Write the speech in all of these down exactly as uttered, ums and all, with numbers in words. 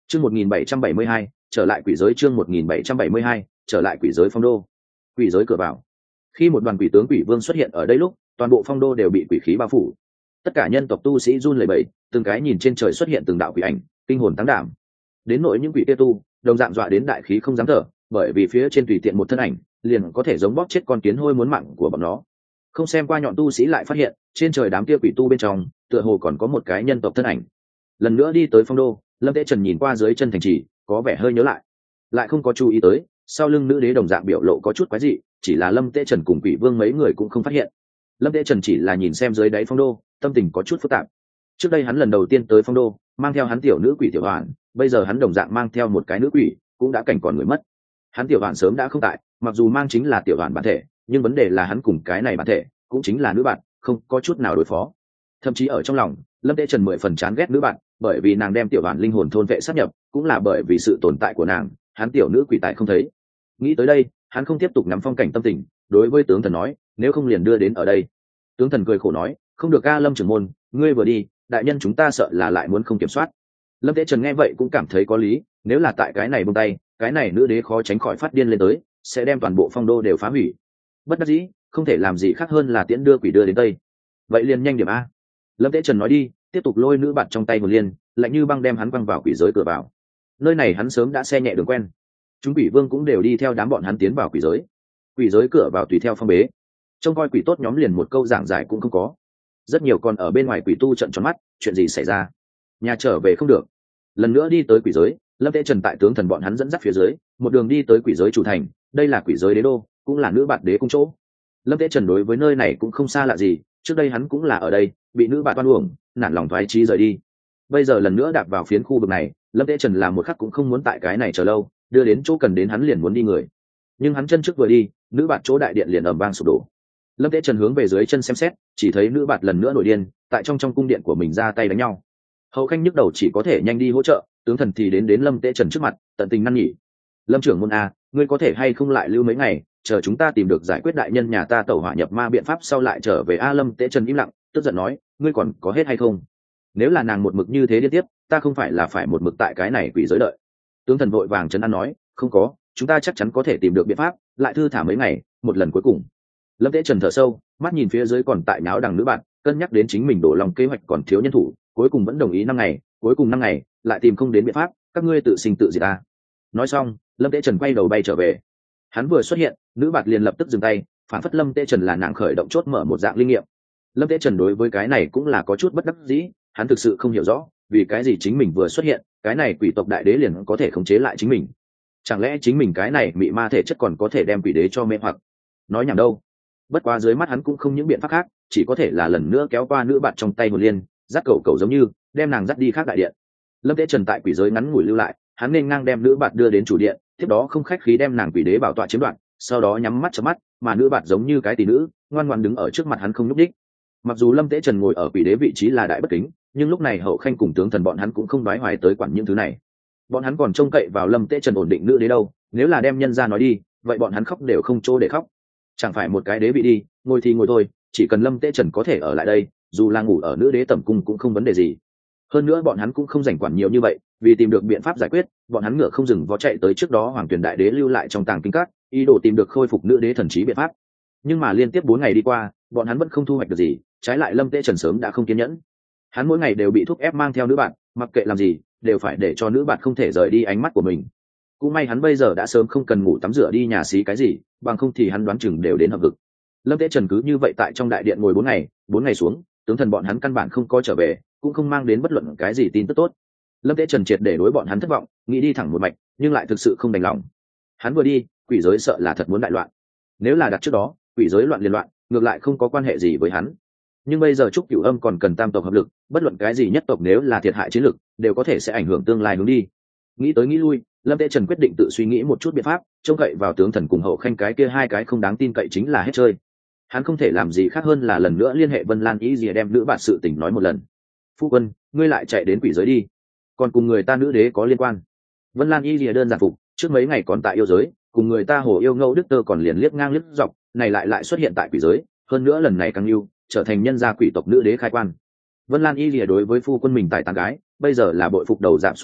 Chương một nghìn bảy trăm bảy mươi hai, trở lại quỷ giới. Chương một nghìn bảy trăm bảy mươi hai, trở lại quỷ giới phong đô. Quỷ giới cửa vào. Khi một đoàn quỷ tướng quỷ vương xuất hiện ở đây lúc, toàn bộ phong đô đều bị quỷ khí bao phủ. Tất cả nhân tộc tu sĩ run lẩy bẩy, từng cái nhìn trên trời xuất hiện từng đạo quỷ ảnh, kinh hồn tăng đảm. Đến nỗi những quỷ kia tu, đồng dạng dọa đến đại khí không dám thở, bởi vì phía trên tùy tiện một thân ảnh, liền có thể giống bóp chết con kiến hôi muốn mạng của bọn nó. Không xem qua nhọn tu sĩ lại phát hiện, trên trời đám kia quỷ tu bên trong, tựa hồ còn có một cái nhân tộc thân ảnh. Lần nữa đi tới phong đô, Lâm Tế Trần nhìn qua dưới chân thành trì, có vẻ hơi nhớ lại, lại không có chú ý tới, sau lưng nữ đế đồng dạng biểu lộ có chút quái dị, chỉ là Lâm Tế Trần cùng quỷ vương mấy người cũng không phát hiện. Lâm Tế Trần chỉ là nhìn xem dưới đáy phong đô, tâm tình có chút phức tạp. Trước đây hắn lần đầu tiên tới phong đô, mang theo hắn tiểu nữ quỷ tiểu hoàn, bây giờ hắn đồng dạng mang theo một cái nữ quỷ, cũng đã cảnh còn người mất. Hắn tiểu hoàn sớm đã không tại, mặc dù mang chính là tiểu hoàn bản thể, nhưng vấn đề là hắn cùng cái này bản thể, cũng chính là nữ bạn, không có chút nào đối phó. Thậm chí ở trong lòng, Lâm Tế Trần mười phần chán ghét nữ bạn, bởi vì nàng đem tiểu hoàn linh hồn thôn vệ sát nhập, cũng là bởi vì sự tồn tại của nàng, hắn tiểu nữ quỷ tại không thấy. Nghĩ tới đây, hắn không tiếp tục nắm phong cảnh tâm tình, đối với tướng thần nói, nếu không liền đưa đến ở đây. Tướng thần cười khổ nói, không được a Lâm trưởng môn, ngươi vừa đi, đại nhân chúng ta sợ là lại muốn không kiểm soát. Lâm Tế Trần nghe vậy cũng cảm thấy có lý, nếu là tại cái này buông tay, cái này nữ đế khó tránh khỏi phát điên lên tới, sẽ đem toàn bộ phong đô đều phá hủy. Bất đắc dĩ, không thể làm gì khác hơn là tiễn đưa quỷ đưa đến tây. Vậy liền nhanh điểm a. Lâm Tế Trần nói đi, tiếp tục lôi nữ bạn trong tay một liên, lạnh như băng đem hắn quăng vào quỷ giới cửa vào. Nơi này hắn sớm đã xe nhẹ đường quen, chúng quỷ vương cũng đều đi theo đám bọn hắn tiến vào quỷ giới. Quỷ giới cửa vào tùy theo phong bế, trông coi quỷ tốt nhóm liền một câu giảng giải cũng không có. Rất nhiều còn ở bên ngoài quỷ tu trận tròn mắt, chuyện gì xảy ra? Nhà trở về không được. Lần nữa đi tới quỷ giới, Lâm Tế Trần tại tướng thần bọn hắn dẫn dắt phía dưới, một đường đi tới quỷ giới chủ thành, đây là quỷ giới đế đô, cũng là nữ bạt đế cung chỗ. Lâm Tế Trần đối với nơi này cũng không xa lạ gì, trước đây hắn cũng là ở đây, bị nữ bạt oan uổng, nản lòng thoái chí rời đi. Bây giờ lần nữa đạp vào phiến khu vực này, Lâm Tế Trần làm một khắc cũng không muốn tại cái này chờ lâu, đưa đến chỗ cần đến hắn liền muốn đi người. Nhưng hắn chân trước vừa đi, nữ bạt chỗ đại điện liền ầm vang sụp đổ. Lâm Tế Trần hướng về dưới chân xem xét, chỉ thấy nữ bạt lần nữa nổi điên, tại trong trong cung điện của mình ra tay đánh nhau. Hậu Khanh nhức đầu chỉ có thể nhanh đi hỗ trợ, tướng thần thì đến đến Lâm Tế Trần trước mặt, tận tình năn nỉ. Lâm trưởng môn a, ngươi có thể hay không lại lưu mấy ngày, chờ chúng ta tìm được giải quyết đại nhân nhà ta tẩu hỏa nhập ma biện pháp sau lại trở về a. Lâm Tế Trần im lặng, tức giận nói, ngươi còn có hết hay không? Nếu là nàng một mực như thế liên tiếp, ta không phải là phải một mực tại cái này quỷ giới đợi. Tướng thần vội vàng trấn an nói, không có, chúng ta chắc chắn có thể tìm được biện pháp, lại thư thả mấy ngày, một lần cuối cùng. Lâm Tế Trần thở sâu, mắt nhìn phía dưới còn tại náo đằng nữ bạn, cân nhắc đến chính mình đổ lòng kế hoạch còn thiếu nhân thủ, cuối cùng vẫn đồng ý năm ngày, cuối cùng năm ngày lại tìm không đến biện pháp, các ngươi tự sinh tự diệt ta. Nói xong, Lâm Tế Trần quay đầu bay trở về. Hắn vừa xuất hiện, nữ bạt liền lập tức dừng tay, phản phất Lâm Tế Trần là nàng khởi động chốt mở một dạng linh nghiệm. Lâm Tế Trần đối với cái này cũng là có chút bất đắc dĩ, hắn thực sự không hiểu rõ vì cái gì chính mình vừa xuất hiện, cái này quỷ tộc đại đế liền có thể khống chế lại chính mình. Chẳng lẽ chính mình cái này mị ma thể chất còn có thể đem quỷ đế cho mê hoặc? Nói nhảm đâu. Bất quá dưới mắt hắn cũng không những biện pháp khác, chỉ có thể là lần nữa kéo qua nữ bạn trong tay một liên, dắt cầu cầu giống như đem nàng dắt đi khác đại điện. Lâm Tế Trần tại quỷ giới ngắn ngủi lưu lại, hắn nên ngang đem nữ bạn đưa đến chủ điện, tiếp đó không khách khí đem nàng quỷ đế bảo tọa chiếm đoạt, sau đó nhắm mắt chớp mắt, mà nữ bạn giống như cái tỷ nữ, ngoan ngoãn đứng ở trước mặt hắn không nhúc nhích. Mặc dù Lâm Tế Trần ngồi ở quỷ đế vị trí là đại bất kính, nhưng lúc này Hậu Khanh cùng tướng thần bọn hắn cũng không đoái hoài tới quản những thứ này. Bọn hắn còn trông cậy vào Lâm Tế Trần ổn định nữ đế đâu, nếu là đem nhân ra nói đi, vậy bọn hắn khóc đều không chỗ để khóc. Chẳng phải một cái đế vị đi, ngồi thì ngồi thôi, chỉ cần Lâm Tế Trần có thể ở lại đây, dù là ngủ ở nữ đế tẩm cung cũng không vấn đề gì. Hơn nữa bọn hắn cũng không rảnh quản nhiều như vậy, vì tìm được biện pháp giải quyết, bọn hắn ngựa không dừng vó chạy tới trước đó Hoàng Tuyền đại đế lưu lại trong tàng kinh các, ý đồ tìm được khôi phục nữ đế thần trí biện pháp. Nhưng mà liên tiếp bốn ngày đi qua, bọn hắn vẫn không thu hoạch được gì, trái lại Lâm Tế Trần sớm đã không kiên nhẫn. Hắn mỗi ngày đều bị thúc ép mang theo nữ bạn, mặc kệ làm gì, đều phải để cho nữ bạn không thể rời đi ánh mắt của mình. Cũng may hắn bây giờ đã sớm không cần ngủ tắm rửa đi nhà xí cái gì, bằng không thì hắn đoán chừng đều đến hợp vực. Lâm Tế Trần cứ như vậy tại trong đại điện ngồi bốn ngày, bốn ngày xuống, tướng thần bọn hắn căn bản không có trở về, cũng không mang đến bất luận cái gì tin tức tốt. Lâm Tế Trần triệt để đối bọn hắn thất vọng, nghĩ đi thẳng một mạch, nhưng lại thực sự không đành lòng. Hắn vừa đi, quỷ giới sợ là thật muốn đại loạn. Nếu là đặt trước đó, quỷ giới loạn liên loạn, ngược lại không có quan hệ gì với hắn. Nhưng bây giờ Trúc Cửu Âm còn cần tam tộc hợp lực, bất luận cái gì nhất tộc nếu là thiệt hại chiến lực, đều có thể sẽ ảnh hưởng tương lai hướng đi. Nghĩ tới nghĩ lui, Lâm Tế Trần quyết định tự suy nghĩ một chút biện pháp, trông cậy vào tướng thần cùng Hậu Khanh cái kia hai cái không đáng tin cậy chính là hết chơi. Hắn không thể làm gì khác hơn là lần nữa liên hệ Vân Lan Y Dìa đem nữ bạn sự tình nói một lần. Phu quân, ngươi lại chạy đến quỷ giới đi, còn cùng người ta nữ đế có liên quan. Vân Lan Y Dìa đơn giản phục, trước mấy ngày còn tại yêu giới, cùng người ta hồ yêu ngẫu đức tơ còn liền liếc ngang liếc dọc, này lại lại xuất hiện tại quỷ giới, hơn nữa lần này càng lưu, trở thành nhân gia quỷ tộc nữ đế khai quan. Vân Lan Y Lìa đối với phu quân mình tại tán gái, bây giờ là bội phục đầu giảm xuống đất,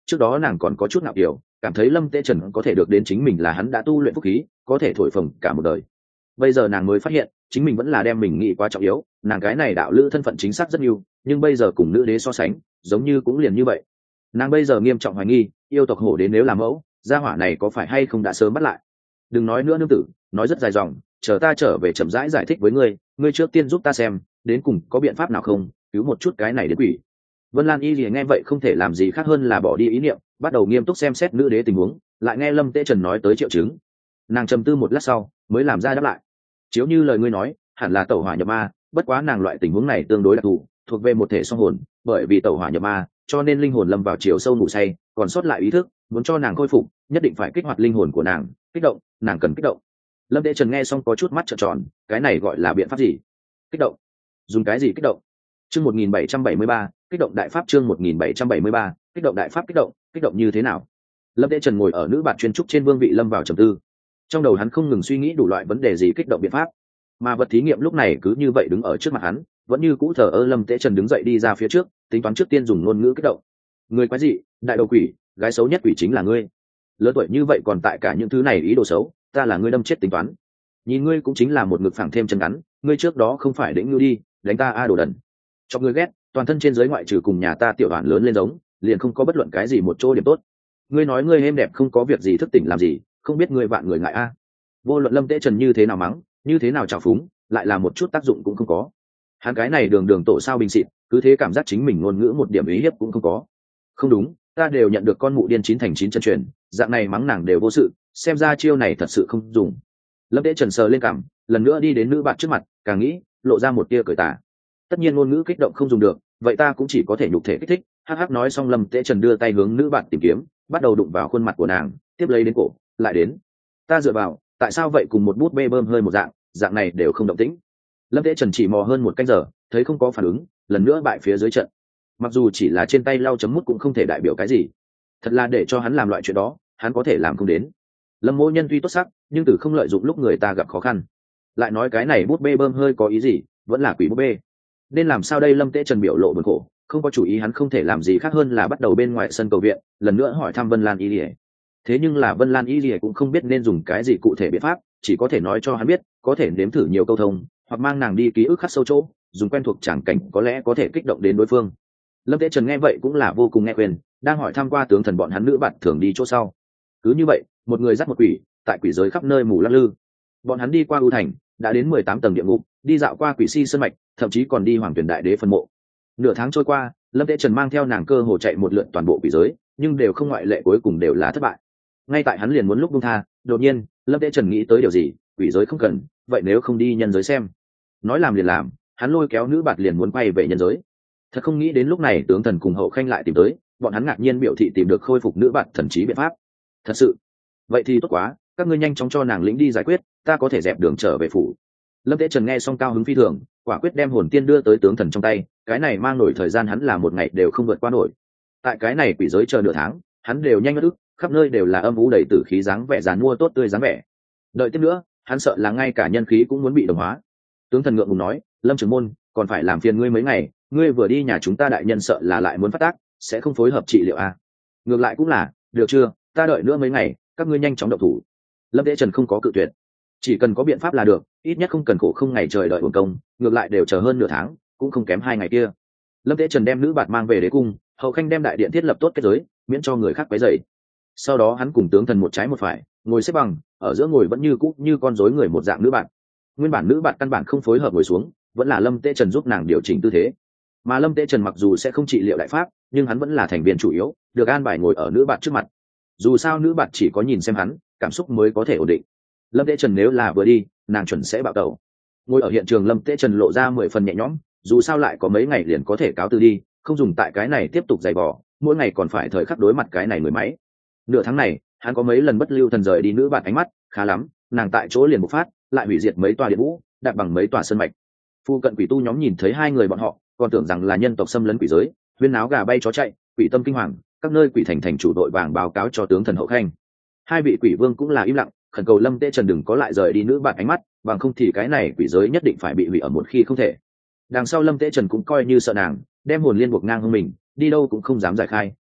trước đó nàng còn có chút ngạo kiểu, cảm thấy Lâm Tế Trần có thể được đến chính mình là hắn đã tu luyện phúc khí, có thể thổi phồng cả một đời. Bây giờ nàng mới phát hiện chính mình vẫn là đem mình nghĩ quá trọng yếu, nàng cái này đạo lữ thân phận chính xác rất nhiều, nhưng bây giờ cùng nữ đế so sánh giống như cũng liền như vậy. Nàng bây giờ nghiêm trọng hoài nghi yêu tộc hổ đến nếu làm mẫu, gia hỏa này có phải hay không đã sớm bắt lại. Đừng nói nữa nương tử, nói rất dài dòng, chờ ta trở về chậm rãi giải, giải thích với ngươi, ngươi trước tiên giúp ta xem đến cùng có biện pháp nào không, cứu một chút cái này đến quỷ. Vân Lan Y Lìa nghe vậy không thể làm gì khác hơn là bỏ đi ý niệm, bắt đầu nghiêm túc xem xét nữ đế tình huống, lại nghe Lâm Tế Trần nói tới triệu chứng. Nàng trầm tư một lát sau mới làm ra đáp lại. Chiếu như lời ngươi nói, hẳn là tẩu hỏa nhập ma, bất quá nàng loại tình huống này tương đối đặc thù, thuộc về một thể song hồn, bởi vì tẩu hỏa nhập ma, cho nên linh hồn lâm vào chiều sâu ngủ say, còn sót lại ý thức, muốn cho nàng khôi phục, nhất định phải kích hoạt linh hồn của nàng, kích động, nàng cần kích động. Lâm Tế Trần nghe xong có chút mắt trợn tròn, cái này gọi là biện pháp gì? Kích động? Dùng cái gì kích động? Chương một nghìn bảy trăm bảy mươi ba, kích động đại pháp chương một nghìn bảy trăm bảy mươi ba, kích động đại pháp kích động, kích động như thế nào? Lâm Tế Trần ngồi ở nữ bạt chuyên trúc trên vương vị lâm vào trầm tư. Trong đầu hắn không ngừng suy nghĩ đủ loại vấn đề gì kích động biện pháp, mà vật thí nghiệm lúc này cứ như vậy đứng ở trước mặt hắn, vẫn như cũ thờ ơ. Lâm Tế Trần đứng dậy đi ra phía trước, tính toán trước tiên dùng ngôn ngữ kích động. Người quái dị, đại đầu quỷ, gái xấu nhất quỷ chính là ngươi. Lớn tuổi như vậy còn tại cả những thứ này ý đồ xấu, ta là ngươi đâm chết tính toán. Nhìn ngươi cũng chính là một ngực phẳng thêm chân ngắn, ngươi trước đó không phải đĩnh ngưu đi, đánh ta a đồ đần. Cho ngươi ghét, toàn thân trên dưới ngoại trừ cùng nhà ta tiểu đoàn lớn lên giống, liền không có bất luận cái gì một chỗ điểm tốt. Ngươi nói ngươi êm đẹp không có việc gì thức tỉnh làm gì, không biết ngươi vạn người ngại a. Vô luận Lâm Tế Trần như thế nào mắng, như thế nào trào phúng, lại là một chút tác dụng cũng không có. Hắn cái này đường đường tổ sao bình xịt, cứ thế cảm giác chính mình ngôn ngữ một điểm ý hiếp cũng không có. Không đúng, ta đều nhận được con mụ điên chín thành chín chân truyền, dạng này mắng nàng đều vô sự, xem ra chiêu này thật sự không dùng. Lâm Tế Trần sờ lên cằm, lần nữa đi đến nữ bạn trước mặt, càng nghĩ lộ ra một tia cười tà. Tất nhiên ngôn ngữ kích động không dùng được, vậy ta cũng chỉ có thể nhục thể kích thích. Hắc hắc nói xong, Lâm Tế Trần đưa tay hướng nữ bạn tìm kiếm, bắt đầu đụng vào khuôn mặt của nàng, tiếp lấy đến cổ, lại đến. Ta dựa vào, tại sao vậy, cùng một bút bê bơm hơi một dạng, dạng này đều không động tĩnh. Lâm Tế Trần chỉ mò hơn một canh giờ, thấy không có phản ứng, lần nữa bại phía dưới trận. Mặc dù chỉ là trên tay lau chấm mút cũng không thể đại biểu cái gì. Thật là để cho hắn làm loại chuyện đó, hắn có thể làm không đến. Lâm Mỗ Nhân tuy tốt sắc, nhưng từ không lợi dụng lúc người ta gặp khó khăn. Lại nói cái này bút bê bơm hơi có ý gì, vẫn là quỷ bút bê. Nên làm sao đây? Lâm Tế Trần biểu lộ buồn khổ, không có chủ ý, hắn không thể làm gì khác hơn là bắt đầu bên ngoài sân cầu viện, lần nữa hỏi thăm Vân Lan Y Lìa. Thế nhưng là Vân Lan Y Lìa cũng không biết nên dùng cái gì cụ thể biện pháp, chỉ có thể nói cho hắn biết, có thể nếm thử nhiều câu thông, hoặc mang nàng đi ký ức khắc sâu chỗ, dùng quen thuộc tràng cảnh có lẽ có thể kích động đến đối phương. Lâm Tế Trần nghe vậy cũng là vô cùng nghe khuyên, đang hỏi thăm qua tướng thần bọn hắn nữ bạn thường đi chỗ sau. Cứ như vậy, một người dắt một quỷ, tại quỷ giới khắp nơi mù lắc lư. Bọn hắn đi qua ưu thành, đã đến mười tám tầng địa ngục, đi dạo qua quỷ si sơn mạch, thậm chí còn đi hoàng tuyển đại đế phân mộ. Nửa tháng trôi qua, Lâm Tế Trần mang theo nàng cơ hồ chạy một lượt toàn bộ quỷ giới, nhưng đều không ngoại lệ, cuối cùng đều là thất bại. Ngay tại hắn liền muốn lúc buông tha, đột nhiên Lâm Tế Trần nghĩ tới điều gì, quỷ giới không cần, vậy nếu không đi nhân giới xem. Nói làm liền làm, hắn lôi kéo nữ bạt liền muốn quay về nhân giới. Thật không nghĩ đến lúc này tướng thần cùng hậu khanh lại tìm tới, bọn hắn ngạc nhiên biểu thị tìm được khôi phục nữ bạt thần trí biện pháp. Thật sự? Vậy thì tốt quá, các ngươi nhanh chóng cho nàng lĩnh đi giải quyết, ta có thể dẹp đường trở về phủ. Lâm Tế Trần nghe xong cao hứng phi thường, quả quyết đem hồn tiên đưa tới tướng thần trong tay, cái này mang nổi thời gian hắn là một ngày đều không vượt qua nổi. Tại cái này quỷ giới chờ nửa tháng, hắn đều nhanh ngất ức, khắp nơi đều là âm u đầy tử khí, dáng vẻ dàn mua tốt tươi dáng vẻ. Đợi tiếp nữa, hắn sợ là ngay cả nhân khí cũng muốn bị đồng hóa. Tướng thần ngượng ngùng nói, Lâm trưởng môn, còn phải làm phiền ngươi mấy ngày, ngươi vừa đi nhà chúng ta đại nhân sợ là lại muốn phát tác, sẽ không phối hợp trị liệu à? Ngược lại cũng là, được chưa, ta đợi nữa mấy ngày, các ngươi nhanh chóng động thủ. Lâm Tế Trần không có cự tuyệt, chỉ cần có biện pháp là được, ít nhất không cần khổ không ngày trời đợi uổng công, ngược lại đều chờ hơn nửa tháng, cũng không kém hai ngày kia. Lâm Tế Trần đem nữ bạt mang về đế cung, hậu khanh đem đại điện thiết lập tốt kết giới, miễn cho người khác quấy rầy. Sau đó hắn cùng tướng thần một trái một phải, ngồi xếp bằng, ở giữa ngồi vẫn như cũ như con rối người một dạng nữ bạn. Nguyên bản nữ bạn căn bản không phối hợp ngồi xuống, vẫn là Lâm Tế Trần giúp nàng điều chỉnh tư thế. Mà Lâm Tế Trần mặc dù sẽ không trị liệu đại pháp, nhưng hắn vẫn là thành viên chủ yếu, được an bài ngồi ở nữ bạn trước mặt. Dù sao nữ bạn chỉ có nhìn xem hắn, cảm xúc mới có thể ổn định. Lâm Tế Trần nếu là vừa đi, nàng chuẩn sẽ bạo tẩu. Ngồi ở hiện trường, Lâm Tế Trần lộ ra mười phần nhẹ nhõm, dù sao lại có mấy ngày liền có thể cáo từ đi, không dùng tại cái này tiếp tục dày vò, mỗi ngày còn phải thời khắc đối mặt cái này người máy. Nửa tháng này, hắn có mấy lần bất lưu thần rời đi nữ bạn ánh mắt, khá lắm, nàng tại chỗ liền bộc phát, lại hủy diệt mấy tòa điện vũ, đạp bằng mấy tòa sơn mạch. Phu cận quỷ tu nhóm nhìn thấy hai người bọn họ, còn tưởng rằng là nhân tộc xâm lấn quỷ giới, huyên náo gà bay chó chạy, quỷ tâm kinh hoàng, các nơi quỷ thành thành chủ đội vàng báo cáo cho tướng thần hậu khanh. Hai vị quỷ vương cũng là im lặng, khẩn cầu Lâm Tế Trần đừng có lại rời đi nữ bạn ánh mắt, bằng không thì cái này quỷ giới nhất định phải bị hủy ở một khi không thể. Đằng sau Lâm Tế Trần cũng coi như sợ nàng, đem hồn liên buộc ngang hơn mình, đi đâu cũng không dám giải khai,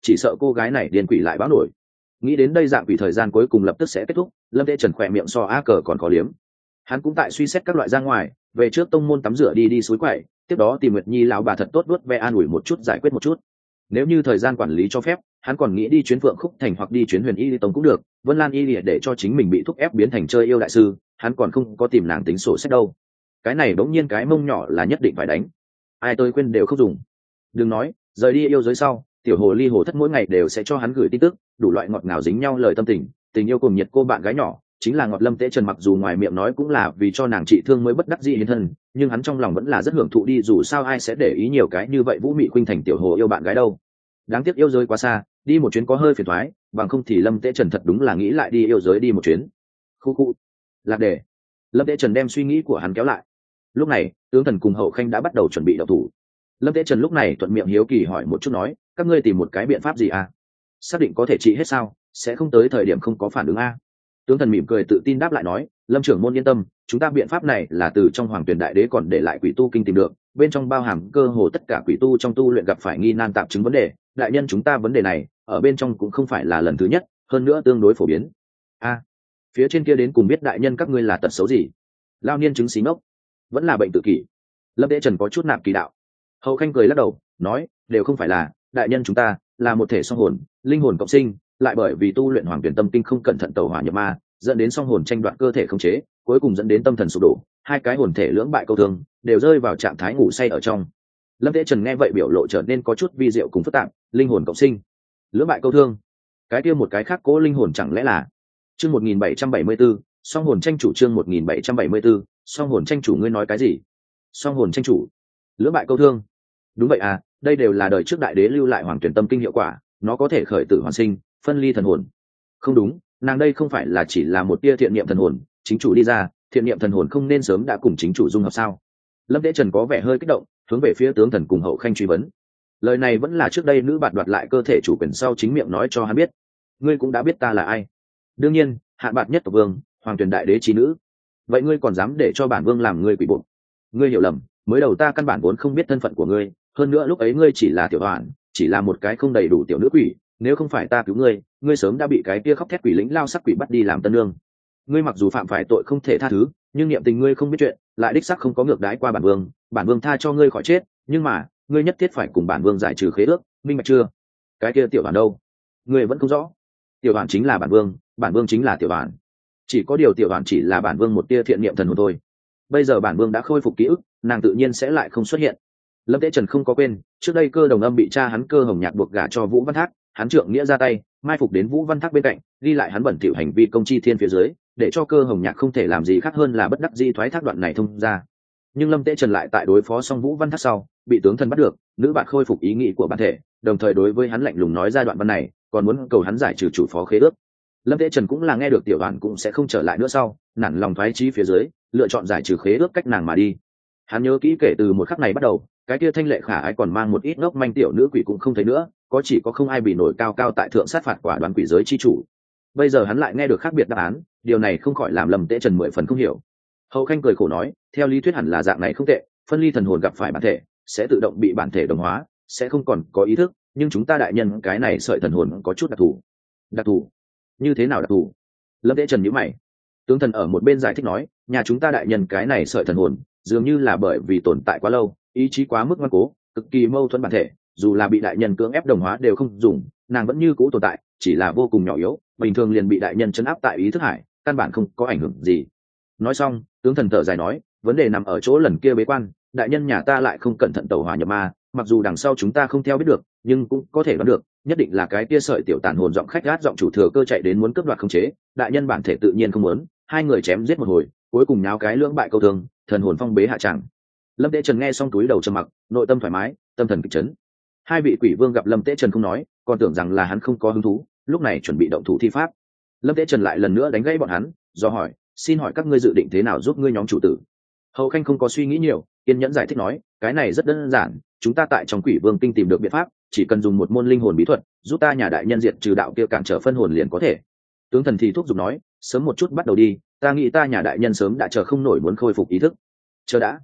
chỉ sợ cô gái này điên quỷ lại báo nổi. Nghĩ đến đây dạng quỷ thời gian cuối cùng lập tức sẽ kết thúc, Lâm Tế Trần khỏe miệng so a cờ còn có liếm. Hắn cũng tại suy xét các loại ra ngoài, về trước tông môn tắm rửa đi đi suối quậy, tiếp đó tìm Nguyệt Nhi lão bà thật tốt đuốt ve an ủi một chút, giải quyết một chút. Nếu như thời gian quản lý cho phép, hắn còn nghĩ đi chuyến Phượng Khúc Thành hoặc đi chuyến Huyền Y Tông cũng được. Vân Lan Y Lìa để cho chính mình bị thúc ép biến thành chơi yêu đại sư, hắn còn không có tìm nàng tính sổ sách đâu. Cái này bỗng nhiên cái mông nhỏ là nhất định phải đánh. Ai tôi quên đều không dùng. Đừng nói, rời đi yêu giới sau, tiểu hồ ly hồ thất mỗi ngày đều sẽ cho hắn gửi tin tức, đủ loại ngọt ngào dính nhau lời tâm tình, tình yêu cùng nhiệt cô bạn gái nhỏ, chính là ngọt Lâm Tế Trần mặc dù ngoài miệng nói cũng là vì cho nàng trị thương mới bất đắc dĩ hiến thân, nhưng hắn trong lòng vẫn là rất hưởng thụ đi, dù sao ai sẽ để ý nhiều cái như vậy vũ mị khuynh thành tiểu hồ yêu bạn gái đâu. Đáng tiếc yêu giới quá xa, đi một chuyến có hơi phiền toái, bằng không thì Lâm Tế Trần thật đúng là nghĩ lại đi yêu giới đi một chuyến. Khu khu. Lạc đề. Lâm Tế Trần đem suy nghĩ của hắn kéo lại. Lúc này, tướng thần cùng Hậu Khanh đã bắt đầu chuẩn bị động thủ. Lâm Tế Trần lúc này thuận miệng hiếu kỳ hỏi một chút nói, các ngươi tìm một cái biện pháp gì à? Xác định có thể trị hết sao? Sẽ không tới thời điểm không có phản ứng a? Tướng thần mỉm cười tự tin đáp lại nói, Lâm trưởng môn yên tâm, chúng ta biện pháp này là từ trong Hoàng Tuyển Đại Đế còn để lại quỷ tu kinh tìm được, bên trong bao hàm cơ hồ tất cả quỷ tu trong tu luyện gặp phải nghi nan tạp chứng vấn đề. Đại nhân chúng ta vấn đề này ở bên trong cũng không phải là lần thứ nhất, hơn nữa tương đối phổ biến. A, phía trên kia đến cùng biết đại nhân các ngươi là tật xấu gì? Lao niên chứng xí ngốc, vẫn là bệnh tự kỷ. Lâm Tế Trần có chút nạp kỳ đạo. Hậu Khanh cười lắc đầu nói, đều không phải là, đại nhân chúng ta là một thể song hồn, linh hồn cộng sinh, lại bởi vì tu luyện Hoàng Tuyển Tâm Kinh không cẩn thận tẩu hỏa nhập ma, dẫn đến song hồn tranh đoạt cơ thể khống chế, cuối cùng dẫn đến tâm thần sụp đổ, hai cái hồn thể lưỡng bại câu thương, đều rơi vào trạng thái ngủ say ở trong. Lâm Tế Trần nghe vậy biểu lộ trở nên có chút vi diệu cùng phức tạp, linh hồn cộng sinh, lưỡng bại câu thương, cái kia một cái khác cố linh hồn chẳng lẽ là chương một nghìn bảy trăm bảy mươi 774, song hồn tranh chủ chương một nghìn bảy trăm bảy mươi 774, song hồn tranh chủ ngươi nói cái gì? Song hồn tranh chủ, lưỡng bại câu thương. Đúng vậy à, đây đều là đời trước đại đế lưu lại Hoàng Tuyển Tâm Kinh hiệu quả, nó có thể khởi tử hoàn sinh, phân ly thần hồn. Không đúng, nàng đây không phải là chỉ là một tia thiện niệm thần hồn, chính chủ đi ra, thiện niệm thần hồn không nên sớm đã cùng chính chủ dung hợp sao? Lâm Tế Trần có vẻ hơi kích động, hướng về phía tướng thần cùng Hậu Khanh truy vấn. Lời này vẫn là trước đây nữ bạn đoạt lại cơ thể chủ quyền sau chính miệng nói cho hắn biết. Ngươi cũng đã biết ta là ai. Đương nhiên, hạn bạt nhất tộc vương, Hoàng Tuyển Đại Đế trí nữ. Vậy ngươi còn dám để cho bản vương làm ngươi quỷ buộc? Ngươi hiểu lầm, mới đầu ta căn bản vốn không biết thân phận của ngươi, hơn nữa lúc ấy ngươi chỉ là tiểu hoàn, chỉ là một cái không đầy đủ tiểu nữ quỷ, nếu không phải ta cứu ngươi, ngươi sớm đã bị cái kia khóc thét quỷ lĩnh lao sắc quỷ bắt đi làm tân lương. Ngươi mặc dù phạm phải tội không thể tha thứ, nhưng niệm tình ngươi không biết chuyện, lại đích xác không có ngược đái qua bản vương, bản vương tha cho ngươi khỏi chết, nhưng mà ngươi nhất thiết phải cùng bản vương giải trừ khế ước, minh bạch chưa? Cái kia tiểu hoàn đâu? Ngươi vẫn không rõ. Tiểu hoàn chính là bản vương, bản vương chính là tiểu hoàn. Chỉ có điều tiểu hoàn chỉ là bản vương một tia thiện niệm thần hồn thôi. Bây giờ bản vương đã khôi phục ký ức, nàng tự nhiên sẽ lại không xuất hiện. Lâm Tế Trần không có quên, trước đây Cơ Đồng Âm bị cha hắn Cơ Hồng Nhạc buộc gả cho Vũ Văn Thác, hắn trượng nghĩa ra tay, mai phục đến Vũ Văn Thác bên cạnh, ghi lại hắn bẩn thỉu hành vi công chi thiên phía dưới, để cho Cơ Hồng Nhạc không thể làm gì khác hơn là bất đắc dĩ thoái thác đoạn này thông ra. Nhưng Lâm Tế Trần lại tại đối phó xong Vũ Văn Thác sau, bị tướng thần bắt được, nữ bạn khôi phục ý nghĩ của bản thể, đồng thời đối với hắn lạnh lùng nói ra đoạn văn này, còn muốn cầu hắn giải trừ chủ phó khế ước. Lâm Tế Trần cũng là nghe được tiểu đoàn cũng sẽ không trở lại nữa sau, nản lòng thoái chí phía dưới, lựa chọn giải trừ khế ước cách nàng mà đi. Hắn nhớ kỹ kể từ một khắc này bắt đầu, cái kia thanh lệ khả ái còn mang một ít ngốc manh tiểu nữ quỷ cũng không thấy nữa, có chỉ có không ai bị nổi cao cao tại thượng sát phạt quả đoàn quỷ giới chi chủ. Bây giờ hắn lại nghe được khác biệt đáp án, điều này không khỏi làm Lâm Tế Trần mười phần không hiểu. Hậu Khanh cười khổ nói, theo lý thuyết hẳn là dạng này không tệ, phân ly thần hồn gặp phải bản thể, sẽ tự động bị bản thể đồng hóa, sẽ không còn có ý thức, nhưng chúng ta đại nhân cái này sợi thần hồn có chút đặc thù. Đặc thù? Như thế nào đặc thù? Lâm Tế Trần nhíu mày. Tướng thần ở một bên giải thích nói, nhà chúng ta đại nhân cái này sợi thần hồn, dường như là bởi vì tồn tại quá lâu, ý chí quá mức ngoan cố, cực kỳ mâu thuẫn bản thể, dù là bị đại nhân cưỡng ép đồng hóa đều không dùng, nàng vẫn như cũ tồn tại, chỉ là vô cùng nhỏ yếu, bình thường liền bị đại nhân trấn áp tại ý thức hải, căn bản không có ảnh hưởng gì. Nói xong, tướng thần thở dài nói, vấn đề nằm ở chỗ lần kia bế quan, đại nhân nhà ta lại không cẩn thận tẩu hỏa nhập ma, mặc dù đằng sau chúng ta không theo biết được, nhưng cũng có thể đoán được, nhất định là cái kia sợi tiểu tàn hồn giọng khách gát giọng chủ thừa cơ chạy đến muốn cướp đoạt khống chế, đại nhân bản thể tự nhiên không muốn, hai người chém giết một hồi, cuối cùng nháo cái lưỡng bại câu thương, thần hồn phong bế hạ tràng. Lâm Tế Trần nghe xong túi đầu trầm mặc, nội tâm thoải mái, tâm thần kịch chấn. Hai vị quỷ vương gặp Lâm Tế Trần không nói, còn tưởng rằng là hắn không có hứng thú, lúc này chuẩn bị động thủ thi pháp. Lâm Tế Trần lại lần nữa đánh gãy bọn hắn, do hỏi, xin hỏi các ngươi dự định thế nào giúp ngươi nhóm chủ tử? Hậu Khanh không có suy nghĩ nhiều, kiên nhẫn giải thích nói, cái này rất đơn giản, chúng ta tại trong Quỷ Vương Kinh tìm được biện pháp, chỉ cần dùng một môn linh hồn bí thuật, giúp ta nhà đại nhân diệt trừ đạo kia cản trở phân hồn liền có thể. Tướng thần thì thúc giục nói, sớm một chút bắt đầu đi, ta nghĩ ta nhà đại nhân sớm đã chờ không nổi muốn khôi phục ý thức. Chờ đã.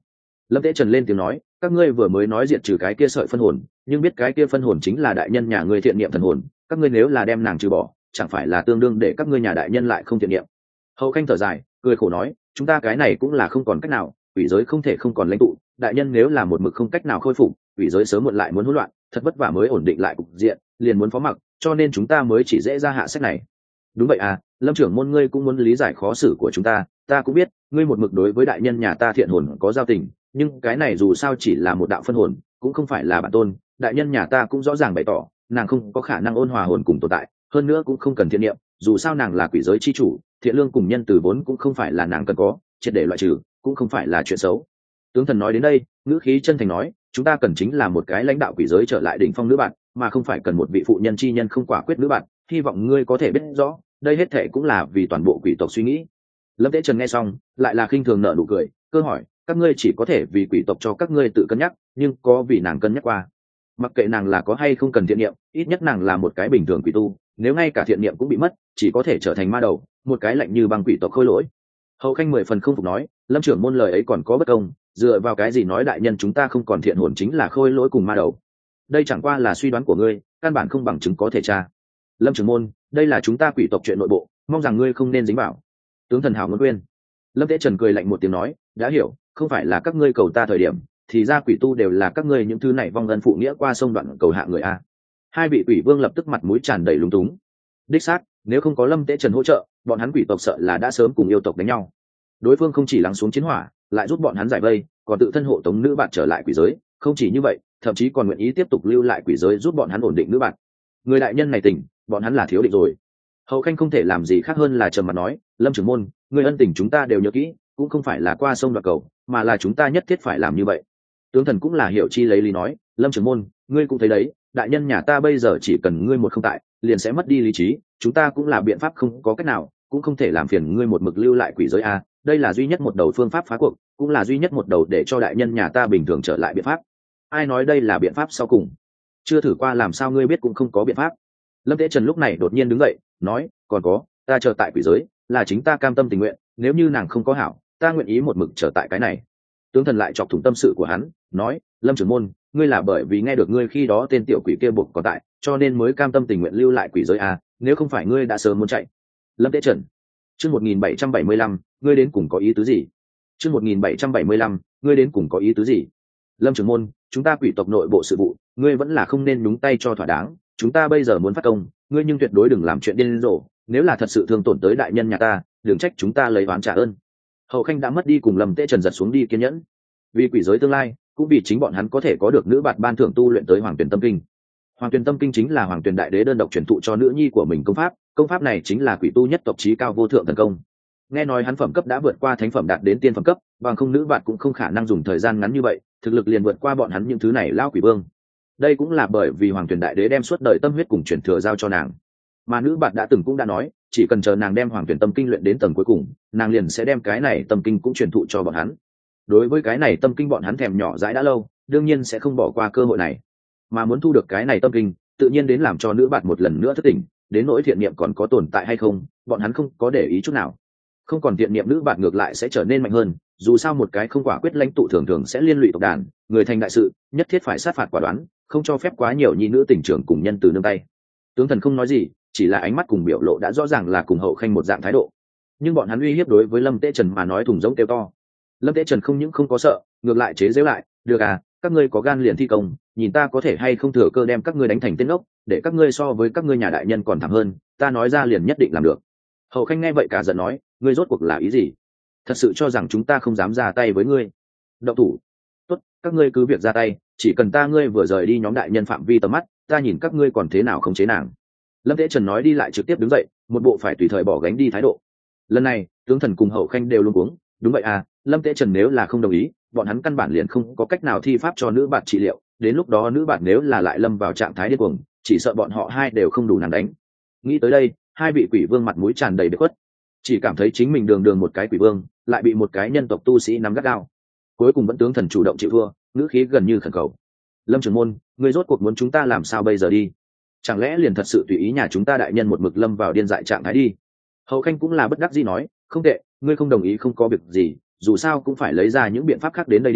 Lâm Tế Trần lên tiếng nói, các ngươi vừa mới nói diệt trừ cái kia sợi phân hồn, nhưng biết cái kia phân hồn chính là đại nhân nhà ngươi thiện niệm thần hồn, các ngươi nếu là đem nàng trừ bỏ, chẳng phải là tương đương để các ngươi nhà đại nhân lại không thiện niệm. Hậu Khanh thở dài, cười khổ nói, chúng ta cái này cũng là không còn cách nào, quỷ giới không thể không còn lãnh tụ, đại nhân nếu là một mực không cách nào khôi phục, quỷ giới sớm muộn lại muốn hỗn loạn, thật vất vả mới ổn định lại cục diện, liền muốn phó mặc, cho nên chúng ta mới chỉ dễ ra hạ sách này. Đúng vậy à, Lâm trưởng môn ngươi cũng muốn lý giải khó xử của chúng ta, ta cũng biết, ngươi một mực đối với đại nhân nhà ta thiện hồn có giao tình, nhưng cái này dù sao chỉ là một đạo phân hồn, cũng không phải là bản tôn, đại nhân nhà ta cũng rõ ràng bày tỏ, nàng không có khả năng ôn hòa hồn cùng tồn tại, hơn nữa cũng không cần thiện niệm, dù sao nàng là quỷ giới chi chủ, thiện lương cùng nhân từ vốn cũng không phải là nàng cần có, triệt để loại trừ, cũng không phải là chuyện xấu. Tướng thần nói đến đây, ngữ khí chân thành nói, chúng ta cần chính là một cái lãnh đạo quỷ giới trở lại đỉnh phong nữ bạn, mà không phải cần một vị phụ nhân chi nhân không quả quyết nữ bạn, hy vọng ngươi có thể biết rõ, đây hết thệ cũng là vì toàn bộ quỷ tộc suy nghĩ. Lâm Tế Trần nghe xong, lại là khinh thường nở nụ cười, cơ hỏi, các ngươi chỉ có thể vì quỷ tộc cho các ngươi tự cân nhắc, nhưng có vì nàng cân nhắc qua? Mặc kệ nàng là có hay không cần thiện niệm, ít nhất nàng là một cái bình thường quỷ tu, nếu ngay cả thiện niệm cũng bị mất, chỉ có thể trở thành ma đầu, một cái lạnh như băng quỷ tộc khôi lỗi. Hậu Khanh mười phần không phục nói, Lâm trưởng môn lời ấy còn có bất công, dựa vào cái gì nói đại nhân chúng ta không còn thiện hồn chính là khôi lỗi cùng ma đầu? Đây chẳng qua là suy đoán của ngươi, căn bản không bằng chứng có thể tra. Lâm trưởng môn, đây là chúng ta quỷ tộc chuyện nội bộ, mong rằng ngươi không nên dính vào. Tướng thần hảo muốn quên. Lâm Tế Trần cười lạnh một tiếng nói, đã hiểu, không phải là các ngươi cầu ta thời điểm, thì ra quỷ tu đều là các ngươi những thứ này vong ân phụ nghĩa qua sông đoạn cầu hạ người a. Hai vị quỷ vương lập tức mặt mũi tràn đầy lúng túng. Đích xác, nếu không có Lâm Tế Trần hỗ trợ, bọn hắn quỷ tộc sợ là đã sớm cùng yêu tộc đánh nhau. Đối phương không chỉ lắng xuống chiến hỏa, lại giúp bọn hắn giải vây, còn tự thân hộ tống nữ bạn trở lại quỷ giới, không chỉ như vậy, thậm chí còn nguyện ý tiếp tục lưu lại quỷ giới giúp bọn hắn ổn định nữ bạn. Người đại nhân này tỉnh, bọn hắn là thiếu định rồi. Hậu Khanh không thể làm gì khác hơn là trầm mặt nói, Lâm trưởng môn, người ân tình chúng ta đều nhớ kỹ, cũng không phải là qua sông đoạt cầu, mà là chúng ta nhất thiết phải làm như vậy. Tướng thần cũng là hiểu chi lấy lý nói, Lâm trưởng môn, ngươi cũng thấy đấy, đại nhân nhà ta bây giờ chỉ cần ngươi một không tại, liền sẽ mất đi lý trí, chúng ta cũng là biện pháp không có cách nào, cũng không thể làm phiền ngươi một mực lưu lại quỷ giới a, đây là duy nhất một đầu phương pháp phá cuộc, cũng là duy nhất một đầu để cho đại nhân nhà ta bình thường trở lại biện pháp. Ai nói đây là biện pháp sau cùng? Chưa thử qua làm sao ngươi biết cũng không có biện pháp. Lâm Tế Trần lúc này đột nhiên đứng dậy, nói, còn có, ta chờ tại quỷ giới, là chính ta cam tâm tình nguyện, nếu như nàng không có hảo, ta nguyện ý một mực trở tại cái này. Tướng thần lại chọc thủng tâm sự của hắn, nói, Lâm trưởng môn, ngươi là bởi vì nghe được ngươi khi đó tên tiểu quỷ kia buộc còn tại, cho nên mới cam tâm tình nguyện lưu lại quỷ giới à, nếu không phải ngươi đã sớm muốn chạy. Lâm Tế Trần, chương một nghìn bảy trăm bảy mươi lăm, ngươi đến cùng có ý tứ gì? chương một nghìn bảy trăm bảy mươi lăm, ngươi đến cùng có ý tứ gì? Lâm trưởng môn, chúng ta quỷ tộc nội bộ sự vụ, ngươi vẫn là không nên nhúng tay cho thỏa đáng, chúng ta bây giờ muốn phát công, ngươi nhưng tuyệt đối đừng làm chuyện điên rồ, nếu là thật sự thương tổn tới đại nhân nhà ta, đừng trách chúng ta lấy oán trả ơn. Hậu Khanh đã mất đi cùng Lâm Tế Trần giật xuống đi kiên nhẫn, vì quỷ giới tương lai, cũng vì chính bọn hắn có thể có được nữ bạt ban thưởng tu luyện tới Hoàng Tuyển Tâm Kinh. Hoàng Tuyển Tâm Kinh chính là Hoàng Tuyển Đại Đế đơn độc truyền thụ cho nữ nhi của mình công pháp, công pháp này chính là quỷ tu nhất tộc chí cao vô thượng thần công. Nghe nói hắn phẩm cấp đã vượt qua thánh phẩm đạt đến tiên phẩm cấp, bằng không nữ bạt cũng không khả năng dùng thời gian ngắn như vậy, thực lực liền vượt qua bọn hắn những thứ này lao quỷ vương. Đây cũng là bởi vì Hoàng Tuyển Đại Đế đem suốt đời tâm huyết cùng truyền thừa giao cho nàng. Mà nữ bạt đã từng cũng đã nói, chỉ cần chờ nàng đem Hoàng Tuyển Tâm Kinh luyện đến tầng cuối cùng, nàng liền sẽ đem cái này tâm kinh cũng truyền thụ cho bọn hắn. Đối với cái này tâm kinh bọn hắn thèm nhỏ dãi đã lâu, đương nhiên sẽ không bỏ qua cơ hội này. Mà muốn thu được cái này tâm kinh, tự nhiên đến làm cho nữ bạt một lần nữa thức tỉnh, đến nỗi thiện niệm còn có tồn tại hay không, bọn hắn không có để ý chút nào. Không còn thiện niệm nữ bạt ngược lại sẽ trở nên mạnh hơn, dù sao một cái không quả quyết lãnh tụ thường thường sẽ liên lụy tộc đàn, người thành đại sự, nhất thiết phải sát phạt quả đoán, không cho phép quá nhiều nhi nữ tình trưởng cùng nhân từ nương tay. Tướng thần không nói gì, chỉ là ánh mắt cùng biểu lộ đã rõ ràng là cùng Hậu Khanh một dạng thái độ. Nhưng bọn hắn uy hiếp đối với Lâm Tế Trần mà nói thùng giống kêu to. Lâm Tế Trần không những không có sợ, ngược lại chế giễu lại, được à, các ngươi có gan liền thi công, nhìn ta có thể hay không thừa cơ đem các ngươi đánh thành tên ốc, để các ngươi so với các ngươi nhà đại nhân còn thảm hơn, ta nói ra liền nhất định làm được. Hậu Khanh nghe vậy cả giận nói, ngươi rốt cuộc là ý gì? Thật sự cho rằng chúng ta không dám ra tay với ngươi? Động thủ. Tốt, các ngươi cứ việc ra tay, chỉ cần ta ngươi vừa rời đi nhóm đại nhân phạm vi tầm mắt, ta nhìn các ngươi còn thế nào khống chế nàng. Lâm Tế Trần nói đi lại trực tiếp đứng dậy, một bộ phải tùy thời bỏ gánh đi thái độ. Lần này, tướng thần cùng Hậu Khanh đều luống cuống, đúng vậy à, Lâm Tế Trần nếu là không đồng ý, bọn hắn căn bản liền không có cách nào thi pháp cho nữ bạn trị liệu, đến lúc đó nữ bạn nếu là lại lâm vào trạng thái điên cuồng, chỉ sợ bọn họ hai đều không đủ nàng đánh. Nghĩ tới đây, hai vị quỷ vương mặt mũi tràn đầy bế khuất, chỉ cảm thấy chính mình đường đường một cái quỷ vương, lại bị một cái nhân tộc tu sĩ nắm gắt gao. Cuối cùng vẫn tướng thần chủ động chịu thua, ngữ khí gần như khẩn cầu. Lâm trưởng môn, ngươi rốt cuộc muốn chúng ta làm sao bây giờ đi? Chẳng lẽ liền thật sự tùy ý nhà chúng ta đại nhân một mực lâm vào điên dại trạng thái đi? Hậu Khanh cũng là bất đắc dĩ nói, không tệ, ngươi không đồng ý không có việc gì, dù sao cũng phải lấy ra những biện pháp khác đến đây đi,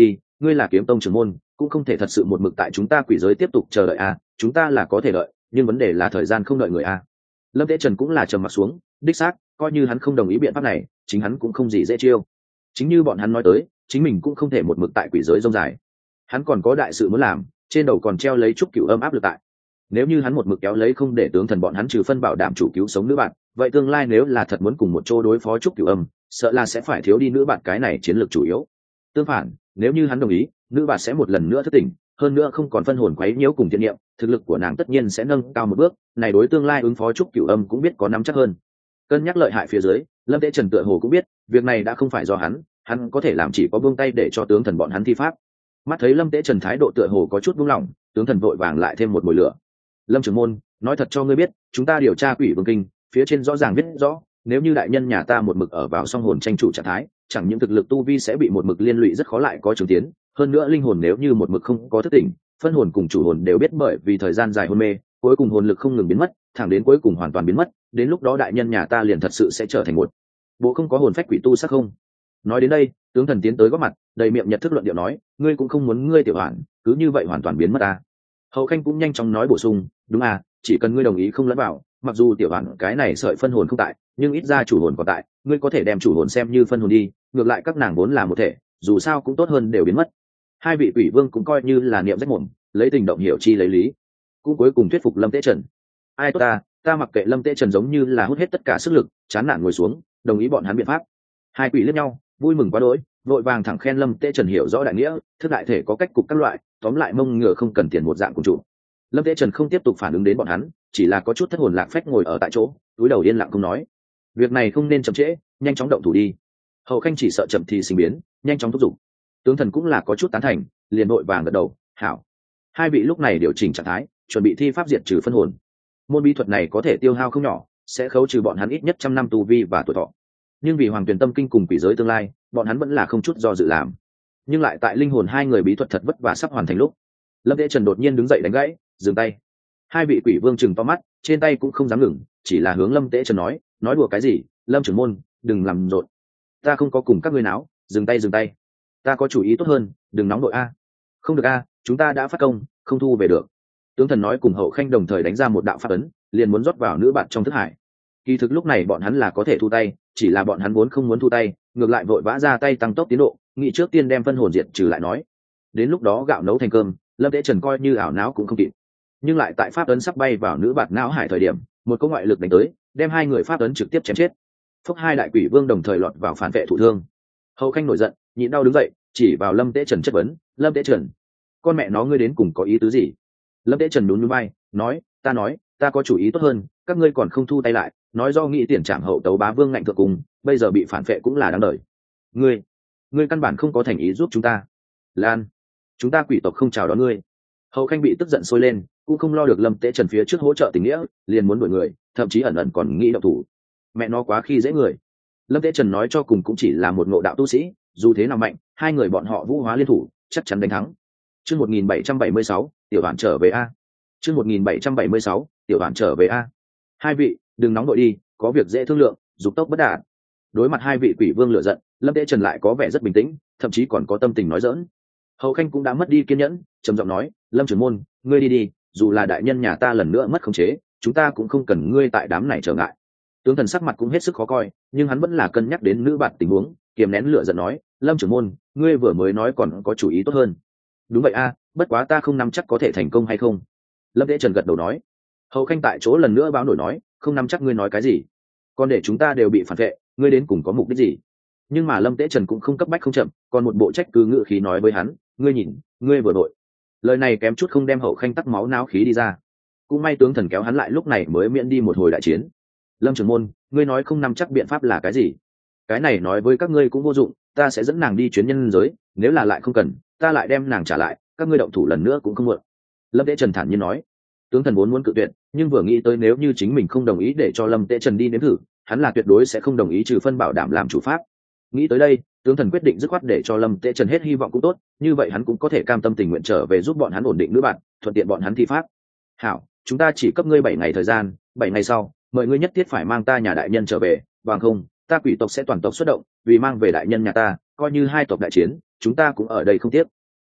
ngươi là kiếm tông trưởng môn, cũng không thể thật sự một mực tại chúng ta quỷ giới tiếp tục chờ đợi à, chúng ta là có thể đợi, nhưng vấn đề là thời gian không đợi người à. Lâm Tế Trần cũng là trầm mặt xuống, đích xác, coi như hắn không đồng ý biện pháp này, chính hắn cũng không gì dễ chiêu. Chính như bọn hắn nói tới, chính mình cũng không thể một mực tại quỷ giới rông dài. Hắn còn có đại sự muốn làm, trên đầu còn treo lấy chút cửu âm áp lực tại. Nếu như hắn một mực kéo lấy không để tướng thần bọn hắn trừ phân bảo đảm chủ cứu sống nữ bạn, vậy tương lai nếu là thật muốn cùng một chỗ đối phó chút cửu âm, sợ là sẽ phải thiếu đi nữ bạn cái này chiến lược chủ yếu. Tương phản, nếu như hắn đồng ý, nữ bạn sẽ một lần nữa thức tỉnh, hơn nữa không còn phân hồn quấy nhiễu cùng thiện niệm, thực lực của nàng tất nhiên sẽ nâng cao một bước, này đối tương lai ứng phó chút cửu âm cũng biết có nắm chắc hơn. Cân nhắc lợi hại phía dưới, Lâm Tế Trần tựa hồ cũng biết, việc này đã không phải do hắn, hắn có thể làm chỉ có buông tay để cho tướng thần bọn hắn thi pháp. Mắt thấy Lâm Tế Trần thái độ tựa hồ có chút buông lỏng, tướng thần vội vàng lại thêm một mùi lửa. Lâm trưởng môn, nói thật cho ngươi biết, chúng ta điều tra quỷ vương kinh, phía trên rõ ràng viết rõ, nếu như đại nhân nhà ta một mực ở vào song hồn tranh chủ trạng thái, chẳng những thực lực tu vi sẽ bị một mực liên lụy rất khó lại có trường tiến, hơn nữa linh hồn nếu như một mực không có thức tỉnh, phân hồn cùng chủ hồn đều biết bởi vì thời gian dài hôn mê, cuối cùng hồn lực không ngừng biến mất, thẳng đến cuối cùng hoàn toàn biến mất, đến lúc đó đại nhân nhà ta liền thật sự sẽ trở thành một bộ không có hồn phách quỷ tu sắc không. Nói đến đây, tướng thần tiến tới góp mặt, đầy miệng nhật thức luận điệu nói, ngươi cũng không muốn ngươi tiểu hoàn cứ như vậy hoàn toàn biến mất ta. Hậu Khanh cũng nhanh chóng nói bổ sung, đúng à, chỉ cần ngươi đồng ý không lẫn vào, mặc dù tiểu hoàn cái này sợi phân hồn không tại, nhưng ít ra chủ hồn còn tại, ngươi có thể đem chủ hồn xem như phân hồn đi, ngược lại các nàng vốn là một thể, dù sao cũng tốt hơn đều biến mất. Hai vị quỷ vương cũng coi như là niệm rách mồm, lấy tình động hiểu chi lấy lý, cũng cuối cùng thuyết phục Lâm Tế Trần. Ai tốt ta, ta mặc kệ. Lâm Tế Trần giống như là hút hết tất cả sức lực, chán nản ngồi xuống, đồng ý bọn hắn biện pháp. Hai quỷ liếc nhau, vui mừng quá đỗi, vội vàng thẳng khen Lâm Tế Trần hiểu rõ đại nghĩa, thức đại thể có cách cục các loại, tóm lại mông ngựa không cần tiền một dạng cùng chủ. Lâm Tế Trần không tiếp tục phản ứng đến bọn hắn, chỉ là có chút thất hồn lạc phách ngồi ở tại chỗ, túi đầu yên lặng không nói. Việc này không nên chậm trễ, nhanh chóng động thủ đi. Hậu Khanh chỉ sợ chậm thì sinh biến, nhanh chóng thúc giục. Tướng thần cũng là có chút tán thành, liền vội vàng gật đầu, hảo. Hai vị lúc này điều chỉnh trạng thái, chuẩn bị thi pháp diệt trừ phân hồn. Môn bí thuật này có thể tiêu hao không nhỏ, sẽ khấu trừ bọn hắn ít nhất trăm năm tu vi và tuổi thọ. Nhưng vì Hoàng Tuyền Tâm Kinh cùng quỷ giới tương lai, bọn hắn vẫn là không chút do dự làm. Nhưng lại tại linh hồn hai người bí thuật thật vất vả sắp hoàn thành lúc, Lâm Tế Trần đột nhiên đứng dậy đánh gãy, dừng tay. Hai vị quỷ vương chừng to mắt, trên tay cũng không dám ngừng, chỉ là hướng Lâm Tế Trần nói, nói đùa cái gì, Lâm trưởng môn, đừng làm rộn. Ta không có cùng các ngươi náo, dừng tay dừng tay. Ta có chủ ý tốt hơn, đừng nóng đội a. Không được a, chúng ta đã phát công, không thu về được. Tướng thần nói cùng Hậu Khanh đồng thời đánh ra một đạo pháp ấn, liền muốn rót vào nữ bạn trong thức hải. Kỳ thực lúc này bọn hắn là có thể thu tay, chỉ là bọn hắn vốn không muốn thu tay, ngược lại vội vã ra tay tăng tốc tiến độ, nghĩ trước tiên đem phân hồn diệt trừ lại nói. Đến lúc đó gạo nấu thành cơm, Lâm Tế Trần coi như ảo não cũng không kịp. Nhưng lại tại pháp ấn sắp bay vào nữ bạn não hải thời điểm, một cỗ ngoại lực đánh tới, đem hai người pháp ấn trực tiếp chém chết. Phốc, hai đại quỷ vương đồng thời lọt vào phản vệ thụ thương. Hậu Khanh nổi giận, nhịn đau đứng dậy, chỉ vào Lâm Tế Trần chất vấn, Lâm Tế Trần, con mẹ nó ngươi đến cùng có ý tứ gì? Lâm Tế Trần nhún nhún vai, nói, ta nói, ta có chủ ý tốt hơn, các ngươi còn không thu tay lại, nói do nghĩ tiền trảm hậu tấu bá vương ngạnh thượng cùng, bây giờ bị phản vệ cũng là đáng đời. Ngươi, ngươi căn bản không có thành ý giúp chúng ta. Lan, chúng ta quỷ tộc không chào đón ngươi. Hậu Khanh bị tức giận sôi lên, cũng không lo được Lâm Tế Trần phía trước hỗ trợ tình nghĩa, liền muốn đuổi người, thậm chí ẩn ẩn còn nghĩ động thủ. Mẹ nó quá khi dễ người. Lâm Tế Trần nói cho cùng cũng chỉ là một ngộ đạo tu sĩ, dù thế nào mạnh, hai người bọn họ vũ hóa liên thủ, chắc chắn đánh thắng. Chương một nghìn bảy trăm bảy mươi sáu, tiểu đoàn trở về a. Chương một nghìn bảy trăm bảy mươi sáu, tiểu đoàn trở về a. Hai vị, đừng nóng đội đi, có việc dễ thương lượng, dục tốc bất đạt. Đối mặt hai vị quỷ vương lựa giận, Lâm Tế Trần lại có vẻ rất bình tĩnh, thậm chí còn có tâm tình nói giỡn. Hậu Khanh cũng đã mất đi kiên nhẫn, trầm giọng nói, Lâm trưởng môn, ngươi đi đi, dù là đại nhân nhà ta lần nữa mất khống chế, chúng ta cũng không cần ngươi tại đám này trở ngại. Tướng thần sắc mặt cũng hết sức khó coi, nhưng hắn vẫn là cân nhắc đến nữ bạn tình huống, kiềm nén lửa giận nói, Lâm trưởng môn, ngươi vừa mới nói còn có chủ ý tốt hơn. Đúng vậy a, bất quá ta không nắm chắc có thể thành công hay không. Lâm Tế Trần gật đầu nói. Hậu Khanh tại chỗ lần nữa báo nổi nói, không nắm chắc ngươi nói cái gì, còn để chúng ta đều bị phản vệ, ngươi đến cùng có mục đích gì? Nhưng mà Lâm Tế Trần cũng không cấp bách không chậm, còn một bộ trách cứ ngự khí nói với hắn, ngươi nhìn, ngươi vừa đội. Lời này kém chút không đem Hậu Khanh tắc máu não khí đi ra. Cũng may tướng thần kéo hắn lại lúc này mới miễn đi một hồi đại chiến. Lâm trưởng môn, ngươi nói không nắm chắc biện pháp là cái gì? Cái này nói với các ngươi cũng vô dụng, ta sẽ dẫn nàng đi chuyến nhân giới, nếu là lại không cần, ta lại đem nàng trả lại, các ngươi động thủ lần nữa cũng không muộn. Lâm Tế Trần thản nhiên nói. Tướng thần vốn muốn cự tuyệt, nhưng vừa nghĩ tới nếu như chính mình không đồng ý để cho Lâm Tế Trần đi nếm thử, hắn là tuyệt đối sẽ không đồng ý trừ phân bảo đảm làm chủ pháp. Nghĩ tới đây, tướng thần quyết định dứt khoát để cho Lâm Tế Trần hết hy vọng cũng tốt, như vậy hắn cũng có thể cam tâm tình nguyện trở về giúp bọn hắn ổn định nữ bạn, thuận tiện bọn hắn thi pháp. Hảo, chúng ta chỉ cấp ngươi bảy ngày thời gian, bảy ngày sau, mời ngươi nhất thiết phải mang ta nhà đại nhân trở về, bằng không, ta quỷ tộc sẽ toàn tộc xuất động, vì mang về đại nhân nhà ta, coi như hai tộc đại chiến, chúng ta cũng ở đây không tiếc.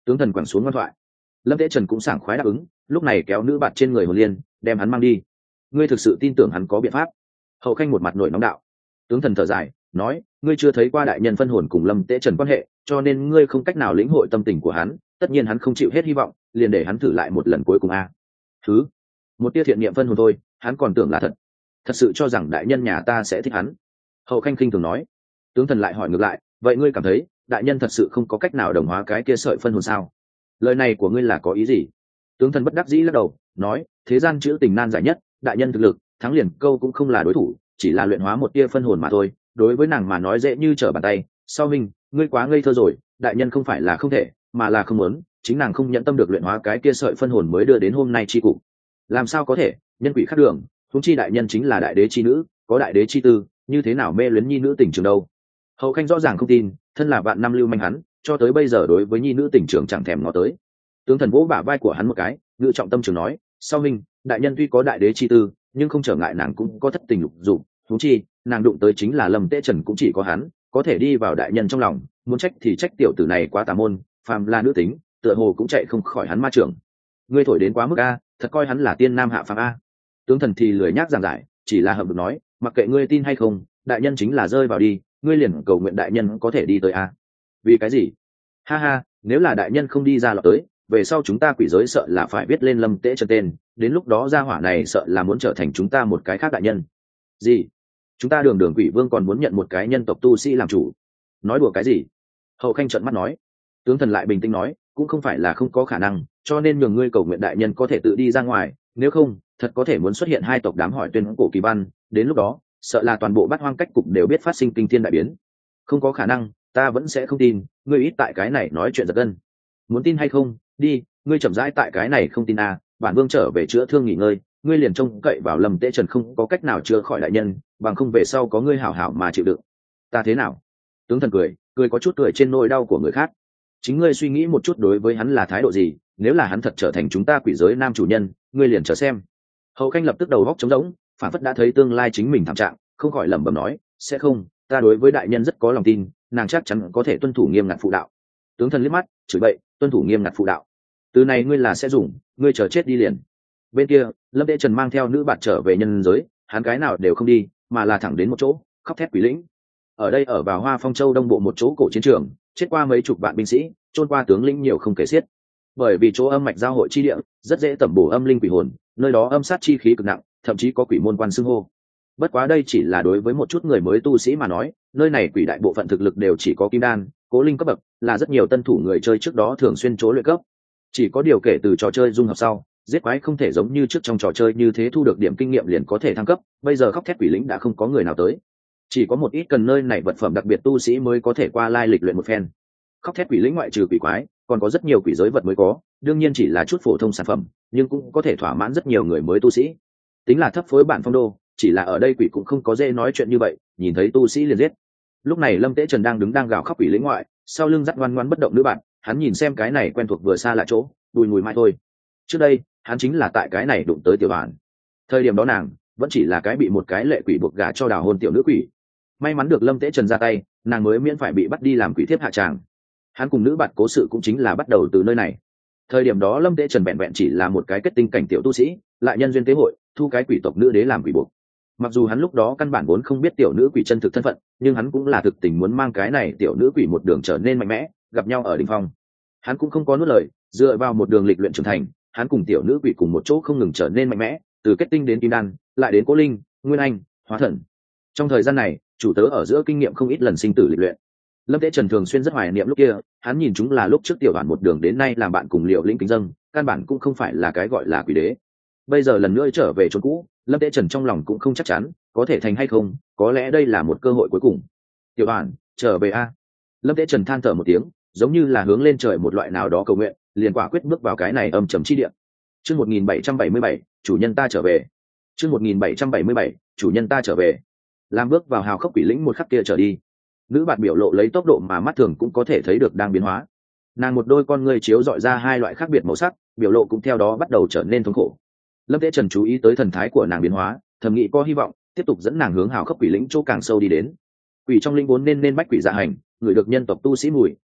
Tướng thần quẳng xuống ngoan thoại. Lâm Tế Trần cũng sảng khoái đáp ứng, lúc này kéo nữ bạt trên người Hồn Liên, đem hắn mang đi. Ngươi thực sự tin tưởng hắn có biện pháp? Hậu Khanh một mặt nổi nóng đạo. Tướng thần thở dài, nói, ngươi chưa thấy qua đại nhân phân hồn cùng Lâm Tế Trần quan hệ, cho nên ngươi không cách nào lĩnh hội tâm tình của hắn, tất nhiên hắn không chịu hết hy vọng, liền để hắn thử lại một lần cuối cùng a. Thứ, một tia thiện niệm phân hồn thôi, hắn còn tưởng là thật. Thật sự cho rằng đại nhân nhà ta sẽ thích hắn. Hậu Khanh khinh thường nói. Tướng thần lại hỏi ngược lại, vậy ngươi cảm thấy đại nhân thật sự không có cách nào đồng hóa cái kia sợi phân hồn sao? Lời này của ngươi là có ý gì? Tướng thần bất đắc dĩ lắc đầu, nói, thế gian chữ tình nan giải nhất, đại nhân thực lực thắng liền câu cũng không là đối thủ, chỉ là luyện hóa một tia phân hồn mà thôi, đối với nàng mà nói dễ như trở bàn tay. Sau mình, ngươi quá ngây thơ rồi, đại nhân không phải là không thể, mà là không muốn, chính nàng không nhẫn tâm được luyện hóa cái kia sợi phân hồn mới đưa đến hôm nay chi cục. Làm sao có thể, nhân quỷ khác đường, huống chi đại nhân chính là đại đế chi nữ, có đại đế chi tư, như thế nào mê luyến nhi nữ tình trường đâu? Hậu Khanh rõ ràng không tin, thân là vạn năm lưu manh hắn, cho tới bây giờ đối với nhi nữ tình trường chẳng thèm ngó tới. Tướng thần vỗ bả vai của hắn một cái, ngự trọng tâm trường nói, sau minh, đại nhân tuy có đại đế chi tư, nhưng không trở ngại nàng cũng có thất tình lục dục, huống chi nàng đụng tới chính là Lâm Tế Trần, cũng chỉ có hắn có thể đi vào đại nhân trong lòng, muốn trách thì trách tiểu tử này quá tà môn, phàm là nữ tính, tựa hồ cũng chạy không khỏi hắn ma trưởng. Ngươi thổi đến quá mức a, thật coi hắn là tiên nam hạ phàm a. Tướng thần thì lười nhác giảng giải, chỉ là hậm hực nói, mặc kệ ngươi tin hay không, đại nhân chính là rơi vào đi, ngươi liền cầu nguyện đại nhân có thể đi tới a. Vì cái gì? Ha ha, nếu là đại nhân không đi ra lọt tới, về sau chúng ta quỷ giới sợ là phải viết lên Lâm Tế Trần tên, đến lúc đó gia hỏa này sợ là muốn trở thành chúng ta một cái khác đại nhân. Gì? Chúng ta đường đường quỷ vương còn muốn nhận một cái nhân tộc tu sĩ làm chủ? Nói đùa cái gì? Hậu Khanh trợn mắt nói. Tướng thần lại bình tĩnh nói, cũng không phải là không có khả năng, cho nên nhường ngươi cầu nguyện đại nhân có thể tự đi ra ngoài, nếu không thật có thể muốn xuất hiện hai tộc đám hỏi tuyên cổ kỳ văn, đến lúc đó sợ là toàn bộ bát hoang cách cục đều biết phát sinh kinh thiên đại biến. Không có khả năng, ta vẫn sẽ không tin, ngươi ít tại cái này nói chuyện giật gân. Muốn tin hay không, đi, ngươi chậm rãi tại cái này không tin à, bản vương trở về chữa thương nghỉ ngơi, ngươi liền trông cậy vào Lâm Tế Trần không có cách nào chữa khỏi đại nhân, bằng không về sau có ngươi hảo hảo mà chịu đựng. Ta thế nào? Tướng thần cười, cười có chút cười trên nỗi đau của người khác. Chính ngươi suy nghĩ một chút, đối với hắn là thái độ gì, nếu là hắn thật trở thành chúng ta quỷ giới nam chủ nhân, ngươi liền chờ xem. Hậu Khanh lập tức đầu góc trống rỗng, phản phất đã thấy tương lai chính mình thảm trạng, không khỏi lẩm bẩm nói, sẽ không, ta đối với đại nhân rất có lòng tin, nàng chắc chắn có thể tuân thủ nghiêm ngặt phụ đạo. Tướng thần liếc mắt, chửi bậy, tuân thủ nghiêm ngặt phụ đạo, từ này ngươi là sẽ dùng, ngươi chờ chết đi liền. Bên kia, Lâm Tế Trần mang theo nữ bạt trở về nhân giới, hắn cái nào đều không đi, mà là thẳng đến một chỗ, khóc thét quỷ lĩnh. Ở đây ở vào Hoa Phong Châu đông bộ một chỗ cổ chiến trường, chết qua mấy chục vạn binh sĩ, trôn qua tướng lĩnh nhiều không kể xiết. Bởi vì chỗ âm mạch giao hội chi địa rất dễ tẩm bổ âm linh quỷ hồn, nơi đó âm sát chi khí cực nặng, thậm chí có quỷ môn quan xưng hô. Bất quá đây chỉ là đối với một chút người mới tu sĩ mà nói, nơi này quỷ đại bộ phận thực lực đều chỉ có kim đan, cố linh cấp bậc, là rất nhiều tân thủ người chơi trước đó thường xuyên chỗ luyện cấp. Chỉ có điều kể từ trò chơi dung hợp sau, giết quái không thể giống như trước trong trò chơi như thế thu được điểm kinh nghiệm liền có thể thăng cấp, bây giờ khóc thét quỷ lĩnh đã không có người nào tới. Chỉ có một ít cần nơi này vật phẩm đặc biệt tu sĩ mới có thể qua lai lịch luyện một phen. Khóc thét quỷ lĩnh ngoại trừ quỷ quái, còn có rất nhiều quỷ giới vật mới có, đương nhiên chỉ là chút phổ thông sản phẩm, nhưng cũng có thể thỏa mãn rất nhiều người mới tu sĩ. Tính là thấp phối bản phong đô, chỉ là ở đây quỷ cũng không có dễ nói chuyện như vậy, nhìn thấy tu sĩ liền giết. Lúc này Lâm Tế Trần đang đứng đang gào khóc quỷ lĩnh ngoại, sau lưng dắt ngoan ngoan bất động nữ bạn, hắn nhìn xem cái này quen thuộc vừa xa lạ chỗ, đùi mùi mai thôi. Trước đây, hắn chính là tại cái này đụng tới tiểu bản. Thời điểm đó nàng vẫn chỉ là cái bị một cái lệ quỷ buộc gả cho đào hôn tiểu nữ quỷ. May mắn được Lâm Tế Trần ra tay, nàng mới miễn phải bị bắt đi làm quỷ thiếp hạ tràng. Hắn cùng nữ bạn cố sự cũng chính là bắt đầu từ nơi này. Thời điểm đó Lâm Tế Trần vẹn vẹn chỉ là một cái kết tinh cảnh tiểu tu sĩ, lại nhân duyên tế hội thu cái quỷ tộc nữ đế làm quỷ buộc. Mặc dù hắn lúc đó căn bản vốn không biết tiểu nữ quỷ chân thực thân phận, nhưng hắn cũng là thực tình muốn mang cái này tiểu nữ quỷ một đường trở nên mạnh mẽ, gặp nhau ở đỉnh phong. Hắn cũng không có nuốt lời, dựa vào một đường lịch luyện trưởng thành, hắn cùng tiểu nữ quỷ cùng một chỗ không ngừng trở nên mạnh mẽ, từ kết tinh đến kim đan, lại đến cố linh, nguyên anh, hóa thần. Trong thời gian này, chủ tớ ở giữa kinh nghiệm không ít lần sinh tử lịch luyện. Lâm Tế Trần thường xuyên rất hoài niệm lúc kia, hắn nhìn chúng là lúc trước tiểu đoàn một đường đến nay làm bạn cùng Liệu Lĩnh kính dâng, căn bản cũng không phải là cái gọi là quỷ đế. Bây giờ lần nữa trở về chốn cũ, Lâm Tế Trần trong lòng cũng không chắc chắn có thể thành hay không, có lẽ đây là một cơ hội cuối cùng. Tiểu đoàn, trở về a. Lâm Tế Trần than thở một tiếng, giống như là hướng lên trời một loại nào đó cầu nguyện, liền quả quyết bước vào cái này âm trầm chi địa. Chương một nghìn bảy trăm bảy mươi bảy, chủ nhân ta trở về. Chương một nghìn bảy trăm bảy mươi bảy, chủ nhân ta trở về. Làm bước vào hào khốc quỷ lĩnh một khắc kia trở đi, nữ bạt biểu lộ lấy tốc độ mà mắt thường cũng có thể thấy được đang biến hóa. Nàng một đôi con ngươi chiếu dọi ra hai loại khác biệt màu sắc, biểu lộ cũng theo đó bắt đầu trở nên thống khổ. Lâm Tế Trần chú ý tới thần thái của nàng biến hóa, thầm nghĩ có hy vọng, tiếp tục dẫn nàng hướng hào khốc quỷ lĩnh chỗ càng sâu đi đến. Quỷ trong linh vốn nên nên bách quỷ dạ hành, người được nhân tộc tu sĩ mùi,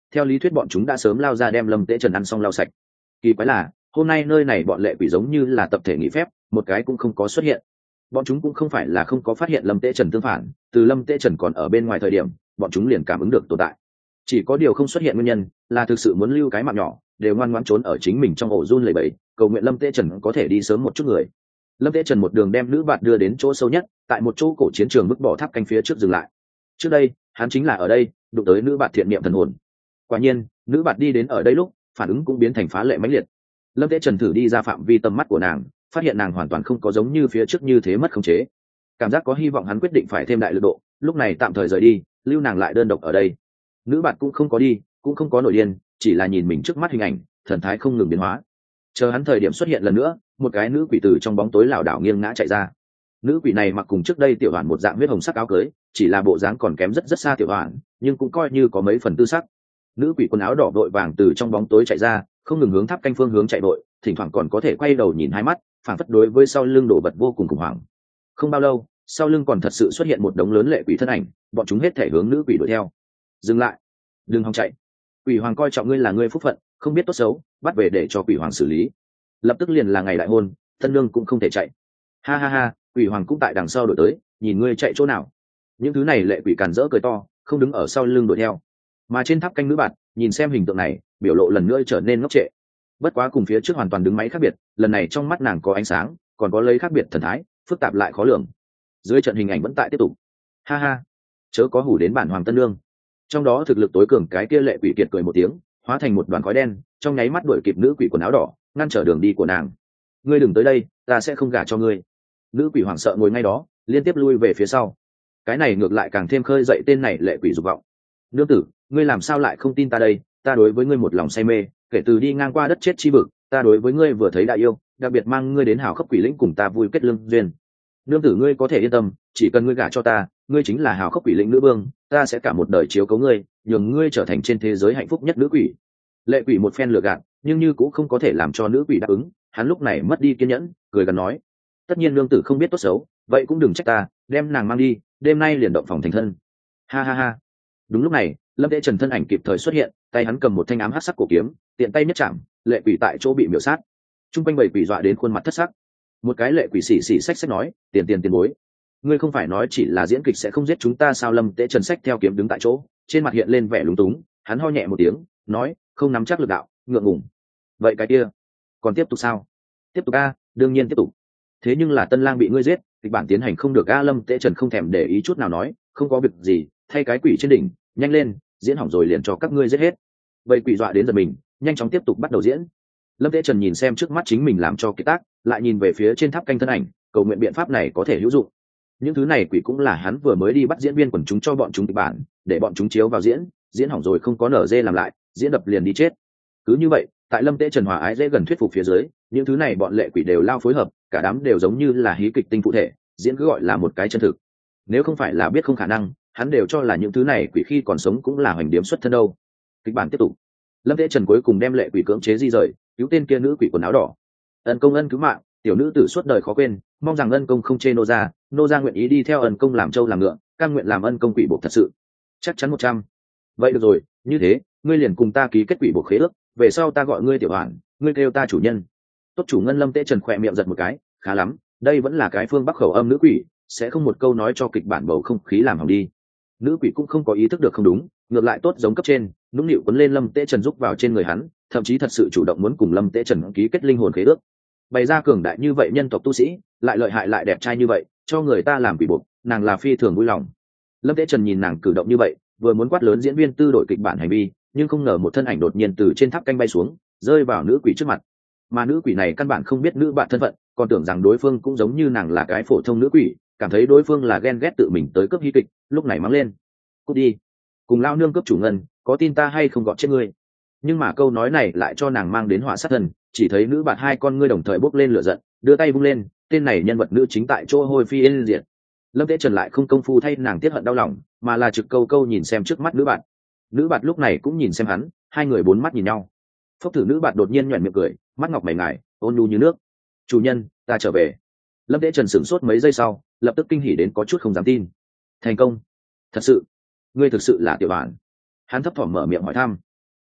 theo lý thuyết bọn chúng đã sớm lao ra đem Lâm Tế Trần ăn xong lau sạch. Kỳ quái là hôm nay nơi này bọn lệ quỷ giống như là tập thể nghỉ phép, một cái cũng không có xuất hiện. Bọn chúng cũng không phải là không có phát hiện Lâm Tế Trần tương phản, từ Lâm Tế Trần còn ở bên ngoài thời điểm bọn chúng liền cảm ứng được tồn tại. Chỉ có điều không xuất hiện nguyên nhân là thực sự muốn lưu cái mạng nhỏ, đều ngoan ngoãn trốn ở chính mình trong ổ run lầy bẫy, cầu nguyện Lâm Tế Trần có thể đi sớm một chút người. Lâm Tế Trần một đường đem nữ bạt đưa đến chỗ sâu nhất, tại một chỗ cổ chiến trường vứt bỏ tháp canh phía trước dừng lại. Trước đây hắn chính là ở đây đụng tới nữ bạt thiện niệm thần hồn. Quả nhiên nữ bạt đi đến ở đây lúc phản ứng cũng biến thành phá lệ mãnh liệt. Lâm Tế Trần thử đi ra phạm vi tầm mắt của nàng, phát hiện nàng hoàn toàn không có giống như phía trước như thế mất khống chế. Cảm giác có hy vọng, hắn quyết định phải thêm đại lực độ, lúc này tạm thời rời đi, lưu nàng lại đơn độc ở đây. Nữ bạt cũng không có đi, cũng không có nổi điên, chỉ là nhìn mình trước mắt hình ảnh, thần thái không ngừng biến hóa. Chờ hắn thời điểm xuất hiện lần nữa, một cái nữ quỷ từ trong bóng tối lảo đảo nghiêng ngã chạy ra. Nữ quỷ này mặc cùng trước đây tiểu hoàn một dạng huyết hồng sắc áo cưới, chỉ là bộ dáng còn kém rất rất xa tiểu hoàn, nhưng cũng coi như có mấy phần tư sắc. Nữ quỷ quần áo đỏ đội vàng từ trong bóng tối chạy ra, không ngừng hướng tháp canh phương hướng chạy vội, thỉnh thoảng còn có thể quay đầu nhìn hai mắt, phản phất đối với sau lưng đổ vật vô cùng khủng hoảng. Không bao lâu, sau lưng còn thật sự xuất hiện một đống lớn lệ quỷ thân ảnh, bọn chúng hết thể hướng nữ quỷ đuổi theo. Dừng lại, đừng hòng chạy. Quỷ hoàng coi trọng ngươi là ngươi phúc phận, không biết tốt xấu, bắt về để cho quỷ hoàng xử lý. Lập tức liền là ngày đại hôn, thân nương cũng không thể chạy. Ha ha ha, quỷ hoàng cũng tại đằng sau đổi tới, nhìn ngươi chạy chỗ nào. Những thứ này lệ quỷ càn rỡ cười to, không đứng ở sau lưng đuổi theo. Mà trên tháp canh nữ bạt nhìn xem hình tượng này, biểu lộ lần nữa trở nên ngốc trệ. Bất quá cùng phía trước hoàn toàn đứng máy khác biệt, lần này trong mắt nàng có ánh sáng, còn có lấy khác biệt thần thái, phức tạp lại khó lường. Dưới trận hình ảnh vẫn tại tiếp tục. Ha ha, chớ có hủ đến bản hoàng tân nương. Trong đó thực lực tối cường cái kia lệ quỷ kiệt cười một tiếng, hóa thành một đoàn khói đen, trong nháy mắt đuổi kịp nữ quỷ quần áo đỏ, ngăn trở đường đi của nàng. Ngươi đừng tới đây, ta sẽ không gả cho ngươi. Nữ quỷ hoảng sợ ngồi ngay đó, liên tiếp lui về phía sau. Cái này ngược lại càng thêm khơi dậy tên này lệ quỷ dục vọng. Nương tử, ngươi làm sao lại không tin ta đây? Ta đối với ngươi một lòng say mê, kể từ đi ngang qua đất chết chi vực, ta đối với ngươi vừa thấy đã yêu, đặc biệt mang ngươi đến hào khắp quỷ lĩnh cùng ta vui kết lương duyên. Nương tử ngươi có thể yên tâm, chỉ cần ngươi gả cho ta, ngươi chính là hào khắp quỷ lĩnh nữ vương, ta sẽ cả một đời chiếu cố ngươi, nhường ngươi trở thành trên thế giới hạnh phúc nhất nữ quỷ. Lệ quỷ một phen lừa gạt, nhưng như cũng không có thể làm cho nữ quỷ đáp ứng, hắn lúc này mất đi kiên nhẫn, cười gần nói: tất nhiên nương tử không biết tốt xấu, vậy cũng đừng trách ta, đem nàng mang đi, đêm nay liền động phòng thành thân. Ha ha ha. Đúng lúc này, Lâm Tế Trần thân ảnh kịp thời xuất hiện, tay hắn cầm một thanh ám hắc sắc cổ kiếm, tiện tay nhất chạm, lệ quỷ tại chỗ bị miểu sát. Trung quanh bảy quỷ dọa đến khuôn mặt thất sắc. Một cái lệ quỷ xỉ xỉ xách xách nói: tiền tiền tiền bối, ngươi không phải nói chỉ là diễn kịch sẽ không giết chúng ta sao? Lâm Tế Trần xách theo kiếm đứng tại chỗ, trên mặt hiện lên vẻ lúng túng, hắn ho nhẹ một tiếng, nói: không nắm chắc lực đạo, ngượng ngùng. Vậy cái kia, còn tiếp tục sao? Tiếp tục a, đương nhiên tiếp tục. Thế nhưng là Tân Lang bị ngươi giết, kịch bản tiến hành không được a. Lâm Tế Trần không thèm để ý chút nào nói: không có việc gì, thay cái quỷ trên đỉnh, nhanh lên, diễn hỏng rồi liền cho các ngươi giết hết. Vậy quỷ dọa đến giật mình, nhanh chóng tiếp tục bắt đầu diễn. Lâm Tế Trần nhìn xem trước mắt chính mình làm cho kiệt tác, lại nhìn về phía trên tháp canh thân ảnh, cầu nguyện biện pháp này có thể hữu dụng. Những thứ này quỷ cũng là hắn vừa mới đi bắt diễn viên quần chúng cho bọn chúng kịch bản, để bọn chúng chiếu vào diễn, diễn hỏng rồi không có nở dê làm lại, diễn đập liền đi chết. Cứ như vậy, tại Lâm Tế Trần hòa ái dễ gần thuyết phục phía dưới, những thứ này bọn lệ quỷ đều lao phối hợp, cả đám đều giống như là hí kịch tinh phụ thể, diễn cứ gọi là một cái chân thực. Nếu không phải là biết không khả năng, hắn đều cho là những thứ này quỷ khi còn sống cũng là hoành điếm xuất thân đâu. Kịch bản tiếp tục. Lâm Tế Trần cuối cùng đem lệ quỷ cưỡng chế di rời, cứu tên kia nữ quỷ quần áo đỏ. Ân công ân cứu mạng, tiểu nữ tử suốt đời khó quên, mong rằng ân công không chê nô gia, nô gia nguyện ý đi theo ân công làm trâu làm ngựa, cam nguyện làm ân công quỷ buộc thật sự. Chắc chắn một trăm. Vậy được rồi, như thế, ngươi liền cùng ta ký kết quỷ buộc khế ước, về sau ta gọi ngươi tiểu hoàn, ngươi kêu ta chủ nhân. Tốt chủ ngân. Lâm Tế Trần khỏe miệng giật một cái, khá lắm, đây vẫn là cái phương Bắc khẩu âm nữ quỷ, sẽ không một câu nói cho kịch bản bầu không khí làm hỏng đi. Nữ quỷ cũng không có ý thức được không đúng, ngược lại tốt giống cấp trên, nũng nịu quấn lên Lâm Tế Trần giúp vào trên người hắn, thậm chí thật sự chủ động muốn cùng Lâm Tế Trần ký kết linh hồn khế ước. Bày ra cường đại như vậy nhân tộc tu sĩ, lại lợi hại lại đẹp trai như vậy, cho người ta làm quỷ buộc, nàng là phi thường vui lòng. Lâm Tế Trần nhìn nàng cử động như vậy, vừa muốn quát lớn diễn viên tư đổi kịch bản hành vi, nhưng không ngờ một thân ảnh đột nhiên từ trên tháp canh bay xuống, rơi vào nữ quỷ trước mặt. Mà nữ quỷ này căn bản không biết nữ bạn thân phận, còn tưởng rằng đối phương cũng giống như nàng là cái phổ thông nữ quỷ, cảm thấy đối phương là ghen ghét tự mình tới cướp hí kịch, lúc này mắng lên: cút đi, cùng lao nương cướp chủ ngân, có tin ta hay không gọt chết ngươi. Nhưng mà câu nói này lại cho nàng mang đến họa sát thân, chỉ thấy nữ bạn hai con ngươi đồng thời bốc lên lửa giận, đưa tay vung lên, tên này nhân vật nữ chính tại chỗ hôi phi yên diệt. Lâm Tế Trần lại không công phu thay nàng tiết hận đau lòng, mà là trực câu câu nhìn xem trước mắt nữ bạn. Nữ bạn lúc này cũng nhìn xem hắn, hai người bốn mắt nhìn nhau. Phốc thử nữ bạn đột nhiên nhoẻn miệng cười, mắt ngọc mày ngài, ôn nhu như nước. Chủ nhân, ta trở về. Lâm Tế Trần sửng sốt mấy giây sau, lập tức kinh hỉ đến có chút không dám tin. Thành công? Thật sự? Ngươi thực sự là tiểu bản? Hắn thấp thỏm mở miệng hỏi thăm.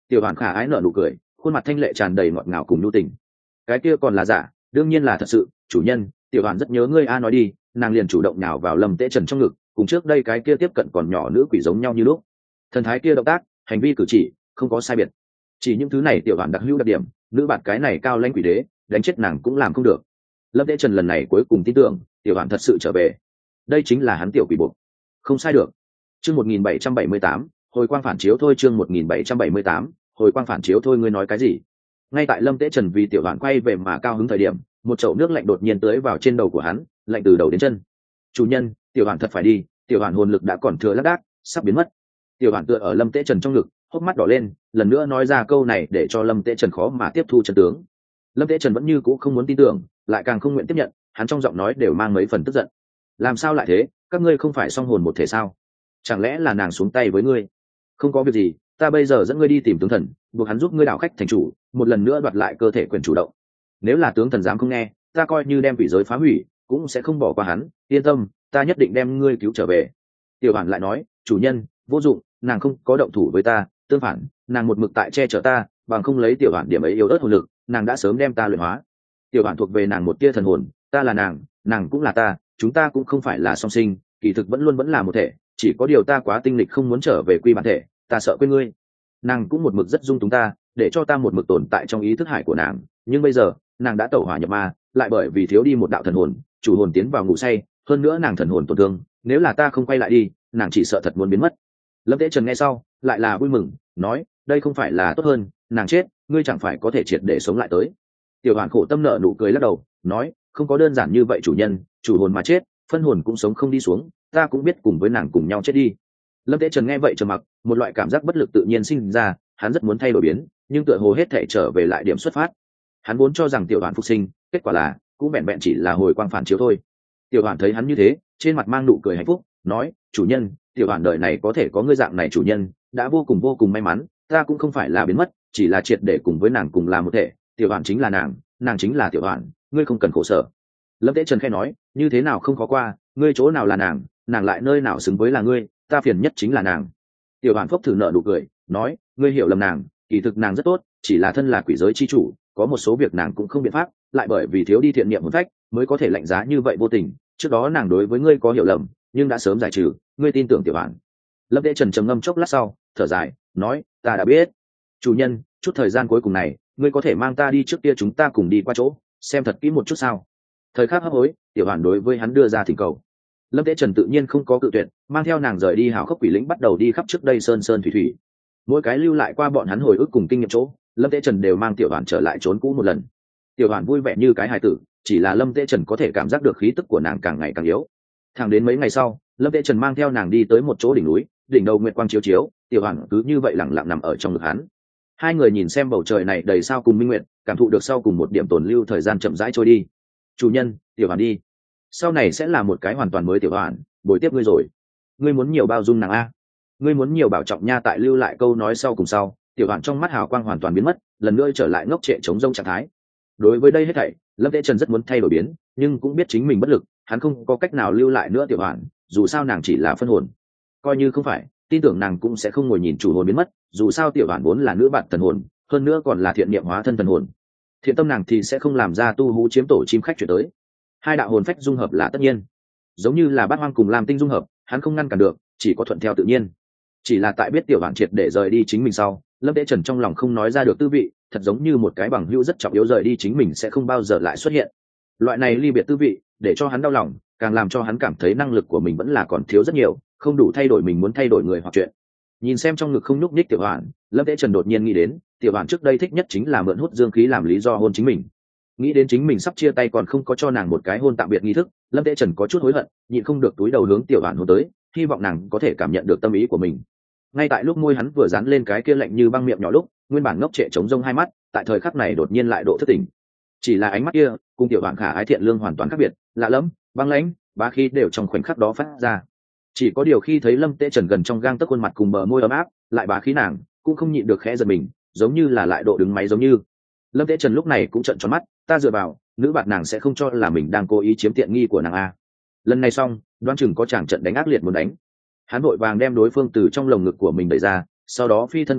Tiểu Hoàn khả ái nở nụ cười, khuôn mặt thanh lệ tràn đầy ngọt ngào cùng nhu tình. Cái kia còn là giả, đương nhiên là thật sự, chủ nhân. Tiểu Hoàn rất nhớ ngươi a. Nói đi, nàng liền chủ động nhào vào Lâm Tế Trần trong ngực, cùng trước đây cái kia tiếp cận còn nhỏ nữ quỷ giống nhau như lúc. Thần thái kia động tác, hành vi cử chỉ không có sai biệt. Chỉ những thứ này Tiểu Hoàn đặc hữu đặc điểm, nữ bạt cái này cao lãnh quỷ đế, đánh chết nàng cũng làm không được. Lâm Tế Trần lần này cuối cùng tin tưởng, Tiểu Hoàn thật sự trở về. Đây chính là hắn tiểu quỷ buộc, không sai được. Chương một nghìn bảy trăm bảy mươi tám, hồi quang phản chiếu thôi. Chương một nghìn bảy trăm bảy mươi tám, hồi quang phản chiếu thôi. Ngươi nói cái gì? Ngay tại Lâm Tế Trần vì Tiểu Hoàn quay về mà cao hứng thời điểm, một chậu nước lạnh đột nhiên tưới vào trên đầu của hắn, lạnh từ đầu đến chân. Chủ nhân, Tiểu Hoàn thật phải đi. Tiểu Hoàn hồn lực đã còn thừa lác đác, sắp biến mất. Tiểu Hoàn tựa ở Lâm Tế Trần trong ngực, hốc mắt đỏ lên, lần nữa nói ra câu này để cho Lâm Tế Trần khó mà tiếp thu chân tướng. Lâm Tế Trần vẫn như cũ không muốn tin tưởng, lại càng không nguyện tiếp nhận, hắn trong giọng nói đều mang mấy phần tức giận. Làm sao lại thế? Các ngươi không phải song hồn một thể sao? Chẳng lẽ là nàng xuống tay với ngươi? Không có việc gì, ta bây giờ dẫn ngươi đi tìm tướng thần, buộc hắn giúp ngươi đảo khách thành chủ, một lần nữa đoạt lại cơ thể quyền chủ động. Nếu là tướng thần dám không nghe, ta coi như đem quỷ giới phá hủy, cũng sẽ không bỏ qua hắn. Yên tâm, ta nhất định đem ngươi cứu trở về. Tiểu Hoàn lại nói, chủ nhân, vô dụng, nàng không có động thủ với ta, tương phản, nàng một mực tại che chở ta, bằng không lấy Tiểu Hoàn điểm ấy yếu ớt hồn lực, nàng đã sớm đem ta luyện hóa. Tiểu Hoàn thuộc về nàng một tia thần hồn, ta là nàng, nàng cũng là ta, chúng ta cũng không phải là song sinh, kỳ thực vẫn luôn vẫn là một thể, chỉ có điều ta quá tinh lịch không muốn trở về quy bản thể, ta sợ quên ngươi. Nàng cũng một mực rất dung túng ta, để cho ta một mực tồn tại trong ý thức hải của nàng, nhưng bây giờ nàng đã tẩu hỏa nhập ma, lại bởi vì thiếu đi một đạo thần hồn, chủ hồn tiến vào ngủ say, hơn nữa nàng thần hồn tổn thương, nếu là ta không quay lại đi, nàng chỉ sợ thật muốn biến mất. Lâm Tế Trần nghe sau lại là vui mừng, nói, đây không phải là tốt hơn, nàng chết, ngươi chẳng phải có thể triệt để sống lại tới. Tiểu Hoàn khổ tâm nợ nụ cười lắc đầu, nói, không có đơn giản như vậy chủ nhân, chủ hồn mà chết, phân hồn cũng sống không đi xuống, ta cũng biết cùng với nàng cùng nhau chết đi. Lâm Tế Trần nghe vậy trầm mặc, một loại cảm giác bất lực tự nhiên sinh ra, hắn rất muốn thay đổi biến, nhưng tựa hồ hết thể trở về lại điểm xuất phát. Hắn vốn cho rằng Tiểu Hoàn phục sinh, kết quả là cũng vẹn vẹn chỉ là hồi quang phản chiếu thôi. Tiểu Hoàn thấy hắn như thế, trên mặt mang nụ cười hạnh phúc, nói, chủ nhân, Tiểu Hoàn đời này có thể có ngươi dạng này chủ nhân, đã vô cùng vô cùng may mắn, ta cũng không phải là biến mất, chỉ là triệt để cùng với nàng cùng là một thể, Tiểu Hoàn chính là nàng, nàng chính là Tiểu Hoàn, ngươi không cần khổ sở. Lâm Tế Trần khẽ nói, như thế nào không có qua, ngươi chỗ nào là nàng, nàng lại nơi nào xứng với là ngươi, ta phiền nhất chính là nàng. Tiểu Hoàn phốc thử nợ nụ cười, nói, ngươi hiểu lầm nàng, kỳ thực nàng rất tốt, chỉ là thân là quỷ giới chi chủ, có một số việc nàng cũng không biện pháp, lại bởi vì thiếu đi thiện niệm hồn phách, mới có thể lạnh giá như vậy vô tình. Trước đó nàng đối với ngươi có hiểu lầm, nhưng đã sớm giải trừ, ngươi tin tưởng Tiểu Hoàn. Lâm Tế Trần trầm ngâm chốc lát sau, thở dài, nói, ta đã biết. Chủ nhân, chút thời gian cuối cùng này, ngươi có thể mang ta đi trước kia chúng ta cùng đi qua chỗ, xem thật kỹ một chút sao? Thời khắc hấp hối, Tiểu Hoàn đối với hắn đưa ra thỉnh cầu. Lâm Tế Trần tự nhiên không có cự tuyệt, mang theo nàng rời đi hào khốc quỷ lĩnh, bắt đầu đi khắp trước đây sơn sơn thủy thủy. Mỗi cái lưu lại qua bọn hắn hồi ức cùng kinh nghiệm chỗ, Lâm Tế Trần đều mang Tiểu Hoàn trở lại trốn cũ một lần. Tiểu Hoàn vui vẻ như cái hài tử, chỉ là Lâm Tế Trần có thể cảm giác được khí tức của nàng càng ngày càng yếu. Thẳng đến mấy ngày sau, Lâm Tế Trần mang theo nàng đi tới một chỗ đỉnh núi, đỉnh đầu nguyệt quang chiếu chiếu, Tiểu Hoàn cứ như vậy lặng lặng nằm ở trong ngực hắn. Hai người nhìn xem bầu trời này đầy sao cùng minh nguyệt, cảm thụ được sau cùng một điểm tồn lưu thời gian chậm rãi trôi đi. Chủ nhân, Tiểu Hoàn đi, sau này sẽ là một cái hoàn toàn mới Tiểu Hoàn, bồi tiếp ngươi rồi. Ngươi muốn nhiều bao dung nàng a, ngươi muốn nhiều bảo trọng nha. Tại lưu lại câu nói sau cùng sau, Tiểu Hoàn trong mắt hào quang hoàn toàn biến mất, lần nữa trở lại ngốc trệ chống rông trạng thái. Đối với đây hết thảy, Lâm Tế Trần rất muốn thay đổi biến, nhưng cũng biết chính mình bất lực, hắn không có cách nào lưu lại nữa Tiểu Hoàn, dù sao nàng chỉ là phân hồn. Coi như không phải, tin tưởng nàng cũng sẽ không ngồi nhìn chủ hồn biến mất, dù sao Tiểu Hoàn vốn là nữ bạn thần hồn, hơn nữa còn là thiện niệm hóa thân thần hồn. Thiện tâm nàng thì sẽ không làm ra tu hú chiếm tổ chim khách chuyển tới. Hai đạo hồn phách dung hợp là tất nhiên, giống như là bát hoang cùng lam tinh dung hợp, hắn không ngăn cản được, chỉ có thuận theo tự nhiên. Chỉ là tại biết Tiểu Hoàn triệt để rời đi chính mình sau, Lâm Tế Trần trong lòng không nói ra được tư vị, thật giống như một cái bằng hữu rất trọng yếu rời đi chính mình sẽ không bao giờ lại xuất hiện. Loại này ly biệt tư vị, để cho hắn đau lòng, càng làm cho hắn cảm thấy năng lực của mình vẫn là còn thiếu rất nhiều, không đủ thay đổi mình muốn thay đổi người hoặc chuyện. Nhìn xem trong ngực không nhúc nhích Tiểu Hoàn, Lâm Tế Trần đột nhiên nghĩ đến, Tiểu Hoàn trước đây thích nhất chính là mượn hút dương khí làm lý do hôn chính mình. Nghĩ đến chính mình sắp chia tay còn không có cho nàng một cái hôn tạm biệt nghi thức, Lâm Tế Trần có chút hối hận, nhịn không được túi đầu hướng Tiểu Hoàn hôn tới, hy vọng nàng có thể cảm nhận được tâm ý của mình. Ngay tại lúc môi hắn vừa dán lên cái kia lạnh như băng miệng nhỏ lúc, nguyên bản ngốc trệ chống rông hai mắt, tại thời khắc này đột nhiên lại độ thức tỉnh. Chỉ là ánh mắt kia, cùng Tiểu Hoàn khả ái thiện lương hoàn toàn khác biệt, lạ lẫm, băng lãnh, bá khí đều trong khoảnh khắc đó phát ra. Chỉ có điều khi thấy Lâm Tế Trần gần trong gang tấc khuôn mặt cùng bờ môi ấm áp, lại bá khí nàng, cũng không nhịn được khẽ giật mình, giống như là lại độ đứng máy giống như. Lâm Tế Trần lúc này cũng trợn tròn mắt, ta dựa vào, nữ bạn nàng sẽ không cho là mình đang cố ý chiếm tiện nghi của nàng a. Lần này xong, đoán chừng có chàng trận đánh ác liệt muốn đánh. Hắn vội vàng đem đối phương từ trong lồng ngực của mình đẩy ra, sau đó phi thân cảnh giác,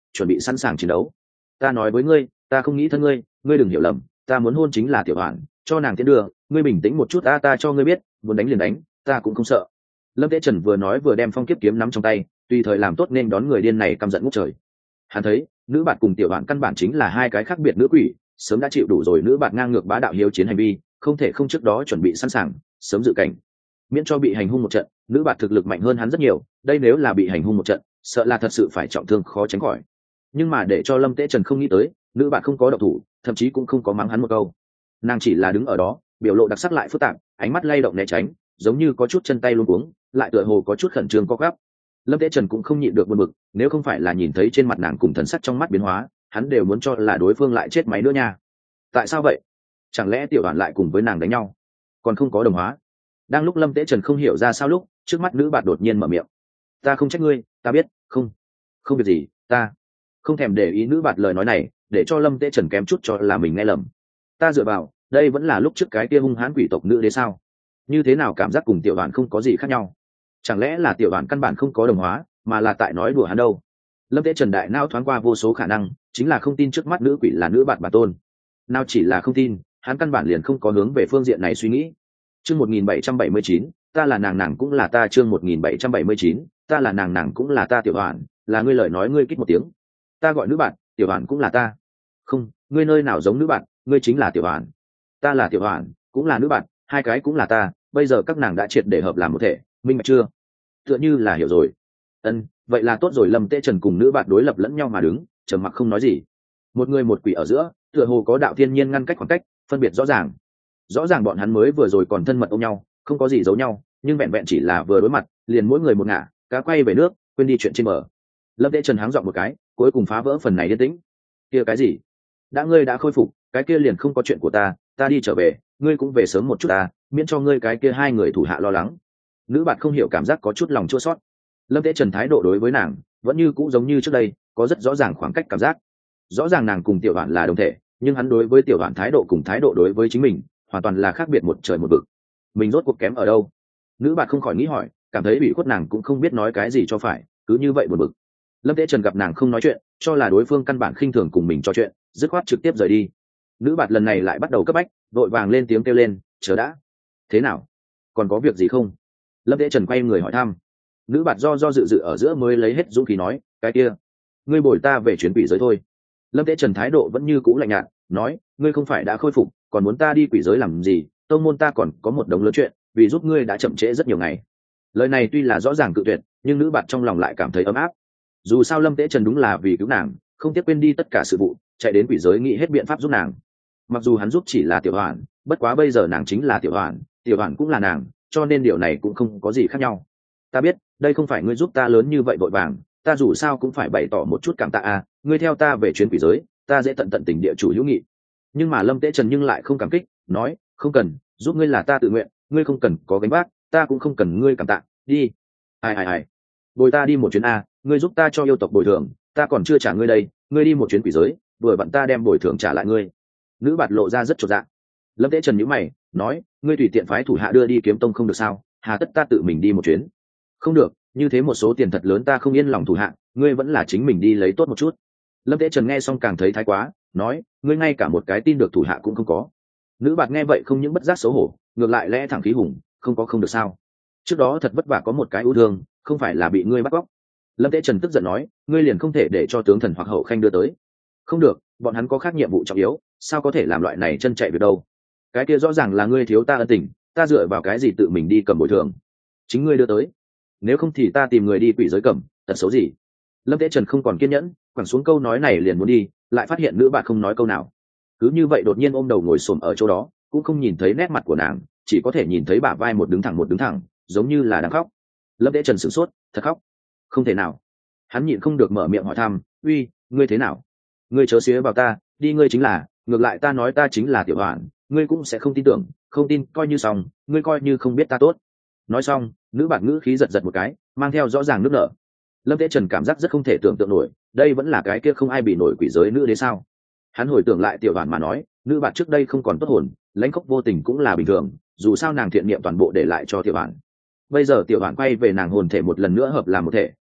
chuẩn bị sẵn sàng chiến đấu. Ta nói với ngươi, ta không nghĩ thân ngươi, ngươi đừng hiểu lầm, ta muốn hôn chính là tiểu hoàn, cho nàng tiến đường, ngươi bình tĩnh một chút, ta ta cho ngươi biết, muốn đánh liền đánh, ta cũng không sợ. Lâm Tế Trần vừa nói vừa đem phong kiếp kiếm nắm trong tay, tùy thời làm tốt nên đón người điên này căm giận ngút trời. Hắn thấy nữ bạn cùng tiểu bạn căn bản chính là hai cái khác biệt nữ quỷ, sớm đã chịu đủ rồi nữ bạn ngang ngược bá đạo hiếu chiến hành vi, không thể không trước đó chuẩn bị sẵn sàng, sớm dự cảnh, miễn cho bị hành hung một trận. Nữ bạn thực lực mạnh hơn hắn rất nhiều, đây nếu là bị hành hung một trận, sợ là thật sự phải trọng thương khó tránh khỏi. Nhưng mà để cho Lâm Tế Trần không nghĩ tới, nữ bạn không có động thủ, thậm chí cũng không có mắng hắn một câu. Nàng chỉ là đứng ở đó, biểu lộ đặc sắc lại phức tạp, ánh mắt lay động né tránh, giống như có chút chân tay luống cuống, lại tựa hồ có chút khẩn trương co quắp. Lâm Tế Trần cũng không nhịn được buồn bực, nếu không phải là nhìn thấy trên mặt nàng cùng thần sắc trong mắt biến hóa, hắn đều muốn cho là đối phương lại chết máy nữa nha. Tại sao vậy? Chẳng lẽ tiểu đoàn lại cùng với nàng đánh nhau, còn không có đồng hóa? Đang lúc Lâm Tế Trần không hiểu ra sao lúc, trước mắt nữ bạn đột nhiên mở miệng. Ta không trách ngươi, ta biết, không, không việc gì, ta không thèm để ý nữ bạn lời nói này, để cho Lâm Tế Trần kém chút cho là mình nghe lầm. Ta dựa vào, đây vẫn là lúc trước cái kia hung hãn quỷ tộc nữ đế sao? Như thế nào cảm giác cùng tiểu đoàn không có gì khác nhau? Chẳng lẽ là tiểu đoàn căn bản không có đồng hóa, mà là tại nói đùa hắn đâu? Lâm Tế Trần đại não thoáng qua vô số khả năng, chính là không tin trước mắt nữ quỷ là nữ bạn bản tôn. Nào chỉ là không tin, hắn căn bản liền không có hướng về phương diện này suy nghĩ. Chương một nghìn bảy trăm bảy mươi chín, ta là nàng nàng cũng là ta. Chương một nghìn bảy trăm bảy mươi chín, ta là nàng nàng cũng là ta. Tiểu đoàn, là ngươi lời nói ngươi kích một tiếng. Ta gọi nữ bạn, tiểu đoàn cũng là ta. Không, ngươi nơi nào giống nữ bạn, ngươi chính là tiểu đoàn. Ta là tiểu đoàn, cũng là nữ bạn, hai cái cũng là ta. Bây giờ các nàng đã triệt để hợp làm một thể, minh bạch chưa? Tựa như là hiểu rồi. Ân, vậy là tốt rồi. Lâm Tế Trần cùng nữ bạn đối lập lẫn nhau mà đứng, trầm mặc không nói gì. Một người một quỷ ở giữa, tựa hồ có đạo thiên nhiên ngăn cách khoảng cách, phân biệt rõ ràng. Rõ ràng bọn hắn mới vừa rồi còn thân mật ôm nhau, không có gì giấu nhau, nhưng vẹn vẹn chỉ là vừa đối mặt, liền mỗi người một ngả, cá quay về nước, quên đi chuyện trên bờ. Lâm Tế Trần háng giọng một cái, cuối cùng phá vỡ phần này yên tĩnh. Kia cái gì? Đã ngươi đã khôi phục, cái kia liền không có chuyện của ta, ta đi trở về, ngươi cũng về sớm một chút ta, miễn cho ngươi cái kia hai người thủ hạ lo lắng. Nữ bạn không hiểu cảm giác có chút lòng chua xót. Lâm Tế Trần thái độ đối với nàng vẫn như cũ giống như trước đây, có rất rõ ràng khoảng cách cảm giác. Rõ ràng nàng cùng tiểu đoạn là đồng thể, nhưng hắn đối với tiểu đoạn thái độ cùng thái độ đối với chính mình hoàn toàn là khác biệt một trời một vực. Mình rốt cuộc kém ở đâu? Nữ bạn không khỏi nghĩ hỏi, cảm thấy bị khuất nàng cũng không biết nói cái gì cho phải, cứ như vậy buồn bực. Lâm Tế Trần gặp nàng không nói chuyện, cho là đối phương căn bản khinh thường cùng mình trò chuyện, dứt khoát trực tiếp rời đi. Nữ bạn lần này lại bắt đầu cấp bách, vội vàng lên tiếng kêu lên, chờ đã. Thế nào? Còn có việc gì không? Lâm Tế Trần quay người hỏi thăm. Nữ bạn do do dự dự ở giữa mới lấy hết dũng khí nói, cái kia, ngươi bồi ta về chuyến quỷ giới thôi. Lâm Tế Trần thái độ vẫn như cũ lạnh nhạt, nói, ngươi không phải đã khôi phục, còn muốn ta đi quỷ giới làm gì? Tông môn ta còn có một đống lớn chuyện, vì giúp ngươi đã chậm trễ rất nhiều ngày. Lời này tuy là rõ ràng cự tuyệt, nhưng nữ bạn trong lòng lại cảm thấy ấm áp. Dù sao Lâm Tế Trần đúng là vì cứu nàng, không tiếc quên đi tất cả sự vụ, chạy đến quỷ giới nghĩ hết biện pháp giúp nàng. Mặc dù hắn giúp chỉ là tiểu hoàn, bất quá bây giờ nàng chính là tiểu hoàn, tiểu hoàn cũng là nàng, cho nên điều này cũng không có gì khác nhau. Ta biết, đây không phải ngươi giúp ta lớn như vậy vội vàng, ta dù sao cũng phải bày tỏ một chút cảm tạ à, ngươi theo ta về chuyến quỷ giới, ta dễ tận tận tình địa chủ hữu nghị. Nhưng mà Lâm Tế Trần nhưng lại không cảm kích, nói, không cần, giúp ngươi là ta tự nguyện, ngươi không cần có gánh vác, ta cũng không cần ngươi cảm tạ, đi. Ai ai ai, bồi ta đi một chuyến a, ngươi giúp ta cho yêu tộc bồi thường, ta còn chưa trả ngươi đây, ngươi đi một chuyến quỷ giới, vừa vặn ta đem bồi thường trả lại ngươi. Nữ bạt lộ ra rất chột dạ. Lâm Tế Trần nhíu mày, nói, ngươi tùy tiện phái thủ hạ đưa đi kiếm tông không được sao? Hà tất ta tự mình đi một chuyến? Không được, như thế một số tiền thật lớn ta không yên lòng thủ hạ, ngươi vẫn là chính mình đi lấy tốt một chút. Lâm Tế Trần nghe xong càng thấy thái quá, nói, ngươi ngay cả một cái tin được thủ hạ cũng không có. Nữ bạt nghe vậy không những bất giác xấu hổ, ngược lại lẽ thẳng khí hùng, không có không được sao? Trước đó thật vất vả có một cái ưu thương, không phải là bị ngươi bắt cóc. Lâm Tế Trần tức giận nói, ngươi liền không thể để cho tướng thần hoặc hậu khanh đưa tới? Không được, bọn hắn có khác nhiệm vụ trọng yếu, sao có thể làm loại này chân chạy việc đâu? Cái kia rõ ràng là ngươi thiếu ta ân tình, ta dựa vào cái gì tự mình đi cầm bồi thường? Chính ngươi đưa tới, nếu không thì ta tìm người đi quỷ giới cầm, tật xấu gì? Lâm Tế Trần không còn kiên nhẫn, quẳng xuống câu nói này liền muốn đi, lại phát hiện nữ bạn không nói câu nào, cứ như vậy đột nhiên ôm đầu ngồi xổm ở chỗ đó, cũng không nhìn thấy nét mặt của nàng, chỉ có thể nhìn thấy bả vai một đứng thẳng một đứng thẳng, giống như là đang khóc. Lâm Tế Trần sửng sốt, thật khóc? Không thể nào. Hắn nhịn không được mở miệng hỏi thăm, uy, ngươi thế nào? Ngươi chớ xía vào ta, đi ngươi chính là, ngược lại ta nói ta chính là tiểu hoàn, ngươi cũng sẽ không tin tưởng, không tin coi như xong, ngươi coi như không biết ta tốt. Nói xong, nữ bản ngữ khí giật giật một cái, mang theo rõ ràng nước nở. Lâm Tế Trần cảm giác rất không thể tưởng tượng nổi, đây vẫn là cái kia không ai bị nổi quỷ giới nữ đế sao? Hắn hồi tưởng lại tiểu hoàn mà nói, nữ bản trước đây không còn tốt hồn, lãnh khốc vô tình cũng là bình thường, dù sao nàng thiện niệm toàn bộ để lại cho tiểu hoàn. Bây giờ tiểu hoàn quay về nàng hồn thể một lần nữa hợp làm một thể,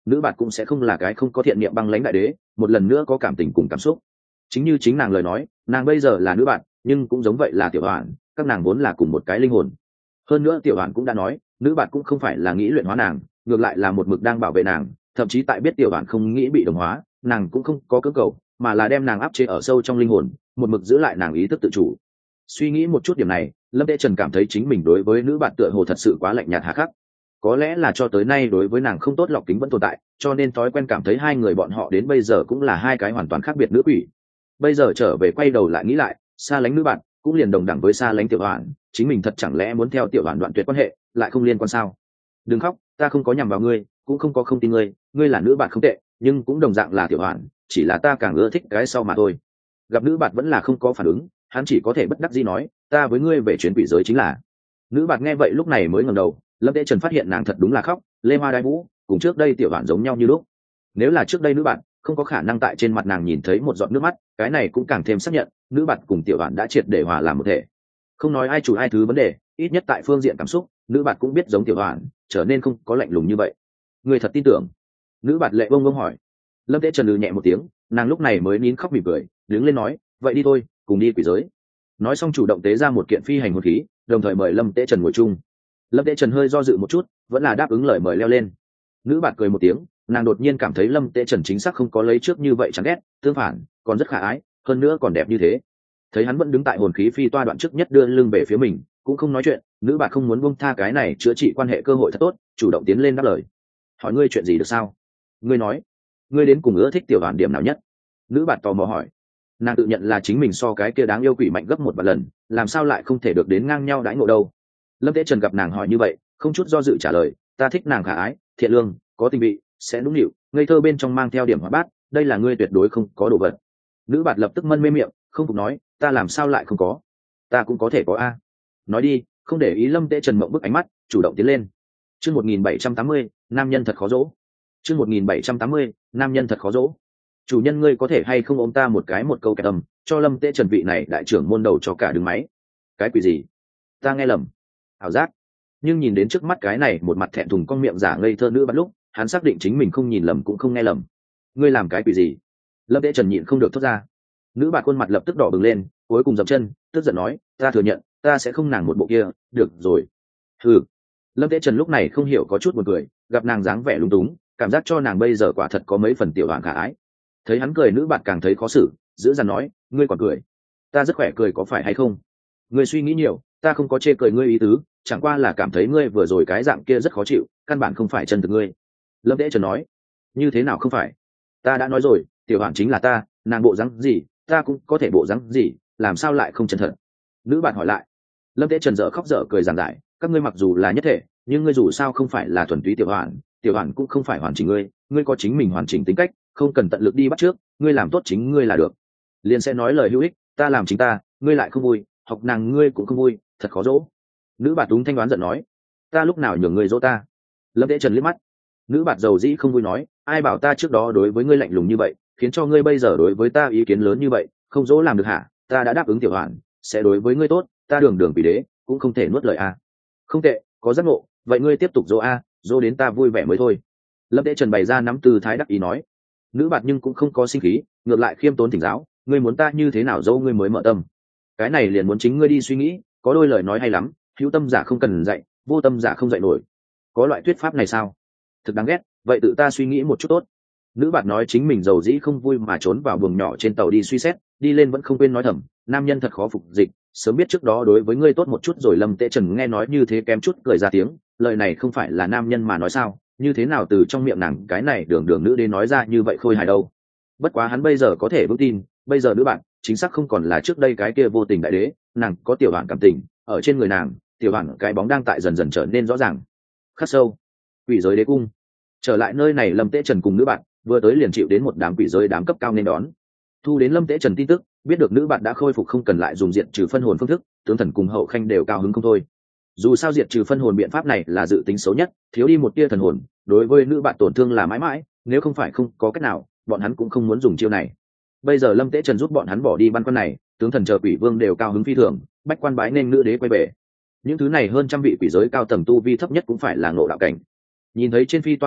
nữ bạn cũng sẽ không là cái không có thiện niệm băng lãnh đại đế, một lần nữa có cảm tình cùng cảm xúc. Chính như chính nàng lời nói, nàng bây giờ là nữ bạn, nhưng cũng giống vậy là tiểu hoàn, các nàng vốn là cùng một cái linh hồn. Hơn nữa tiểu hoàn cũng đã nói, nữ bạn cũng không phải là nghĩ luyện hóa nàng, ngược lại là một mực đang bảo vệ nàng, thậm chí tại biết tiểu hoàn không nghĩ bị đồng hóa, nàng cũng không có cưỡng cầu, mà là đem nàng áp chế ở sâu trong linh hồn, một mực giữ lại nàng ý thức tự chủ. Suy nghĩ một chút điểm này, Lâm Tế Trần cảm thấy chính mình đối với nữ bạn tựa hồ thật sự quá lạnh nhạt hà khắc. Có lẽ là cho tới nay đối với nàng không tốt lọc kính vẫn tồn tại, cho nên thói quen cảm thấy hai người bọn họ đến bây giờ cũng là hai cái hoàn toàn khác biệt nữ quỷ. Bây giờ trở về quay đầu lại nghĩ lại, xa lánh nữ bạn cũng liền đồng đẳng với xa lánh tiểu hoàn, chính mình thật chẳng lẽ muốn theo tiểu hoàn đoạn tuyệt quan hệ, lại không liên quan sao? Đừng khóc, ta không có nhằm vào ngươi, cũng không có không tin ngươi, ngươi là nữ bạn không tệ, nhưng cũng đồng dạng là tiểu hoàn, chỉ là ta càng ưa thích cái sau mà thôi. Gặp nữ bạn vẫn là không có phản ứng, hắn chỉ có thể bất đắc dĩ nói, ta với ngươi về chuyến quỷ giới chính là. Nữ bạn nghe vậy lúc này mới ngẩng đầu, Lâm Tế Trần phát hiện nàng thật đúng là khóc, lê hoa đai vũ, cùng trước đây tiểu bạn giống nhau như lúc. Nếu là trước đây nữ bạn không có khả năng tại trên mặt nàng nhìn thấy một giọt nước mắt, cái này cũng càng thêm xác nhận nữ bạn cùng tiểu bạn đã triệt để hòa làm một thể. Không nói ai chủ ai thứ vấn đề, ít nhất tại phương diện cảm xúc, nữ bạn cũng biết giống tiểu bạn, trở nên không có lạnh lùng như vậy. Người thật tin tưởng? Nữ bạn lệ bông bông hỏi. Lâm Tế Trần lừ nhẹ một tiếng, nàng lúc này mới nín khóc mỉm cười, đứng lên nói, vậy đi thôi, cùng đi quỷ giới. Nói xong chủ động tế ra một kiện phi hành hồn khí, đồng thời mời Lâm Tế Trần ngồi chung. Lâm Tế Trần hơi do dự một chút, vẫn là đáp ứng lời mời leo lên. Nữ bạn cười một tiếng, nàng đột nhiên cảm thấy Lâm Tế Trần chính xác không có lấy trước như vậy chẳng ghét, tương phản còn rất khả ái, hơn nữa còn đẹp như thế. Thấy hắn vẫn đứng tại hồn khí phi toa đoạn trước nhất đưa lưng về phía mình, cũng không nói chuyện, nữ bạn không muốn buông tha cái này chữa trị quan hệ cơ hội thật tốt, chủ động tiến lên đáp lời. Hỏi ngươi chuyện gì được sao? Ngươi nói, ngươi đến cùng ưa thích tiểu đoàn điểm nào nhất? Nữ bạn tò mò hỏi. Nàng tự nhận là chính mình so cái kia đáng yêu quỷ mạnh gấp một vài lần, làm sao lại không thể được đến ngang nhau đãi ngộ đâu. Lâm Tế Trần gặp nàng hỏi như vậy, không chút do dự trả lời, ta thích nàng khả ái, thiện lương, có tình vị, sẽ nũng nịu, ngây thơ bên trong mang theo điểm hoạt bát, đây là ngươi tuyệt đối không có đồ vật. Nữ bạn lập tức mân mê miệng, không phục nói, ta làm sao lại không có? Ta cũng có thể có a. Nói đi, không để ý Lâm Tế Trần mộng bức ánh mắt, chủ động tiến lên. Chương một nghìn bảy trăm tám mươi, nam nhân thật khó dỗ. Chương một nghìn bảy trăm tám mươi, nam nhân thật khó dỗ. Chủ nhân ngươi có thể hay không ôm ta một cái một câu kẻ tầm, cho Lâm Tế Trần vị này đại trưởng môn đầu cho cả đứng máy. Cái quỷ gì? Ta nghe lầm. Ảo giác. Nhưng nhìn đến trước mắt cái này một mặt thẹn thùng con miệng giả ngây thơ nữ bắt lúc, hắn xác định chính mình không nhìn lầm cũng không nghe lầm. Ngươi làm cái quỷ gì? Lâm Tế Trần nhịn không được thốt ra. Nữ bạn khuôn mặt lập tức đỏ bừng lên, cuối cùng dậm chân, tức giận nói, ta thừa nhận, ta sẽ không nàng một bộ kia, được rồi. Hừ. Lâm Tế Trần lúc này không hiểu có chút buồn cười, gặp nàng dáng vẻ lung túng, cảm giác cho nàng bây giờ quả thật có mấy phần tiểu hoàng khả ái. Thấy hắn cười, nữ bạn càng thấy khó xử, giữ dằn nói, ngươi còn cười? Ta rất khỏe cười có phải hay không? Ngươi suy nghĩ nhiều, ta không có chê cười ngươi ý tứ, chẳng qua là cảm thấy ngươi vừa rồi cái dạng kia rất khó chịu, căn bản không phải chân thực ngươi. Lâm Tế Trần nói. Như thế nào không phải? Ta đã nói rồi, tiểu hoàng chính là ta, nàng bộ dáng gì ta cũng có thể bộ dáng gì, làm sao lại không chân thật? Nữ bạn hỏi lại. Lâm Tế Trần dở khóc dở cười giảng giải, các ngươi mặc dù là nhất thể, nhưng ngươi dù sao không phải là thuần túy tiểu hoàn, tiểu hoàn cũng không phải hoàn chỉnh ngươi, ngươi có chính mình hoàn chỉnh tính cách, không cần tận lực đi bắt trước, ngươi làm tốt chính ngươi là được. Liền sẽ nói lời hữu ích, ta làm chính ta, ngươi lại không vui, học nàng ngươi cũng không vui, thật khó dỗ. Nữ bạn đúng thanh đoán giận nói, ta lúc nào nhường ngươi dỗ ta? Lâm Tế Trần liếc mắt. Nữ bạn dầu dĩ không vui nói, ai bảo ta trước đó đối với ngươi lạnh lùng như vậy, khiến cho ngươi bây giờ đối với ta ý kiến lớn như vậy, không dỗ làm được hả? Ta đã đáp ứng tiểu hoàn sẽ đối với ngươi tốt, ta đường đường bị đế cũng không thể nuốt lời a. Không tệ, có giác ngộ, vậy ngươi tiếp tục dỗ a, dỗ đến ta vui vẻ mới thôi. Lâm Tế Trần bày ra nắm tư thái đắc ý nói. Nữ bạn nhưng cũng không có sinh khí, ngược lại khiêm tốn thỉnh giáo, ngươi muốn ta như thế nào dỗ ngươi mới mở tâm? Cái này liền muốn chính ngươi đi suy nghĩ, có đôi lời nói hay lắm, hữu tâm giả không cần dạy, vô tâm giả không dạy nổi. Có loại thuyết pháp này sao? Thực đáng ghét, vậy tự ta suy nghĩ một chút tốt. Nữ bạn nói chính mình giàu dĩ không vui mà trốn vào buồng nhỏ trên tàu đi suy xét, đi lên vẫn không quên nói thầm, nam nhân thật khó phục dịch, sớm biết trước đó đối với ngươi tốt một chút rồi. Lâm Tế Trần nghe nói như thế kém chút cười ra tiếng, lời này không phải là nam nhân mà nói sao, như thế nào từ trong miệng nàng cái này đường đường nữ đến nói ra như vậy khôi hài đâu. Bất quá hắn bây giờ có thể vững tin, bây giờ nữ bạn chính xác không còn là trước đây cái kia vô tình đại đế, nàng có tiểu bạn cảm tình, ở trên người nàng, tiểu bạn cái bóng đang tại dần dần trở nên rõ ràng. Khắc sâu. Quỷ giới đế cung. Trở lại nơi này, Lâm Tế Trần cùng nữ bạn vừa tới liền chịu đến một đám quỷ giới đám cấp cao nên đón. Thu đến Lâm Tế Trần tin tức, biết được nữ bạn đã khôi phục không cần lại dùng diệt trừ phân hồn phương thức, tướng thần cùng hậu khanh đều cao hứng không thôi. Dù sao diệt trừ phân hồn biện pháp này là dự tính xấu nhất, thiếu đi một tia thần hồn, đối với nữ bạn tổn thương là mãi mãi, nếu không phải không có cách nào, bọn hắn cũng không muốn dùng chiêu này. Bây giờ Lâm Tế Trần giúp bọn hắn bỏ đi băn khoăn này, tướng thần chờ quỷ vương đều cao hứng phi thường, bách quan bái nên nữ đế quay về. Những thứ này hơn trăm vị quỷ giới cao tầng tu vi thấp nhất cũng phải là ngộ đạo cảnh. Nhìn thấy trên phi toa nữ bạn,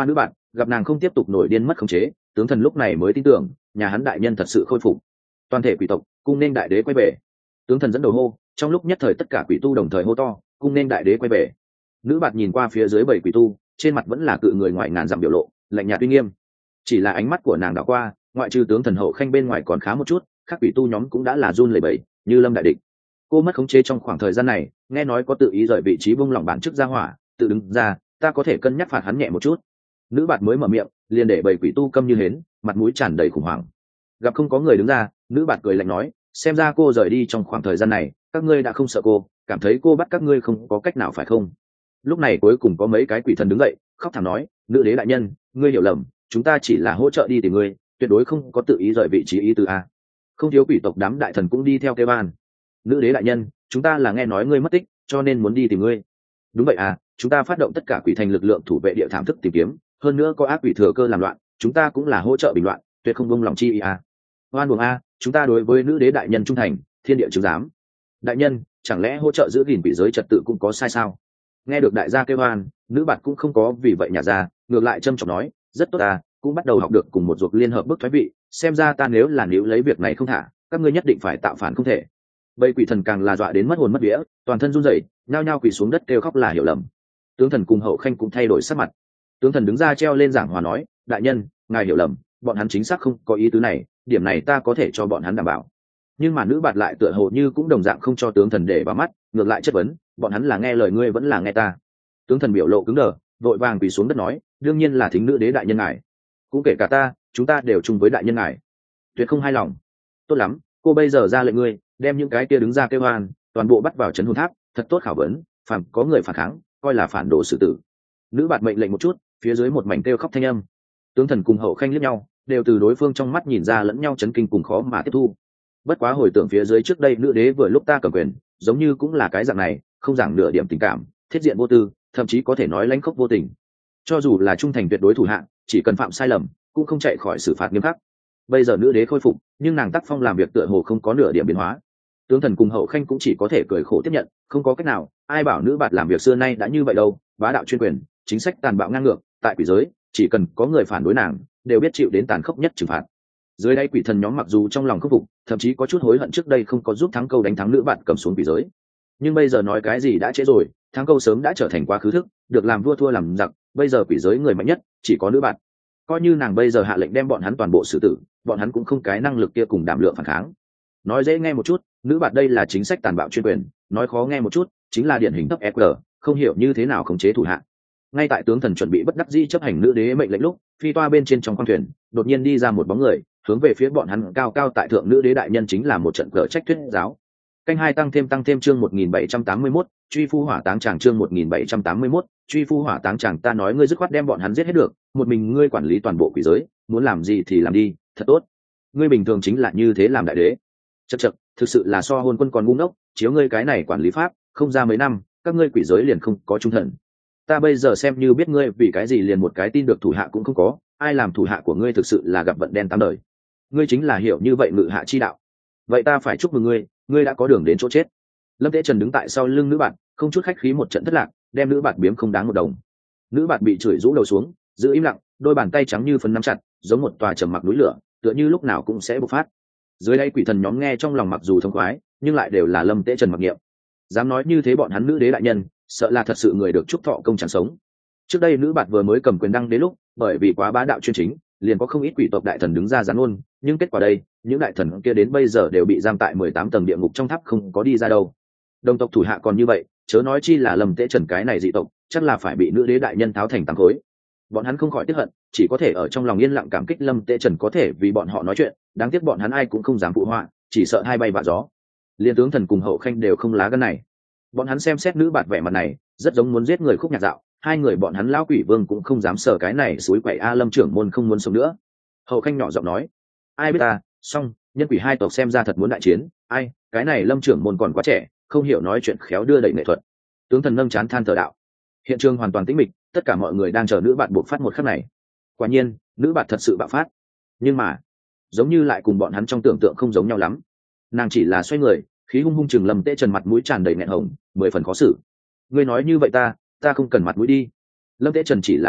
Gặp nàng không tiếp tục nổi điên mất khống chế, tướng thần lúc này mới tin tưởng nhà hắn đại nhân thật sự khôi phục. Toàn thể quỷ tộc cung nên đại đế quay về. Tướng thần dẫn đầu hô, trong lúc nhất thời tất cả quỷ tu đồng thời hô to, cung nên đại đế quay về. Nữ bạt nhìn qua phía dưới bảy quỷ tu, trên mặt vẫn là cự người ngoài ngàn dặm biểu lộ, lạnh nhạt uy nghiêm. Chỉ là ánh mắt của nàng đảo qua, ngoại trừ tướng thần hậu khanh bên ngoài còn khá một chút, các quỷ tu nhóm cũng đã là run lẩy bẩy, như lâm đại địch. Cô mất khống chế trong khoảng thời gian này, nghe nói có tự ý rời vị trí bung lỏng bản chức ra hỏa, tự đứng ra, ta có thể cân nhắc phạt hắn nhẹ một chút. Nữ bạt mới mở miệng, liền để bảy quỷ tu câm như hến, mặt mũi tràn đầy khủng hoảng. Gặp không có người đứng ra, nữ bạt cười lạnh nói, xem ra cô rời đi trong khoảng thời gian này, các ngươi đã không sợ cô, cảm thấy cô bắt các ngươi không có cách nào phải không? Lúc này cuối cùng có mấy cái quỷ thần đứng dậy, khóc thảm nói, nữ đế đại nhân, ngươi hiểu lầm, chúng ta chỉ là hỗ trợ đi tìm ngươi, tuyệt đối không có tự ý rời vị trí ý tứ a. Không thiếu quỷ tộc đám đại thần cũng đi theo kêu van. Nữ đế đại nhân, chúng ta là nghe nói ngươi mất tích, cho nên muốn đi tìm ngươi. Đúng vậy à, chúng ta phát động tất cả quỷ thành lực lượng thủ vệ địa thảm thức tìm kiếm, hơn nữa có ác quỷ thừa cơ làm loạn, chúng ta cũng là hỗ trợ bình loạn, tuyệt không buông lòng chi ý à. Oan uổng a, chúng ta đối với nữ đế đại nhân trung thành, thiên địa chứng giám. Đại nhân, chẳng lẽ hỗ trợ giữ gìn quỷ giới trật tự cũng có sai sao? Nghe được đại gia kêu oan, nữ bạt cũng không có vì vậy nhả ra, ngược lại trâm trọng nói, rất tốt à, cũng bắt đầu học được cùng một ruột liên hợp bức thoái vị, xem ra ta nếu là níu lấy việc này không thả, các ngươi nhất định phải tạo phản không thể. Bầy quỷ thần càng là dọa đến mất hồn mất vía, toàn thân run rẩy, nhao nhao quỳ xuống đất kêu khóc là hiểu lầm. Tướng thần cùng hậu khanh cũng thay đổi sắc mặt. Tướng thần đứng ra treo lên giảng hòa nói, đại nhân, ngài hiểu lầm, bọn hắn chính xác không có ý tứ này, điểm này ta có thể cho bọn hắn đảm bảo. Nhưng mà nữ bạt lại tựa hồ như cũng đồng dạng không cho tướng thần để vào mắt, ngược lại chất vấn, bọn hắn là nghe lời ngươi vẫn là nghe ta. Tướng thần biểu lộ cứng đờ, vội vàng quỳ xuống đất nói, đương nhiên là thính nữ đế đại nhân ngài, cũng kể cả ta, chúng ta đều chung với đại nhân ngài, tuyệt không hài lòng. Tốt lắm, cô bây giờ ra lệnh ngươi, đem những cái kia đứng ra kêu oan toàn bộ bắt vào trấn hồn tháp, thật tốt khảo vấn, phàm có người phản kháng, coi là phản đồ xử tử. Nữ bạt mệnh lệnh một chút, phía dưới một mảnh kêu khóc thanh âm. Tướng thần cùng hậu khanh liếc nhau, đều từ đối phương trong mắt nhìn ra lẫn nhau chấn kinh cùng khó mà tiếp thu. Bất quá hồi tưởng phía dưới trước đây nữ đế vừa lúc ta cầm quyền, giống như cũng là cái dạng này, không giảng nửa điểm tình cảm, thiết diện vô tư, thậm chí có thể nói lãnh khốc vô tình. Cho dù là trung thành tuyệt đối thủ hạng, chỉ cần phạm sai lầm, cũng không chạy khỏi xử phạt nghiêm khắc. Bây giờ nữ đế khôi phục, nhưng nàng tác phong làm việc tựa hồ không có nửa điểm biến hóa. Tướng thần cùng hậu khanh cũng chỉ có thể cười khổ tiếp nhận, không có cách nào, ai bảo nữ bạt làm việc xưa nay đã như vậy đâu, bá đạo chuyên quyền, chính sách tàn bạo ngang ngược, tại quỷ giới, chỉ cần có người phản đối nàng, đều biết chịu đến tàn khốc nhất trừng phạt. Dưới đây quỷ thần nhóm mặc dù trong lòng khâm phục, thậm chí có chút hối hận trước đây không có giúp thắng câu đánh thắng nữ bạn cầm xuống quỷ giới, nhưng bây giờ nói cái gì đã trễ rồi, thắng câu sớm đã trở thành quá khứ thức, được làm vua thua làm giặc, bây giờ quỷ giới người mạnh nhất chỉ có nữ bạn. Coi như nàng bây giờ hạ lệnh đem bọn hắn toàn bộ xử tử, bọn hắn cũng không cái năng lực kia cùng đảm lượng phản kháng. Nói dễ nghe một chút, nữ bạn đây là chính sách tàn bạo chuyên quyền, nói khó nghe một chút, chính là điển hình thấp e quy, không hiểu như thế nào khống chế thủ hạ. Ngay tại tướng thần chuẩn bị bất đắc dĩ chấp hành nữ đế mệnh lệnh lúc, phi toa bên trên trong khoang thuyền đột nhiên đi ra một bóng người, hướng về phía bọn hắn cao cao tại thượng nữ đế đại nhân chính là một trận cờ trách thuyết giáo. Canh hai tăng thêm tăng thêm chương một nghìn bảy trăm tám mươi mốt, truy phu hỏa táng chàng chương một nghìn bảy trăm tám mươi mốt, truy phu hỏa táng chàng, ta nói ngươi dứt khoát đem bọn hắn giết hết được, một mình ngươi quản lý toàn bộ quỷ giới, muốn làm gì thì làm đi, thật tốt. Ngươi bình thường chính là như thế làm đại đế. Chậc chậc, thực sự là so hôn quân còn ngu ngốc, chiếu ngươi cái này quản lý pháp, không ra mấy năm, các ngươi quỷ giới liền không có trung thần. Ta bây giờ xem như biết ngươi vì cái gì liền một cái tin được thủ hạ cũng không có, ai làm thủ hạ của ngươi thực sự là gặp vận đen tám đời. Ngươi chính là hiểu như vậy ngự hạ chi đạo. Vậy ta phải chúc mừng ngươi, ngươi đã có đường đến chỗ chết. Lâm Tế Trần đứng tại sau lưng nữ bạn, không chút khách khí một trận thất lạc, đem nữ bạn biếm không đáng một đồng. Nữ bạn bị chửi rũ đầu xuống, giữ im lặng, đôi bàn tay trắng như phấn nắm chặt, giống một tòa trầm mặc núi lửa, tựa như lúc nào cũng sẽ bộc phát. Dưới đây quỷ thần nhóm nghe trong lòng mặc dù thông khoái, nhưng lại đều là Lâm Tế Trần mặc niệm. Dám nói như thế bọn hắn nữ đế đại nhân, sợ là thật sự người được chúc thọ công chẳng sống. Trước đây nữ bạn vừa mới cầm quyền đăng đế lúc, bởi vì quá bá đạo chuyên chính, liền có không ít quỷ tộc đại thần đứng ra gián ôn, nhưng kết quả đây, những đại thần kia đến bây giờ đều bị giam tại mười tám tầng địa ngục trong tháp không có đi ra đâu. Đồng tộc thủ hạ còn như vậy, chớ nói chi là Lâm Tế Trần cái này dị tộc, chắc là phải bị nữ đế đại nhân tháo thành tám khối. Bọn hắn không khỏi tiếc hận, chỉ có thể ở trong lòng yên lặng cảm kích Lâm Tế Trần có thể vì bọn họ nói chuyện, đáng tiếc bọn hắn ai cũng không dám phụ họa, chỉ sợ hai bay vạ gió. Liên tướng thần cùng hậu khanh đều không lá gan này. Bọn hắn xem xét nữ bạt vẻ mặt này, rất giống muốn giết người khúc nhạc dạo, hai người bọn hắn lão quỷ vương cũng không dám sờ cái này suối quậy a. Lâm trưởng môn không muốn sống nữa. Hậu khanh nhỏ giọng nói, ai biết ta, xong, nhân quỷ hai tộc xem ra thật muốn đại chiến, ai, cái này Lâm trưởng môn còn quá trẻ, không hiểu nói chuyện khéo đưa đẩy nghệ thuật. Tướng thần nâng chán than thở đạo. Hiện trường hoàn toàn tĩnh mịch, tất cả mọi người đang chờ nữ bạn buộc phát một khắc này. Quả nhiên, nữ bạn thật sự bạo phát, nhưng mà giống như lại cùng bọn hắn trong tưởng tượng không giống nhau lắm. Nàng chỉ là xoay người, khí hung hung chừng Lâm Tế Trần, mặt mũi tràn đầy nghẹn hồng, mười phần khó xử. Ngươi nói như vậy ta ta không cần mặt mũi đi. Lâm Tế Trần chỉ là liếc mắt,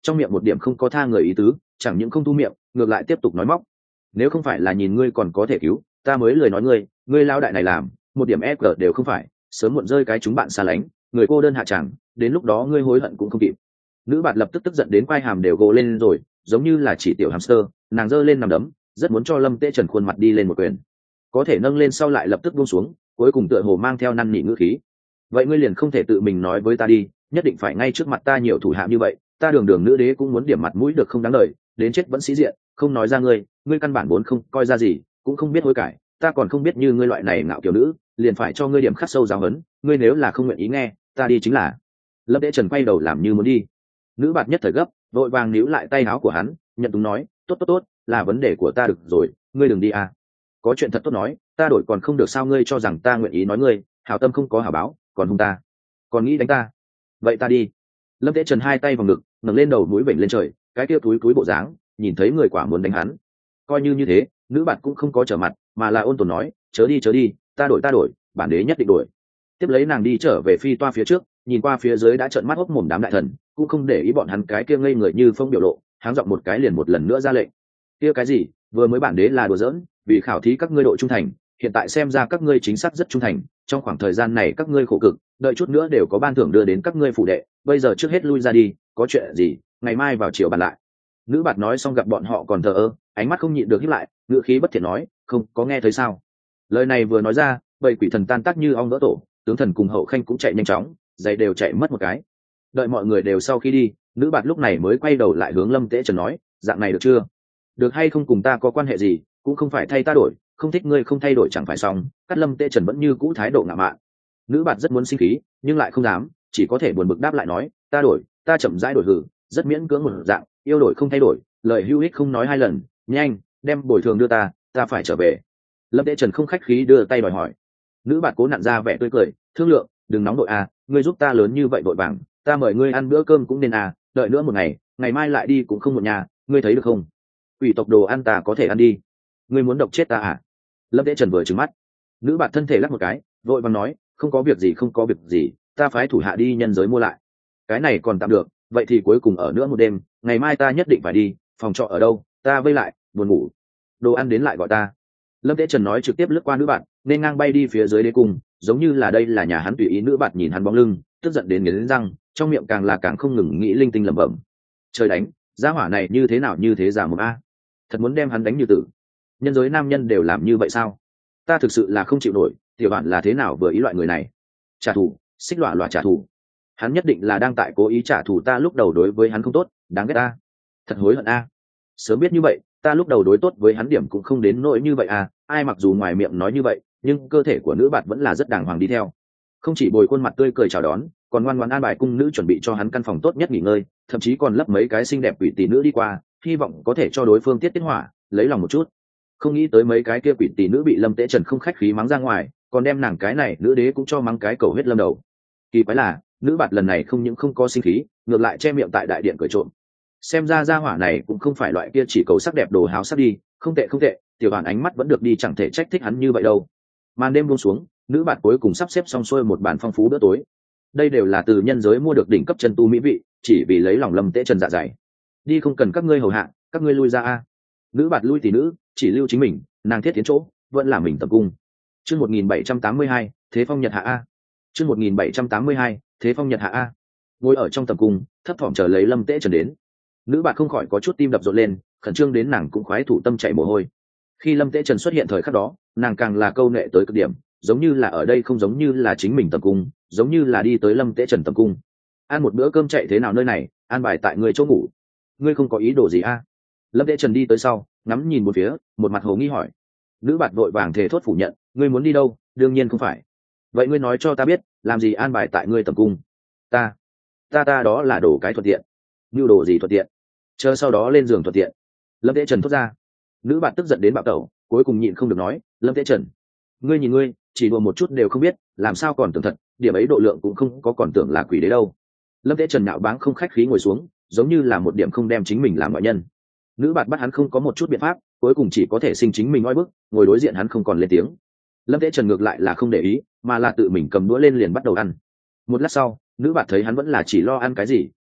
trong miệng một điểm không có tha người ý tứ, chẳng những không thu miệng, ngược lại tiếp tục nói móc. Nếu không phải là nhìn ngươi còn có thể cứu, ta mới lời nói ngươi, ngươi lao đại này làm một điểm e cờ đều không phải, sớm muộn rơi cái chúng bạn xa lánh, người cô đơn hạ chẳng, đến lúc đó ngươi hối hận cũng không kịp. Nữ bạt lập tức tức giận đến quai hàm đều gồ lên rồi, giống như là chỉ tiểu hamster, nàng giơ lên nằm đấm, rất muốn cho Lâm Tế Trần khuôn mặt đi lên một quyền, có thể nâng lên sau lại lập tức buông xuống, cuối cùng tựa hồ mang theo năn nỉ ngữ khí. Vậy ngươi liền không thể tự mình nói với ta đi, nhất định phải ngay trước mặt ta nhiều thủ hạ như vậy, ta đường đường nữ đế cũng muốn điểm mặt mũi được không đáng lời, đến chết vẫn sĩ diện, không nói ra ngươi, ngươi căn bản vốn không coi ra gì, cũng không biết hối cải, ta còn không biết như ngươi loại này ngạo kiểu nữ, liền phải cho ngươi điểm khắc sâu giáo huấn, ngươi nếu là không nguyện ý nghe, ta đi chính là. Lâm Tế Trần quay đầu làm như muốn đi. Nữ bạt nhất thời gấp, vội vàng níu lại tay áo của hắn, nhận túng nói, tốt tốt tốt, là vấn đề của ta được rồi, ngươi đừng đi à. Có chuyện thật tốt nói, ta đổi còn không được sao, ngươi cho rằng ta nguyện ý nói ngươi, hảo tâm không có hảo báo, còn hung ta, còn nghĩ đánh ta, vậy ta đi. Lâm Tế Trần hai tay vào ngực, ngẩng lên đầu mũi vểnh lên trời, cái kia túi túi bộ dáng, nhìn thấy người quả muốn đánh hắn. Coi như như thế, nữ bạt cũng không có trở mặt, mà là ôn tồn nói, chớ đi chớ đi, ta đổi ta đổi, bản đế nhất định đổi. Tiếp lấy nàng đi trở về phi toa phía trước, nhìn qua phía dưới đã trợn mắt hốc mồm đám đại thần, cũng không để ý bọn hắn cái kia ngây người như phong biểu lộ, háng giọng một cái liền một lần nữa ra lệnh. Kia cái gì, vừa mới bản đế là đùa giỡn, vì khảo thí các ngươi độ trung thành, hiện tại xem ra các ngươi chính xác rất trung thành, trong khoảng thời gian này các ngươi khổ cực, đợi chút nữa đều có ban thưởng đưa đến các ngươi phủ đệ, bây giờ trước hết lui ra đi, có chuyện gì, ngày mai vào chiều bàn lại. Nữ bạt nói xong gặp bọn họ còn thờ ơ, ánh mắt không nhịn được híp lại, ngữ khí bất thiện nói, không có nghe thấy sao? Lời này vừa nói ra, bầy quỷ thần tan tác như ong vỡ tổ, tướng thần cùng hậu khanh cũng chạy nhanh chóng, giày đều chạy mất một cái. Đợi mọi người đều sau khi đi, nữ bạt lúc này mới quay đầu lại hướng Lâm Tế Trần nói, dạng này được chưa? Được hay không cùng ta có quan hệ gì, cũng không phải thay ta đổi, không thích ngươi không thay đổi chẳng phải xong. Cắt Lâm Tế Trần vẫn như cũ thái độ ngạo mạn. Nữ bạt rất muốn sinh khí, nhưng lại không dám, chỉ có thể buồn bực đáp lại nói, ta đổi, ta chậm rãi đổi hử, rất miễn cưỡng một dạng, yêu đổi không thay đổi, lời hữu ích không nói hai lần, nhanh, đem bồi thường đưa ta, ta phải trở về. Lâm Tế Trần không khách khí đưa tay đòi hỏi. Nữ bạt cố nặn ra vẻ tươi cười, thương lượng, đừng nóng đội à, ngươi giúp ta lớn như vậy vội vàng, ta mời ngươi ăn bữa cơm cũng nên à, đợi nữa một ngày, ngày mai lại đi cũng không một nhà, ngươi thấy được không? Quỷ tộc đồ ăn ta có thể ăn đi, ngươi muốn độc chết ta à? Lâm Tế Trần vừa trừng mắt. Nữ bạt thân thể lắc một cái, vội vàng nói, không có việc gì không có việc gì, ta phái thủ hạ đi nhân giới mua lại. Cái này còn tạm được, vậy thì cuối cùng ở nữa một đêm, ngày mai ta nhất định phải đi, phòng trọ ở đâu, ta vây lại, buồn ngủ, đồ ăn đến lại gọi ta. Lâm Tế Trần nói trực tiếp lướt qua nữ bạn, nên ngang bay đi phía dưới đế cung, giống như là đây là nhà hắn, tùy ý nữ bạn nhìn hắn bóng lưng, tức giận đến nghiến răng, trong miệng càng là càng không ngừng nghĩ linh tinh lẩm bẩm. Trời đánh, gia hỏa này như thế nào như thế giả một a, thật muốn đem hắn đánh như tử. Nhân giới nam nhân đều làm như vậy sao? Ta thực sự là không chịu nổi, tiểu bạn là thế nào vừa ý loại người này? Trả thù, xích lọa lọa trả thù. Hắn nhất định là đang tại cố ý trả thù ta, lúc đầu đối với hắn không tốt, đáng ghét ta. Thật hối hận a. Sớm biết như vậy, ta lúc đầu đối tốt với hắn điểm cũng không đến nỗi như vậy à, ai mặc dù ngoài miệng nói như vậy, nhưng cơ thể của nữ bạt vẫn là rất đàng hoàng đi theo. Không chỉ bồi khuôn mặt tươi cười chào đón, còn ngoan ngoãn an bài cung nữ chuẩn bị cho hắn căn phòng tốt nhất nghỉ ngơi, thậm chí còn lấp mấy cái xinh đẹp quỷ tỷ nữ đi qua, hy vọng có thể cho đối phương tiết tiết hỏa, lấy lòng một chút. Không nghĩ tới mấy cái kia quỷ tỷ nữ bị Lâm Tế Trần không khách khí mắng ra ngoài, còn đem nàng cái này nữ đế cũng cho mắng cái cầu huyết lâm đầu. Kỳ quái là, nữ bạt lần này không những không có sinh khí, ngược lại che miệng tại đại điện cười trộm. Xem ra gia hỏa này cũng không phải loại kia chỉ cầu sắc đẹp đồ háo sắc đi, không tệ không tệ, tiểu đoàn ánh mắt vẫn được đi, chẳng thể trách thích hắn như vậy đâu. Màn đêm buông xuống, nữ bạt cuối cùng sắp xếp xong xuôi một bàn phong phú bữa tối. Đây đều là từ nhân giới mua được đỉnh cấp chân tu mỹ vị, chỉ vì lấy lòng Lâm Tế Trần dạ dày. Đi không cần các ngươi hầu hạ, các ngươi lui ra a. Nữ bạt lui tỷ nữ, chỉ lưu chính mình, nàng thiết tiến chỗ, vẫn là mình tập cung. Chương một nghìn bảy trăm tám mươi hai, thế phong nhật hạ a. Chương một nghìn bảy trăm tám mươi hai, thế phong nhật hạ a. Ngồi ở trong tập cung, thấp thỏm chờ lấy Lâm Tế Trần đến. Nữ bạn không khỏi có chút tim đập rộn lên, khẩn trương đến nàng cũng khoái thủ tâm chảy mồ hôi. Khi Lâm Tế Trần xuất hiện thời khắc đó, nàng càng là câu nệ tới cực điểm, giống như là ở đây không giống như là chính mình tập cung, giống như là đi tới Lâm Tế Trần tập cung. Ăn một bữa cơm chạy thế nào nơi này, an bài tại người chỗ ngủ, ngươi không có ý đồ gì a? À? Lâm Tế Trần đi tới sau, ngắm nhìn một phía, một mặt hồ nghi hỏi. Nữ bạn vội vàng thề thốt phủ nhận, ngươi muốn đi đâu? Đương nhiên không phải. Vậy ngươi nói cho ta biết, làm gì an bài tại ngươi tập cung? Ta, ta ta đó là đồ cái thuận tiện. Như đồ gì thuận tiện? Chờ sau đó lên giường thuận tiện. Lâm Tế Trần thốt ra. Nữ bạn tức giận đến bạo tẩu, cuối cùng nhịn không được nói, Lâm Tế Trần, ngươi nhìn ngươi, chỉ đùa một chút đều không biết, làm sao còn tưởng thật, điểm ấy độ lượng cũng không có, còn tưởng là quỷ đế đâu. Lâm Tế Trần nạo báng không khách khí ngồi xuống, giống như là một điểm không đem chính mình làm ngoại nhân. Nữ bạn bắt hắn không có một chút biện pháp, cuối cùng chỉ có thể sinh chính mình oi bức, ngồi đối diện hắn không còn lên tiếng. Lâm Tế Trần ngược lại là không để ý, mà là tự mình cầm đũa lên liền bắt đầu ăn. Một lát sau, nữ bạn thấy hắn vẫn là chỉ lo ăn cái gì,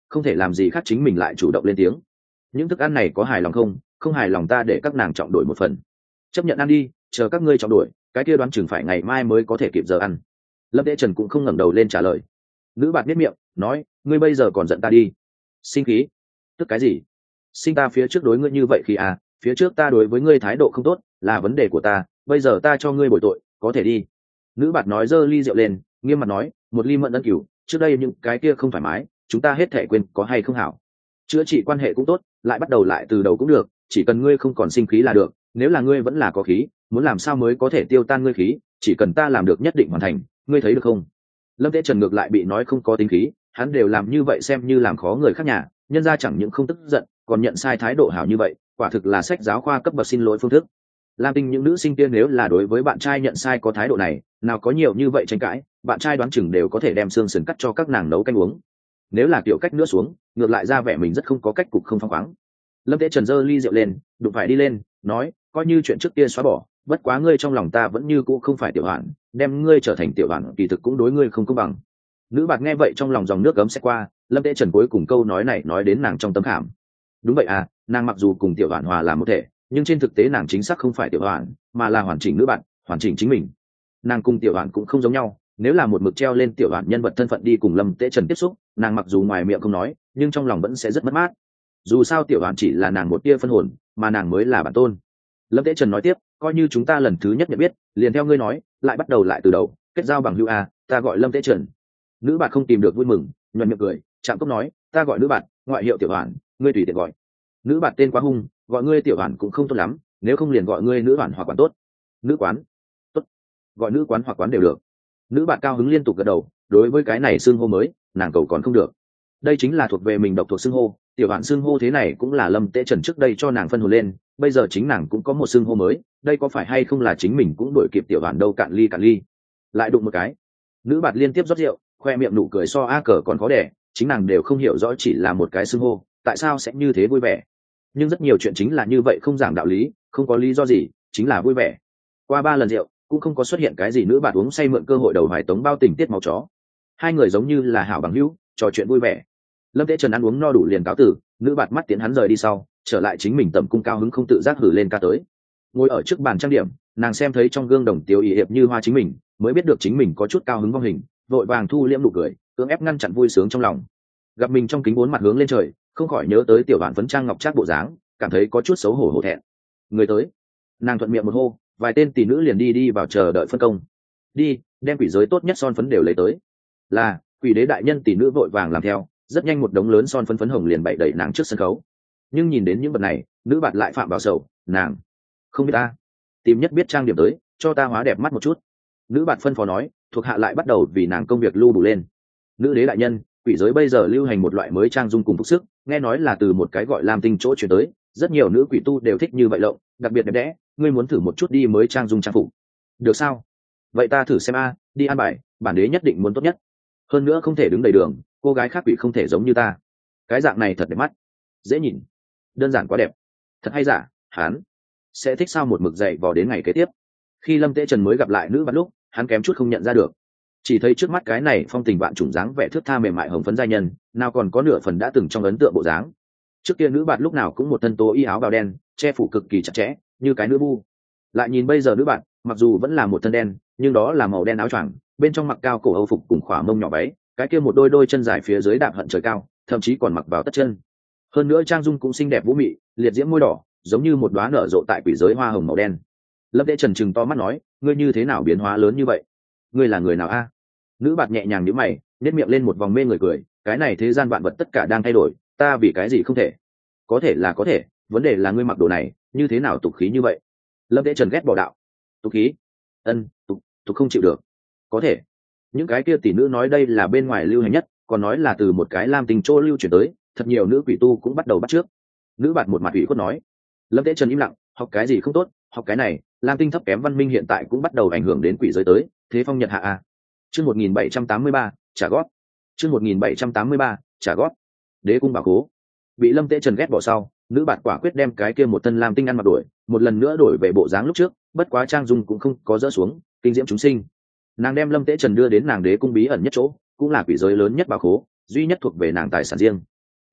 không thể làm gì khác chính mình lại chủ động lên tiếng. Những thức ăn này có hài lòng không? Không hài lòng ta để các nàng trọng đổi một phần. Chấp nhận ăn đi, chờ các ngươi trọng đổi, cái kia đoán chừng phải ngày mai mới có thể kịp giờ ăn. Lâm Tế Trần cũng không ngẩng đầu lên trả lời. Nữ bạt biết miệng nói, ngươi bây giờ còn giận ta đi? Sinh khí? Tức cái gì? Sinh ta phía trước đối ngươi như vậy khi à? Phía trước ta đối với ngươi thái độ không tốt, là vấn đề của ta, bây giờ ta cho ngươi bồi tội, có thể đi. Nữ bạt nói giơ ly rượu lên, nghiêm mặt nói, một ly mận ân cửu, trước đây những cái kia không thoải mái, chúng ta hết thể quên, có hay không hảo? Chữa trị quan hệ cũng tốt, lại bắt đầu lại từ đầu cũng được, chỉ cần ngươi không còn sinh khí là được. Nếu là ngươi vẫn là có khí, muốn làm sao mới có thể tiêu tan ngươi khí, chỉ cần ta làm được nhất định hoàn thành, ngươi thấy được không? Lâm Tế Trần ngược lại bị nói không có tính khí, hắn đều làm như vậy xem như làm khó người khác nhà, nhân ra chẳng những không tức giận, còn nhận sai thái độ hảo như vậy, quả thực là sách giáo khoa cấp bậc xin lỗi phương thức. Lam Tinh những nữ sinh tiên nếu là đối với bạn trai nhận sai có thái độ này, nào có nhiều như vậy tranh cãi, bạn trai đoán chừng đều có thể đem xương sườn cắt cho các nàng nấu canh uống. Nếu là kiểu cách nữa xuống, ngược lại ra vẻ mình rất không có cách cục không phăng khoáng. Lâm Tế Trần giơ ly rượu lên, đụng phải đi lên, nói, coi như chuyện trước kia xóa bỏ, bất quá ngươi trong lòng ta vẫn như cũ không phải tiểu hoàn, đem ngươi trở thành tiểu hoàn kỳ thực cũng đối ngươi không công bằng. Nữ bạt nghe vậy trong lòng dòng nước gấm sẽ qua, Lâm Tế Trần cuối cùng câu nói này nói đến nàng trong tâm khảm. Đúng vậy à, nàng mặc dù cùng tiểu hoàn hòa là một thể, nhưng trên thực tế nàng chính xác không phải tiểu hoàn, mà là hoàn chỉnh nữ bạn, hoàn chỉnh chính mình. Nàng cùng tiểu hoàn cũng không giống nhau, nếu là một mực treo lên tiểu hoàn nhân vật thân phận đi cùng Lâm Tế Trần tiếp xúc, nàng mặc dù ngoài miệng không nói, nhưng trong lòng vẫn sẽ rất mất mát. Dù sao tiểu hoàn chỉ là nàng một tia phân hồn, mà nàng mới là bản tôn. Lâm Tế Trần nói tiếp, coi như chúng ta lần thứ nhất nhận biết, liền theo ngươi nói, lại bắt đầu lại từ đầu, kết giao bằng hữu a, ta gọi Lâm Tế Trần. Nữ bạn không tìm được vui mừng, nhuận miệng cười, chạm cốc nói, ta gọi nữ bạn, ngoại hiệu tiểu hoàn, ngươi tùy tiện gọi. Nữ bạn tên quá hung, gọi ngươi tiểu hoàn cũng không tốt lắm, nếu không liền gọi ngươi nữ hoàn hoặc quán tốt. Nữ quán, tốt, gọi nữ quán hoặc quán đều được. Nữ bạn cao hứng liên tục gật đầu, đối với cái này xưng hô mới, nàng cầu còn không được. Đây chính là thuộc về mình độc thuộc xưng hô, tiểu hoàn xưng hô thế này cũng là Lâm Tế Trần trước đây cho nàng phân hồn lên, bây giờ chính nàng cũng có một xưng hô mới, đây có phải hay không là chính mình cũng đổi kịp tiểu hoàn đâu, cạn ly cạn ly. Lại đụng một cái. Nữ bạn liên tiếp rót rượu, khoe miệng nụ cười so a cờ còn khó đẻ, chính nàng đều không hiểu rõ chỉ là một cái xưng hô, tại sao sẽ như thế vui vẻ. Nhưng rất nhiều chuyện chính là như vậy, không giảng đạo lý, không có lý do gì, chính là vui vẻ. Qua ba lần rượu cũng không có xuất hiện cái gì nữ bạn uống say mượn cơ hội đầu hoài tống bao tình tiết máu chó. Hai người giống như là hảo bằng hữu, trò chuyện vui vẻ. Lâm Tế Trần ăn uống no đủ liền cáo tử, nữ bạn mắt tiến hắn rời đi sau, trở lại chính mình tầm cung cao hứng không tự giác hử lên ca tới. Ngồi ở trước bàn trang điểm, nàng xem thấy trong gương đồng tiêu y hiệp như hoa chính mình, mới biết được chính mình có chút cao hứng vong hình, vội vàng thu liễm nụ cười, cưỡng ép ngăn chặn vui sướng trong lòng. Gặp mình trong kính bốn mặt hướng lên trời, không khỏi nhớ tới tiểu bạn phấn trang ngọc trác bộ dáng, cảm thấy có chút xấu hổ hổ thẹn. Người tới, nàng thuận miệng một hô, vài tên tỷ nữ liền đi đi vào chờ đợi phân công. Đi, đem quỷ giới tốt nhất son phấn đều lấy tới. Là, quỷ đế đại nhân tỷ nữ vội vàng làm theo, rất nhanh một đống lớn son phấn phấn hồng liền bày đẩy nàng trước sân khấu. Nhưng nhìn đến những vật này, nữ bạn lại phạm vào sầu, nàng không biết ta, tìm nhất biết trang điểm tới, cho ta hóa đẹp mắt một chút. Nữ bạn phân phó nói, thuộc hạ lại bắt đầu vì nàng công việc lưu đủ lên. Nữ đế đại nhân, quỷ giới bây giờ lưu hành một loại mới trang dung cùng phục sức, nghe nói là từ một cái gọi Lam Tinh chỗ chuyển tới, rất nhiều nữ quỷ tu đều thích như vậy lộng, đặc biệt đẹp đẽ, ngươi muốn thử một chút đi mới trang dung trang phục được sao? Vậy ta thử xem a, đi ăn bài, bản đế nhất định muốn tốt nhất. Hơn nữa không thể đứng đầy đường, cô gái khác quỷ không thể giống như ta. Cái dạng này thật đẹp mắt, dễ nhìn, đơn giản quá đẹp. Thật hay giả, hắn sẽ thích sao một mực dậy vò đến ngày kế tiếp. Khi Lâm Tế Trần mới gặp lại nữ bạn lúc, hắn kém chút không nhận ra được, chỉ thấy trước mắt cái này phong tình vạn trùng dáng vẻ thước tha mềm mại hồng phấn giai nhân, nào còn có nửa phần đã từng trong ấn tượng bộ dáng. Trước kia nữ bạn lúc nào cũng một thân tố y áo bào đen, che phủ cực kỳ chặt chẽ, như cái nữ bu. Lại nhìn bây giờ nữ bạn, mặc dù vẫn là một thân đen, nhưng đó là màu đen áo choàng, bên trong mặc cao cổ âu phục cùng khỏa mông nhỏ váy, cái kia một đôi đôi chân dài phía dưới đạp hận trời cao, thậm chí còn mặc vào tất chân. Hơn nữa trang dung cũng xinh đẹp vũ mị, liệt diễm môi đỏ, giống như một đóa nở rộ tại quỷ giới hoa hồng màu đen. Lâm Tế Trần trừng to mắt nói, ngươi như thế nào biến hóa lớn như vậy? Ngươi là người nào a? Nữ bạn nhẹ nhàng nhíu mày, nhếch miệng lên một vòng mê người cười, cái này thế gian vạn vật tất cả đang thay đổi, ta vì cái gì không thể? Có thể là có thể, vấn đề là ngươi mặc đồ này, như thế nào tục khí như vậy? Lâm Tế Trần ghét bỏ đạo. Tục khí? Ân, tục, tục không chịu được. Có thể. Những cái kia tỷ nữ nói đây là bên ngoài lưu hành nhất, còn nói là từ một cái Lam Tinh chỗ lưu chuyển tới, thật nhiều nữ quỷ tu cũng bắt đầu bắt trước. Nữ bạn một mặt ủy khuất nói. Lâm Tế Trần im lặng, học cái gì không tốt, học cái này, Lam Tinh thấp kém văn minh hiện tại cũng bắt đầu ảnh hưởng đến quỷ giới tới, thế phong nhật hạ a. Chương một nghìn bảy trăm tám mươi ba, trả góp. Chương một nghìn bảy trăm tám mươi ba, trả góp. Đế cung bảo khố. Bị Lâm Tế Trần ghét bỏ sau, nữ bạn quả quyết đem cái kia một thân Lam Tinh ăn mặc đổi, một lần nữa đổi về bộ dáng lúc trước, bất quá trang dung cũng không có dỡ xuống, kinh diễm chúng sinh. Nàng đem Lâm Tế Trần đưa đến nàng đế cung bí ẩn nhất chỗ, cũng là quỷ giới lớn nhất bảo khố, duy nhất thuộc về nàng tài sản riêng.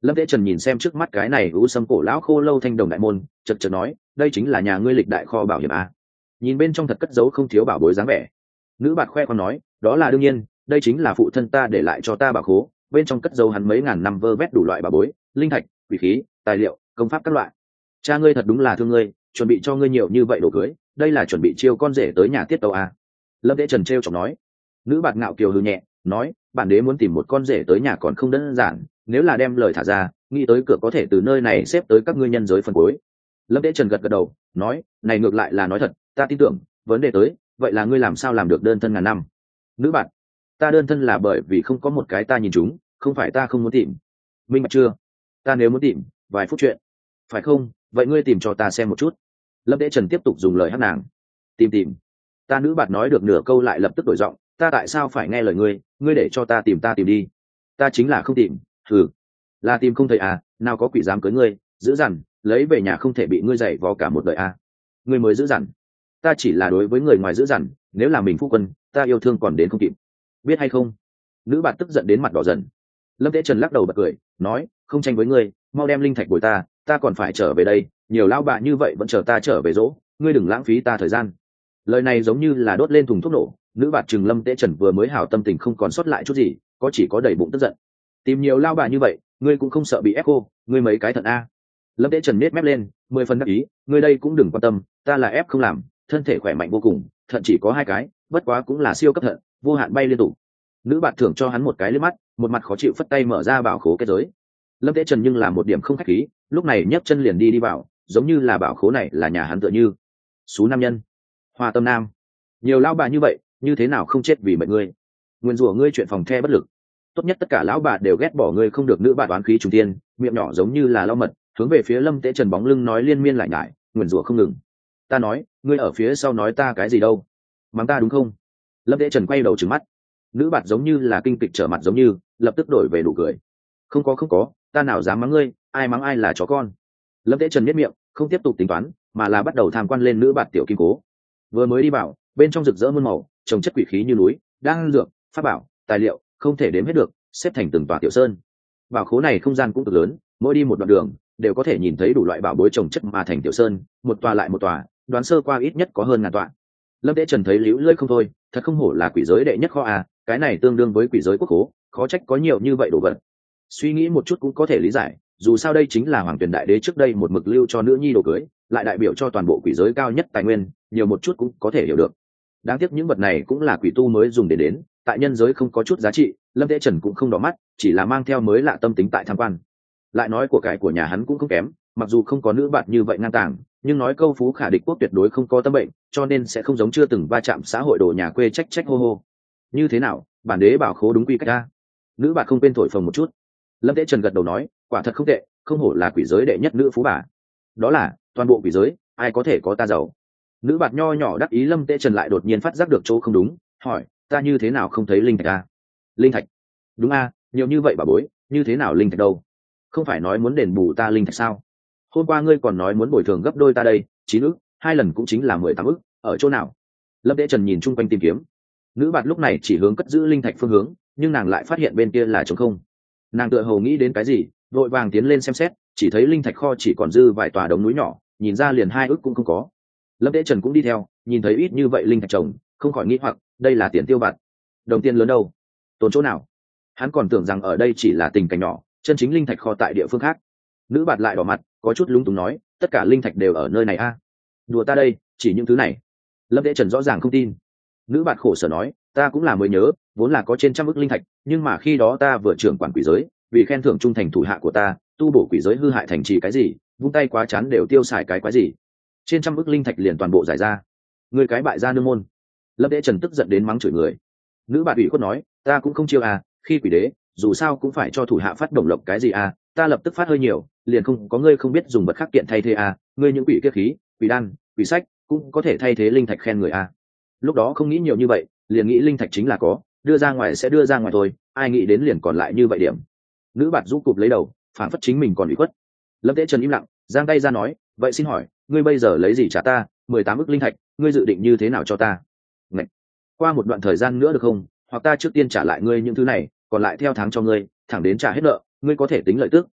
Lâm Tế Trần nhìn xem trước mắt cái này u sâm cổ lão khô lâu thanh đồng đại môn, chợt chợt nói, đây chính là nhà ngươi lịch đại kho bảo hiểm à? Nhìn bên trong thật cất giấu không thiếu bảo bối dáng vẻ. Nữ bạt khoe con nói, đó là đương nhiên, đây chính là phụ thân ta để lại cho ta bảo khố, bên trong cất giấu hắn mấy ngàn năm vơ vét đủ loại bảo bối, linh thạch, quỷ khí, tài liệu, công pháp các loại. Cha ngươi thật đúng là thương ngươi, chuẩn bị cho ngươi nhiều như vậy đồ cưới, đây là chuẩn bị chiêu con rể tới nhà tiết tấu à? Lâm Tế Trần trêu chọc nói. Nữ bạt ngạo kiều hừ nhẹ, nói, bản đế muốn tìm một con rể tới nhà còn không đơn giản, nếu là đem lời thả ra, nghĩ tới cửa có thể từ nơi này xếp tới các ngươi nhân giới phân cuối. Lâm Tế Trần gật gật đầu, nói, này ngược lại là nói thật, ta tin tưởng, vấn đề tới, vậy là ngươi làm sao làm được đơn thân ngàn năm? Nữ bạn, ta đơn thân là bởi vì không có một cái ta nhìn chúng, không phải ta không muốn tìm. Minh bạch chưa? Ta nếu muốn tìm, vài phút chuyện, phải không? Vậy ngươi tìm cho ta xem một chút. Lâm Tế Trần tiếp tục dùng lời hát nàng. Tìm tìm. Ta nữ bạn nói được nửa câu lại lập tức đổi giọng, ta tại sao phải nghe lời ngươi, ngươi để cho ta tìm ta tìm đi. Ta chính là không tìm, thử. Là tìm không thấy à, nào có quỷ dám cưới ngươi, giữ dằn, lấy về nhà không thể bị ngươi dạy vò cả một đời à. Ngươi mới giữ dằn. Ta chỉ là đối với người ngoài giữ dằn, nếu là mình phu quân, ta yêu thương còn đến không kịp. Biết hay không? Nữ bạn tức giận đến mặt đỏ dần. Lâm Tế Trần lắc đầu bật cười, nói, không tranh với ngươi, mau đem linh thạch bồi ta, ta còn phải trở về đây, nhiều lao bạ như vậy vẫn chờ ta trở về dỗ, ngươi đừng lãng phí ta thời gian. Lời này giống như là đốt lên thùng thuốc nổ, nữ bạn chừng Lâm Tế Trần vừa mới hảo tâm tình không còn sót lại chút gì, có chỉ có đầy bụng tức giận. Tìm nhiều lao bạ như vậy, ngươi cũng không sợ bị ép cô, ngươi mấy cái thận a. Lâm Tế Trần nết mép lên, mười phần đắc ý, ngươi đây cũng đừng quan tâm, ta là ép không làm, thân thể khỏe mạnh vô cùng, thận chỉ có hai cái, bất quá cũng là siêu cấp thận, vô hạn bay liên tục. Nữ bạn thưởng cho hắn một cái liếc mắt, một mặt khó chịu phất tay mở ra bảo khố kết giới. Lâm Tế Trần nhưng là một điểm không khách khí, lúc này nhấc chân liền đi đi vào, giống như là bảo khố này là nhà hắn tựa như. Sú nam nhân, Hoa Tâm Nam, nhiều lão bà như vậy, như thế nào không chết vì mệnh ngươi? Nguyên rủa ngươi chuyện phòng the bất lực. Tốt nhất tất cả lão bà đều ghét bỏ ngươi không được nữ bạn đoán khí trùng tiên, miệng nhỏ giống như là lau mật, hướng về phía Lâm Tế Trần bóng lưng nói liên miên lại nhải, nguyên rủa không ngừng. Ta nói, ngươi ở phía sau nói ta cái gì đâu? Mắng ta đúng không? Lâm Tế Trần quay đầu trừng mắt. Nữ bạn giống như là kinh kịch trở mặt giống như, lập tức đổi về nụ cười. Không có không có, ta nào dám mắng ngươi, ai mắng ai là chó con. Lâm Tế Trần nhếch miệng, không tiếp tục tính toán, mà là bắt đầu tham quan lên nữ bạn tiểu kim cố. Vừa mới đi vào, bên trong rực rỡ muôn màu, trồng chất quỷ khí như núi, đang dược, pháp bảo, tài liệu, không thể đếm hết được, xếp thành từng tòa tiểu sơn. Bảo khố này không gian cũng cực lớn, mỗi đi một đoạn đường, đều có thể nhìn thấy đủ loại bảo bối trồng chất mà thành tiểu sơn, một tòa lại một tòa, đoán sơ qua ít nhất có hơn ngàn tòa. Lâm Tế Trần thấy liễu lơi không thôi, thật không hổ là quỷ giới đệ nhất kho à, cái này tương đương với quỷ giới quốc khố, khó trách có nhiều như vậy đồ vật. Suy nghĩ một chút cũng có thể lý giải, dù sao đây chính là Hoàng Tuyền Đại Đế trước đây một mực lưu cho nữ nhi đồ cưới, lại đại biểu cho toàn bộ quỷ giới cao nhất tài nguyên, nhiều một chút cũng có thể hiểu được. Đáng tiếc những vật này cũng là quỷ tu mới dùng để đến, tại nhân giới không có chút giá trị, Lâm Tế Trần cũng không đỏ mắt, chỉ là mang theo mới lạ tâm tính tại tham quan. Lại nói của cải của nhà hắn cũng không kém, mặc dù không có nữ bạn như vậy ngang tàng, nhưng nói câu phú khả địch quốc tuyệt đối không có tâm bệnh, cho nên sẽ không giống chưa từng va chạm xã hội đồ nhà quê trách trách hô hô. Như thế nào, bản đế bảo khố đúng quy cách ra. Nữ bạn không quên thổi phồng một chút. Lâm Tế Trần gật đầu nói, quả thật không tệ, không hổ là quỷ giới đệ nhất nữ phú bà. Đó là toàn bộ quỷ giới, ai có thể có ta giàu. Nữ bạn nho nhỏ đắc ý. Lâm Tế Trần lại đột nhiên phát giác được chỗ không đúng, hỏi, ta như thế nào không thấy linh thạch a? Linh thạch? Đúng a, nhiều như vậy bà bối, như thế nào linh thạch đâu? Không phải nói muốn đền bù ta linh thạch sao? Hôm qua ngươi còn nói muốn bồi thường gấp đôi ta đây, chín ức, hai lần cũng chính là mười tám ức, ở chỗ nào? Lâm Tế Trần nhìn chung quanh tìm kiếm. Nữ bạn lúc này chỉ hướng cất giữ linh thạch phương hướng, nhưng nàng lại phát hiện bên kia là trống không. Nàng tựa hồ nghĩ đến cái gì, vội vàng tiến lên xem xét, chỉ thấy linh thạch kho chỉ còn dư vài tòa đống núi nhỏ, nhìn ra liền hai ức cũng không có. Lâm Tế Trần cũng đi theo, nhìn thấy ít như vậy linh thạch trồng, không khỏi nghĩ hoặc, đây là tiền tiêu vặt. Đồng tiền lớn đâu? Tốn chỗ nào? Hắn còn tưởng rằng ở đây chỉ là tình cảnh nhỏ, chân chính linh thạch kho tại địa phương khác. Nữ bạn lại đỏ mặt, có chút lúng túng nói, tất cả linh thạch đều ở nơi này a. À? Đùa ta đây, chỉ những thứ này. Lâm Tế Trần rõ ràng không tin. Nữ bạn khổ sở nói, ta cũng là mới nhớ, vốn là có trên trăm ức linh thạch, nhưng mà khi đó ta vừa trưởng quản quỷ giới, vì khen thưởng trung thành thủ hạ của ta, tu bổ quỷ giới hư hại thành trì cái gì, vung tay quá chán đều tiêu xài cái quái gì, trên trăm ức linh thạch liền toàn bộ giải ra. Người cái bại gia nương môn. Lâm Tế Trần tức giận đến mắng chửi người. Nữ bạn ủy khuất nói, ta cũng không chiêu à, khi quỷ đế, dù sao cũng phải cho thủ hạ phát đồng lộc cái gì à, ta lập tức phát hơi nhiều, liền không có ngươi không biết dùng vật khắc kiện thay thế à, ngươi những quỷ kia khí, quỷ đan, quỷ sách cũng có thể thay thế linh thạch khen người à. Lúc đó không nghĩ nhiều như vậy, liền nghĩ linh thạch chính là có, đưa ra ngoài sẽ đưa ra ngoài thôi, ai nghĩ đến liền còn lại như vậy điểm. Nữ bạn rũ cụp lấy đầu, phản phất chính mình còn ủy khuất. Lâm Tế Trần im lặng, giang tay ra nói, vậy xin hỏi, ngươi bây giờ lấy gì trả ta? Mười tám ức linh thạch, ngươi dự định như thế nào cho ta? Ngậy! Qua một đoạn thời gian nữa được không? Hoặc ta trước tiên trả lại ngươi những thứ này, còn lại theo tháng cho ngươi, thẳng đến trả hết nợ, ngươi có thể tính lợi tức,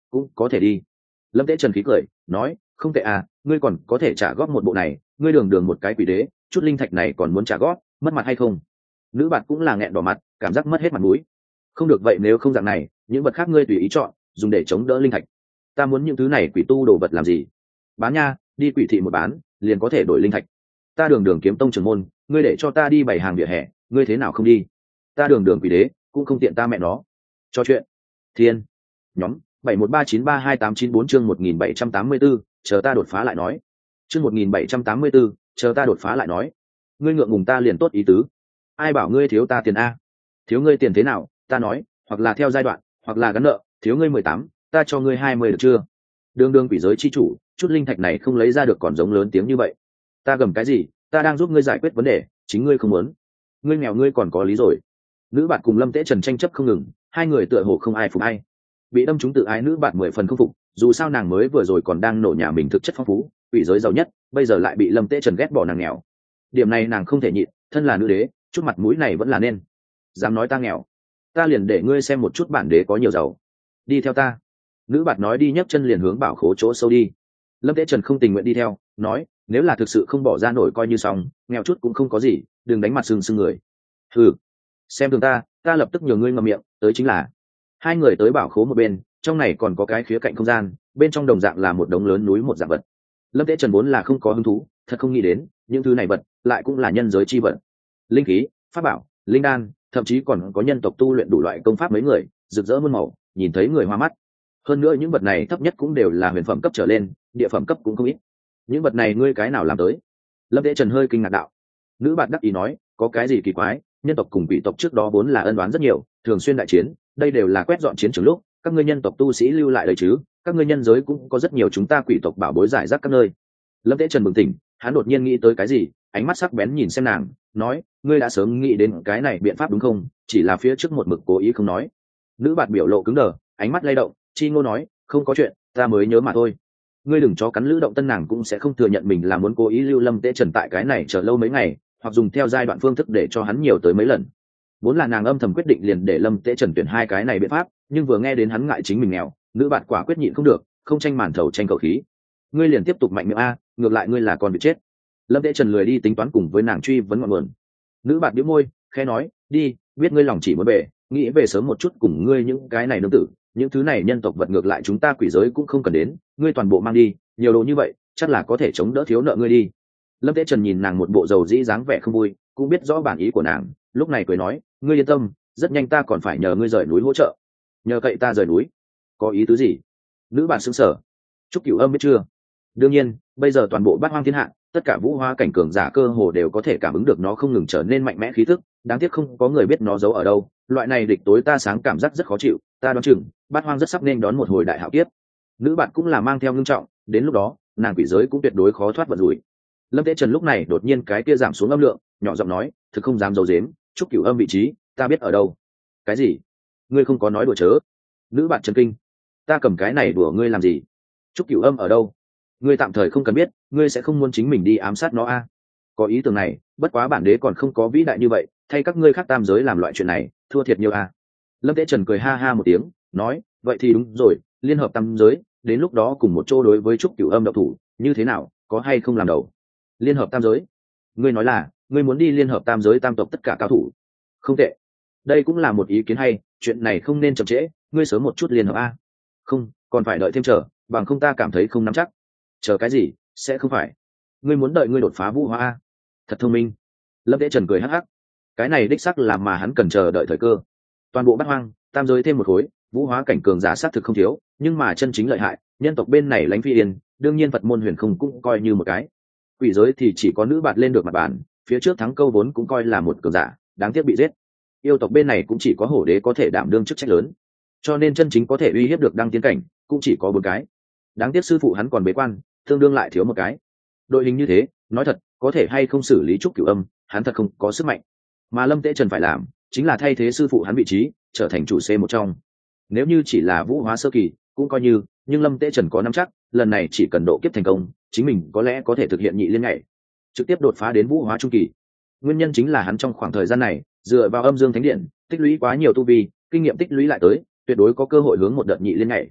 cũng có thể đi. Lâm Tế Trần khí cười nói, không tệ à, ngươi còn có thể trả góp một bộ này, ngươi đường đường một cái quỷ đế, chút linh thạch này còn muốn trả góp, mất mặt hay không? Nữ bạn cũng là nghẹn đỏ mặt, cảm giác mất hết mặt mũi. Không được vậy, nếu không dạng này, những vật khác ngươi tùy ý chọn, dùng để chống đỡ linh thạch. Ta muốn những thứ này quỷ tu đồ vật làm gì? Bán nha, đi quỷ thị một bán, liền có thể đổi linh thạch. Ta đường đường kiếm tông trưởng môn, ngươi để cho ta đi bày hàng vỉa hè, ngươi thế nào không đi? Ta đường đường quỷ đế, cũng không tiện ta mẹ nó. Cho chuyện. Thiên. Nhóm bảy một ba chín ba hai tám chín bốn chương một nghìn bảy trăm tám mươi 1784, chờ ta đột phá lại nói. Chương một nghìn bảy trăm tám mươi 1784, chờ ta đột phá lại nói. Ngươi ngượng ngùng ta liền tốt ý tứ. Ai bảo ngươi thiếu ta tiền a? Thiếu ngươi tiền thế nào, ta nói, hoặc là theo giai đoạn, hoặc là gắn nợ, thiếu ngươi mười tám, ta cho ngươi hai mươi được chưa? Đường đường quỷ giới chi chủ, chút linh thạch này không lấy ra được còn giống lớn tiếng như vậy. Ta gầm cái gì, ta đang giúp ngươi giải quyết vấn đề, chính ngươi không muốn. Ngươi nghèo ngươi còn có lý rồi. Nữ bạn cùng Lâm Tế Trần tranh chấp không ngừng, hai người tựa hồ không ai phục ai. Bị đâm trúng tự ái nữ bạn mười phần không phục, dù sao nàng mới vừa rồi còn đang nổ nhà mình thực chất phong phú, quỷ giới giàu nhất, bây giờ lại bị Lâm Tế Trần ghét bỏ nàng nghèo. Điểm này nàng không thể nhịn, thân là nữ đế, chút mặt mũi này vẫn là nên. Dám nói ta nghèo, ta liền để ngươi xem một chút bản đế có nhiều giàu. Đi theo ta. Nữ bạn nói đi nhấc chân liền hướng bảo khố chỗ sâu đi. Lâm Tế Trần không tình nguyện đi theo, nói, nếu là thực sự không bỏ ra nổi coi như xong, nghèo chút cũng không có gì, đừng đánh mặt sưng sưng người. Ừ, xem thường ta, ta lập tức nhường ngươi ngậm miệng, tới chính là. Hai người tới bảo khố một bên, trong này còn có cái khía cạnh không gian, bên trong đồng dạng là một đống lớn núi một dạng vật. Lâm Tế Trần vốn là không có hứng thú, thật không nghĩ đến, những thứ này vật lại cũng là nhân giới chi vật. Linh khí, pháp bảo, linh đan, thậm chí còn có nhân tộc tu luyện đủ loại công pháp mấy người, rực rỡ muôn màu, nhìn thấy người hoa mắt. Hơn nữa những vật này thấp nhất cũng đều là huyền phẩm cấp trở lên, địa phẩm cấp cũng không ít. Những vật này ngươi cái nào làm tới? Lâm Tế Trần hơi kinh ngạc đạo. Nữ bạn đắc ý nói, có cái gì kỳ quái, nhân tộc cùng quỷ tộc trước đó vốn là ân oán rất nhiều, thường xuyên đại chiến, đây đều là quét dọn chiến trường lúc các ngươi nhân tộc tu sĩ lưu lại đấy chứ, các ngươi nhân giới cũng có rất nhiều chúng ta quỷ tộc bảo bối giải rác các nơi. Lâm Tế Trần bừng tỉnh, hắn đột nhiên nghĩ tới cái gì, ánh mắt sắc bén nhìn xem nàng, nói, ngươi đã sớm nghĩ đến cái này biện pháp đúng không, chỉ là phía trước một mực cố ý không nói. Nữ bạn biểu lộ cứng đờ, ánh mắt lay động, chi ngô nói, không có chuyện, ta mới nhớ mà thôi. Ngươi đừng cho cắn lữ động tân, nàng cũng sẽ không thừa nhận mình là muốn cố ý lưu Lâm Tế Trần tại cái này chờ lâu mấy ngày, hoặc dùng theo giai đoạn phương thức để cho hắn nhiều tới mấy lần. Vốn là nàng âm thầm quyết định liền để Lâm Tế Trần tuyển hai cái này biện pháp, nhưng vừa nghe đến hắn ngại chính mình nghèo, nữ bạn quả quyết nhịn không được, không tranh màn thầu tranh cầu khí. Ngươi liền tiếp tục mạnh miệng a, ngược lại ngươi là con bị chết. Lâm Tế Trần lười đi tính toán cùng với nàng truy vấn ngọn nguồn. Nữ bạn bĩu môi, khẽ nói, đi, biết ngươi lòng chỉ muốn bể, nghĩ về sớm một chút cùng ngươi những cái này nương tử, những thứ này nhân tộc vật ngược lại chúng ta quỷ giới cũng không cần đến, ngươi toàn bộ mang đi, nhiều đồ như vậy, chắc là có thể chống đỡ thiếu nợ ngươi đi. Lâm Tế Trần nhìn nàng một bộ dầu dĩ dáng vẻ không vui, cũng biết rõ bản ý của nàng, lúc này cười nói, ngươi yên tâm, rất nhanh ta còn phải nhờ ngươi rời núi hỗ trợ. Nhờ cậy ta rời núi? Có ý tứ gì? Nữ bạn sững sờ. Trúc Cửu Âm biết chưa? Đương nhiên, bây giờ toàn bộ bát hoang thiên hạ, tất cả vũ hóa cảnh cường giả cơ hồ đều có thể cảm ứng được nó không ngừng trở nên mạnh mẽ khí tức, đáng tiếc không có người biết nó giấu ở đâu. Loại này địch tối ta sáng cảm giác rất khó chịu, ta đoán chừng bát hoang rất sắp nên đón một hồi đại hạo kiếp. Nữ bạn cũng là mang theo ngưng trọng, đến lúc đó nàng quỷ giới cũng tuyệt đối khó thoát vận rủi. Lâm Tế Trần lúc này đột nhiên cái kia giảm xuống âm lượng, nhỏ giọng nói, thực không dám giấu giếm, Trúc Cửu Âm vị trí ta biết ở đâu. Cái gì? Ngươi không có nói đùa chớ? Nữ bạn chấn kinh. Ta cầm cái này đùa ngươi làm gì? Trúc Cửu Âm ở đâu? Ngươi tạm thời không cần biết, ngươi sẽ không muốn chính mình đi ám sát nó a? À? Có ý tưởng này, bất quá bản đế còn không có vĩ đại như vậy, thay các ngươi khác tam giới làm loại chuyện này, thua thiệt nhiều a. À? Lâm Tế Trần cười ha ha một tiếng, nói, vậy thì đúng rồi, liên hợp tam giới, đến lúc đó cùng một chỗ đối với Trúc Cửu Âm độc thủ, như thế nào, có hay không làm đầu? Liên hợp tam giới? Ngươi nói là, ngươi muốn đi liên hợp tam giới tam tộc tất cả cao thủ? Không tệ, đây cũng là một ý kiến hay, chuyện này không nên chậm trễ, ngươi sớm một chút liên hợp a. Không, còn phải đợi thêm chờ, bằng không ta cảm thấy không nắm chắc. Chờ cái gì, sẽ không phải ngươi muốn đợi ngươi đột phá vũ hóa a? Thật thông minh. Lâm Tế Trần cười hắc hắc, cái này đích sắc là mà hắn cần chờ đợi thời cơ. Toàn bộ bát hoang tam giới thêm một khối, vũ hóa cảnh cường giả sát thực không thiếu, nhưng mà chân chính lợi hại, nhân tộc bên này lánh phi yên, đương nhiên Phật môn huyền không cũng coi như một cái. Quỷ giới thì chỉ có nữ bạt lên được mặt bàn, phía trước thắng câu vốn cũng coi là một cường giả, đáng tiếc bị giết. Yêu tộc bên này cũng chỉ có hổ đế có thể đảm đương chức trách lớn, cho nên chân chính có thể uy hiếp được đăng tiến cảnh cũng chỉ có bốn cái. Đáng tiếc sư phụ hắn còn bế quan, tương đương lại thiếu một cái. Đội hình như thế, nói thật, có thể hay không xử lý Trúc Cửu Âm, hắn thật không có sức mạnh. Mà Lâm Tế Trần phải làm, chính là thay thế sư phụ hắn vị trí, trở thành chủ C một trong. Nếu như chỉ là vũ hóa sơ kỳ, cũng coi như, nhưng Lâm Tế Trần có nắm chắc, lần này chỉ cần độ kiếp thành công, chính mình có lẽ có thể thực hiện nhị liên nhảy, trực tiếp đột phá đến vũ hóa trung kỳ. Nguyên nhân chính là hắn trong khoảng thời gian này, dựa vào âm dương thánh điện, tích lũy quá nhiều tu vi, kinh nghiệm tích lũy lại tới, tuyệt đối có cơ hội hướng một đợt nhị liên nhảy.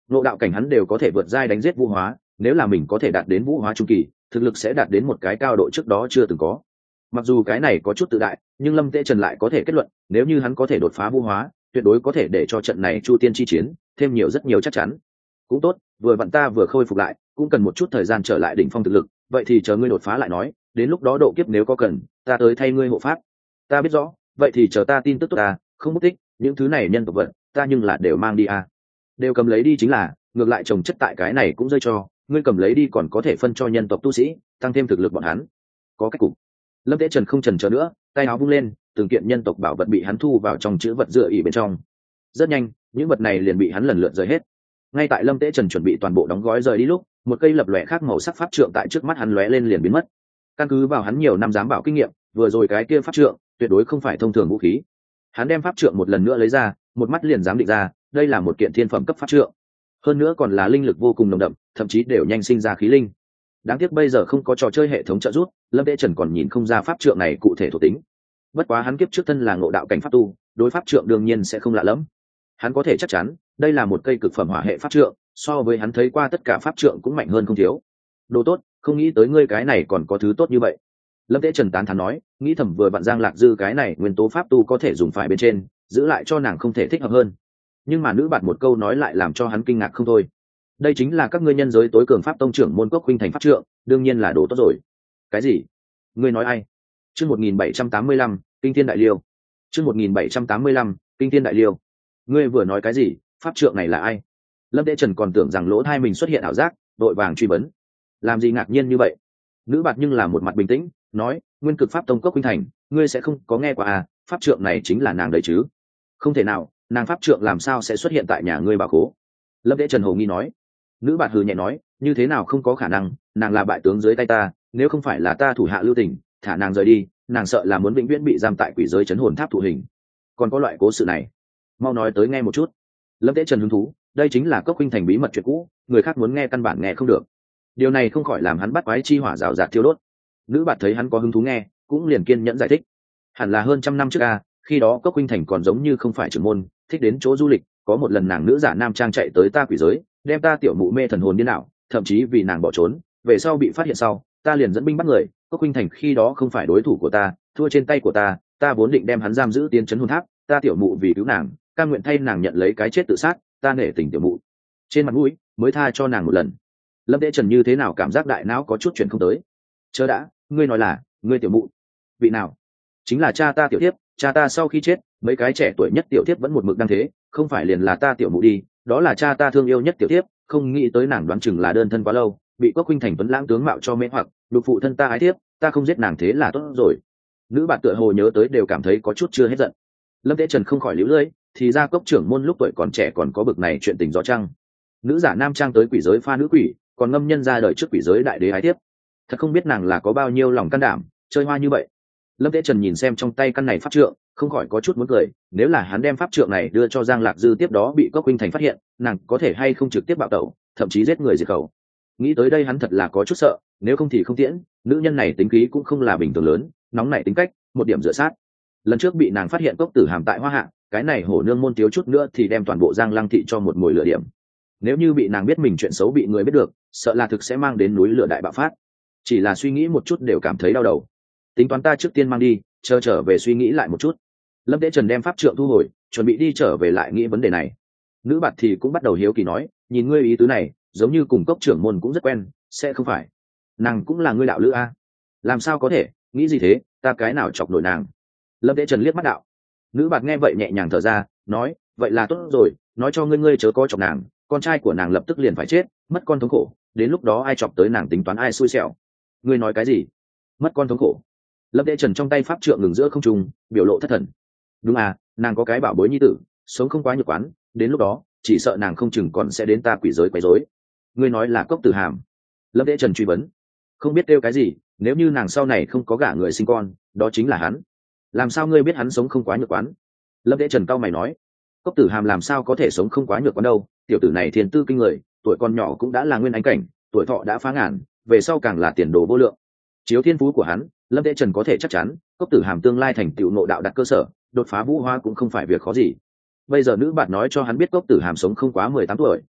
Ngộ đạo cảnh hắn đều có thể vượt giai đánh giết vũ hóa, nếu là mình có thể đạt đến vũ hóa trung kỳ, thực lực sẽ đạt đến một cái cao độ trước đó chưa từng có. Mặc dù cái này có chút tự đại, nhưng Lâm Tế Trần lại có thể kết luận, nếu như hắn có thể đột phá vũ hóa, tuyệt đối có thể để cho trận này Chu Tiên chi chiến thêm nhiều rất nhiều chắc chắn. Cũng tốt, vừa vặn ta vừa khôi phục lại, cũng cần một chút thời gian trở lại đỉnh phong thực lực, vậy thì chờ ngươi đột phá lại nói, đến lúc đó độ kiếp nếu có cần, ta tới thay ngươi hộ pháp. Ta biết rõ, vậy thì chờ ta tin tức tốt ta, không mất tích, những thứ này nhân tộc vật, ta nhưng là đều mang đi à. Đều cầm lấy đi chính là, ngược lại trồng chất tại cái này cũng rơi cho, ngươi cầm lấy đi còn có thể phân cho nhân tộc tu sĩ, tăng thêm thực lực bọn hắn. Có cách cục. Lâm Tế Trần không chần chờ nữa, tay áo vung lên, từng kiện nhân tộc bảo vật bị hắn thu vào trong chữ vật dựa ỉ bên trong. Rất nhanh, những vật này liền bị hắn lần lượt rời hết. Ngay tại Lâm Tế Trần chuẩn bị toàn bộ đóng gói rời đi lúc, một cây lập lòe khác màu sắc pháp trượng tại trước mắt hắn lóe lên liền biến mất. Căn cứ vào hắn nhiều năm giám bảo kinh nghiệm, vừa rồi cái kia pháp trượng tuyệt đối không phải thông thường vũ khí. Hắn đem pháp trượng một lần nữa lấy ra, một mắt liền dám định ra, đây là một kiện thiên phẩm cấp pháp trượng. Hơn nữa còn là linh lực vô cùng nồng đậm, thậm chí đều nhanh sinh ra khí linh. Đáng tiếc bây giờ không có trò chơi hệ thống trợ giúp, Lâm Tế Trần còn nhìn không ra pháp trượng này cụ thể thuộc tính. Bất quá hắn kiếp trước thân là ngộ đạo cảnh pháp tu, đối pháp trượng đương nhiên sẽ không lạ lẫm. Hắn có thể chắc chắn, đây là một cây cực phẩm hỏa hệ pháp trượng, so với hắn thấy qua tất cả pháp trượng cũng mạnh hơn không thiếu. Đồ tốt, không nghĩ tới ngươi cái này còn có thứ tốt như vậy. Lâm Tế Trần tán thán nói, nghĩ thầm vừa vặn Giang Lạc Dư cái này nguyên tố pháp tu có thể dùng phải bên trên, giữ lại cho nàng không thể thích hợp hơn. Nhưng mà nữ bạt một câu nói lại làm cho hắn kinh ngạc không thôi. Đây chính là các ngươi nhân giới tối cường pháp tông trưởng môn Cốc Khuynh Thành pháp trượng, đương nhiên là đồ tốt rồi. Cái gì? Ngươi nói ai? Chương một nghìn bảy trăm tám mươi lăm, Kinh Thiên Đại Liêu. Chương một nghìn bảy trăm tám mươi lăm, Kinh Thiên Đại Liêu. Ngươi vừa nói cái gì? Pháp trượng này là ai? Lâm Tế Trần còn tưởng rằng lỗ tai mình xuất hiện ảo giác, đội vàng truy vấn. Làm gì ngạc nhiên như vậy? Nữ bạt nhưng là một mặt bình tĩnh, nói, Nguyên Cực Pháp Tông Cốc Khuynh Thành, ngươi sẽ không có nghe qua à? Pháp trượng này chính là nàng đấy chứ? Không thể nào, nàng pháp trượng làm sao sẽ xuất hiện tại nhà ngươi bảo khố? Lâm Tế Trần hồ nghi nói. Nữ bạt hừ nhẹ nói, như thế nào không có khả năng, nàng là bại tướng dưới tay ta, nếu không phải là ta thủ hạ lưu tình, thả nàng rời đi, nàng sợ là muốn vĩnh viễn bị giam tại quỷ giới trấn hồn tháp thụ hình. Còn có loại cố sự này, mau nói tới nghe một chút. Lâm Tế Trần hứng thú, đây chính là Cốc Khuynh Thành bí mật chuyện cũ, người khác muốn nghe căn bản nghe không được. Điều này không khỏi làm hắn bắt quái chi hỏa rào rạt thiêu đốt. Nữ bạt thấy hắn có hứng thú nghe, cũng liền kiên nhẫn giải thích. Hẳn là hơn trăm năm trước a, khi đó Cốc Khuynh Thành còn giống như không phải trưởng môn, thích đến chỗ du lịch, có một lần nàng nữ giả nam trang chạy tới ta quỷ giới, đem ta tiểu mụ mê thần hồn điên đảo, thậm chí vì nàng bỏ trốn, về sau bị phát hiện sau, ta liền dẫn binh bắt người. Cốc Khuynh Thành khi đó không phải đối thủ của ta, thua trên tay của ta, ta vốn định đem hắn giam giữ tiến trấn hồn tháp, ta tiểu mụ vì cứu nàng, cam nguyện thay nàng nhận lấy cái chết tự sát, ta nể tình tiểu mụ, trên mặt mũi mới tha cho nàng một lần. Lâm Tế Trần như thế nào cảm giác đại não có chút chuyện không tới. Chớ đã, ngươi nói là ngươi tiểu mụ? Vị nào? Chính là cha ta tiểu thiếp, cha ta sau khi chết, mấy cái trẻ tuổi nhất tiểu thiếp vẫn một mực đang thế, không phải liền là ta tiểu mụ đi, đó là cha ta thương yêu nhất tiểu thiếp, không nghĩ tới nàng đoán chừng là đơn thân quá lâu, bị Cốc Khuynh Thành tuấn lãng tướng mạo cho mê hoặc, đục phụ thân ta ái thiếp, ta không giết nàng thế là tốt rồi. Nữ bạn tựa hồ nhớ tới đều cảm thấy có chút chưa hết giận. Lâm Tế Trần không khỏi liễu lưỡi, thì ra Cốc trưởng môn lúc tuổi còn trẻ còn có bực này chuyện tình gió trăng. Nữ giả nam trang tới quỷ giới pha nữ quỷ, còn ngâm nhân ra đời trước quỷ giới đại đế ái thiếp, thật không biết nàng là có bao nhiêu lòng can đảm chơi hoa như vậy. Lâm Tế Trần nhìn xem trong tay căn này pháp trượng, không khỏi có chút muốn cười, nếu là hắn đem pháp trượng này đưa cho Giang Lạc Dư tiếp đó bị Cốc Khuynh Thành phát hiện, nàng có thể hay không trực tiếp bạo tẩu, thậm chí giết người diệt khẩu. Nghĩ tới đây hắn thật là có chút sợ, nếu không thì không tiễn, nữ nhân này tính khí cũng không là bình thường lớn, nóng nảy tính cách, một điểm dựa sát. Lần trước bị nàng phát hiện Cốc Tử Hàm tại Hoa Hạ, cái này hổ nương môn thiếu chút nữa thì đem toàn bộ Giang Lăng thị cho một mùi lửa điểm. Nếu như bị nàng biết mình chuyện xấu bị người biết được, sợ là thực sẽ mang đến núi lửa đại bạo phát. Chỉ là suy nghĩ một chút đều cảm thấy đau đầu. Tính toán ta trước tiên mang đi, chờ trở về suy nghĩ lại một chút. Lâm Tế Trần đem pháp trượng thu hồi, chuẩn bị đi trở về lại nghĩ vấn đề này. Nữ bạt thì cũng bắt đầu hiếu kỳ nói, nhìn ngươi ý tứ này, giống như cùng Cốc trưởng môn cũng rất quen, sẽ không phải nàng cũng là ngươi đạo lữ a? Làm sao có thể, nghĩ gì thế, ta cái nào chọc nổi nàng? Lâm Tế Trần liếc mắt đạo. Nữ bạt nghe vậy nhẹ nhàng thở ra, nói, vậy là tốt rồi, nói cho ngươi ngươi chớ có chọc nàng, con trai của nàng lập tức liền phải chết, mất con thống khổ, đến lúc đó ai chọc tới nàng tính toán ai xui xẻo. Ngươi nói cái gì? Mất con thống khổ? Lâm Tế Trần trong tay pháp trượng ngừng giữa không trung, biểu lộ thất thần. Đúng à, nàng có cái bảo bối nhi tử, sống không quá nhược quán, đến lúc đó chỉ sợ nàng không chừng còn sẽ đến ta quỷ giới quấy rối. Ngươi nói là Cốc Tử Hàm? Lâm Tế Trần truy vấn. Không biết kêu cái gì, nếu như nàng sau này không có gả người sinh con, đó chính là hắn. Làm sao ngươi biết hắn sống không quá nhược quán? Lâm Tế Trần cau mày nói. Cốc Tử Hàm làm sao có thể sống không quá nhược quán đâu, tiểu tử này thiên tư kinh người, tuổi còn nhỏ cũng đã là nguyên ánh cảnh, tuổi thọ đã phá ngàn, về sau càng là tiền đồ vô lượng. Chiếu thiên phú của hắn, Lâm Tế Trần có thể chắc chắn, Cốc Tử Hàm tương lai thành tựu ngộ đạo đặt cơ sở, đột phá vũ hóa cũng không phải việc khó gì. Bây giờ nữ bạn nói cho hắn biết Cốc Tử Hàm sống không quá mười tám tuổi,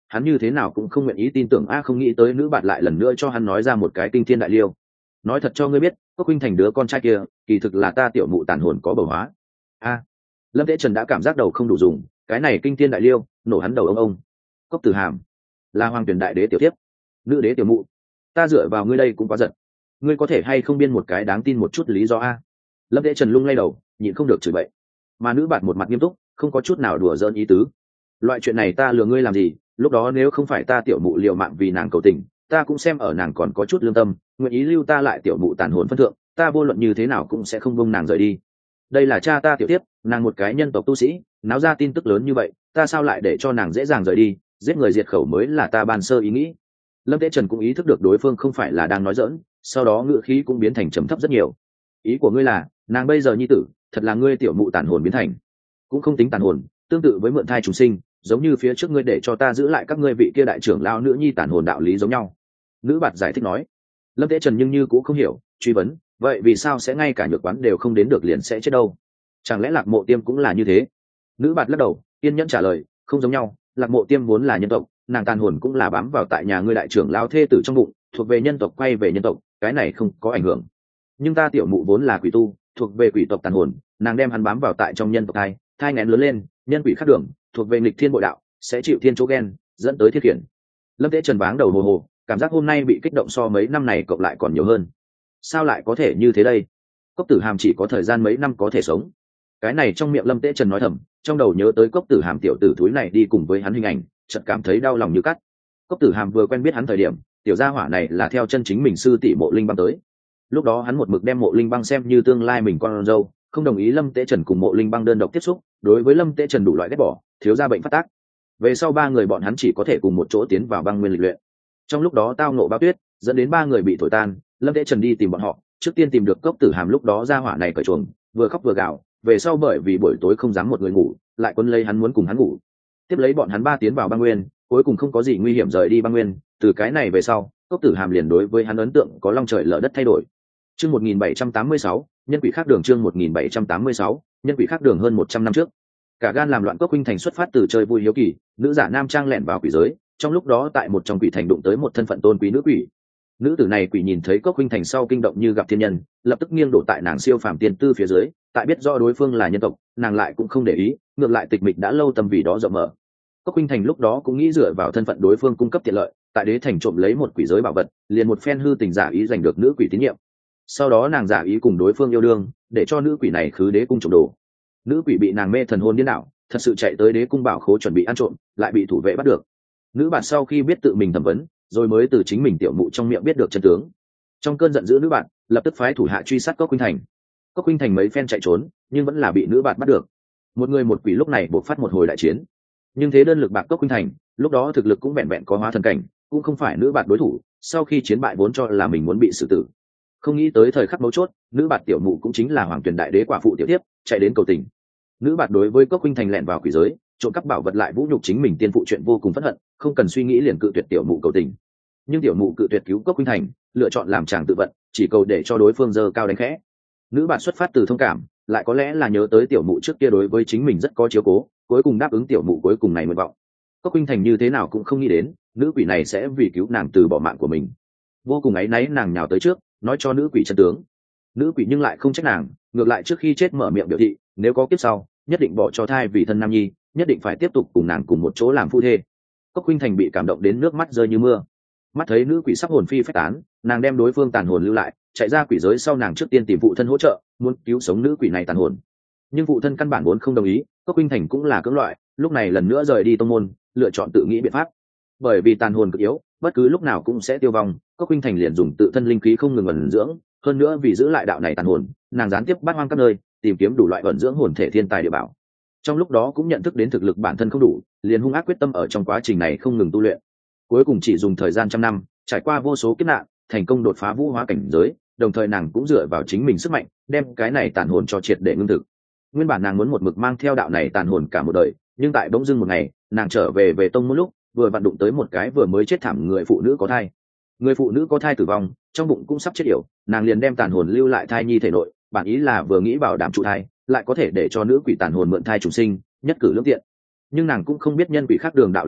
hắn như thế nào cũng không nguyện ý tin tưởng a không nghĩ tới nữ bạt lại lần nữa cho hắn nói ra một cái kinh thiên đại liêu. Nói thật cho ngươi biết, Cốc Khuynh Thành đứa con trai kia kỳ thực là ta tiểu mụ tàn hồn có bầu hóa. A Lâm Tế Trần đã cảm giác đầu không đủ dùng, cái này kinh thiên đại liêu nổ hắn đầu ông ông. Cốc Tử Hàm là Hoàng Tuyển đại đế tiểu tiếp, nữ đế tiểu mụ, ta dựa vào ngươi đây cũng quá giận. Ngươi có thể hay không biên một cái đáng tin một chút lý do a? Lâm Tế Trần lung lay đầu, nhịn không được chửi bậy. Mà nữ bạt một mặt nghiêm túc, không có chút nào đùa giỡn ý tứ. Loại chuyện này ta lừa ngươi làm gì, lúc đó nếu không phải ta tiểu mụ liều mạng vì nàng cầu tình, ta cũng xem ở nàng còn có chút lương tâm, nguyện ý lưu ta lại tiểu mụ tàn hồn phân thượng, ta vô luận như thế nào cũng sẽ không buông nàng rời đi. Đây là cha ta tiểu tiếp, nàng một cái nhân tộc tu sĩ, náo ra tin tức lớn như vậy, ta sao lại để cho nàng dễ dàng rời đi, giết người diệt khẩu mới là ta ban sơ ý nghĩ. Lâm Tế Trần cũng ý thức được đối phương không phải là đang nói giỡn, sau đó ngữ khí cũng biến thành trầm thấp rất nhiều. Ý của ngươi là, nàng bây giờ nhi tử, thật là ngươi tiểu mụ tàn hồn biến thành, cũng không tính tàn hồn, tương tự với mượn thai trùng sinh, giống như phía trước ngươi để cho ta giữ lại các ngươi vị kia đại trưởng lao nữ nhi tàn hồn đạo lý giống nhau. Nữ bạt giải thích nói. Lâm Tế Trần nhưng như cũng không hiểu, truy vấn, vậy vì sao sẽ ngay cả nhược quán đều không đến được liền sẽ chết đâu? Chẳng lẽ Lạc Mộ Tiêm cũng là như thế? Nữ bạt lắc đầu, kiên nhẫn trả lời, không giống nhau, Lạc Mộ Tiêm vốn là nhân tộc, nàng tàn hồn cũng là bám vào tại nhà ngươi đại trưởng lao thê tử trong bụng, thuộc về nhân tộc quay về nhân tộc, cái này không có ảnh hưởng. Nhưng ta tiểu mụ vốn là quỷ tu, thuộc về quỷ tộc tàn hồn, nàng đem hắn bám vào tại trong nhân tộc thai, thai nghén lớn lên, nhân quỷ khác đường, thuộc về nghịch thiên bội đạo, sẽ chịu thiên chỗ ghen, dẫn tới thiết khiển. Lâm Tế Trần váng đầu hồ hồ, cảm giác hôm nay bị kích động so mấy năm này cộng lại còn nhiều hơn. Sao lại có thể như thế đây? Cốc Tử Hàm chỉ có thời gian mấy năm có thể sống. Cái này trong miệng Lâm Tế Trần nói thầm, trong đầu nhớ tới Cốc Tử Hàm tiểu tử thúi này đi cùng với hắn hình ảnh, chợt cảm thấy đau lòng như cắt. Cốc Tử Hàm vừa quen biết hắn thời điểm, tiểu gia hỏa này là theo chân chính mình sư tỷ Mộ Linh Băng tới. Lúc đó hắn một mực đem Mộ Linh Băng xem như tương lai mình con dâu, không đồng ý Lâm Tế Trần cùng Mộ Linh Băng đơn độc tiếp xúc, đối với Lâm Tế Trần đủ loại ghét bỏ, thiếu gia bệnh phát tác. Về sau ba người bọn hắn chỉ có thể cùng một chỗ tiến vào băng nguyên lịch luyện. Trong lúc đó tao nộ bão tuyết, dẫn đến ba người bị thổi tan, Lâm Tế Trần đi tìm bọn họ, trước tiên tìm được Cốc Tử Hàm, lúc đó gia hỏa này cởi chuồng, vừa khóc vừa gào, về sau bởi vì buổi tối không dám một người ngủ, lại quấn lấy hắn muốn cùng hắn ngủ. Tiếp lấy bọn hắn ba tiến vào băng nguyên, cuối cùng không có gì nguy hiểm rời đi băng nguyên, từ cái này về sau, Cốc Tử Hàm liền đối với hắn ấn tượng có long trời lở đất thay đổi. Chương một nghìn bảy trăm tám mươi sáu, nhân quỷ khác đường chương một nghìn bảy trăm tám mươi sáu, nhân quỷ khác đường hơn một trăm năm trước. Cả gan làm loạn Cốc Khuynh Thành xuất phát từ chơi vui hiếu kỳ, nữ giả nam trang lẻn vào quỷ giới, trong lúc đó tại một trong quỷ thành đụng tới một thân phận tôn quý nữ quỷ. Nữ tử này quỷ nhìn thấy Cốc Khuynh Thành sau kinh động như gặp thiên nhân, lập tức nghiêng đổ tại nàng siêu phàm tiên tư phía dưới, tại biết do đối phương là nhân tộc, nàng lại cũng không để ý, ngược lại tịch mịch đã lâu tâm vì đó rộng mở. Cốc Khuynh Thành lúc đó cũng nghĩ dựa vào thân phận đối phương cung cấp tiện lợi, tại đế thành trộm lấy một quỷ giới bảo vật, liền một phen hư tình giả ý giành được nữ quỷ tín nhiệm. Sau đó nàng giả ý cùng đối phương yêu đương, để cho nữ quỷ này khứ đế cung trộm đồ. Nữ quỷ bị nàng mê thần hồn điên đảo, thật sự chạy tới đế cung bảo khố chuẩn bị ăn trộm, lại bị thủ vệ bắt được. Nữ bạn sau khi biết tự mình thẩm vấn, rồi mới từ chính mình tiểu mụ trong miệng biết được chân tướng. Trong cơn giận dữ nữ bạn lập tức phái thủ hạ truy sát Cốc Khuynh Thành. Cốc Khuynh Thành mấy phen chạy trốn, nhưng vẫn là bị nữ bạn bắt được. Một người một quỷ lúc này buộc phát một hồi đại chiến. Nhưng thế đơn lực bạc Cốc Khuynh Thành, lúc đó thực lực cũng vẹn vẹn có hóa thần cảnh, cũng không phải nữ bạn đối thủ. Sau khi chiến bại vốn cho là mình muốn bị xử tử, không nghĩ tới thời khắc mấu chốt, nữ bạn tiểu mụ cũng chính là Hoàng Tuyển đại đế quả phụ tiểu tiếp, chạy đến cầu tình. Nữ bạn đối với Cốc Khuynh Thành lẻn vào quỷ giới, trộm cắp bảo vật lại vũ nhục chính mình tiên phụ chuyện vô cùng phẫn hận, không cần suy nghĩ liền cự tuyệt tiểu mụ cầu tình. Nhưng tiểu mụ cự tuyệt cứu Cốc Khuynh Thành, lựa chọn làm chàng tự vận, chỉ cầu để cho đối phương giơ cao đánh khẽ. Nữ bạn xuất phát từ thông cảm, lại có lẽ là nhớ tới tiểu mụ trước kia đối với chính mình rất có chiếu cố, cuối cùng đáp ứng tiểu mụ cuối cùng này nguyện vọng. Cốc Khuynh Thành như thế nào cũng không nghĩ đến, nữ quỷ này sẽ vì cứu nàng từ bỏ mạng của mình. Vô cùng áy náy nàng nhào tới trước, nói cho nữ quỷ chân tướng. Nữ quỷ nhưng lại không trách nàng, ngược lại trước khi chết mở miệng biểu thị, nếu có kiếp sau, nhất định bỏ cho thai vì thân nam nhi, nhất định phải tiếp tục cùng nàng cùng một chỗ làm phu thê. Cốc Khuynh Thành bị cảm động đến nước mắt rơi như mưa. Mắt thấy nữ quỷ sắp hồn phi phách tán, nàng đem đối phương tàn hồn lưu lại, chạy ra quỷ giới sau nàng trước tiên tìm phụ thân hỗ trợ, muốn cứu sống nữ quỷ này tàn hồn. Nhưng phụ thân căn bản vốn không đồng ý, Cốc Khuynh Thành cũng là cưỡng loại, lúc này lần nữa rời đi tông môn, lựa chọn tự nghĩ biện pháp. Bởi vì tàn hồn cực yếu, bất cứ lúc nào cũng sẽ tiêu vong, Cốc Khuynh Thành liền dùng tự thân linh khí không ngừng ẩn dưỡng, hơn nữa vì giữ lại đạo này tàn hồn, nàng gián tiếp bát hoang các nơi, tìm kiếm đủ loại ẩn dưỡng hồn thể thiên tài địa bảo. Trong lúc đó cũng nhận thức đến thực lực bản thân không đủ, liền hung ác quyết tâm ở trong quá trình này không ngừng tu luyện. Cuối cùng chỉ dùng thời gian trăm năm, trải qua vô số kiếp nạn, thành công đột phá vũ hóa cảnh giới, đồng thời nàng cũng dựa vào chính mình sức mạnh, đem cái này tàn hồn cho triệt để ngưng thực. Nguyên bản nàng muốn một mực mang theo đạo này tàn hồn cả một đời, nhưng tại bỗng dưng một ngày, nàng trở về về tông một lúc, vừa vặn đụng tới một cái vừa mới chết thảm người phụ nữ có thai. Người phụ nữ có thai tử vong, trong bụng cũng sắp chết yểu, nàng liền đem tàn hồn lưu lại thai nhi thể nội, bản ý là vừa nghĩ bảo đảm trụ thai, lại có thể để cho nữ quỷ tàn hồn mượn thai trùng sinh, nhất cử lưỡng tiện. Nhưng nàng cũng không biết nhân quỷ khác đường đạo lý này,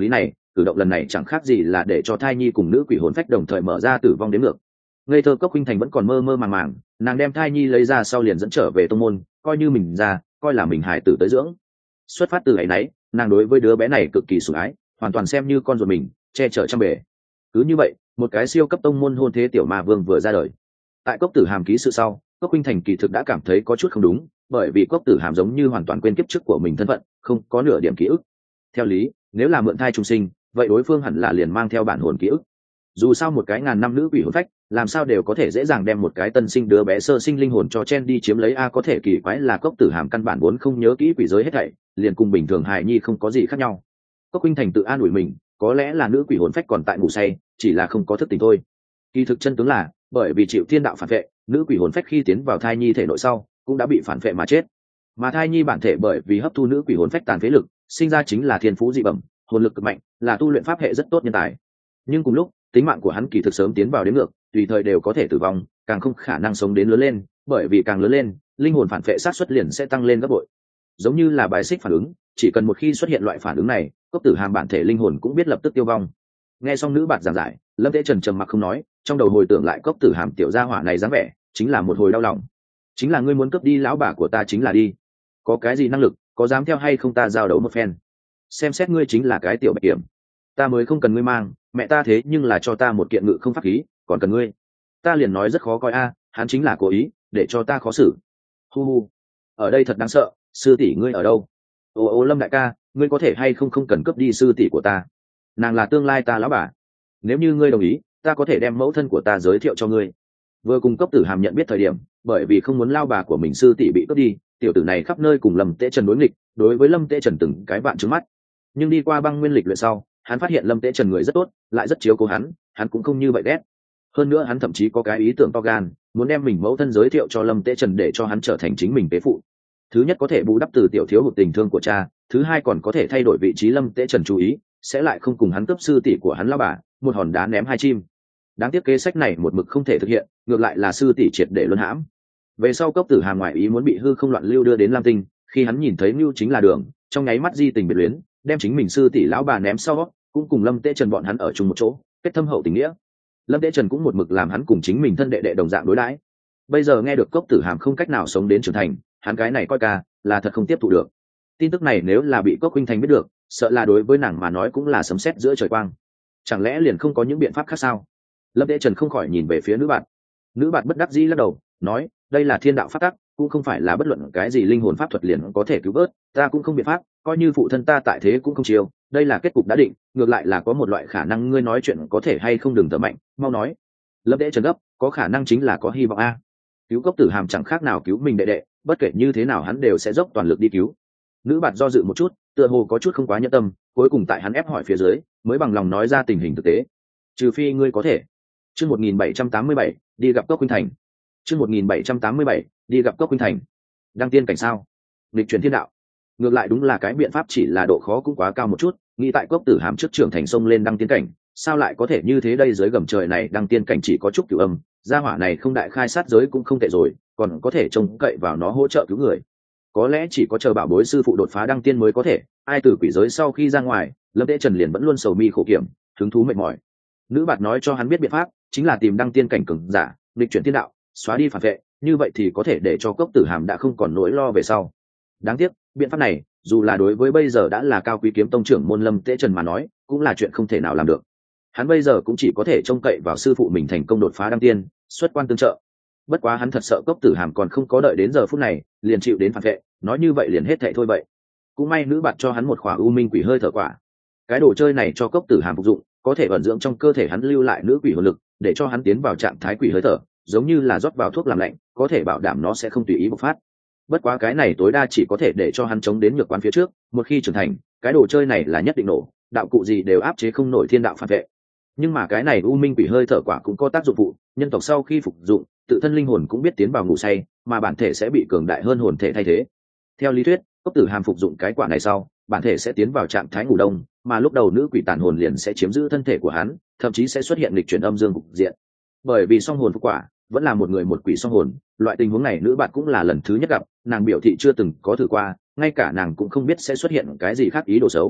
cử động lần này chẳng khác gì là để cho thai nhi cùng nữ quỷ hồn phách đồng thời mở ra tử vong đến ngược. Ngây thơ Cốc Khuynh Thành vẫn còn mơ mơ màng màng, nàng đem thai nhi lấy ra sau liền dẫn trở về tông môn, coi như mình ra, coi là mình hài tử tới dưỡng. Xuất phát từ ấy nấy, nàng đối với đứa bé này cực kỳ sủng ái, hoàn toàn xem như con ruột mình, che chở trăm bề. Cứ như vậy, một cái siêu cấp tông môn hôn thế tiểu ma vương vừa ra đời. Tại Cốc Tử Hàm ký sự sau, Cốc Khuynh Thành kỳ thực đã cảm thấy có chút không đúng, bởi vì Cốc Tử Hàm giống như hoàn toàn quên kiếp trước của mình thân phận, không có nửa điểm ký ức. Theo lý, nếu là mượn thai trùng sinh, vậy đối phương hẳn là liền mang theo bản hồn ký ức. Dù sao một cái ngàn năm nữ quỷ hồn phách, làm sao đều có thể dễ dàng đem một cái tân sinh đứa bé sơ sinh linh hồn cho chen đi chiếm lấy. A có thể kỳ quái là Cốc Tử Hàm căn bản vốn không nhớ kỹ quỷ giới hết thảy, liền cùng bình thường hài nhi không có gì khác nhau. Cốc Khuynh Thành tự an ủi mình, có lẽ là nữ quỷ hồn phách còn tại ngủ say, chỉ là không có thức tỉnh thôi. Kỳ thực chân tướng là, bởi vì chịu thiên đạo phản vệ, nữ quỷ hồn phách khi tiến vào thai nhi thể nội sau, cũng đã bị phản vệ mà chết. Mà thai nhi bản thể bởi vì hấp thu nữ quỷ hồn phách tàn phế lực, sinh ra chính là thiên phú dị bẩm, hồn lực cực mạnh, là tu luyện pháp hệ rất tốt nhân tài. Nhưng cùng lúc, tính mạng của hắn kỳ thực sớm tiến vào đến ngược, tùy thời đều có thể tử vong, càng không khả năng sống đến lớn lên, bởi vì càng lớn lên, linh hồn phản vệ sát xuất liền sẽ tăng lên gấp bội. Giống như là bài xích phản ứng, chỉ cần một khi xuất hiện loại phản ứng này, Cốc Tử Hàm bản thể linh hồn cũng biết lập tức tiêu vong. Nghe xong nữ bạn giảng giải, Lâm Tế Trần trầm mặc không nói, trong đầu hồi tưởng lại Cốc Tử Hàm tiểu gia hỏa này dáng vẻ, chính là một hồi đau lòng. Chính là ngươi muốn cướp đi lão bà của ta chính là đi, có cái gì năng lực, có dám theo hay không ta giao đấu một phen. Xem xét ngươi chính là cái tiểu bạch kiểm, ta mới không cần ngươi mang, mẹ ta thế nhưng là cho ta một kiện ngự không pháp khí, còn cần ngươi, ta liền nói rất khó coi a, hắn chính là cố ý để cho ta khó xử. Hu hu, ở đây thật đáng sợ, sư tỷ ngươi ở đâu? Ô ô Lâm đại ca, ngươi có thể hay không không cần cướp đi sư tỷ của ta, nàng là tương lai ta lão bà, nếu như ngươi đồng ý, ta có thể đem mẫu thân của ta giới thiệu cho ngươi. Vừa cùng Cốc Tử Hàm nhận biết thời điểm, bởi vì không muốn lao bà của mình sư tỷ bị cướp đi, tiểu tử này khắp nơi cùng Lâm Tế Trần đối nghịch, đối với Lâm Tế Trần từng cái bạn trướng mắt. Nhưng đi qua băng nguyên lịch luyện sau, hắn phát hiện Lâm Tế Trần người rất tốt, lại rất chiếu cố hắn, hắn cũng không như vậy ghét. Hơn nữa hắn thậm chí có cái ý tưởng to gan, muốn đem mình mẫu thân giới thiệu cho Lâm Tế Trần để cho hắn trở thành chính mình tế phụ. Thứ nhất có thể bù đắp từ tiểu thiếu hụt tình thương của cha, thứ hai còn có thể thay đổi vị trí Lâm Tế Trần chú ý, sẽ lại không cùng hắn cướp sư tỷ của hắn lão bà, một hòn đá ném hai chim. Đáng tiếc kế sách này một mực không thể thực hiện, ngược lại là sư tỷ triệt để luân hãm. Về sau Cốc Tử Hàm ngoại ý muốn bị hư không loạn lưu đưa đến Lam Tinh, khi hắn nhìn thấy Nưu chính là đường, trong nháy mắt di tình biệt luyến, đem chính mình sư tỷ lão bà ném sau, cũng cùng Lâm Tế Trần bọn hắn ở chung một chỗ, kết thâm hậu tình nghĩa. Lâm Tế Trần cũng một mực làm hắn cùng chính mình thân đệ đệ đồng dạng đối đãi. Bây giờ nghe được Cốc Tử Hàm không cách nào sống đến trưởng thành, hắn cái này coi ca là thật không tiếp thụ được. Tin tức này nếu là bị Cốc Khuynh Thành biết được, sợ là đối với nàng mà nói cũng là sấm sét giữa trời quang. Chẳng lẽ liền không có những biện pháp khác sao? Lâm Tế Trần không khỏi nhìn về phía nữ bạn. Nữ bạn bất đắc dĩ lắc đầu, nói, đây là thiên đạo pháp tắc, cũng không phải là bất luận cái gì linh hồn pháp thuật liền có thể cứu vớt, ta cũng không biện pháp, coi như phụ thân ta tại thế cũng không chiều, đây là kết cục đã định, ngược lại là có một loại khả năng ngươi nói chuyện có thể hay không đừng thở mạnh, mau nói. Lâm Tế Trần gấp, có khả năng chính là có hy vọng a. Cứu Cốc Tử Hàm chẳng khác nào cứu mình đệ đệ, bất kể như thế nào hắn đều sẽ dốc toàn lực đi cứu. Nữ bạn do dự một chút, tựa hồ có chút không quá nhẫn tâm, cuối cùng tại hắn ép hỏi phía dưới, mới bằng lòng nói ra tình hình thực tế. Trừ phi ngươi có thể. Chương một nghìn bảy trăm tám mươi bảy, đi gặp Cốc Khuynh Thành. Chương một nghìn bảy trăm tám mươi bảy, đi gặp Cốc Khuynh Thành. Đăng tiên cảnh sao? Lịch chuyển thiên đạo. Ngược lại đúng là cái biện pháp, chỉ là độ khó cũng quá cao một chút, nghĩ tại Cốc Tử Hàm trước trưởng thành sông lên đăng tiên cảnh, sao lại có thể như thế đây, dưới gầm trời này đăng tiên cảnh chỉ có chút cửu âm, gia hỏa này không đại khai sát giới cũng không tệ rồi, còn có thể trông cậy vào nó hỗ trợ cứu người. Có lẽ chỉ có chờ bảo bối sư phụ đột phá đăng tiên mới có thể, ai từ quỷ giới sau khi ra ngoài, Lâm Tế Trần liền vẫn luôn sầu mi khổ kiểm, hứng thú mệt mỏi. Nữ bạt nói cho hắn biết biện pháp, chính là tìm đăng tiên cảnh cường giả, nghịch chuyển thiên đạo, xóa đi phản vệ, như vậy thì có thể để cho Cốc Tử Hàm đã không còn nỗi lo về sau. Đáng tiếc, biện pháp này, dù là đối với bây giờ đã là cao quý kiếm tông trưởng môn Lâm Tế Trần mà nói, cũng là chuyện không thể nào làm được. Hắn bây giờ cũng chỉ có thể trông cậy vào sư phụ mình thành công đột phá đăng tiên, xuất quan tương trợ. Bất quá hắn thật sợ Cốc Tử Hàm còn không có đợi đến giờ phút này, liền chịu đến phản vệ, nói như vậy liền hết thảy thôi vậy. Cũng may nữ bạn cho hắn một khỏa u minh quỷ hơi thở quả. Cái đồ chơi này cho Cốc Tử Hàm phục dụng, có thể vận dưỡng trong cơ thể hắn lưu lại nữ quỷ hồn lực, để cho hắn tiến vào trạng thái quỷ hơi thở, giống như là rót vào thuốc làm lạnh, có thể bảo đảm nó sẽ không tùy ý bộc phát. Bất quá cái này tối đa chỉ có thể để cho hắn chống đến nhược quán phía trước, một khi trưởng thành, cái đồ chơi này là nhất định nổ, đạo cụ gì đều áp chế không nổi thiên đạo phản vệ. Nhưng mà cái này u minh quỷ hơi thở quả cũng có tác dụng phụ, nhân tộc sau khi phục dụng, tự thân linh hồn cũng biết tiến vào ngủ say, mà bản thể sẽ bị cường đại hơn hồn thể thay thế. Theo lý thuyết, Cốc Tử Hàm phục dụng cái quả này sau, bản thể sẽ tiến vào trạng thái ngủ đông, mà lúc đầu nữ quỷ tàn hồn liền sẽ chiếm giữ thân thể của hắn, thậm chí sẽ xuất hiện lịch chuyển âm dương cục diện. Bởi vì song hồn phục quả vẫn là một người một quỷ song hồn, loại tình huống này nữ bạn cũng là lần thứ nhất gặp, nàng biểu thị chưa từng có thử qua, ngay cả nàng cũng không biết sẽ xuất hiện cái gì khác ý đồ xấu.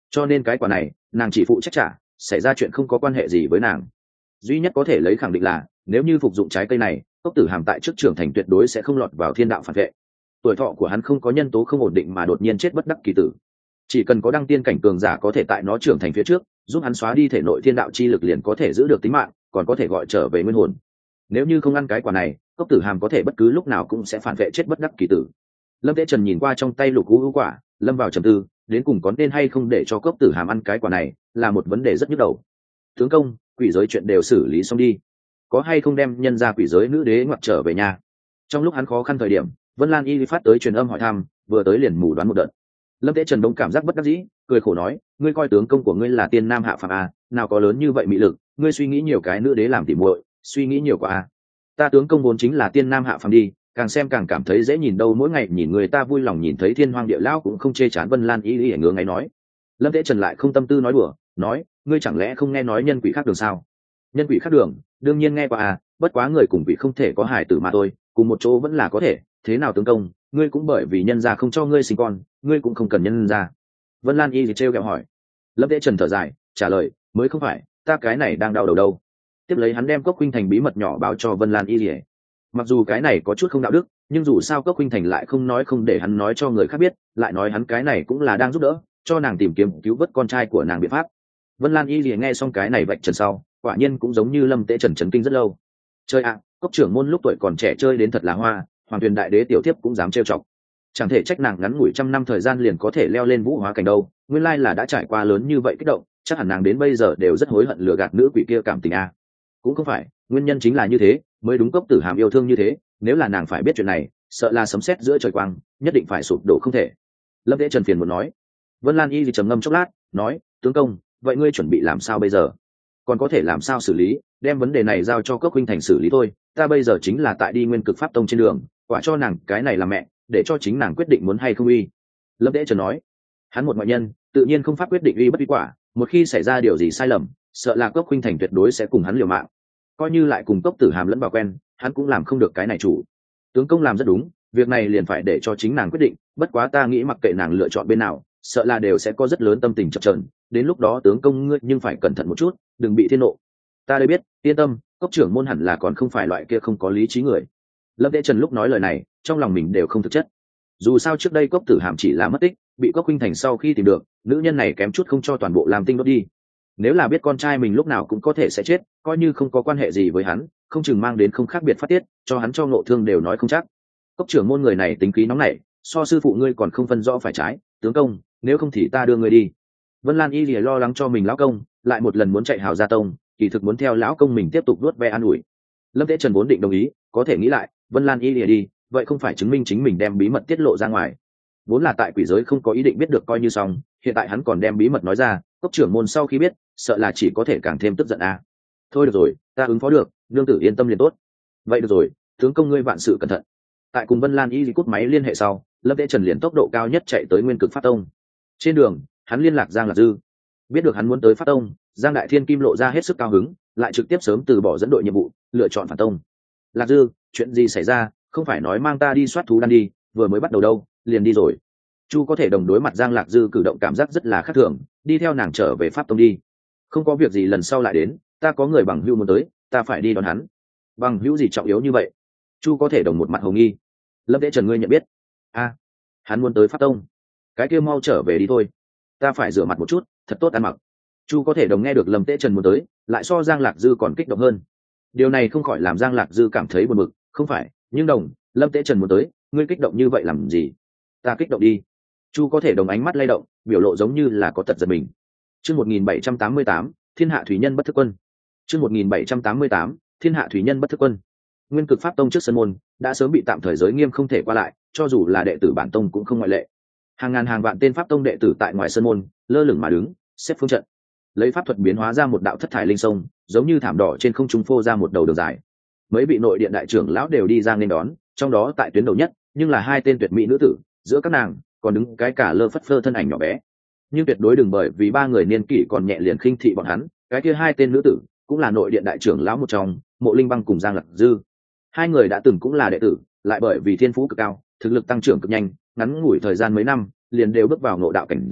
cho nên cái quả này nàng chỉ phụ trách trả, xảy ra chuyện không có quan hệ gì với nàng. Duy nhất có thể lấy khẳng định là nếu như phục dụng trái cây này, Cốc Tử Hàm tại trước trưởng thành tuyệt đối sẽ không lọt vào thiên đạo phản vệ. Tuổi thọ của hắn không có nhân tố không ổn định mà đột nhiên chết bất đắc kỳ tử. Chỉ cần có đăng tiên cảnh cường giả có thể tại nó trưởng thành phía trước giúp hắn xóa đi thể nội thiên đạo chi lực, liền có thể giữ được tính mạng, còn có thể gọi trở về nguyên hồn. Nếu như không ăn cái quả này, Cốc Tử Hàm có thể bất cứ lúc nào cũng sẽ phản vệ chết bất đắc kỳ tử. Lâm Tế Trần nhìn qua trong tay lục u quả, lâm vào trầm tư, đến cùng có nên hay không để cho Cốc Tử Hàm ăn cái quả này là một vấn đề rất nhức đầu. Tướng công, quỷ giới chuyện đều xử lý xong đi, có hay không đem nhân ra quỷ giới nữ đế ngoặt trở về nhà? Trong lúc hắn khó khăn thời điểm, Vân Lan Y phát tới truyền âm hỏi thăm, vừa tới liền mù đoán một đợt. Lâm Tế Trần đông cảm giác bất đắc dĩ, cười khổ nói, ngươi coi tướng công của ngươi là tiên nam hạ phàm à, nào có lớn như vậy mị lực, ngươi suy nghĩ nhiều cái nữ đế làm tỉ muội, suy nghĩ nhiều quá à. Ta tướng công vốn chính là tiên nam hạ phàm đi, càng xem càng cảm thấy dễ nhìn đâu, mỗi ngày nhìn người ta vui lòng nhìn thấy thiên hoang địa lão cũng không chê chán. Vân Lan Y Y ngứa ngáy nói. Lâm Tế Trần lại không tâm tư nói đùa, nói, ngươi chẳng lẽ không nghe nói nhân quỷ khác đường sao? Nhân quỷ khác đường, đương nhiên nghe qua à, bất quá người cùng quỷ không thể có hài tử mà thôi, cùng một chỗ vẫn là có thể. Thế nào tướng công, ngươi cũng bởi vì nhân gia không cho ngươi sinh con, ngươi cũng không cần nhân gia. Vân Lan Y thì trêu ghẹo hỏi. Lâm Tế Trần thở dài, trả lời, mới không phải, ta cái này đang đau đầu đâu. Tiếp lấy hắn đem Cốc Khuynh Thành bí mật nhỏ báo cho Vân Lan Y thì. Mặc dù cái này có chút không đạo đức, nhưng dù sao Cốc Khuynh Thành lại không nói không để hắn nói cho người khác biết, lại nói hắn cái này cũng là đang giúp đỡ cho nàng tìm kiếm cứu vớt con trai của nàng biện pháp. Vân Lan Y thì nghe xong cái này vạch trần sau, quả nhiên cũng giống như Lâm Tế Trần chấn kinh rất lâu. Chơi ạ, à, Cốc trưởng môn lúc tuổi còn trẻ chơi đến thật là hoa, Hoàng Tuyền đại đế tiểu thiếp cũng dám trêu chọc. Chẳng thể trách nàng ngắn ngủi trăm năm thời gian liền có thể leo lên vũ hóa cảnh đâu, nguyên lai là đã trải qua lớn như vậy kích động, chắc hẳn nàng đến bây giờ đều rất hối hận lừa gạt nữ quỷ kia cảm tình a. À. Cũng không phải, nguyên nhân chính là như thế, mới đúng Cốc Tử Hàm yêu thương như thế, nếu là nàng phải biết chuyện này, sợ là sấm sét giữa trời quang, nhất định phải sụp đổ không thể. Lâm Tế Trần phiền muốn nói. Vân Lan Y thì trầm ngâm chốc lát, nói, tướng công, vậy ngươi chuẩn bị làm sao bây giờ? Còn có thể làm sao xử lý, đem vấn đề này giao cho Cốc Khuynh Thành xử lý thôi, ta bây giờ chính là tại đi Nguyên Cực Pháp Tông trên đường, quả cho nàng cái này là mẹ, để cho chính nàng quyết định muốn hay không uy. Lâm Tế Trần nói, hắn một ngoại nhân, tự nhiên không pháp quyết định uy bất uy quả, một khi xảy ra điều gì sai lầm, sợ là Cốc Khuynh Thành tuyệt đối sẽ cùng hắn liều mạng. Coi như lại cùng Cốc Tử Hàm lẫn vào quen, hắn cũng làm không được cái này chủ. Tướng công làm rất đúng, việc này liền phải để cho chính nàng quyết định, bất quá ta nghĩ mặc kệ nàng lựa chọn bên nào, sợ là đều sẽ có rất lớn tâm tình chập chờn, đến lúc đó tướng công ngươi nhưng phải cẩn thận một chút, đừng bị thiên nộ. Ta đây biết, yên tâm, Cốc trưởng môn hẳn là còn không phải loại kia không có lý trí người. Lâm Tế Trần lúc nói lời này, trong lòng mình đều không thực chất. Dù sao trước đây Cốc Tử Hàm chỉ là mất tích, bị Cốc Khuynh Thành sau khi tìm được, nữ nhân này kém chút không cho toàn bộ làm tinh đốt đi. Nếu là biết con trai mình lúc nào cũng có thể sẽ chết, coi như không có quan hệ gì với hắn, không chừng mang đến không khác biệt phát tiết, cho hắn cho ngộ thương đều nói không chắc. Cốc trưởng môn người này tính khí nóng nảy, so sư phụ ngươi còn không phân rõ phải trái, tướng công, nếu không thì ta đưa ngươi đi. Vân Lan Y lìa lo lắng cho mình lão công, lại một lần muốn chạy hào gia tông, kỳ thực muốn theo lão công mình tiếp tục nuốt ve an ủi. Lâm Tế Trần vốn định đồng ý, có thể nghĩ lại, Vân Lan Y lìa đi, vậy không phải chứng minh chính mình đem bí mật tiết lộ ra ngoài. Vốn là tại quỷ giới không có ý định biết được coi như xong, hiện tại hắn còn đem bí mật nói ra, Cốc trưởng môn sau khi biết, sợ là chỉ có thể càng thêm tức giận a. À. Thôi được rồi, ta ứng phó được, nương tử yên tâm liền tốt. Vậy được rồi, tướng công ngươi vạn sự cẩn thận. Tại cùng Vân Lan Y cút máy liên hệ sau, Lâm Tế Trần liền tốc độ cao nhất chạy tới Nguyên Cực Pháp Tông. Trên đường, hắn liên lạc Giang Lạc Dư, biết được hắn muốn tới Pháp Tông, Giang Đại Thiên Kim lộ ra hết sức cao hứng, lại trực tiếp sớm từ bỏ dẫn đội nhiệm vụ, lựa chọn phản tông. Lạc Dư, chuyện gì xảy ra, không phải nói mang ta đi soát thú đan đi, vừa mới bắt đầu đâu, liền đi rồi. Chu có thể đồng đối mặt Giang Lạc Dư cử động cảm giác rất là khác thường, đi theo nàng trở về Pháp Tông đi. Không có việc gì lần sau lại đến, ta có người bằng hữu muốn tới, ta phải đi đón hắn. Bằng hữu gì trọng yếu như vậy? Chu có thể đồng một mặt hồ nghi. Lâm Tế Trần ngươi nhận biết? A, à, hắn muốn tới Pháp Tông. Cái kia mau trở về đi thôi, ta phải rửa mặt một chút, thật tốt ăn mặc. Chu có thể đồng nghe được Lâm Tế Trần muốn tới, lại so Giang Lạc Dư còn kích động hơn. Điều này không khỏi làm Giang Lạc Dư cảm thấy buồn bực, không phải, nhưng đồng, Lâm Tế Trần muốn tới, ngươi kích động như vậy làm gì? Ta kích động đi. Chu có thể đồng ánh mắt lay động, biểu lộ giống như là có tật giật mình. Chương một nghìn bảy trăm tám mươi tám, Thiên Hạ Thủy Nhân Bất Thức Quân. Chương một nghìn bảy trăm tám mươi tám, Thiên Hạ Thủy Nhân Bất Thức Quân. Nguyên Cực Pháp Tông trước sân môn đã sớm bị tạm thời giới nghiêm không thể qua lại, cho dù là đệ tử bản tông cũng không ngoại lệ. Hàng ngàn hàng vạn tên pháp tông đệ tử tại ngoài sân môn lơ lửng mà đứng, xếp phương trận, lấy pháp thuật biến hóa ra một đạo thất thải linh sông, giống như thảm đỏ trên không trung phô ra một đầu đường dài. Mấy vị nội điện đại trưởng lão đều đi ra nên đón, trong đó tại tuyến đầu nhất, nhưng là hai tên tuyệt mỹ nữ tử, giữa các nàng còn đứng cái cả lơ phất phơ thân ảnh nhỏ bé. Nhưng tuyệt đối đừng bởi vì ba người niên kỷ còn nhẹ liền khinh thị bọn hắn, cái kia hai tên nữ tử cũng là nội điện đại trưởng lão một trong, Mộ Linh Băng cùng Giang Lạc Dư. Hai người đã từng cũng là đệ tử, lại bởi vì thiên phú cực cao, thực lực tăng trưởng cực nhanh, ngắn ngủi thời gian mấy năm, liền đều bước vào ngộ đạo cảnh giới,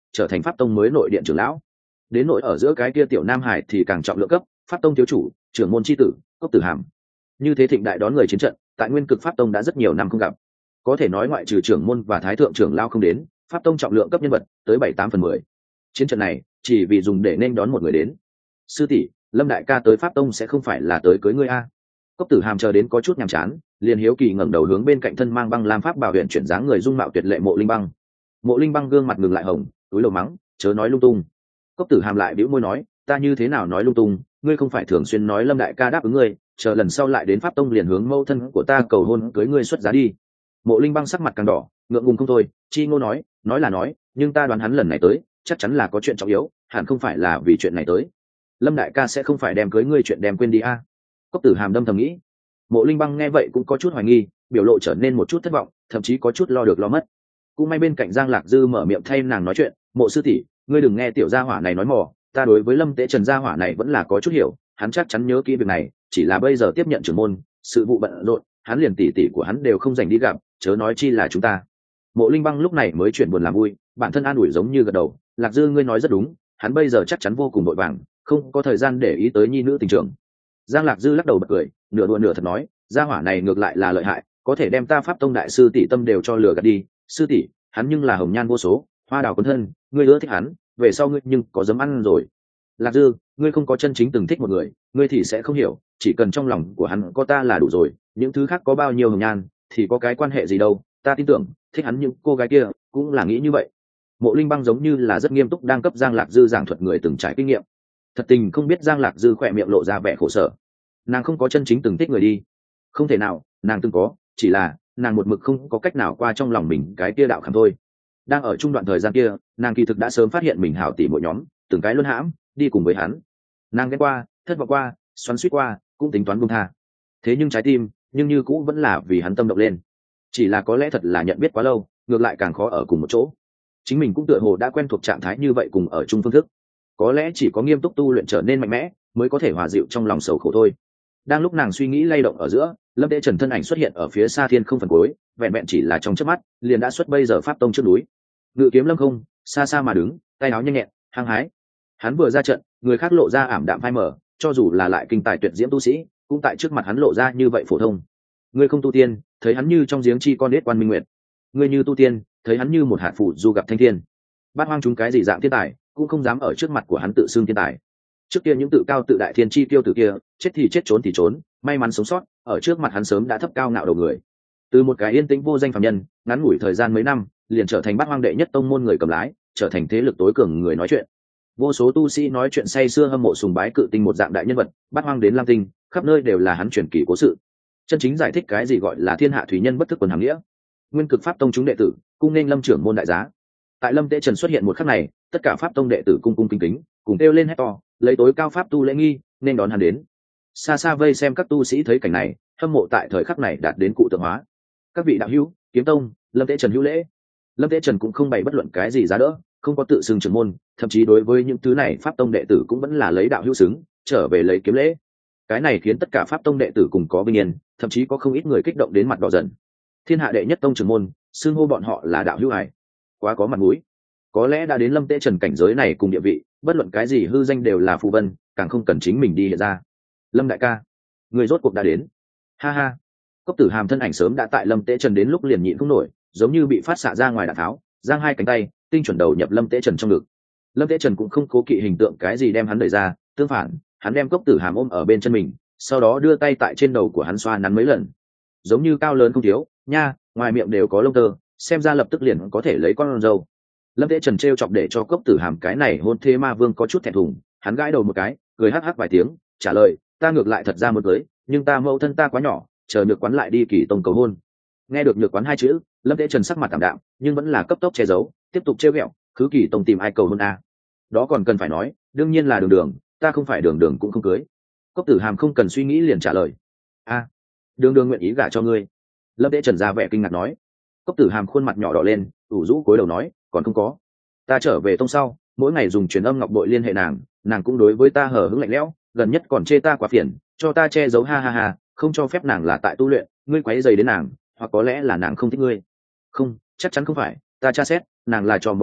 trở thành pháp tông mới nội điện trưởng lão. Đến nội ở giữa cái kia tiểu nam hải thì càng trọng lượng cấp, pháp tông thiếu chủ, trưởng môn chi tử, Cốc Tử Hàm. Như thế thịnh đại đón người chiến trận, tại nguyên cực pháp tông đã rất nhiều năm không gặp. Có thể nói ngoại trừ trưởng môn và thái thượng trưởng lao không đến, pháp tông trọng lượng cấp nhân vật tới bảy tám phần mười. Chiến trận này chỉ vì dùng để nên đón một người đến. Sư tỷ, Lâm đại ca tới pháp tông sẽ không phải là tới cưới ngươi a? Cốc Tử Hàm chờ đến có chút nhàm chán, liền hiếu kỳ ngẩng đầu hướng bên cạnh thân mang băng lam pháp bảo huyện chuyển dáng người dung mạo tuyệt lệ Mộ Linh Băng. Mộ Linh Băng gương mặt ngừng lại hồng, túi lầu mắng, chớ nói lung tung. Cốc Tử Hàm lại bĩu môi nói, ta như thế nào nói lung tung, ngươi không phải thường xuyên nói Lâm đại ca đáp ứng ngươi, chờ lần sau lại đến pháp tông liền hướng mẫu thân của ta cầu hôn cưới ngươi xuất giá đi. Mộ Linh Băng sắc mặt càng đỏ, ngượng ngùng không thôi, chi ngô nói, nói là nói, nhưng ta đoán hắn lần này tới, chắc chắn là có chuyện trọng yếu, hẳn không phải là vì chuyện này tới. Lâm đại ca sẽ không phải đem cưới ngươi chuyện đem quên đi a? À? Cốc Tử Hàm đâm thầm nghĩ. Mộ Linh Băng nghe vậy cũng có chút hoài nghi, biểu lộ trở nên một chút thất vọng, thậm chí có chút lo được lo mất. Cũng may bên cạnh Giang Lạc Dư mở miệng thay nàng nói chuyện, Mộ sư tỷ, ngươi đừng nghe tiểu gia hỏa này nói mò, ta đối với Lâm Tế Trần gia hỏa này vẫn là có chút hiểu, hắn chắc chắn nhớ kỹ việc này, chỉ là bây giờ tiếp nhận trưởng môn, sự vụ bận rộn, hắn liền tỷ tỷ của hắn đều không dành đi gặp, chớ nói chi là chúng ta. Mộ Linh Băng lúc này mới chuyển buồn làm vui, bản thân an ủi giống như gật đầu, Lạc Dư ngươi nói rất đúng, hắn bây giờ chắc chắn vô cùng vội vàng, không có thời gian để ý tới nhi nữ tình trường. Giang Lạc Dư lắc đầu bật cười, nửa đùa nửa thật nói, gia hỏa này ngược lại là lợi hại, có thể đem ta pháp tông đại sư tỷ tâm đều cho lừa gạt đi. Sư tỷ, hắn nhưng là hồng nhan vô số, hoa đào cuốn thân, ngươi ưa thích hắn, về sau ngươi nhưng có dám ăn rồi. Lạc Dư, ngươi không có chân chính từng thích một người, ngươi thì sẽ không hiểu, chỉ cần trong lòng của hắn có ta là đủ rồi, những thứ khác có bao nhiêu hồng nhan thì có cái quan hệ gì đâu. Ta tin tưởng thích hắn những cô gái kia cũng là nghĩ như vậy. Mộ Linh Băng giống như là rất nghiêm túc đang cấp Giang Lạc Dư giảng thuật người từng trải kinh nghiệm. Thật tình không biết Giang Lạc Dư khỏe miệng lộ ra vẻ khổ sở. Nàng không có chân chính từng thích người đi, không thể nào, nàng từng có, chỉ là nàng một mực không có cách nào qua trong lòng mình cái kia đạo khảm thôi. Đang ở trung đoạn thời gian kia, nàng kỳ thực đã sớm phát hiện mình hảo tỷ mỗi nhóm từng cái luân hãm đi cùng với hắn. Nàng ghét qua, thất vọng qua, xoắn xuýt qua, cũng tính toán buông tha. Thế nhưng trái tim, nhưng như cũng vẫn là vì hắn tâm động lên. Chỉ là có lẽ thật là nhận biết quá lâu, ngược lại càng khó ở cùng một chỗ. Chính mình cũng tựa hồ đã quen thuộc trạng thái như vậy cùng ở chung phương thức. Có lẽ chỉ có nghiêm túc tu luyện trở nên mạnh mẽ, mới có thể hòa dịu trong lòng sầu khổ thôi. Đang lúc nàng suy nghĩ lay động ở giữa, Lâm Tế Trần thân ảnh xuất hiện ở phía xa thiên không phần cuối, vẹn vẹn chỉ là trong chớp mắt, liền đã xuất bây giờ pháp tông trước núi. Ngự kiếm lâm không, xa xa mà đứng, tay áo nhanh nhẹn, hăng hái. Hắn vừa ra trận, người khác lộ ra ảm đạm phai mờ, cho dù là lại kinh tài tuyệt diễm tu sĩ, cũng tại trước mặt hắn lộ ra như vậy phổ thông. Ngươi không tu tiên, thấy hắn như trong giếng chi con đết quan minh nguyệt. Ngươi như tu tiên, thấy hắn như một hạt phụ du gặp thanh thiên. Bát hoang chúng cái gì dạng thiên tài, cũng không dám ở trước mặt của hắn tự xưng thiên tài. Trước kia những tự cao tự đại thiên chi tiêu tử kia, chết thì chết trốn thì trốn, may mắn sống sót, ở trước mặt hắn sớm đã thấp cao ngạo đầu người. Từ một cái yên tĩnh vô danh phàm nhân, ngắn ngủi thời gian mấy năm, liền trở thành bát hoang đệ nhất tông môn người cầm lái, trở thành thế lực tối cường người nói chuyện. Vô số tu sĩ nói chuyện say sưa hâm mộ sùng bái cự tinh một dạng đại nhân vật, bát hoang đến lam tinh, khắp nơi đều là hắn truyền kỳ cố sự. Chân chính giải thích cái gì gọi là thiên hạ thủy nhân bất thức quần hàng nghĩa. Nguyên cực pháp tông chúng đệ tử, cung nên Lâm trưởng môn đại giá. Tại Lâm Tế Trần xuất hiện một khắc này, tất cả pháp tông đệ tử cung cung kính kính, cùng kêu lên hét to, lấy tối cao pháp tu lễ nghi, nên đón hắn đến. Xa xa vây xem các tu sĩ thấy cảnh này, hâm mộ tại thời khắc này đạt đến cụ tượng hóa. Các vị đạo hữu, kiếm tông, Lâm Tế Trần hữu lễ. Lâm Tế Trần cũng không bày bất luận cái gì giá đỡ, không có tự xưng trưởng môn, thậm chí đối với những thứ này pháp tông đệ tử cũng vẫn là lấy đạo hữu xứng, trở về lấy kiếm lễ. Cái này khiến tất cả pháp tông đệ tử cùng có vinh yên, thậm chí có không ít người kích động đến mặt đỏ dần. Thiên hạ đệ nhất tông trưởng môn, xưng hô bọn họ là đạo hữu hải, quá có mặt mũi. Có lẽ đã đến Lâm Tế Trần cảnh giới này cùng địa vị, bất luận cái gì hư danh đều là phù vân, càng không cần chính mình đi hiện ra. Lâm đại ca, người rốt cuộc đã đến. Ha ha. Cốc Tử Hàm thân ảnh sớm đã tại Lâm Tế Trần đến lúc liền nhịn không nổi, giống như bị phát xạ ra ngoài đạn tháo, giang hai cánh tay, tinh chuẩn đầu nhập Lâm Tế Trần trong ngực. Lâm Tế Trần cũng không cố kỵ hình tượng cái gì đem hắn đẩy ra, tương phản, hắn đem Cốc Tử Hàm ôm ở bên chân mình, sau đó đưa tay tại trên đầu của hắn xoa nắn mấy lần, giống như cao lớn không thiếu, nha, ngoài miệng đều có lông tơ, xem ra lập tức liền có thể lấy con râu. Lâm Tế Trần trêu chọc để cho Cốc Tử Hàm cái này hôn thế ma vương có chút thẹn thùng, hắn gãi đầu một cái, cười hắc hắc vài tiếng, trả lời, ta ngược lại thật ra một cưới, nhưng ta mẫu thân ta quá nhỏ, chờ Nhược Quán lại đi Kỳ Tông cầu hôn. Nghe được Nhược Quán hai chữ, Lâm Tế Trần sắc mặt tạm đạm, nhưng vẫn là cấp tốc che giấu, tiếp tục trêu ghẹo, cứ Kỳ Tông tìm ai cầu hôn a? À. Đó còn cần phải nói, đương nhiên là Đường Đường, ta không phải Đường Đường cũng không cưới. Cốc Tử Hàm không cần suy nghĩ liền trả lời, a, à, Đường Đường nguyện ý gả cho ngươi. Lâm Tế Trần ra vẻ kinh ngạc nói. Cốc Tử Hàm khuôn mặt nhỏ đỏ lên, ủ rũ cúi đầu nói, còn không có. Ta trở về tông sau, mỗi ngày dùng truyền âm ngọc bội liên hệ nàng, nàng cũng đối với ta hờ hững lạnh lẽo, gần nhất còn chê ta quá phiền, cho ta che giấu ha ha ha, không cho phép nàng là tại tu luyện, ngươi quấy rầy đến nàng, hoặc có lẽ là nàng không thích ngươi. Không, chắc chắn không phải, ta tra xét, nàng là trò bò cạp,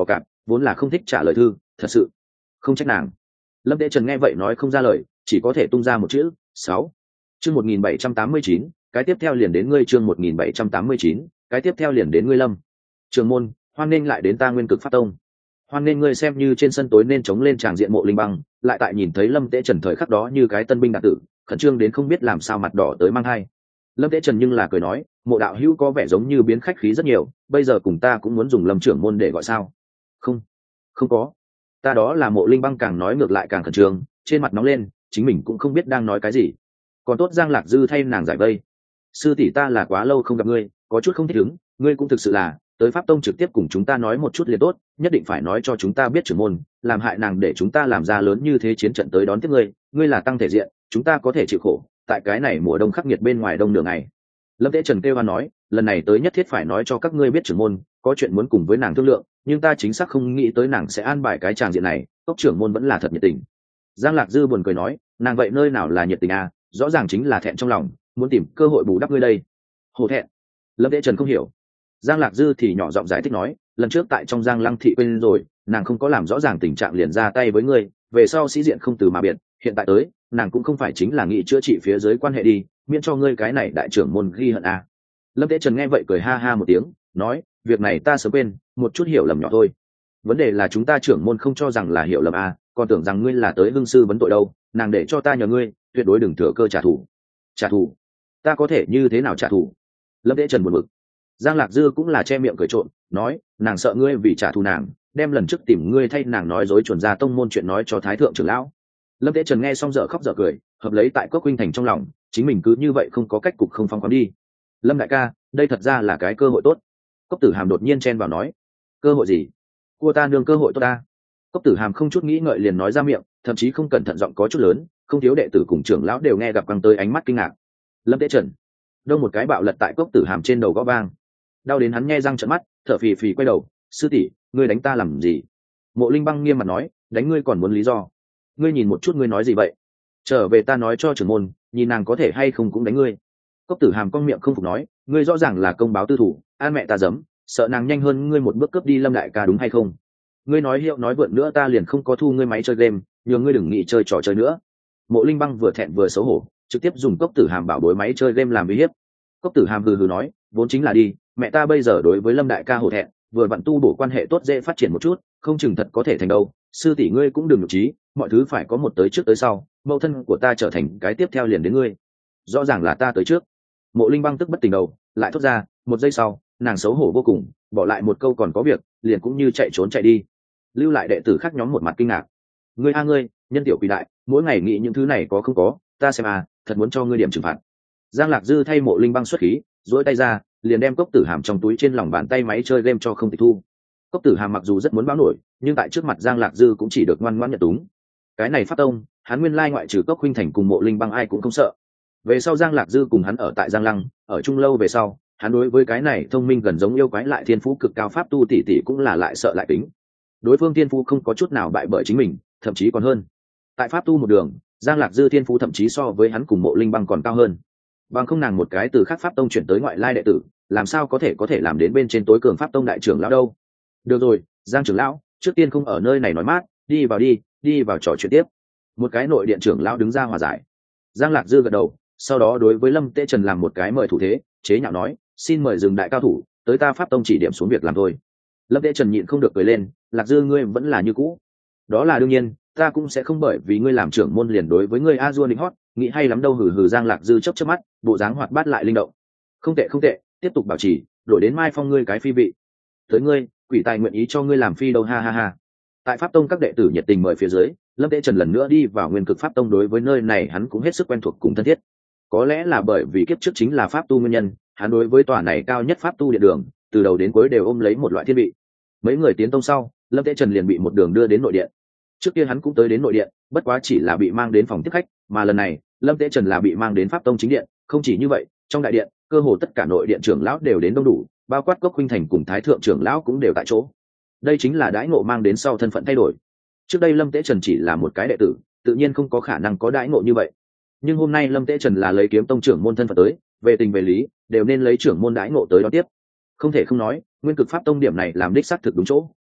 vốn là không thích trả lời thư, thật sự không trách nàng. Lâm Tế Trần nghe vậy nói không ra lời, chỉ có thể tung ra một chữ sáu. Chương một nghìn bảy trăm tám mươi chín, cái tiếp theo liền đến ngươi. Chương một nghìn bảy trăm tám mươi chín, cái tiếp theo liền đến ngươi. Lâm Trường Môn, hoan nghênh lại đến ta Nguyên Cực Pháp Tông. Hoan nghênh ngươi. Xem như trên sân tối nên chống lên tràng diện Mộ Linh Băng, lại tại nhìn thấy Lâm Tế Trần thời khắc đó như cái tân binh đạt tử, khẩn trương đến không biết làm sao mặt đỏ tới mang hai. Lâm Tế Trần nhưng là cười nói, Mộ đạo hữu có vẻ giống như biến khách khí rất nhiều, bây giờ cùng ta cũng muốn dùng Lâm trưởng môn để gọi sao? Không, không có. Ta đó là Mộ Linh Băng càng nói ngược lại càng khẩn trương, trên mặt nóng lên, chính mình cũng không biết đang nói cái gì. Còn tốt Giang Lạc Dư thay nàng giải vây. Sư tỷ, ta là quá lâu không gặp ngươi, có chút không thích ứng, ngươi cũng thực sự là tới Pháp Tông trực tiếp cùng chúng ta nói một chút liền tốt, nhất định phải nói cho chúng ta biết trưởng môn, làm hại nàng để chúng ta làm ra lớn như thế chiến trận tới đón tiếp ngươi, ngươi là tăng thể diện, chúng ta có thể chịu khổ, tại cái này mùa đông khắc nghiệt bên ngoài đông nửa ngày. Lâm Tế Trần kêu hoan nói, lần này tới nhất thiết phải nói cho các ngươi biết trưởng môn, có chuyện muốn cùng với nàng thương lượng, nhưng ta chính xác không nghĩ tới nàng sẽ an bài cái tràng diện này, cốc trưởng môn vẫn là thật nhiệt tình. Giang Lạc Dư buồn cười nói, nàng vậy nơi nào là nhiệt tình à, rõ ràng chính là thẹn trong lòng, muốn tìm cơ hội bù đắp ngươi đây. Hổ thẹn. Lâm Tế Trần không hiểu. Giang Lạc Dư thì nhỏ giọng giải thích nói, lần trước tại trong Giang Lăng thị quên rồi, nàng không có làm rõ ràng tình trạng liền ra tay với ngươi, về sau sĩ diện không từ mà biệt, hiện tại tới, nàng cũng không phải chính là nghĩ chữa trị phía dưới quan hệ đi, miễn cho ngươi cái này đại trưởng môn ghi hận à. Lâm Tế Trần nghe vậy cười ha ha một tiếng, nói, việc này ta sớm quên, một chút hiểu lầm nhỏ thôi. Vấn đề là chúng ta trưởng môn không cho rằng là hiểu lầm à, còn tưởng rằng ngươi là tới hương sư vấn tội đâu, nàng để cho ta nhờ ngươi, tuyệt đối đừng thừa cơ trả thù. Trả thù? Ta có thể như thế nào trả thù? Lâm Tế Trần buồn bực. Giang Lạc Dư cũng là che miệng cười trộn, nói, nàng sợ ngươi vì trả thù nàng, đem lần trước tìm ngươi thay nàng nói dối chuẩn ra tông môn chuyện nói cho thái thượng trưởng lão. Lâm Tế Trần nghe xong dở khóc dở cười, hợp lấy tại Cốc Huynh Thành trong lòng, chính mình cứ như vậy không có cách cục không phong khoáng đi. Lâm đại ca, đây thật ra là cái cơ hội tốt. Cốc Tử Hàm đột nhiên chen vào nói, cơ hội gì? Cua ta nương cơ hội tốt ta. Cốc Tử Hàm không chút nghĩ ngợi liền nói ra miệng, thậm chí không cẩn thận giọng có chút lớn, không thiếu đệ tử cùng trưởng lão đều nghe gặp căng tới ánh mắt kinh ngạc. Lâm Tế Trần, đông một cái bạo lật tại Cốc Tử Hàm trên đầu gõ vang, đau đến hắn nghe răng trợn mắt, thở phì phì quay đầu, sư tỷ, ngươi đánh ta làm gì? Mộ Linh Băng nghiêm mặt nói, đánh ngươi còn muốn lý do? Ngươi nhìn một chút ngươi nói gì vậy? Trở về ta nói cho trưởng môn, nhìn nàng có thể hay không cũng đánh ngươi. Cốc Tử Hàm cong miệng không phục nói, ngươi rõ ràng là công báo tư thủ, an mẹ ta giấm, sợ nàng nhanh hơn ngươi một bước cướp đi Lâm đại ca đúng hay không? Ngươi nói hiệu nói vượn nữa ta liền không có thu ngươi máy chơi game, nhường ngươi đừng nghĩ chơi trò chơi nữa. Mộ Linh Băng vừa thẹn vừa xấu hổ, trực tiếp dùng Cốc Tử Hàm bảo bối máy chơi game làm uy hiếp. Cốc Tử Hàm hừ hừ nói, vốn chính là đi, mẹ ta bây giờ đối với Lâm đại ca hổ thẹn, vừa vặn tu bổ quan hệ tốt dễ phát triển một chút, không chừng thật có thể thành đâu. Sư tỷ ngươi cũng đừng nhục trí, mọi thứ phải có một tới trước tới sau, mẫu thân của ta trở thành cái tiếp theo liền đến ngươi. Rõ ràng là ta tới trước. Mộ Linh Băng tức bất tỉnh đầu, lại thốt ra, một giây sau, nàng xấu hổ vô cùng, bỏ lại một câu còn có việc, liền cũng như chạy trốn chạy đi. Lưu lại đệ tử khác nhóm một mặt kinh ngạc. Ngươi a ngươi, nhân tiểu quỷ đại, mỗi ngày nghĩ những thứ này có không có, ta xem à, thật muốn cho ngươi điểm trừng phạt. Giang Lạc Dư thay Mộ Linh Băng xuất khí, duỗi tay ra, liền đem Cốc Tử Hàm trong túi trên lòng bàn tay máy chơi game cho không tịch thu. Cốc Tử Hàm mặc dù rất muốn báo nổi, nhưng tại trước mặt Giang Lạc Dư cũng chỉ được ngoan ngoãn nhận túng. Cái này Pháp Tông, hắn nguyên lai ngoại trừ Cốc Huynh Thành cùng Mộ Linh Băng ai cũng không sợ. Về sau Giang Lạc Dư cùng hắn ở tại Giang Lăng, ở chung lâu về sau, hắn đối với cái này thông minh gần giống yêu quái lại thiên phú cực cao pháp tu tỷ tỷ cũng là lại sợ lại tính. Đối phương thiên phú không có chút nào bại bởi chính mình, thậm chí còn hơn. Tại pháp tu một đường, Giang Lạc Dư thiên phú thậm chí so với hắn cùng Mộ Linh Băng còn cao hơn. Bằng không nàng một cái từ khác Pháp Tông chuyển tới ngoại lai đệ tử, làm sao có thể có thể làm đến bên trên tối cường Pháp Tông đại trưởng lão đâu? Được rồi, Giang trưởng lão, trước tiên không ở nơi này nói mát, đi vào đi, đi vào trò chuyện tiếp. Một cái nội điện trưởng lão đứng ra hòa giải. Giang Lạc Dư gật đầu, sau đó đối với Lâm Tế Trần làm một cái mời thủ thế, chế nhạo nói, xin mời dừng đại cao thủ, tới ta Pháp Tông chỉ điểm xuống việc làm thôi. Lâm Tế Trần nhịn không được cười lên, Lạc Dư ngươi vẫn là như cũ. Đó là đương nhiên, ta cũng sẽ không bởi vì ngươi làm trưởng môn liền đối với ngươi a dua định hót, nghĩ hay lắm đâu. Hừ hừ. Giang Lạc Dư chớp chớp mắt, bộ dáng hoạt bát lại linh động. Không tệ không tệ, tiếp tục bảo trì, đổi đến mai phong ngươi cái phi vị. Tới ngươi, quỷ tài nguyện ý cho ngươi làm phi đâu, ha ha ha. Tại Pháp Tông các đệ tử nhiệt tình mời phía dưới, Lâm Tế Trần lần nữa đi vào Nguyên Cực Pháp Tông. Đối với nơi này hắn cũng hết sức quen thuộc cùng thân thiết. Có lẽ là bởi vì kiếp trước chính là pháp tu nguyên nhân, hắn đối với tòa này cao nhất pháp tu điện đường, từ đầu đến cuối đều ôm lấy một loại thiên vị. Mấy người tiến tông sau, Lâm Tế Trần liền bị một đường đưa đến nội điện. Trước kia hắn cũng tới đến nội điện, bất quá chỉ là bị mang đến phòng tiếp khách, mà lần này, Lâm Tế Trần là bị mang đến Pháp Tông chính điện. Không chỉ như vậy, trong đại điện, cơ hồ tất cả nội điện trưởng lão đều đến đông đủ, bao quát Cốc Huynh Thành cùng Thái thượng trưởng lão cũng đều tại chỗ. Đây chính là đãi ngộ mang đến sau thân phận thay đổi. Trước đây Lâm Tế Trần chỉ là một cái đệ tử, tự nhiên không có khả năng có đãi ngộ như vậy. Nhưng hôm nay Lâm Tế Trần là lấy Kiếm Tông trưởng môn thân phận tới, về tình về lý, đều nên lấy trưởng môn đãi ngộ tới đón tiếp. Không thể không nói, Nguyên Cực Pháp Tông điểm này làm đích xác thực đúng chỗ,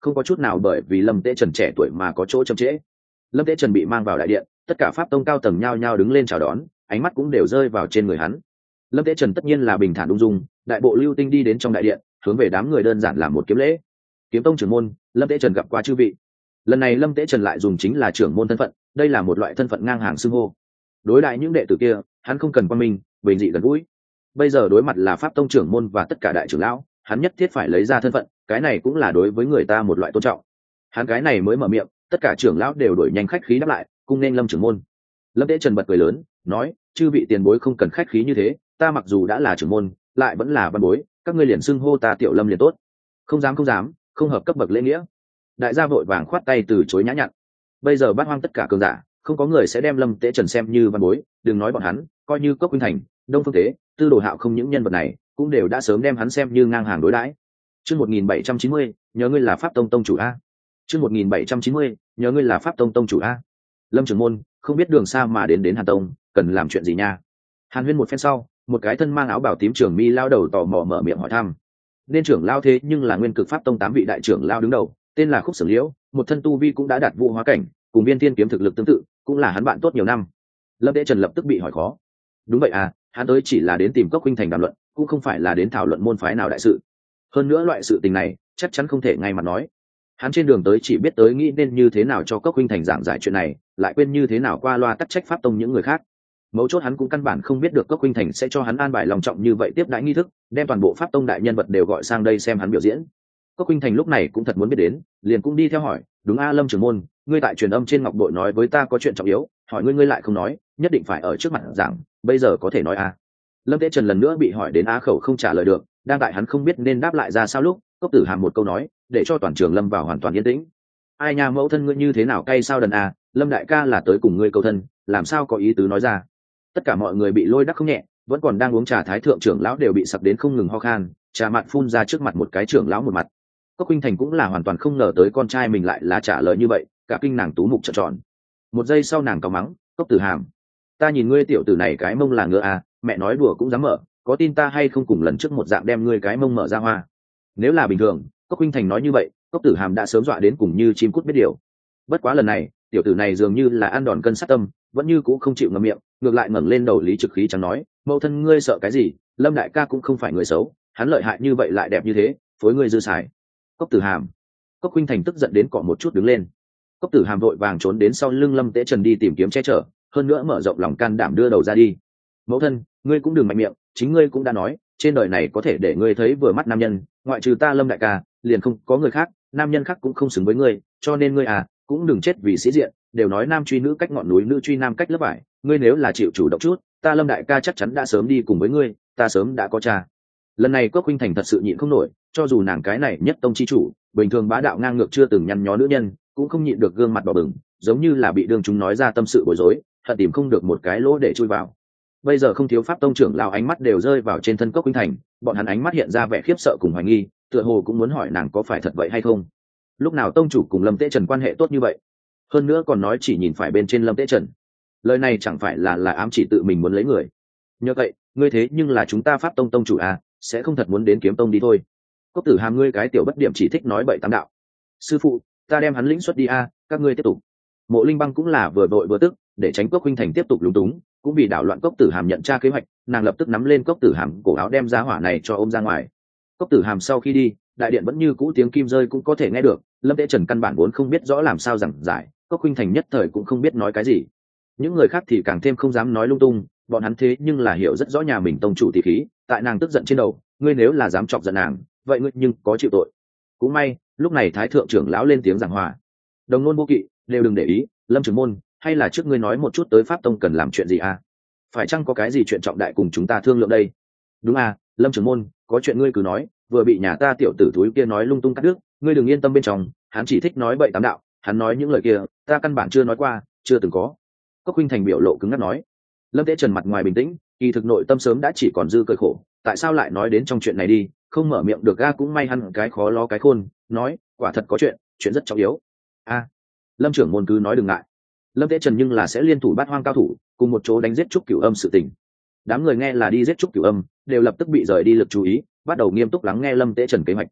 không có chút nào bởi vì Lâm Tế Trần trẻ tuổi mà có chỗ chậm trễ. Lâm Tế Trần bị mang vào đại điện, tất cả pháp tông cao tầng nhao nhao đứng lên chào đón, ánh mắt cũng đều rơi vào trên người hắn. Lâm Tế Trần tất nhiên là bình thản ung dung, đại bộ lưu tinh đi đến trong đại điện, hướng về đám người đơn giản làm một kiếm lễ. Kiếm tông trưởng môn, Lâm Tế Trần gặp qua chư vị. Lần này Lâm Tế Trần lại dùng chính là trưởng môn thân phận, đây là một loại thân phận ngang hàng xưng hô. Đối đại những đệ tử kia, hắn không cần quan minh, bình dị gần gũi. Bây giờ đối mặt là pháp tông trưởng môn và tất cả đại trưởng lão, hắn nhất thiết phải lấy ra thân phận, cái này cũng là đối với người ta một loại tôn trọng. Hắn cái này mới mở miệng, tất cả trưởng lão đều đổi nhanh khách khí đáp lại, cung nên Lâm trưởng môn. Lâm Tế Trần bật cười lớn, nói: chư vị tiền bối không cần khách khí như thế, ta mặc dù đã là trưởng môn, lại vẫn là văn bối, các ngươi liền xưng hô ta Tiểu Lâm liền tốt. Không dám không dám, không hợp cấp bậc lễ nghĩa. Đại gia vội vàng khoát tay từ chối nhã nhặn. Bây giờ bát hoang tất cả cường giả, không có người sẽ đem Lâm Tế Trần xem như văn bối, đừng nói bọn hắn, coi như Cốc Khuynh Thành, Đông Phương Tế, Tư Đồ Hạo không những nhân vật này, cũng đều đã sớm đem hắn xem như ngang hàng đối đãi. Chương một nghìn bảy trăm chín mươi, nhớ ngươi là Pháp Tông tông chủ a. Chương một nghìn bảy trăm chín mươi, nhớ ngươi là Pháp Tông tông chủ a. Lâm trưởng môn, không biết đường xa mà đến đến Hàn Tông, cần làm chuyện gì nha? Hàn Huyên một phen sau, một cái thân mang áo bào tím trưởng mi lao đầu tò mò mở miệng hỏi thăm. Nên trưởng lao thế nhưng là nguyên cực Pháp Tông tám vị đại trưởng lao đứng đầu, tên là Khúc Sở Liễu, một thân tu vi cũng đã đạt vũ hóa cảnh, cùng Viên Thiên kiếm thực lực tương tự, cũng là hắn bạn tốt nhiều năm. Lâm Tế Trần lập tức bị hỏi khó. Đúng vậy à, hắn tới chỉ là đến tìm Cốc Khuynh Thành đàm luận, cũng không phải là đến thảo luận môn phái nào đại sự. Hơn nữa loại sự tình này, chắc chắn không thể ngay mặt nói. Hắn trên đường tới chỉ biết tới nghĩ nên như thế nào cho Cốc Khuynh Thành giảng giải chuyện này, lại quên như thế nào qua loa tắc trách Pháp Tông những người khác. Mấu chốt hắn cũng căn bản không biết được Cốc Khuynh Thành sẽ cho hắn an bài lòng trọng như vậy tiếp đãi nghi thức, đem toàn bộ Pháp Tông đại nhân vật đều gọi sang đây xem hắn biểu diễn. Cốc Khuynh Thành lúc này cũng thật muốn biết đến, liền cũng đi theo hỏi: đúng a Lâm trưởng môn, ngươi tại truyền âm trên ngọc bội nói với ta có chuyện trọng yếu, hỏi ngươi ngươi lại không nói, nhất định phải ở trước mặt giảng, bây giờ có thể nói a? Lâm Tế Trần lần nữa bị hỏi đến á khẩu không trả lời được, đang tại hắn không biết nên đáp lại ra sao lúc, Cốc Tử Hàm một câu nói, để cho toàn trường lâm vào hoàn toàn yên tĩnh. Ai nha, mẫu thân ngươi như thế nào cay sao đần a, Lâm đại ca là tới cùng ngươi câu thân, làm sao có ý tứ nói ra. Tất cả mọi người bị lôi đắc không nhẹ, vẫn còn đang uống trà thái thượng trưởng lão đều bị sặc đến không ngừng ho khan, trà mặn phun ra trước mặt một cái trưởng lão một mặt. Cốc Khuynh Thành cũng là hoàn toàn không ngờ tới con trai mình lại là trả lời như vậy, cả kinh nàng tú mục trợn tròn. Một giây sau nàng cau mắng: Cốc Tử Hàm, ta nhìn ngươi tiểu tử này cái mông là ngựa à, mẹ nói đùa cũng dám mở, có tin ta hay không cùng lần trước một dạng đem ngươi cái mông mở ra hoa. Nếu là bình thường, Cốc Khuynh Thành nói như vậy, Cốc Tử Hàm đã sớm dọa đến cùng như chim cút biết điều. Bất quá lần này, tiểu tử này dường như là ăn đòn cân sát tâm, vẫn như cũ không chịu ngậm miệng, ngược lại ngẩng lên đầu lý trực khí chẳng nói: mẫu thân ngươi sợ cái gì, Lâm đại ca cũng không phải người xấu, hắn lợi hại như vậy lại đẹp như thế, phối ngươi dư xài. Cốc Tử Hàm. Cốc Khuynh Thành tức giận đến cọ một chút đứng lên. Cốc Tử Hàm vội vàng trốn đến sau lưng Lâm Tế Trần đi tìm kiếm che chở, hơn nữa mở rộng lòng can đảm đưa đầu ra đi. Mẫu thân, ngươi cũng đừng mạnh miệng, chính ngươi cũng đã nói, trên đời này có thể để ngươi thấy vừa mắt nam nhân, ngoại trừ ta Lâm đại ca, liền không có người khác, nam nhân khác cũng không xứng với ngươi, cho nên ngươi à, cũng đừng chết vì sĩ diện, đều nói nam truy nữ cách ngọn núi, nữ truy nam cách lớp vải, ngươi nếu là chịu chủ động chút, ta Lâm đại ca chắc chắn đã sớm đi cùng với ngươi, ta sớm đã có cha. Lần này Cốc Khuynh Thành thật sự nhịn không nổi, cho dù nàng cái này nhất tông chi chủ, bình thường bá đạo ngang ngược chưa từng nhăn nhó nữ nhân, cũng không nhịn được gương mặt đỏ bừng, giống như là bị đương chúng nói ra tâm sự bối rối, hận tìm không được một cái lỗ để chui vào. Bây giờ không thiếu pháp tông trưởng lão ánh mắt đều rơi vào trên thân Cốc Khuynh Thành, bọn hắn ánh mắt hiện ra vẻ khiếp sợ cùng hoài nghi, tựa hồ cũng muốn hỏi nàng có phải thật vậy hay không. Lúc nào tông chủ cùng Lâm Tế Trần quan hệ tốt như vậy, hơn nữa còn nói chỉ nhìn phải bên trên Lâm Tế Trần, lời này chẳng phải là là ám chỉ tự mình muốn lấy người. Nhớ vậy, ngươi thế nhưng là chúng ta pháp tông tông chủ à, sẽ không thật muốn đến kiếm tông đi thôi. Cốc Tử Hàm ngươi cái tiểu bất điểm chỉ thích nói bậy tám đạo. Sư phụ, ta đem hắn lĩnh xuất đi a, các ngươi tiếp tục. Mộ Linh Băng cũng là vừa vội vừa tức, để tránh Cốc Khuynh Thành tiếp tục lúng túng, cũng vì đảo loạn Cốc Tử Hàm nhận tra kế hoạch, nàng lập tức nắm lên Cốc Tử Hàm cổ áo đem ra hỏa này cho ôm ra ngoài. Cốc Tử Hàm sau khi đi, đại điện vẫn như cũ tiếng kim rơi cũng có thể nghe được, Lâm Tế Trần căn bản vốn không biết rõ làm sao giảng giải, Cốc Khuynh Thành nhất thời cũng không biết nói cái gì. Những người khác thì càng thêm không dám nói lung tung, bọn hắn thế nhưng là hiểu rất rõ nhà mình tông chủ tỷ khí, tại nàng tức giận trên đầu, ngươi nếu là dám chọc giận nàng, vậy ngươi nhưng có chịu tội. Cũng may, lúc này thái thượng trưởng lão lên tiếng giảng hòa. Đồng nôn vô kỵ, đều đừng để ý, Lâm trưởng môn, hay là trước ngươi nói một chút tới pháp tông cần làm chuyện gì à? Phải chăng có cái gì chuyện trọng đại cùng chúng ta thương lượng đây? Đúng à, Lâm trưởng môn, có chuyện ngươi cứ nói, vừa bị nhà ta tiểu tử thúi kia nói lung tung cắt đứt, ngươi đừng yên tâm bên trong, hắn chỉ thích nói bậy tám đạo, hắn nói những lời kia, ta căn bản chưa nói qua, chưa từng có. Cốc Khuynh Thành biểu lộ cứng ngắc nói. Lâm Tế Trần mặt ngoài bình tĩnh, kỳ thực nội tâm sớm đã chỉ còn dư cơi khổ, tại sao lại nói đến trong chuyện này đi, không mở miệng được ga cũng may hắn cái khó lo cái khôn, nói, quả thật có chuyện, chuyện rất trọng yếu. A, Lâm trưởng môn cứ nói đừng ngại. Lâm Tế Trần nhưng là sẽ liên thủ bát hoang cao thủ, cùng một chỗ đánh giết Trúc Cửu Âm sự tình. Đám người nghe là đi giết Trúc Cửu Âm, đều lập tức bị rời đi lực chú ý, bắt đầu nghiêm túc lắng nghe Lâm Tế Trần kế hoạch.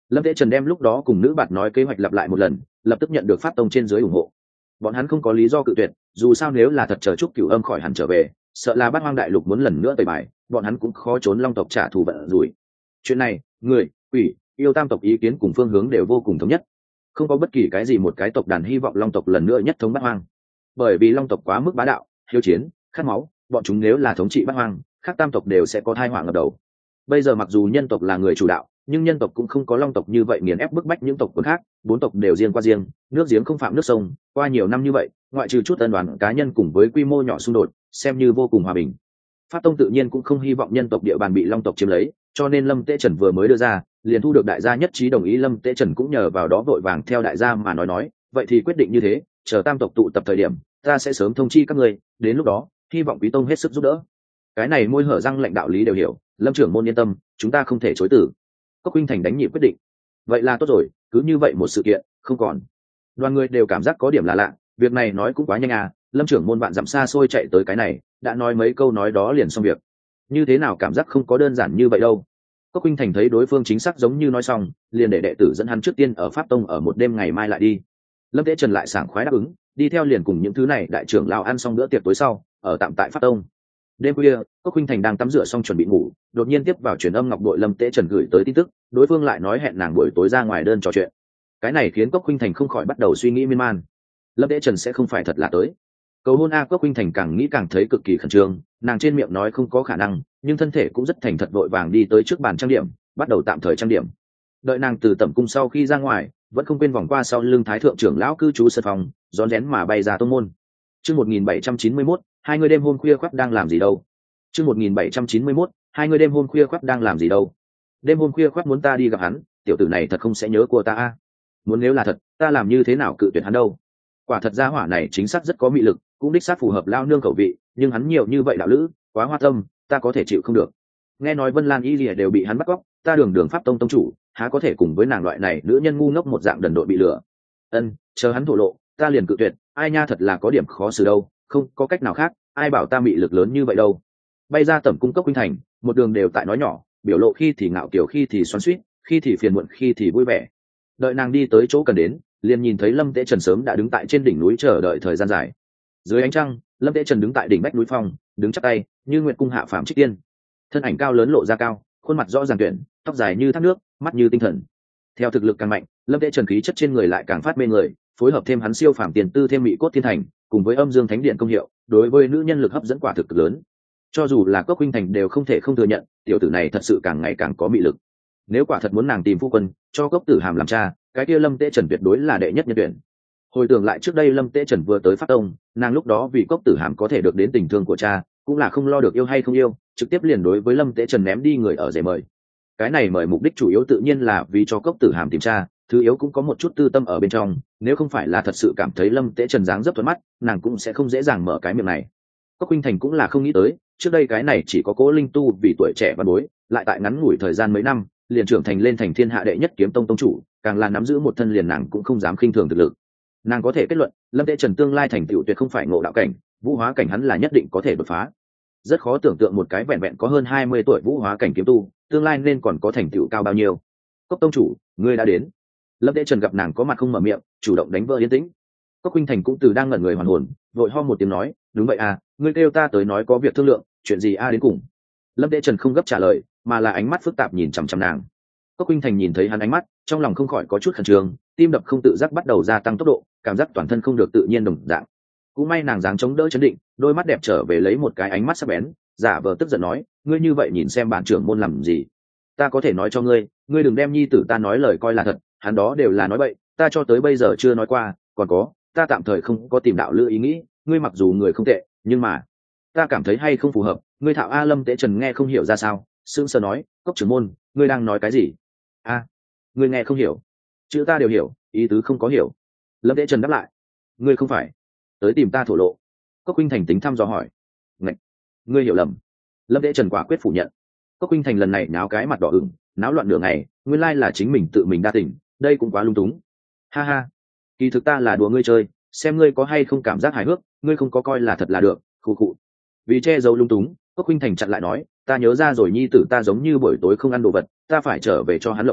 Lâm Tế Trần đem lúc đó cùng nữ bạt nói kế hoạch lặp lại một lần, lập tức nhận được pháp tông trên dưới ủng hộ. Bọn hắn không có lý do cự tuyệt, dù sao nếu là thật chờ Trúc Cửu Âm khỏi hẳn trở về, sợ là Bát Hoang đại lục muốn lần nữa tẩy bài, bọn hắn cũng khó trốn Long tộc trả thù vận rủi. Chuyện này, người, quỷ, yêu tam tộc ý kiến cùng phương hướng đều vô cùng thống nhất. Không có bất kỳ cái gì một cái tộc đàn hy vọng Long tộc lần nữa nhất thống Bát Hoang. Bởi vì Long tộc quá mức bá đạo, hiếu chiến, khát máu, bọn chúng nếu là thống trị Bát Hoang, khác tam tộc đều sẽ có tai họa ngập đầu. Bây giờ mặc dù nhân tộc là người chủ đạo, nhưng nhân tộc cũng không có Long tộc như vậy nghiền ép bức bách những tộc quần khác, bốn tộc đều riêng qua riêng, nước giếng không phạm nước sông, qua nhiều năm như vậy, ngoại trừ chút ân đoán cá nhân cùng với quy mô nhỏ xung đột, xem như vô cùng hòa bình. Pháp tông tự nhiên cũng không hy vọng nhân tộc địa bàn bị Long tộc chiếm lấy, cho nên Lâm Tế Trần vừa mới đưa ra, liền thu được đại gia nhất trí đồng ý. Lâm Tế Trần cũng nhờ vào đó vội vàng theo đại gia mà nói nói, vậy thì quyết định như thế, chờ tam tộc tụ tập thời điểm, ta sẽ sớm thông chi các ngươi, đến lúc đó, hy vọng quý tông hết sức giúp đỡ. Cái này môi hở răng lệnh đạo lý đều hiểu, Lâm trưởng môn yên tâm, chúng ta không thể chối từ. Cốc Huynh Thành đánh nhịp quyết định. Vậy là tốt rồi, cứ như vậy một sự kiện, không còn. Đoàn người đều cảm giác có điểm là lạ, việc này nói cũng quá nhanh à, Lâm trưởng môn bạn dặm xa xôi chạy tới cái này, đã nói mấy câu nói đó liền xong việc. Như thế nào cảm giác không có đơn giản như vậy đâu. Cốc Huynh Thành thấy đối phương chính xác giống như nói xong, liền để đệ tử dẫn hắn trước tiên ở Pháp Tông ở một đêm, ngày mai lại đi. Lâm Tế Trần lại sảng khoái đáp ứng, đi theo liền cùng những thứ này đại trưởng lão ăn xong bữa tiệc tối sau, ở tạm tại Pháp Tông. Đêm khuya, Cốc Huynh Thành đang tắm rửa xong chuẩn bị ngủ, đột nhiên tiếp vào truyền âm ngọc đội Lâm Tế Trần gửi tới tin tức, đối phương lại nói hẹn nàng buổi tối ra ngoài đơn trò chuyện. Cái này khiến Cốc Huynh Thành không khỏi bắt đầu suy nghĩ miên man. Lâm Tế Trần sẽ không phải thật là tới cầu hôn a? Cốc Huynh Thành càng nghĩ càng thấy cực kỳ khẩn trương, nàng trên miệng nói không có khả năng, nhưng thân thể cũng rất thành thật vội vàng đi tới trước bàn trang điểm, bắt đầu tạm thời trang điểm. Đợi nàng từ tẩm cung sau khi ra ngoài, vẫn không quên vòng qua sau lưng Thái thượng trưởng lão cư trú sân phòng, rón rén mà bay ra tông môn. Chương một nghìn bảy trăm chín mươi mốt, hai người đêm hôm khuya khoắt đang làm gì đâu? Chương một nghìn bảy trăm chín mươi mốt, hai người đêm hôm khuya khoắt đang làm gì đâu? Đêm hôm khuya khoắt muốn ta đi gặp hắn, tiểu tử này thật không sẽ nhớ của ta a. Muốn nếu là thật, ta làm như thế nào cự tuyệt hắn đâu? Quả thật gia hỏa này chính xác rất có mị lực, cũng đích xác phù hợp lao nương khẩu vị, nhưng hắn nhiều như vậy đạo lữ, quá hoa tâm, ta có thể chịu không được. Nghe nói Vân Lan Y Lìa đều bị hắn bắt cóc, ta đường đường Pháp Tông tông chủ, há có thể cùng với nàng loại này nữ nhân ngu ngốc một dạng đần độn bị lừa. Ân, chờ hắn thổ lộ, ta liền cự tuyệt, ai nha, thật là có điểm khó xử đâu, không có cách nào khác, ai bảo ta mị lực lớn như vậy đâu. Bay ra tẩm cung Cốc Huynh Thành, một đường đều tại nói nhỏ, biểu lộ khi thì ngạo kiều, khi thì xoắn xuýt, khi thì phiền muộn, khi thì vui vẻ. Đợi nàng đi tới chỗ cần đến, liền nhìn thấy Lâm Tế Trần sớm đã đứng tại trên đỉnh núi chờ đợi thời gian dài. Dưới ánh trăng, Lâm Tế Trần đứng tại đỉnh bách núi phong, đứng chắp tay, như nguyệt cung hạ phàm trích tiên. Thân ảnh cao lớn lộ ra cao, khuôn mặt rõ ràng tuyển, tóc dài như thác nước, mắt như tinh thần. Theo thực lực càng mạnh, Lâm Tế Trần khí chất trên người lại càng phát mê người, phối hợp thêm hắn siêu phàm tiền tư thêm mỹ cốt thiên thành, cùng với âm dương thánh điện công hiệu, đối với nữ nhân lực hấp dẫn quả thực cực lớn. Cho dù là Cốc Huynh Thành đều không thể không thừa nhận, tiểu tử này thật sự càng ngày càng có mị lực. Nếu quả thật muốn nàng tìm phu quân, cho Cốc Tử Hàm làm cha, cái kia Lâm Tế Trần tuyệt đối là đệ nhất nhân tuyển. Hồi tưởng lại trước đây Lâm Tế Trần vừa tới Pháp Tông, nàng lúc đó vì Cốc Tử Hàm có thể được đến tình thương của cha, cũng là không lo được yêu hay không yêu, trực tiếp liền đối với Lâm Tế Trần ném đi người ở rể mời. Cái này mời mục đích chủ yếu tự nhiên là vì cho Cốc Tử Hàm tìm cha, thứ yếu cũng có một chút tư tâm ở bên trong, nếu không phải là thật sự cảm thấy Lâm Tế Trần dáng rất thuận mắt, nàng cũng sẽ không dễ dàng mở cái miệng này. Cốc Huynh Thành cũng là không nghĩ tới, trước đây cái này chỉ có Cố Linh Tu vì tuổi trẻ văn bối, lại tại ngắn ngủi thời gian mấy năm, liền trưởng thành lên thành thiên hạ đệ nhất kiếm tông tông chủ, càng là nắm giữ một thân liền nàng cũng không dám khinh thường thực lực. Nàng có thể kết luận, Lâm Tế Trần tương lai thành tựu tuyệt không phải ngộ đạo cảnh, vũ hóa cảnh hắn là nhất định có thể đột phá. Rất khó tưởng tượng một cái vẹn vẹn có hơn hai mươi tuổi vũ hóa cảnh kiếm tu, tương lai nên còn có thành tựu cao bao nhiêu. Cốc tông chủ, ngươi đã đến. Lâm Tế Trần gặp nàng có mặt không mở miệng, chủ động đánh vỡ yên tĩnh. Cốc Huynh Thành cũng từ đang ngẩn người hoàn hồn, vội ho một tiếng nói, đúng vậy à, ngươi kêu ta tới nói có việc thương lượng, chuyện gì a đến cùng. Lâm Tế Trần không gấp trả lời, mà là ánh mắt phức tạp nhìn chằm chằm nàng. Cốc Huynh Thành nhìn thấy hắn ánh mắt, trong lòng không khỏi có chút khẩn trương, tim đập không tự giác bắt đầu gia tăng tốc độ, cảm giác toàn thân không được tự nhiên đồng dạng. Cũng may nàng dáng chống đỡ chấn định, đôi mắt đẹp trở về lấy một cái ánh mắt sắc bén, giả vờ tức giận nói, ngươi như vậy nhìn xem bản trưởng môn làm gì? Ta có thể nói cho ngươi, ngươi đừng đem nhi tử ta nói lời coi là thật, hắn đó đều là nói bậy, ta cho tới bây giờ chưa nói qua, còn có, ta tạm thời không có tìm đạo lữ ý nghĩ, ngươi mặc dù người không tệ, nhưng mà ta cảm thấy hay không phù hợp. Ngươi thạo a. Lâm Tế Trần nghe không hiểu ra sao, sững sờ nói, Cốc trưởng môn, ngươi đang nói cái gì? A, ngươi nghe không hiểu? Chữ ta đều hiểu, ý tứ không có hiểu. Lâm Tế Trần đáp lại, ngươi không phải tới tìm ta thổ lộ? Cốc Huynh Thành tính thăm dò hỏi. Ngạch, ngươi hiểu lầm. Lâm Tế Trần quả quyết phủ nhận. Cốc Huynh Thành lần này náo cái mặt đỏ ửng, náo loạn nửa ngày, nguyên lai là chính mình tự mình đa tình, đây cũng quá lung túng. Ha ha, kỳ thực ta là đùa ngươi chơi, xem ngươi có hay không cảm giác hài hước, ngươi không có coi là thật là được. Khụ khụ. Vì che giấu lung túng, Cốc Huynh Thành chặn lại nói, ta nhớ ra rồi, nhi tử ta giống như buổi tối không ăn đồ vật, ta phải trở về cho hắn lộc ăn,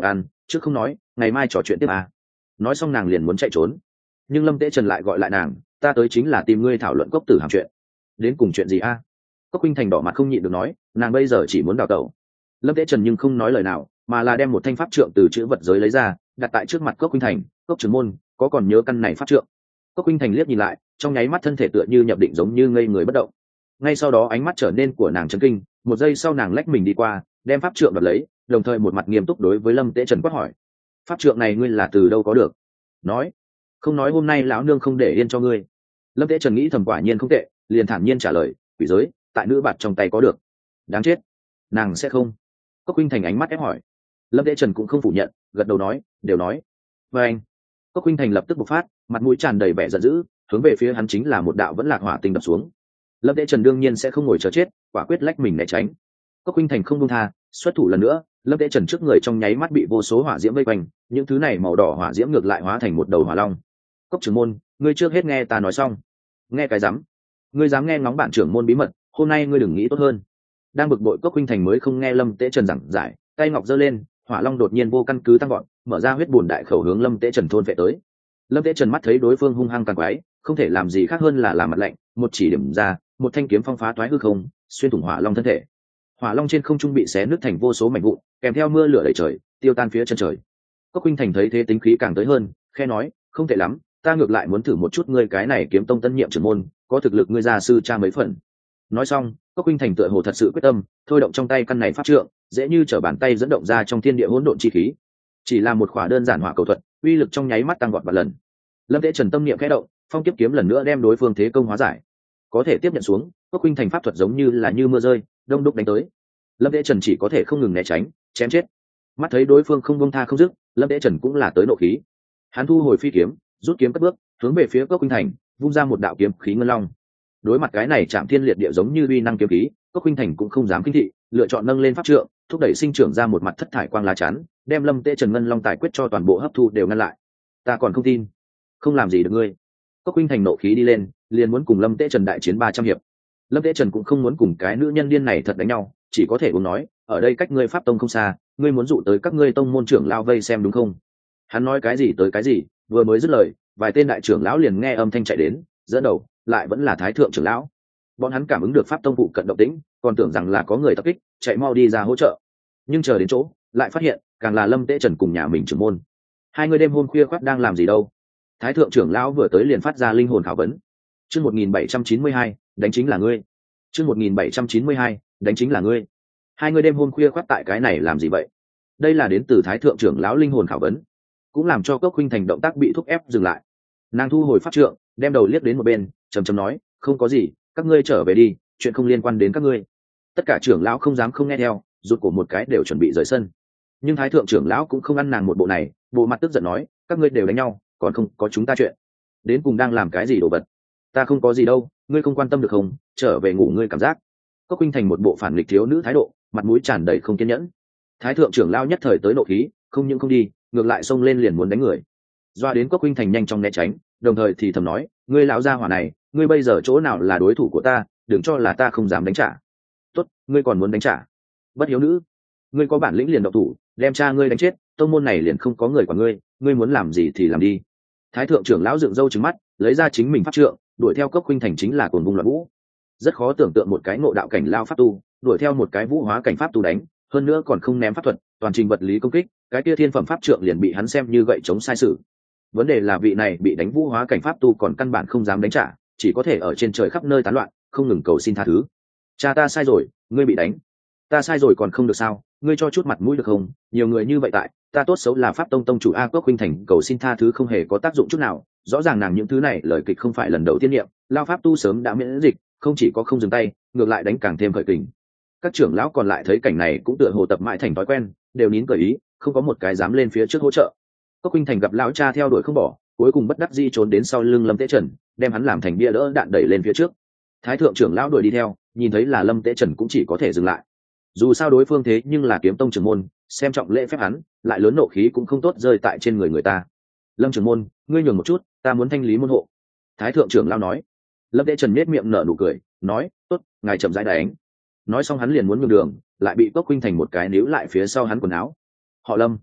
trước không nói ngày mai trò chuyện tiếp à. Nói xong nàng liền muốn chạy trốn, nhưng lâm tế trần lại gọi lại nàng, ta tới chính là tìm ngươi thảo luận cốc tử hàm chuyện. Đến cùng chuyện gì a? À? Cốc Khuynh Thành đỏ mặt không nhịn được nói, nàng bây giờ chỉ muốn đào tẩu. Lâm tế trần nhưng không nói lời nào, mà là đem một thanh pháp trượng từ chữ vật giới lấy ra, đặt tại trước mặt Cốc Khuynh Thành. Cốc trưởng môn, có còn nhớ căn này pháp trượng? Cốc Khuynh Thành liếc nhìn lại, trong nháy mắt thân thể tựa như nhập định, giống như ngây người bất động. Ngay sau đó ánh mắt trở nên của nàng chấn kinh, một giây sau nàng lách mình đi qua, đem pháp trượng đoạt lấy, đồng thời một mặt nghiêm túc đối với Lâm tế trần quát hỏi, pháp trượng này ngươi là từ đâu có được? Nói, không nói hôm nay lão nương không để yên cho ngươi. Lâm tế trần nghĩ thầm quả nhiên không tệ, liền thản nhiên trả lời, quỷ giới tại nữ bạt trong tay có được. Đáng chết, nàng sẽ không? Cốc Khuynh Thành ánh mắt ép hỏi. Lâm tế trần cũng không phủ nhận, gật đầu nói, đều nói. Và anh. Cốc Khuynh Thành lập tức bộc phát, mặt mũi tràn đầy vẻ giận dữ, hướng về phía hắn chính là một đạo vẫn lạc hỏa tinh đập xuống. Lâm tế trần đương nhiên sẽ không ngồi chờ chết, quả quyết lách mình né tránh. Cốc Khuynh Thành không buông tha, xuất thủ lần nữa, Lâm tế trần trước người trong nháy mắt bị vô số hỏa diễm vây quanh, những thứ này màu đỏ hỏa diễm ngược lại hóa thành một đầu hỏa long. Cốc trưởng môn, ngươi trước hết nghe ta nói xong. Nghe cái rắm? Ngươi dám nghe ngóng bạn trưởng môn bí mật, hôm nay ngươi đừng nghĩ tốt hơn. Đang bực bội Cốc Khuynh Thành mới không nghe Lâm tế trần giảng giải, tay ngọc giơ lên, hỏa long đột nhiên vô căn cứ tăng vọt, mở ra huyết bùn đại khẩu hướng Lâm tế trần thôn vệ tới. Lâm tế trần mắt thấy đối phương hung hăng càng quái, không thể làm gì khác hơn là làm mặt lạnh, một chỉ điểm ra, một thanh kiếm phong phá toái hư không, xuyên thủng hỏa long thân thể. Hỏa long trên không trung bị xé nứt thành vô số mảnh vụn, kèm theo mưa lửa đầy trời, tiêu tan phía chân trời. Cốc Khuynh Thành thấy thế tính khí càng tới hơn, khe nói, không tệ lắm, ta ngược lại muốn thử một chút ngươi cái này kiếm tông tân nhiệm trưởng môn, có thực lực ngươi gia sư cha mấy phần. Nói xong, Cốc Khuynh Thành tựa hồ thật sự quyết tâm, thôi động trong tay căn này pháp trượng, dễ như trở bàn tay dẫn động ra trong thiên địa hỗn độn chi khí. Chỉ là một khỏa đơn giản hỏa cầu thuật, uy lực trong nháy mắt tăng vọt vài lần. Lâm tế trần tâm niệm khẽ động, phong kiếp kiếm lần nữa đem đối phương thế công hóa giải. Có thể tiếp nhận xuống, Cốc Khuynh Thành pháp thuật giống như là như mưa rơi, đông đúc đánh tới. Lâm tế trần chỉ có thể không ngừng né tránh, chém chết. Mắt thấy đối phương không buông tha không dứt, Lâm tế trần cũng là tới nộ khí. Hắn thu hồi phi kiếm, rút kiếm cất bước, hướng về phía Cốc Khuynh Thành, vung ra một đạo kiếm khí ngân long. Đối mặt cái này chạm thiên liệt địa giống như uy năng kiếm khí, Cốc Khuynh Thành cũng không dám kinh thị, lựa chọn nâng lên pháp trượng, thúc đẩy sinh trưởng ra một mặt thất thải quang lá chắn, đem Lâm tế trần ngân long tài quyết cho toàn bộ hấp thu đều ngăn lại. Ta còn không tin, không làm gì được ngươi. Cốc Khuynh Thành nộ khí đi lên, liền muốn cùng Lâm tế trần đại chiến ba trăm hiệp. Lâm tế trần cũng không muốn cùng cái nữ nhân điên này thật đánh nhau, chỉ có thể uống nói, ở đây cách ngươi pháp tông không xa, ngươi muốn dụ tới các ngươi tông môn trưởng lao vây xem đúng không? Hắn nói cái gì tới cái gì, vừa mới dứt lời, vài tên đại trưởng lão liền nghe âm thanh chạy đến, dẫn đầu lại vẫn là thái thượng trưởng lão. Bọn hắn cảm ứng được pháp tông phụ cận động tĩnh, còn tưởng rằng là có người tập kích, chạy mau đi ra hỗ trợ. Nhưng chờ đến chỗ, lại phát hiện, càng là Lâm tế trần cùng nhà mình trưởng môn. Hai người đêm hôm khuya khoắt đang làm gì đâu? Thái thượng trưởng lão vừa tới liền phát ra linh hồn khảo vấn. Chương một nghìn bảy trăm chín mươi hai, đánh chính là ngươi. Chương một nghìn bảy trăm chín mươi hai, đánh chính là ngươi. Hai người đêm hôm khuya khoắt tại cái này làm gì vậy? Đây là đến từ thái thượng trưởng lão linh hồn khảo vấn, cũng làm cho Cốc Khuynh Thành động tác bị thúc ép dừng lại. Nàng thu hồi pháp trượng, đem đầu liếc đến một bên, trầm trầm nói, không có gì, các ngươi trở về đi, chuyện không liên quan đến các ngươi. Tất cả trưởng lão không dám không nghe theo, rụt cổ một cái đều chuẩn bị rời sân. Nhưng thái thượng trưởng lão cũng không ăn nàng một bộ này, bộ mặt tức giận nói, các ngươi đều đánh nhau, còn không có chúng ta chuyện. Đến cùng đang làm cái gì đồ vật? Ta không có gì đâu, ngươi không quan tâm được không? Trở về ngủ ngươi cảm giác. Cốc Khuynh Thành một bộ phản nghịch thiếu nữ thái độ, mặt mũi tràn đầy không kiên nhẫn. Thái thượng trưởng lão nhất thời tới nộ khí, không những không đi, ngược lại xông lên liền muốn đánh người. Doa đến Cốc Khuynh Thành nhanh chóng né tránh, đồng thời thì thầm nói, ngươi lão gia hỏa này, ngươi bây giờ chỗ nào là đối thủ của ta, đừng cho là ta không dám đánh trả. Tốt, ngươi còn muốn đánh trả? Bất hiếu nữ, ngươi có bản lĩnh liền động thủ, đem cha ngươi đánh chết, tông môn này liền không có người của ngươi, ngươi muốn làm gì thì làm đi. Thái thượng trưởng lão dựng râu trừng mắt, lấy ra chính mình pháp trượng, đuổi theo Cốc Khuynh Thành chính là cuồng vung loạn vũ. Rất khó tưởng tượng một cái ngộ đạo cảnh lao pháp tu, đuổi theo một cái vũ hóa cảnh pháp tu đánh, hơn nữa còn không ném pháp thuật, toàn trình vật lý công kích, cái kia thiên phẩm pháp trượng liền bị hắn xem như gậy chống sai sự. Vấn đề là vị này bị đánh vũ hóa cảnh pháp tu còn căn bản không dám đánh trả, chỉ có thể ở trên trời khắp nơi tán loạn, không ngừng cầu xin tha thứ. Cha ta sai rồi, ngươi bị đánh. Ta sai rồi còn không được sao? Ngươi cho chút mặt mũi được không? Nhiều người như vậy tại, ta tốt xấu là pháp tông tông chủ a. Cốc Khuynh Thành cầu xin tha thứ không hề có tác dụng chút nào, rõ ràng nàng những thứ này lời kịch không phải lần đầu tiên niệm, lao pháp tu sớm đã miễn dịch, không chỉ có không dừng tay, ngược lại đánh càng thêm khởi kình. Các trưởng lão còn lại thấy cảnh này cũng tựa hồ tập mãi thành thói quen, đều nín cởi ý, không có một cái dám lên phía trước hỗ trợ. Cốc Khuynh Thành gặp lão cha theo đuổi không bỏ, cuối cùng bất đắc dĩ trốn đến sau lưng Lâm Tế Trần, đem hắn làm thành bia đỡ đạn đẩy lên phía trước. Thái thượng trưởng lão đuổi đi theo, nhìn thấy là Lâm Tế Trần cũng chỉ có thể dừng lại. Dù sao đối phương thế nhưng là kiếm tông trưởng môn, xem trọng lễ phép hắn, lại lớn nộ khí cũng không tốt rơi tại trên người người ta. Lâm trưởng môn, ngươi nhường một chút, ta muốn thanh lý môn hộ. Thái thượng trưởng lão nói. Lâm Tế Trần nhếch miệng nở nụ cười, nói, tốt, ngài chậm rãi đánh. Nói xong hắn liền muốn nhường đường, lại bị Cốc Khuynh Thành một cái níu lại phía sau hắn quần áo. Họ Lâm,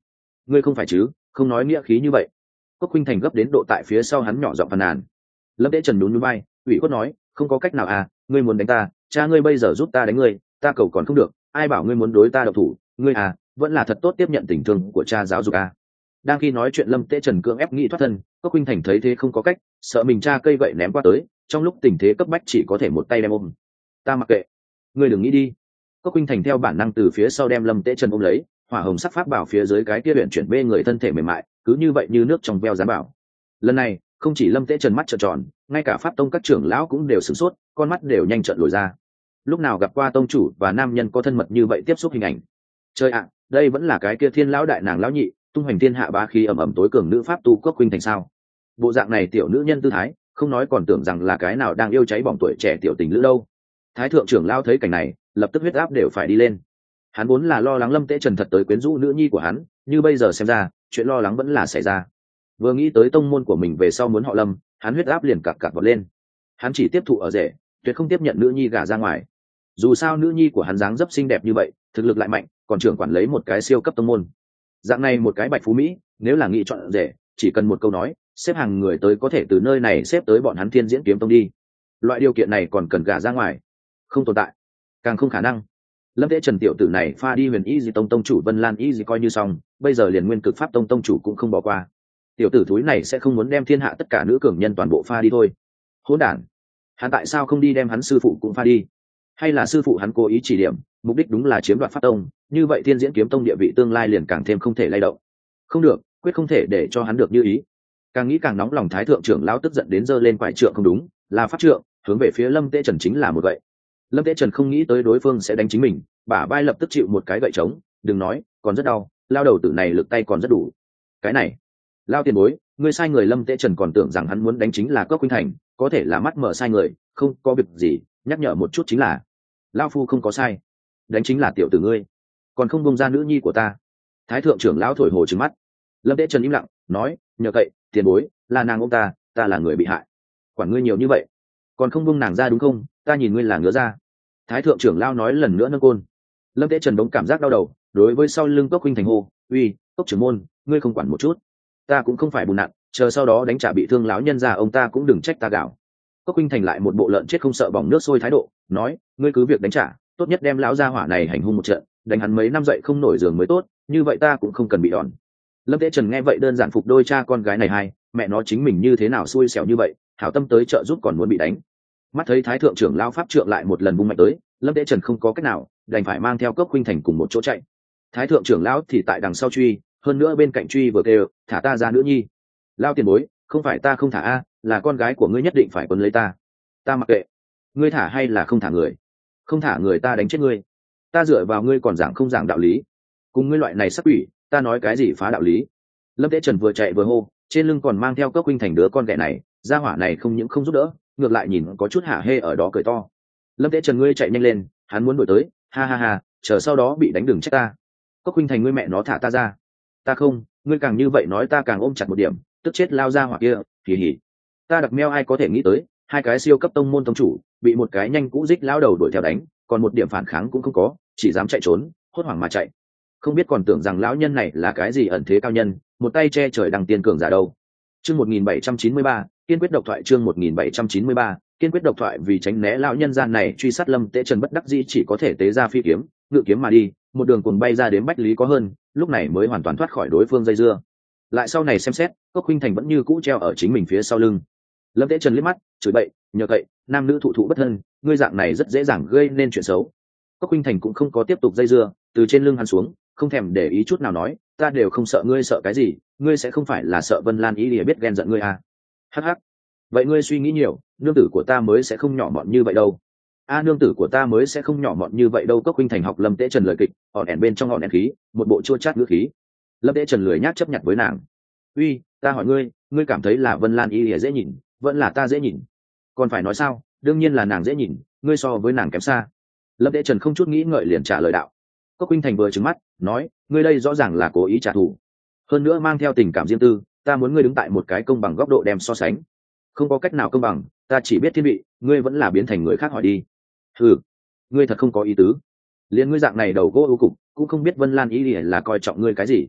ngươi không phải chứ, không nói nghĩa khí như vậy. Cốc Khuynh Thành gấp đến độ tại phía sau hắn nhỏ giọng phàn nàn. Lâm Tế Trần nhún nhún vai, ủy khuất nói, không có cách nào à, ngươi muốn đánh ta, cha ngươi bây giờ giúp ta đánh ngươi, ta cầu còn không được, ai bảo ngươi muốn đối ta độc thủ, ngươi à, vẫn là thật tốt tiếp nhận tình thương của cha giáo dục à. Đang khi nói chuyện Lâm Tế Trần cưỡng ép nghĩ thoát thân, Cốc Khuynh Thành thấy thế không có cách, sợ mình cha cây gậy ném qua tới, trong lúc tình thế cấp bách chỉ có thể một tay đem ôm. Ta mặc kệ, ngươi đừng nghĩ đi. Cốc Khuynh Thành theo bản năng từ phía sau đem Lâm Tế Trần ôm lấy, hỏa hồng sắc pháp bảo phía dưới cái kia luyện chuyển bê người thân thể mềm mại, cứ như vậy như nước trong veo dán bảo. Lần này, không chỉ Lâm Tế Trần mắt trợn tròn, ngay cả pháp tông các trưởng lão cũng đều sửng sốt, con mắt đều nhanh trợn lồi ra. Lúc nào gặp qua tông chủ và nam nhân có thân mật như vậy tiếp xúc hình ảnh. Chơi ạ, đây vẫn là cái kia Thiên lão đại nàng lão nhị, tung hoành thiên hạ bá khí ầm ầm tối cường nữ pháp tu Cốc Khuynh Thành sao? Bộ dạng này tiểu nữ nhân tư thái, không nói còn tưởng rằng là cái nào đang yêu cháy bỏng tuổi trẻ tiểu tình nữ đâu. Thái thượng trưởng lão thấy cảnh này, lập tức huyết áp đều phải đi lên. Hắn vốn là lo lắng Lâm Tế Trần thật tới quyến rũ nữ nhi của hắn, như bây giờ xem ra, chuyện lo lắng vẫn là xảy ra. Vừa nghĩ tới tông môn của mình về sau muốn họ Lâm, hắn huyết áp liền cặc cặc vọt lên. Hắn chỉ tiếp thụ ở rể, tuyệt không tiếp nhận nữ nhi gả ra ngoài. Dù sao nữ nhi của hắn dáng dấp xinh đẹp như vậy, thực lực lại mạnh, còn trưởng quản lấy một cái siêu cấp tông môn. Dạng này một cái bạch phú mỹ, nếu là nghĩ chọn rể, chỉ cần một câu nói, xếp hàng người tới có thể từ nơi này xếp tới bọn hắn Thiên Diễn Kiếm Tông đi. Loại điều kiện này còn cần gả ra ngoài, không tồn tại, càng không khả năng. Lâm Tế Trần tiểu tử này pha đi Huyền Y Dị Tông tông chủ Vân Lan Y Dị coi như xong, bây giờ liền Nguyên Cực Pháp Tông tông chủ cũng không bỏ qua. Tiểu tử thúi này sẽ không muốn đem thiên hạ tất cả nữ cường nhân toàn bộ pha đi thôi. Hỗn đản, hắn tại sao không đi đem hắn sư phụ cũng pha đi? Hay là sư phụ hắn cố ý chỉ điểm, mục đích đúng là chiếm đoạt Pháp Tông, như vậy Thiên Diễn Kiếm Tông địa vị tương lai liền càng thêm không thể lay động. Không được, quyết không thể để cho hắn được như ý. Càng nghĩ càng nóng lòng, Thái thượng trưởng lão tức giận đến giơ lên quải trượng không đúng, là pháp trượng, hướng về phía Lâm Tế Trần chính là một gậy. Lâm Tế Trần không nghĩ tới đối phương sẽ đánh chính mình, bả vai lập tức chịu một cái gậy trống, đừng nói, còn rất đau, lao đầu tử này lực tay còn rất đủ. Cái này, lao tiền bối, ngươi sai người. Lâm Tế Trần còn tưởng rằng hắn muốn đánh chính là Cốc Khuynh Thành, có thể là mắt mở sai người, không có việc gì, nhắc nhở một chút chính là, lao phu không có sai, đánh chính là tiểu tử ngươi, còn không bông ra nữ nhi của ta. Thái thượng trưởng lão thổi hồ trừng mắt. Lâm Tế Trần im lặng, nói, nhờ cậy, tiền bối, là nàng ông ta, ta là người bị hại, quản ngươi nhiều như vậy, còn không bông nàng ra đúng không? Ta nhìn ngươi là ngứa ra. Thái thượng trưởng lão nói lần nữa nâng côn. Lâm Tế Trần đống cảm giác đau đầu, đối với sau lưng Cốc Khuynh Thành hô, uy, Cốc trưởng môn, ngươi không quản một chút, ta cũng không phải bùn nặn, chờ sau đó đánh trả bị thương lão nhân già ông ta cũng đừng trách ta gạo. Cốc Khuynh Thành lại một bộ lợn chết không sợ bỏng nước sôi thái độ, nói, ngươi cứ việc đánh trả, tốt nhất đem lão gia hỏa này hành hung một trận, đánh hắn mấy năm dậy không nổi giường mới tốt, như vậy ta cũng không cần bị đòn. Lâm Tế Trần nghe vậy đơn giản phục đôi cha con gái này hai, mẹ nó chính mình như thế nào xui xẻo như vậy, hảo tâm tới trợ giúp còn muốn bị đánh. Mắt thấy Thái thượng trưởng lão pháp trượng lại một lần vung mạnh tới, Lâm Tế Trần không có cách nào, đành phải mang theo Cốc Khuynh Thành cùng một chỗ chạy. Thái thượng trưởng lão thì tại đằng sau truy, hơn nữa bên cạnh truy vừa kêu, thả ta ra nữ nhi. Lao tiền bối, không phải ta không thả a, là con gái của ngươi nhất định phải quấn lấy ta. Ta mặc kệ, ngươi thả hay là không thả người, không thả người ta đánh chết ngươi. Ta dựa vào ngươi còn giảng không giảng đạo lý, cùng ngươi loại này sắc quỷ, ta nói cái gì phá đạo lý. Lâm Tế Trần vừa chạy vừa hô, trên lưng còn mang theo Cốc Khuynh Thành đứa con ghẻ này, gia hỏa này không những không giúp đỡ, ngược lại nhìn có chút hả hê ở đó cười to. Lâm Tế Trần, ngươi chạy nhanh lên, hắn muốn đuổi tới, ha ha ha, chờ sau đó bị đánh đừng trách ta. Cốc Khuynh Thành, ngươi mẹ nó thả ta ra. Ta không, ngươi càng như vậy nói ta càng ôm chặt một điểm, tức chết lao ra hỏa kia, kỳ hỉ. Ta đặc meo ai có thể nghĩ tới, hai cái siêu cấp tông môn tông chủ, bị một cái nhanh cũ dích lao đầu đuổi theo đánh, còn một điểm phản kháng cũng không có, chỉ dám chạy trốn, hốt hoảng mà chạy. Không biết còn tưởng rằng lão nhân này là cái gì ẩn thế cao nhân, một tay che trời đằng tiên cường giả đâu. Chương một nghìn bảy trăm chín mươi ba, kiên quyết độc thoại. Chương một nghìn bảy trăm chín mươi ba, kiên quyết độc thoại. Vì tránh né lão nhân gian này truy sát, Lâm Tế Trần bất đắc dĩ chỉ có thể tế ra phi kiếm, ngự kiếm mà đi, một đường cuồng bay ra đến Bách Lý có hơn, lúc này mới hoàn toàn thoát khỏi đối phương dây dưa. Lại sau này xem xét, Cốc Khuynh Thành vẫn như cũ treo ở chính mình phía sau lưng. Lâm Tế Trần liếc mắt, chửi bậy, nhờ cậy, nam nữ thụ thụ bất thân, ngươi dạng này rất dễ dàng gây nên chuyện xấu. Cốc Khuynh Thành cũng không có tiếp tục dây dưa, từ trên lưng hắn xuống, không thèm để ý chút nào nói, ta đều không sợ ngươi sợ cái gì, ngươi sẽ không phải là sợ Vân Lan ý lìa biết ghen giận ngươi à? Hắc hắc, vậy ngươi suy nghĩ nhiều, nương tử của ta mới sẽ không nhỏ mọn như vậy đâu. A nương tử của ta mới sẽ không nhỏ mọn như vậy đâu. Cốc Khuynh Thành học Lâm Tế Trần lời kịch, ỏn ẻn bên trong ỏn ẻn khí, một bộ chua chát ngữ khí. Lâm Tế Trần lười nhác chấp nhận với nàng. Uy, ta hỏi ngươi, ngươi cảm thấy là Vân Lan ý lìa dễ nhìn, vẫn là ta dễ nhìn? Còn phải nói sao, đương nhiên là nàng dễ nhìn, ngươi so với nàng kém xa. Lâm Tế Trần không chút nghĩ ngợi liền trả lời đạo. Cốc Khuynh Thành vừa trừng mắt, nói, ngươi đây rõ ràng là cố ý trả thù, hơn nữa mang theo tình cảm riêng tư, ta muốn ngươi đứng tại một cái công bằng góc độ đem so sánh. Không có cách nào công bằng, ta chỉ biết thiên vị, ngươi vẫn là biến thành người khác hỏi đi. Ừ, ngươi thật không có ý tứ, liền ngươi dạng này đầu gỗ ưu cục, cũng không biết Vân Lan ý là coi trọng ngươi cái gì.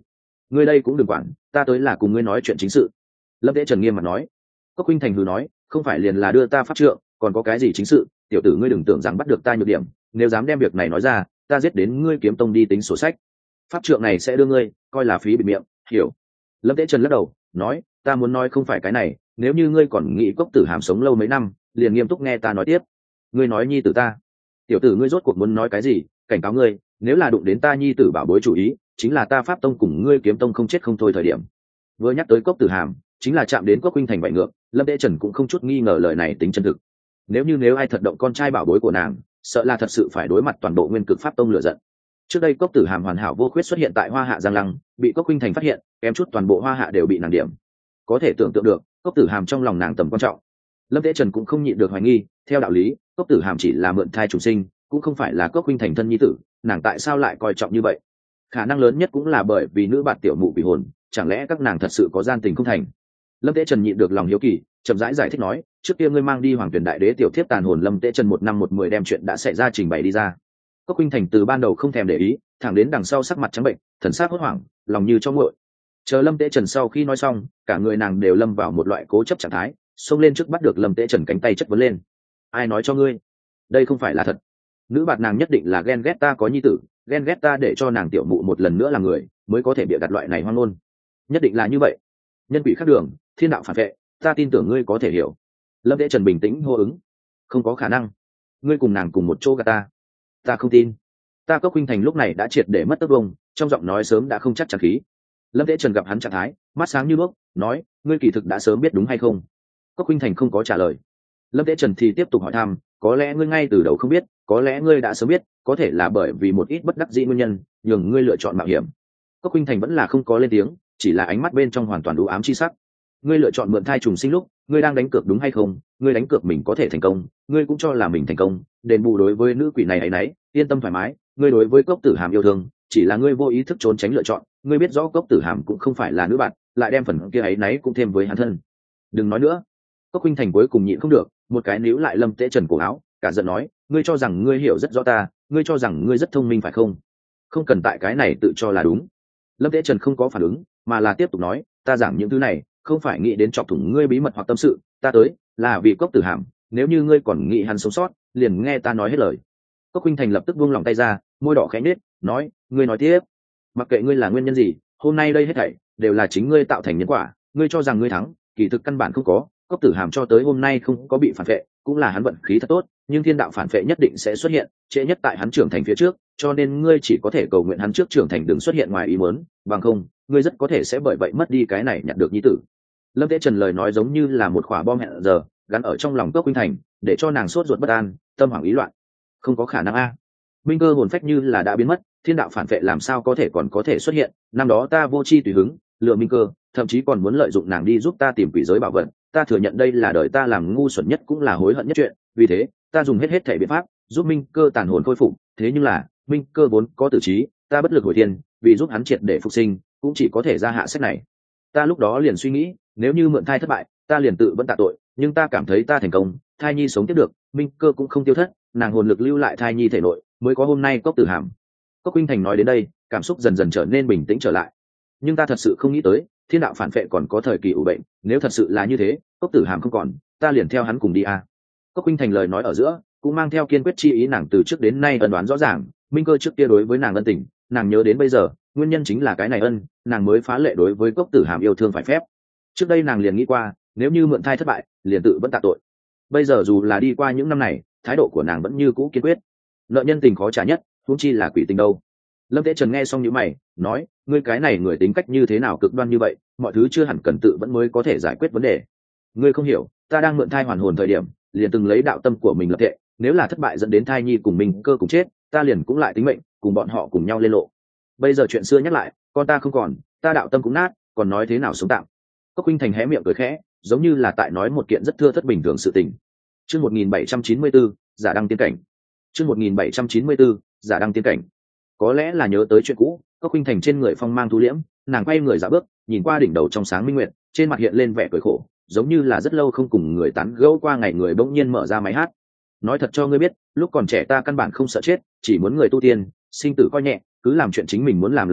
ngươi đây cũng đừng quản, ta tới là cùng ngươi nói chuyện chính sự. Lâm Tế Trần nghiêm mặt nói. Cốc Khuynh Thành hừ nói, không phải liền là đưa ta pháp trượng, còn có cái gì chính sự? Tiểu tử ngươi đừng tưởng rằng bắt được ta nhược điểm, nếu dám đem việc này nói ra, ta giết đến ngươi kiếm tông đi tính sổ sách. Pháp trượng này sẽ đưa ngươi, coi là phí bịt miệng, hiểu? Lâm Tế Trần lắc đầu, nói, ta muốn nói không phải cái này, nếu như ngươi còn nghĩ Cốc Tử Hàm sống lâu mấy năm, liền nghiêm túc nghe ta nói tiếp. Ngươi nói nhi tử ta, tiểu tử ngươi rốt cuộc muốn nói cái gì? Cảnh cáo ngươi, nếu là đụng đến ta nhi tử bảo bối chủ ý, chính là ta pháp tông cùng ngươi kiếm tông không chết không thôi thời điểm. Vừa nhắc tới Cốc Tử Hàm, chính là chạm đến Cốc Khuynh Thành bại ngược, Lâm Tế Trần cũng không chút nghi ngờ lời này tính chân thực. Nếu như nếu ai thật động con trai bảo bối của nàng, sợ là thật sự phải đối mặt toàn bộ nguyên cực pháp tông lựa giận. Trước đây Cốc Tử Hàm hoàn hảo vô khuyết xuất hiện tại Hoa Hạ Giang Lăng, bị Cốc Khuynh Thành phát hiện, kém chút toàn bộ Hoa Hạ đều bị nàng điểm. Có thể tưởng tượng được, Cốc Tử Hàm trong lòng nàng tầm quan trọng. Lâm Tế Trần cũng không nhịn được hoài nghi, theo đạo lý, Cốc Tử Hàm chỉ là mượn thai chủ sinh, cũng không phải là Cốc Khuynh Thành thân nhi tử, nàng tại sao lại coi trọng như vậy? Khả năng lớn nhất cũng là bởi vì nữ bạn tiểu mụ bị hồn, chẳng lẽ các nàng thật sự có gian tình không thành? Lâm Tế Trần nhịn được lòng hiếu kỳ, chậm rãi giải, giải thích nói, trước kia ngươi mang đi Hoàng Tuyển Đại Đế tiểu thiếp tàn hồn. Lâm Tế Trần một năm một mười đem chuyện đã xảy ra trình bày đi ra. Cốc Khuynh Thành từ ban đầu không thèm để ý, thẳng đến đằng sau sắc mặt trắng bệnh, thần sắc hốt hoảng, lòng như cho nguội. Chờ Lâm Tế Trần sau khi nói xong, cả người nàng đều lâm vào một loại cố chấp trạng thái, xông lên trước bắt được Lâm Tế Trần cánh tay chất vấn lên. Ai nói cho ngươi? Đây không phải là thật. Nữ bạn nàng nhất định là ghen ghét ta có nhi tử, ghen ghét ta để cho nàng tiểu mụ một lần nữa là người, mới có thể bịa đặt loại này hoang ngôn. Nhất định là như vậy. Nhân quỷ khác đường, thiên đạo phản vệ, ta tin tưởng ngươi có thể hiểu. Lâm Tế Trần bình tĩnh hô ứng. Không có khả năng. Ngươi cùng nàng cùng một chỗ gạt ta. Ta không tin. Ta Cốc Khuynh Thành lúc này đã triệt để mất tấc vông, trong giọng nói sớm đã không chắc chắn khí. Lâm Tế Trần gặp hắn trạng thái, mắt sáng như đuốc, nói, ngươi kỳ thực đã sớm biết đúng hay không? Cốc Khuynh Thành không có trả lời. Lâm Tế Trần thì tiếp tục hỏi thăm, có lẽ ngươi ngay từ đầu không biết, có lẽ ngươi đã sớm biết, có thể là bởi vì một ít bất đắc dĩ nguyên nhân, nhường ngươi lựa chọn mạo hiểm. Cốc Khuynh Thành vẫn là không có lên tiếng, chỉ là ánh mắt bên trong hoàn toàn đủ ám chi sắc. Ngươi lựa chọn mượn thai trùng sinh lúc, ngươi đang đánh cược đúng hay không? Ngươi đánh cược mình có thể thành công, ngươi cũng cho là mình thành công, đền bù đối với nữ quỷ này ấy nấy, yên tâm thoải mái. Ngươi đối với Cốc Tử Hàm yêu thương, chỉ là ngươi vô ý thức trốn tránh lựa chọn. Ngươi biết rõ Cốc Tử Hàm cũng không phải là nữ bạn, lại đem phần kia ấy nấy cũng thêm với hắn thân. Đừng nói nữa. Cốc Khuynh Thành cuối cùng nhịn không được, một cái níu lại Lâm Tế Trần cổ áo, cả giận nói, ngươi cho rằng ngươi hiểu rất rõ ta, ngươi cho rằng ngươi rất thông minh phải không? Không cần tại cái này tự cho là đúng. Lâm Tế Trần không có phản ứng, mà là tiếp tục nói, ta giảng những thứ này, không phải nghĩ đến chọc thủng ngươi bí mật hoặc tâm sự, ta tới là vì Cốc Tử Hàm, nếu như ngươi còn nghĩ hắn sống sót, liền nghe ta nói hết lời. Cốc Khuynh Thành lập tức buông lòng tay ra, môi đỏ khẽ nhếch, nói, ngươi nói tiếp. Mặc kệ ngươi là nguyên nhân gì, hôm nay đây hết thảy đều là chính ngươi tạo thành nhân quả, ngươi cho rằng ngươi thắng, kỳ thực căn bản không có. Cốc Tử Hàm cho tới hôm nay không có bị phản vệ, cũng là hắn vận khí thật tốt, nhưng thiên đạo phản vệ nhất định sẽ xuất hiện, trễ nhất tại hắn trưởng thành phía trước, cho nên ngươi chỉ có thể cầu nguyện hắn trước trưởng thành đừng xuất hiện ngoài ý muốn, bằng không, ngươi rất có thể sẽ bởi vậy mất đi cái này nhận được nhi tử. Lâm Tế Trần lời nói giống như là một quả bom hẹn giờ, gắn ở trong lòng Cốc Khuynh Thành, để cho nàng sốt ruột bất an, tâm hoảng ý loạn. Không có khả năng a. Minh cơ hồn phách như là đã biến mất, thiên đạo phản vệ làm sao có thể còn có thể xuất hiện, năm đó ta vô tri tùy hứng, lừa Minh cơ, thậm chí còn muốn lợi dụng nàng đi giúp ta tìm quỷ giới bảo vật, ta thừa nhận đây là đời ta làm ngu xuẩn nhất cũng là hối hận nhất chuyện, vì thế, ta dùng hết hết thể biện pháp, giúp Minh cơ tàn hồn khôi phục, thế nhưng là, Minh cơ vốn có tử trí, ta bất lực hồi thiên, vì giúp hắn triệt để phục sinh, cũng chỉ có thể ra hạ sách này. Ta lúc đó liền suy nghĩ, nếu như mượn thai thất bại, ta liền tự vẫn tạ tội, nhưng ta cảm thấy ta thành công, thai nhi sống tiếp được, Minh cơ cũng không tiêu thất, nàng hồn lực lưu lại thai nhi thể nội, mới có hôm nay Cốc Tử Hàm. Cốc Khuynh Thành nói đến đây, cảm xúc dần dần trở nên bình tĩnh trở lại. Nhưng ta thật sự không nghĩ tới, thiên đạo phản vệ còn có thời kỳ ủ bệnh, nếu thật sự là như thế, Cốc Tử Hàm không còn, ta liền theo hắn cùng đi a. Cốc Khuynh Thành lời nói ở giữa, cũng mang theo kiên quyết chi ý, nàng từ trước đến nay ân đoán rõ ràng, Minh cơ trước kia đối với nàng ân tình, nàng nhớ đến bây giờ, nguyên nhân chính là cái này ân, nàng mới phá lệ đối với Cốc Tử Hàm yêu thương phải phép. Trước đây nàng liền nghĩ qua, nếu như mượn thai thất bại, liền tự vẫn tạ tội. Bây giờ dù là đi qua những năm này, thái độ của nàng vẫn như cũ kiên quyết. Nợ nhân tình khó trả nhất, huống chi là quỷ tình đâu. Lâm Tế Trần nghe xong những mày, nói, ngươi cái này người tính cách như thế nào cực đoan như vậy, mọi thứ chưa hẳn cần tự vẫn mới có thể giải quyết vấn đề. Ngươi không hiểu, ta đang mượn thai hoàn hồn thời điểm, liền từng lấy đạo tâm của mình lập thệ, nếu là thất bại dẫn đến thai nhi cùng mình cơ cùng chết, ta liền cũng lại tính mệnh, cùng bọn họ cùng nhau lên lộ. Bây giờ chuyện xưa nhắc lại, con ta không còn, ta đạo tâm cũng nát, còn nói thế nào sống tạm. Cốc Khuynh Thành hé miệng cười khẽ, giống như là tại nói một kiện rất thưa thất bình thường sự tình. Chương một nghìn bảy trăm chín mươi tư, giả đăng tiên cảnh. Chương một nghìn bảy trăm chín mươi tư, giả đăng tiên cảnh. Có lẽ là nhớ tới chuyện cũ, Cốc Khuynh Thành trên người phong mang thu liễm, nàng quay người dạo bước, nhìn qua đỉnh đầu trong sáng minh nguyệt, trên mặt hiện lên vẻ cười khổ, giống như là rất lâu không cùng người tán gẫu qua ngày người bỗng nhiên mở ra máy hát. Nói thật cho ngươi biết, lúc còn trẻ ta căn bản không sợ chết, chỉ muốn người tu tiên, sinh tử coi nhẹ, cứ làm chuyện chính mình muốn làm là được,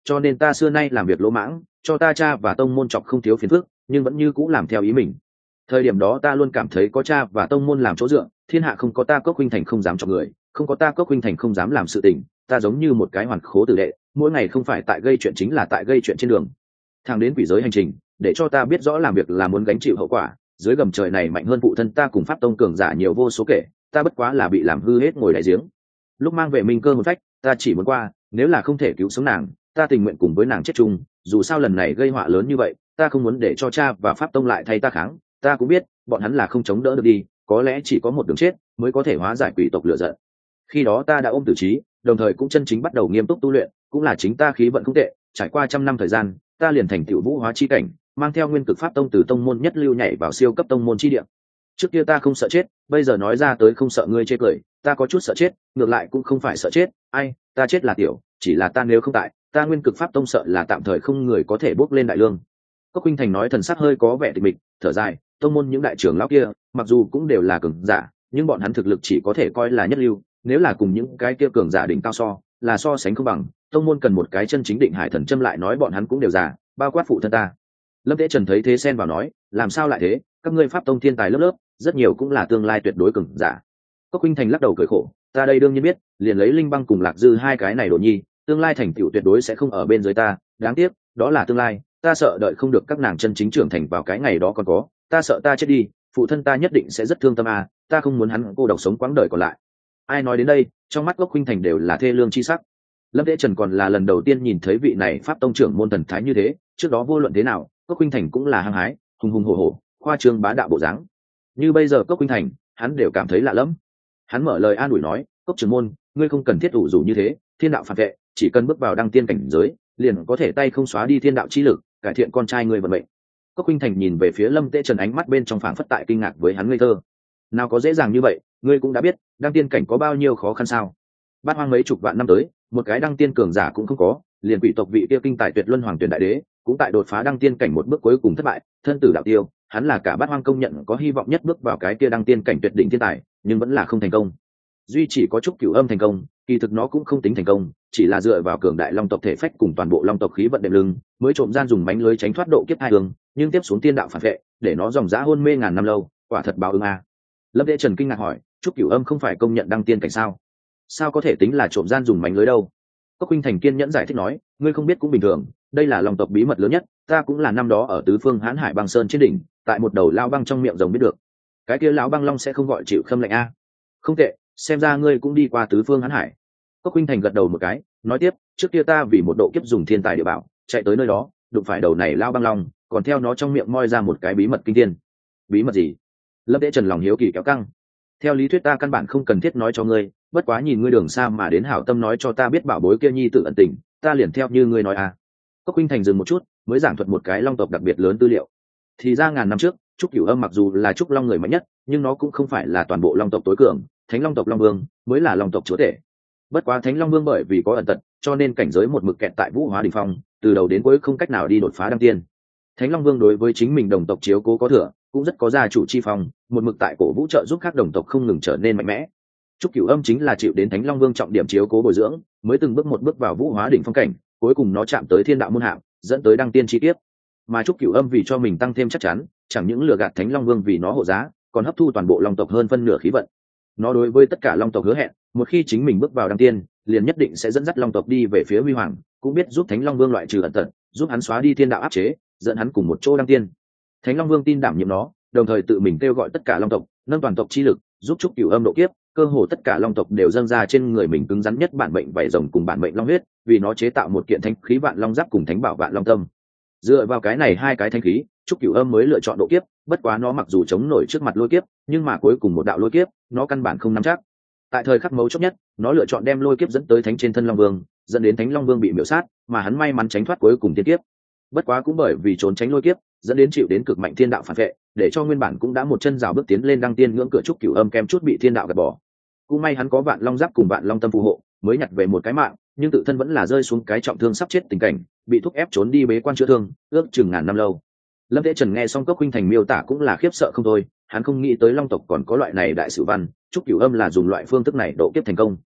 cho nên ta xưa nay làm việc lỗ mãng, cho ta cha và tông môn chọc không thiếu phiền phức, nhưng vẫn như cũ làm theo ý mình. Thời điểm đó ta luôn cảm thấy có cha và tông môn làm chỗ dựa, thiên hạ không có ta Cốc huynh thành không dám chọc người, không có ta Cốc huynh thành không dám làm sự tình, ta giống như một cái hoàn khố tử đệ, mỗi ngày không phải tại gây chuyện chính là tại gây chuyện trên đường. Thẳng đến quỷ giới hành trình, để cho ta biết rõ làm việc là muốn gánh chịu hậu quả, dưới gầm trời này mạnh hơn phụ thân ta cùng pháp tông cường giả nhiều vô số kể, ta bất quá là bị làm hư hết ngồi đáy giếng. Lúc mang về minh cơ một phách, ta chỉ muốn qua, nếu là không thể cứu sống nàng, ta tình nguyện cùng với nàng chết chung, dù sao lần này gây họa lớn như vậy, ta không muốn để cho cha và pháp tông lại thay ta kháng, ta cũng biết bọn hắn là không chống đỡ được đi, có lẽ chỉ có một đường chết mới có thể hóa giải quỷ tộc lửa giận. Khi đó ta đã ôm tử trí, đồng thời cũng chân chính bắt đầu nghiêm túc tu luyện, cũng là chính ta khí vận không tệ, trải qua trăm năm thời gian, ta liền thành tựu vũ hóa chi cảnh, mang theo nguyên cực pháp tông từ tông môn nhất lưu nhảy vào siêu cấp tông môn chi địa. Trước kia ta không sợ chết, bây giờ nói ra tới không sợ ngươi chê cười, ta có chút sợ chết, ngược lại cũng không phải sợ chết, ai, ta chết là tiểu, chỉ là ta nếu không tại, ta nguyên cực pháp tông sợ là tạm thời không người có thể bước lên đại lương. Cốc Huynh Thành nói thần sắc hơi có vẻ tịch mịch, thở dài, tông môn những đại trưởng lão kia, mặc dù cũng đều là cường giả, nhưng bọn hắn thực lực chỉ có thể coi là nhất lưu, nếu là cùng những cái kia cường giả đỉnh cao so, là so sánh không bằng, tông môn cần một cái chân chính định hải thần châm lại nói bọn hắn cũng đều già, bao quát phụ thân ta. Lâm Tế Trần thấy thế xen vào nói, làm sao lại thế, các ngươi pháp tông thiên tài lớp lớp, rất nhiều cũng là tương lai tuyệt đối cường giả. Cốc Huynh Thành lắc đầu cười khổ, ta đây đương nhiên biết, liền lấy Linh Băng cùng Lạc Dư hai cái này đồ nhi, tương lai thành tựu tuyệt đối sẽ không ở bên dưới ta, đáng tiếc, đó là tương lai, ta sợ đợi không được các nàng chân chính trưởng thành vào cái ngày đó còn có, ta sợ ta chết đi, phụ thân ta nhất định sẽ rất thương tâm à, ta không muốn hắn cô độc sống quãng đời còn lại. Ai nói đến đây, trong mắt Cốc Huynh Thành đều là thê lương chi sắc. Lâm Tế Trần còn là lần đầu tiên nhìn thấy vị này pháp tông trưởng môn thần thái như thế, trước đó vô luận thế nào, Cốc Huynh Thành cũng là hăng hái, hùng hùng hổ hổ, khoa trương bá đạo bộ dáng. Như bây giờ Cốc Huynh Thành, hắn đều cảm thấy lạ lẫm. Hắn mở lời an ủi nói, Cốc trưởng môn, ngươi không cần thiết ủ rủ như thế, thiên đạo phản vệ, chỉ cần bước vào đăng tiên cảnh giới, liền có thể tay không xóa đi thiên đạo chi lực, cải thiện con trai ngươi vận mệnh. Cốc Huynh Thành nhìn về phía Lâm Tế Trần, ánh mắt bên trong phảng phất tại kinh ngạc với hắn ngây thơ. Nào có dễ dàng như vậy, ngươi cũng đã biết, đăng tiên cảnh có bao nhiêu khó khăn sao? Bát hoang mấy chục vạn năm tới, một cái đăng tiên cường giả cũng không có, liền quỷ tộc vị kia kinh tài tuyệt luân hoàng tuyển đại đế, cũng tại đột phá đăng tiên cảnh một bước cuối cùng thất bại, thân tử đạo tiêu, hắn là cả bát hoang công nhận có hy vọng nhất bước vào cái kia đăng tiên cảnh tuyệt đỉnh thiên tài, nhưng vẫn là không thành công. Duy chỉ có Trúc Cửu Âm thành công, kỳ thực nó cũng không tính thành công, chỉ là dựa vào cường đại long tộc thể phách cùng toàn bộ long tộc khí vận đệm lưng, mới trộm gian dùng mánh lưới tránh thoát độ kiếp hai hướng, nhưng tiếp xuống tiên đạo phản vệ, để nó dòng dã hôn mê ngàn năm lâu, quả thật báo ứng a. Lâm Tế Trần kinh ngạc hỏi, Trúc Cửu Âm không phải công nhận đăng tiên cảnh sao? Sao có thể tính là trộm gian dùng mánh lưới đâu? Cốc Huynh Thành kiên nhẫn giải thích nói, ngươi không biết cũng bình thường, đây là long tộc bí mật lớn nhất, ta cũng là năm đó ở tứ phương Hán Hải băng sơn trên đỉnh, tại một đầu lao băng trong miệng rồng biết được. Cái kia lão băng long sẽ không gọi chịu khâm lệnh a? Không tệ, xem ra ngươi cũng đi qua tứ phương Hán Hải. Cốc Huynh Thành gật đầu một cái, nói tiếp, trước kia ta vì một độ kiếp dùng thiên tài địa bảo, chạy tới nơi đó, đụng phải đầu này lao băng long, còn theo nó trong miệng moi ra một cái bí mật kinh thiên. Bí mật gì? Lâm Tế Trần lòng hiếu kỳ kéo căng. Theo lý thuyết ta căn bản không cần thiết nói cho ngươi, bất quá nhìn ngươi đường xa mà đến hảo tâm nói cho ta biết bảo bối kia nhi tự ẩn tình, ta liền theo như ngươi nói à. Cốc Huynh Thành dừng một chút, mới giảng thuật một cái long tộc đặc biệt lớn tư liệu. Thì ra ngàn năm trước, Trúc Cửu Âm mặc dù là Trúc Long người mạnh nhất, nhưng nó cũng không phải là toàn bộ long tộc tối cường, Thánh Long tộc Long Vương mới là long tộc chúa tể. Bất quá Thánh Long Vương bởi vì có ẩn tật, cho nên cảnh giới một mực kẹt tại Vũ Hóa đỉnh phong, từ đầu đến cuối không cách nào đi đột phá đăng tiên. Thánh Long Vương đối với chính mình đồng tộc chiếu cố có thừa, cũng rất có gia chủ chi phong, một mực tại cổ vũ trợ giúp các đồng tộc không ngừng trở nên mạnh mẽ. Trúc Cửu Âm chính là chịu đến Thánh Long Vương trọng điểm chiếu cố bồi dưỡng, mới từng bước một bước vào Vũ Hóa đỉnh phong cảnh, cuối cùng nó chạm tới Thiên đạo môn hạng, dẫn tới đăng tiên chi kiếp. Mà Trúc Cửu Âm vì cho mình tăng thêm chắc chắn, chẳng những lừa gạt Thánh Long Vương vì nó hộ giá, còn hấp thu toàn bộ long tộc hơn phân nửa khí vận. Nó đối với tất cả long tộc hứa hẹn, một khi chính mình bước vào đăng tiên, liền nhất định sẽ dẫn dắt long tộc đi về phía huy hoàng, cũng biết giúp Thánh Long Vương loại trừ ẩn tật, giúp hắn xóa đi thiên đạo áp chế, dẫn hắn cùng một chỗ đăng tiên. Thánh Long Vương tin đảm nhiệm nó, đồng thời tự mình kêu gọi tất cả long tộc, nâng toàn tộc chi lực, giúp Trúc Cửu Âm độ kiếp, cơ hồ tất cả long tộc đều dâng ra trên người mình cứng rắn nhất bản mệnh vảy rồng cùng bản mệnh long huyết, vì nó chế tạo một kiện thánh khí vạn long giáp cùng thánh bảo vạn long tâm. Dựa vào cái này hai cái thánh khí, Trúc Cửu Âm mới lựa chọn độ kiếp, bất quá nó mặc dù chống nổi trước mặt lôi kiếp, nhưng mà cuối cùng một đạo lôi kiếp, nó căn bản không nắm chắc. Tại thời khắc mấu chốt nhất, nó lựa chọn đem lôi kiếp dẫn tới thánh trên thân Long Vương, dẫn đến Thánh Long Vương bị miểu sát, mà hắn may mắn tránh thoát cuối cùng tiên kiếp. Bất quá cũng bởi vì trốn tránh lôi kiếp, dẫn đến chịu đến cực mạnh thiên đạo phản vệ, để cho nguyên bản cũng đã một chân rào bước tiến lên đăng tiên ngưỡng cửa Trúc Cửu Âm kem chút bị thiên đạo gạt bỏ. Cũng may hắn có vạn long giáp cùng vạn long tâm phù hộ, mới nhặt về một cái mạng, nhưng tự thân vẫn là rơi xuống cái trọng thương sắp chết tình cảnh, bị thúc ép trốn đi bế quan chữa thương, ước chừng ngàn năm lâu. Lâm Tế Trần nghe xong Cốc Huynh Thành miêu tả cũng là khiếp sợ không thôi, hắn không nghĩ tới long tộc còn có loại này đại sử văn, Trúc Cửu Âm là dùng loại phương thức này độ kiếp thành công.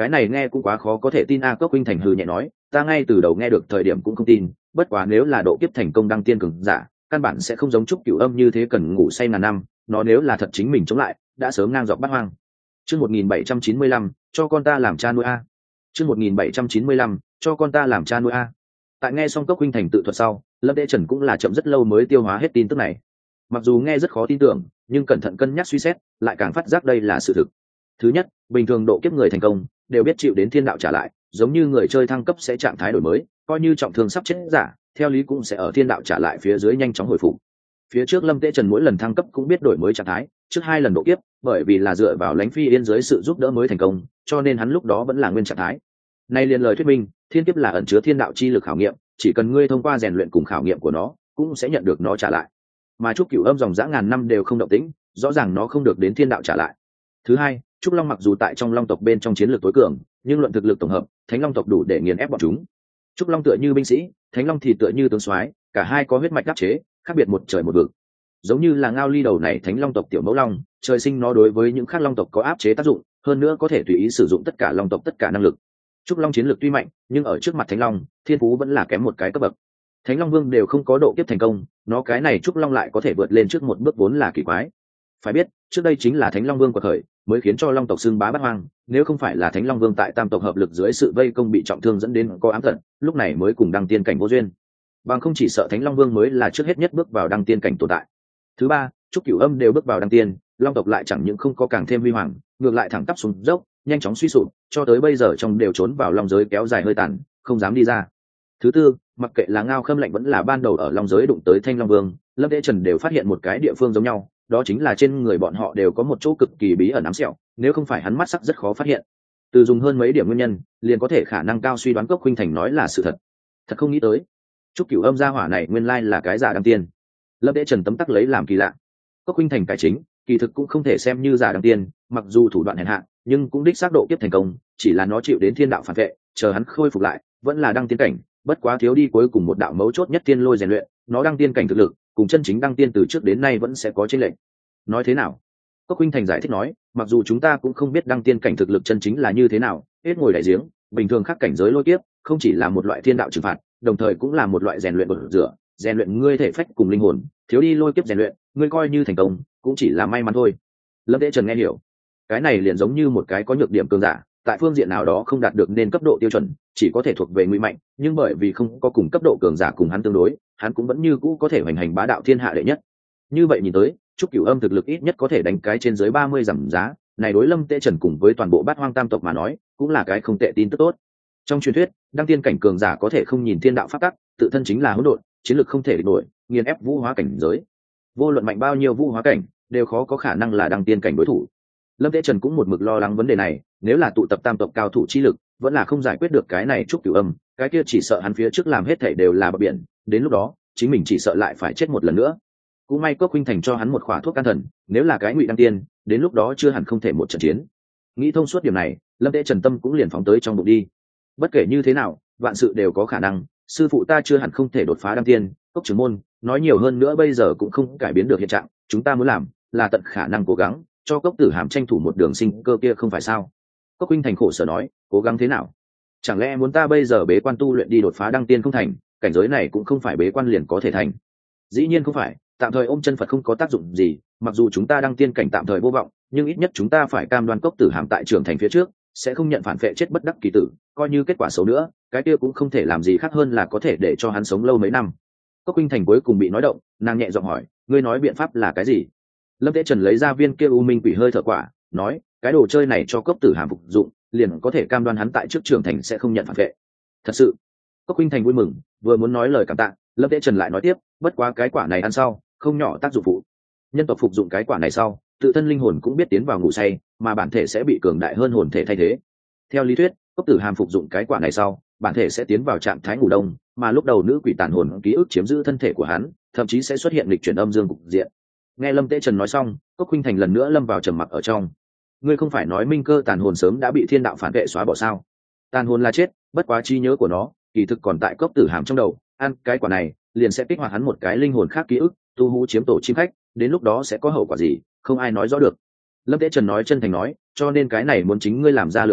Cái này nghe cũng quá khó có thể tin a. Cốc Khuynh Thành hừ nhẹ nói, ta ngay từ đầu nghe được thời điểm cũng không tin, bất quá nếu là độ kiếp thành công đăng tiên cường giả, căn bản sẽ không giống Trúc Cửu Âm như thế cần ngủ say ngàn năm, nó nếu là thật chính mình chống lại, đã sớm ngang dọc bát hoang. Chương một nghìn bảy trăm chín mươi lăm, cho con ta làm cha nuôi a. Chương một nghìn bảy trăm chín mươi lăm, cho con ta làm cha nuôi a. Tại nghe xong Cốc Khuynh Thành tự thuật sau, Lâm Tế Trần cũng là chậm rất lâu mới tiêu hóa hết tin tức này. Mặc dù nghe rất khó tin tưởng, nhưng cẩn thận cân nhắc suy xét, lại càng phát giác đây là sự thực. Thứ nhất, bình thường độ kiếp người thành công đều biết chịu đến thiên đạo trả lại, giống như người chơi thăng cấp sẽ trạng thái đổi mới, coi như trọng thương sắp chết giả, theo lý cũng sẽ ở thiên đạo trả lại phía dưới nhanh chóng hồi phục. Phía trước Lâm Tế Trần mỗi lần thăng cấp cũng biết đổi mới trạng thái, trước hai lần độ kiếp, bởi vì là dựa vào Lãnh Phi Yên dưới sự giúp đỡ mới thành công, cho nên hắn lúc đó vẫn là nguyên trạng thái. Nay liền lời thuyết minh, thiên kiếp là ẩn chứa thiên đạo chi lực khảo nghiệm, chỉ cần ngươi thông qua rèn luyện cùng khảo nghiệm của nó, cũng sẽ nhận được nó trả lại. Mà Trúc Cửu Âm dòng dã ngàn năm đều không động tĩnh, rõ ràng nó không được đến thiên đạo trả lại. Thứ hai, Trúc Long mặc dù tại trong Long tộc bên trong chiến lược tối cường, nhưng luận thực lực tổng hợp, Thánh Long tộc đủ để nghiền ép bọn chúng. Trúc Long tựa như binh sĩ, Thánh Long thì tựa như tướng soái, cả hai có huyết mạch đắc chế, khác biệt một trời một vực. Giống như là Ngao Ly đầu này Thánh Long tộc tiểu mẫu long, trời sinh nó đối với những khác Long tộc có áp chế tác dụng, hơn nữa có thể tùy ý sử dụng tất cả Long tộc tất cả năng lực. Trúc Long chiến lược tuy mạnh, nhưng ở trước mặt Thánh Long, thiên phú vẫn là kém một cái cấp bậc. Thánh Long Vương đều không có độ kiếp thành công, nó cái này Trúc Long lại có thể vượt lên trước một bước vốn là kỳ quái. Phải biết, trước đây chính là Thánh Long Vương quật khởi, mới khiến cho Long tộc xưng bá bát hoang, nếu không phải là Thánh Long Vương tại tam tộc hợp lực dưới sự vây công bị trọng thương dẫn đến có ám tận, lúc này mới cùng đăng tiên cảnh vô duyên. Bằng không chỉ sợ Thánh Long Vương mới là trước hết nhất bước vào đăng tiên cảnh tồn tại. Thứ ba, Trúc Cửu Âm đều bước vào đăng tiên, Long tộc lại chẳng những không có càng thêm huy hoàng, ngược lại thẳng tắp xuống dốc, nhanh chóng suy sụp, cho tới bây giờ trong đều trốn vào long giới kéo dài hơi tàn, không dám đi ra. Thứ tư, mặc kệ là Ngao Khâm Lệnh vẫn là ban đầu ở long giới đụng tới Thanh Long Vương, Lâm Tế Trần đều phát hiện một cái địa phương giống nhau, đó chính là trên người bọn họ đều có một chỗ cực kỳ bí ẩn ám sẹo, nếu không phải hắn mắt sắc rất khó phát hiện. Từ dùng hơn mấy điểm nguyên nhân, liền có thể khả năng cao suy đoán Cốc Khuynh Thành nói là sự thật. Thật không nghĩ tới, Trúc Cửu Âm gia hỏa này nguyên lai là cái giả đăng tiên. Lâm Tế Trần tấm tắc lấy làm kỳ lạ. Cốc Khuynh Thành cải chính, kỳ thực cũng không thể xem như giả đăng tiên, mặc dù thủ đoạn hèn hạ, nhưng cũng đích xác độ kiếp thành công, chỉ là nó chịu đến thiên đạo phản vệ, chờ hắn khôi phục lại, vẫn là đăng tiên cảnh, bất quá thiếu đi cuối cùng một đạo mấu chốt nhất tiên lôi rèn luyện, nó đăng tiên cảnh thực lực, cùng chân chính đăng tiên từ trước đến nay vẫn sẽ có chênh lệch. Nói thế nào? Cốc Khuynh Thành giải thích nói, mặc dù chúng ta cũng không biết đăng tiên cảnh thực lực chân chính là như thế nào, hết ngồi đại giếng, bình thường khác cảnh giới lôi kiếp, không chỉ là một loại thiên đạo trừng phạt, đồng thời cũng là một loại rèn luyện bổ rửa, rèn luyện ngươi thể phách cùng linh hồn, thiếu đi lôi kiếp rèn luyện, ngươi coi như thành công, cũng chỉ là may mắn thôi. Lâm Tế Trần nghe hiểu, cái này liền giống như một cái có nhược điểm cường giả, tại phương diện nào đó không đạt được nên cấp độ tiêu chuẩn, chỉ có thể thuộc về nguy mạnh, nhưng bởi vì không có cùng cấp độ cường giả cùng hắn tương đối, hắn cũng vẫn như cũ có thể hoành hành bá đạo thiên hạ đệ nhất. Như vậy nhìn tới, Trúc Cửu Âm thực lực ít nhất có thể đánh cái trên dưới ba mươi giảm giá, này đối Lâm Tế Trần cùng với toàn bộ Bát Hoang Tam tộc mà nói, cũng là cái không tệ tin tức tốt. Trong truyền thuyết, đăng tiên cảnh cường giả có thể không nhìn thiên đạo pháp tắc, tự thân chính là hỗn độn, chiến lực không thể địch nổi, nghiền ép vũ hóa cảnh giới. Vô luận mạnh bao nhiêu vũ hóa cảnh, đều khó có khả năng là đăng tiên cảnh đối thủ. Lâm Tế Trần cũng một mực lo lắng vấn đề này, nếu là tụ tập tam tộc cao thủ chi lực, vẫn là không giải quyết được cái này Trúc Cửu Âm, cái kia chỉ sợ hắn phía trước làm hết thảy đều là bờ biển, đến lúc đó, chính mình chỉ sợ lại phải chết một lần nữa. Cũng may Cốc Khuynh Thành cho hắn một khỏa thuốc can thần, nếu là cái ngụy đăng tiên, đến lúc đó chưa hẳn không thể một trận chiến. Nghĩ thông suốt điểm này, Lâm Tế Trần tâm cũng liền phóng tới trong bụng đi. Bất kể như thế nào, vạn sự đều có khả năng, sư phụ ta chưa hẳn không thể đột phá đăng tiên, Cốc trưởng môn, nói nhiều hơn nữa bây giờ cũng không cải biến được hiện trạng, chúng ta muốn làm là tận khả năng cố gắng, cho Cốc Tử Hàm tranh thủ một đường sinh cơ kia không phải sao? Cốc Khuynh Thành khổ sở nói, cố gắng thế nào? Chẳng lẽ muốn ta bây giờ bế quan tu luyện đi đột phá đăng tiên không thành, cảnh giới này cũng không phải bế quan liền có thể thành. Dĩ nhiên không phải, tạm thời ôm chân Phật không có tác dụng gì, mặc dù chúng ta đăng tiên cảnh tạm thời vô vọng, nhưng ít nhất chúng ta phải cam đoan Cốc Tử Hàm tại trưởng thành phía trước sẽ không nhận phản phệ chết bất đắc kỳ tử, coi như kết quả xấu nữa, cái kia cũng không thể làm gì khác hơn là có thể để cho hắn sống lâu mấy năm. Cốc Khuynh Thành cuối cùng bị nói động, nàng nhẹ giọng hỏi, ngươi nói biện pháp là cái gì? Lâm Tế Trần lấy ra viên kia u minh quỷ hơi thở quả, nói, cái đồ chơi này cho Cốc Tử Hàm phục dụng, liền có thể cam đoan hắn tại trước trưởng thành sẽ không nhận phản vệ. Thật sự? Cốc Khuynh Thành vui mừng, vừa muốn nói lời cảm tạ, Lâm Tế Trần lại nói tiếp, bất quá cái quả này ăn sau, không nhỏ tác dụng phụ. Nhân tộc phục dụng cái quả này sau, tự thân linh hồn cũng biết tiến vào ngủ say, mà bản thể sẽ bị cường đại hơn hồn thể thay thế. Theo lý thuyết, Cốc Tử Hàm phục dụng cái quả này sau, bản thể sẽ tiến vào trạng thái ngủ đông, mà lúc đầu nữ quỷ tàn hồn ký ức chiếm giữ thân thể của hắn, thậm chí sẽ xuất hiện lịch chuyển âm dương cục diện. Nghe Lâm Tế Trần nói xong, Cốc Khuynh Thành lần nữa lâm vào trầm mặc ở trong. Ngươi không phải nói minh cơ tàn hồn sớm đã bị thiên đạo phản vệ xóa bỏ sao? Tàn hồn là chết, bất quá trí nhớ của nó, kỳ thực còn tại Cốc Tử Hàm trong đầu, ăn cái quả này, liền sẽ kích hoạt hắn một cái linh hồn khác ký ức, tu hú chiếm tổ chim khách, đến lúc đó sẽ có hậu quả gì, không ai nói rõ được. Lâm Tế Trần nói chân thành nói, cho nên cái này muốn chính ngươi làm ra lựa chọn,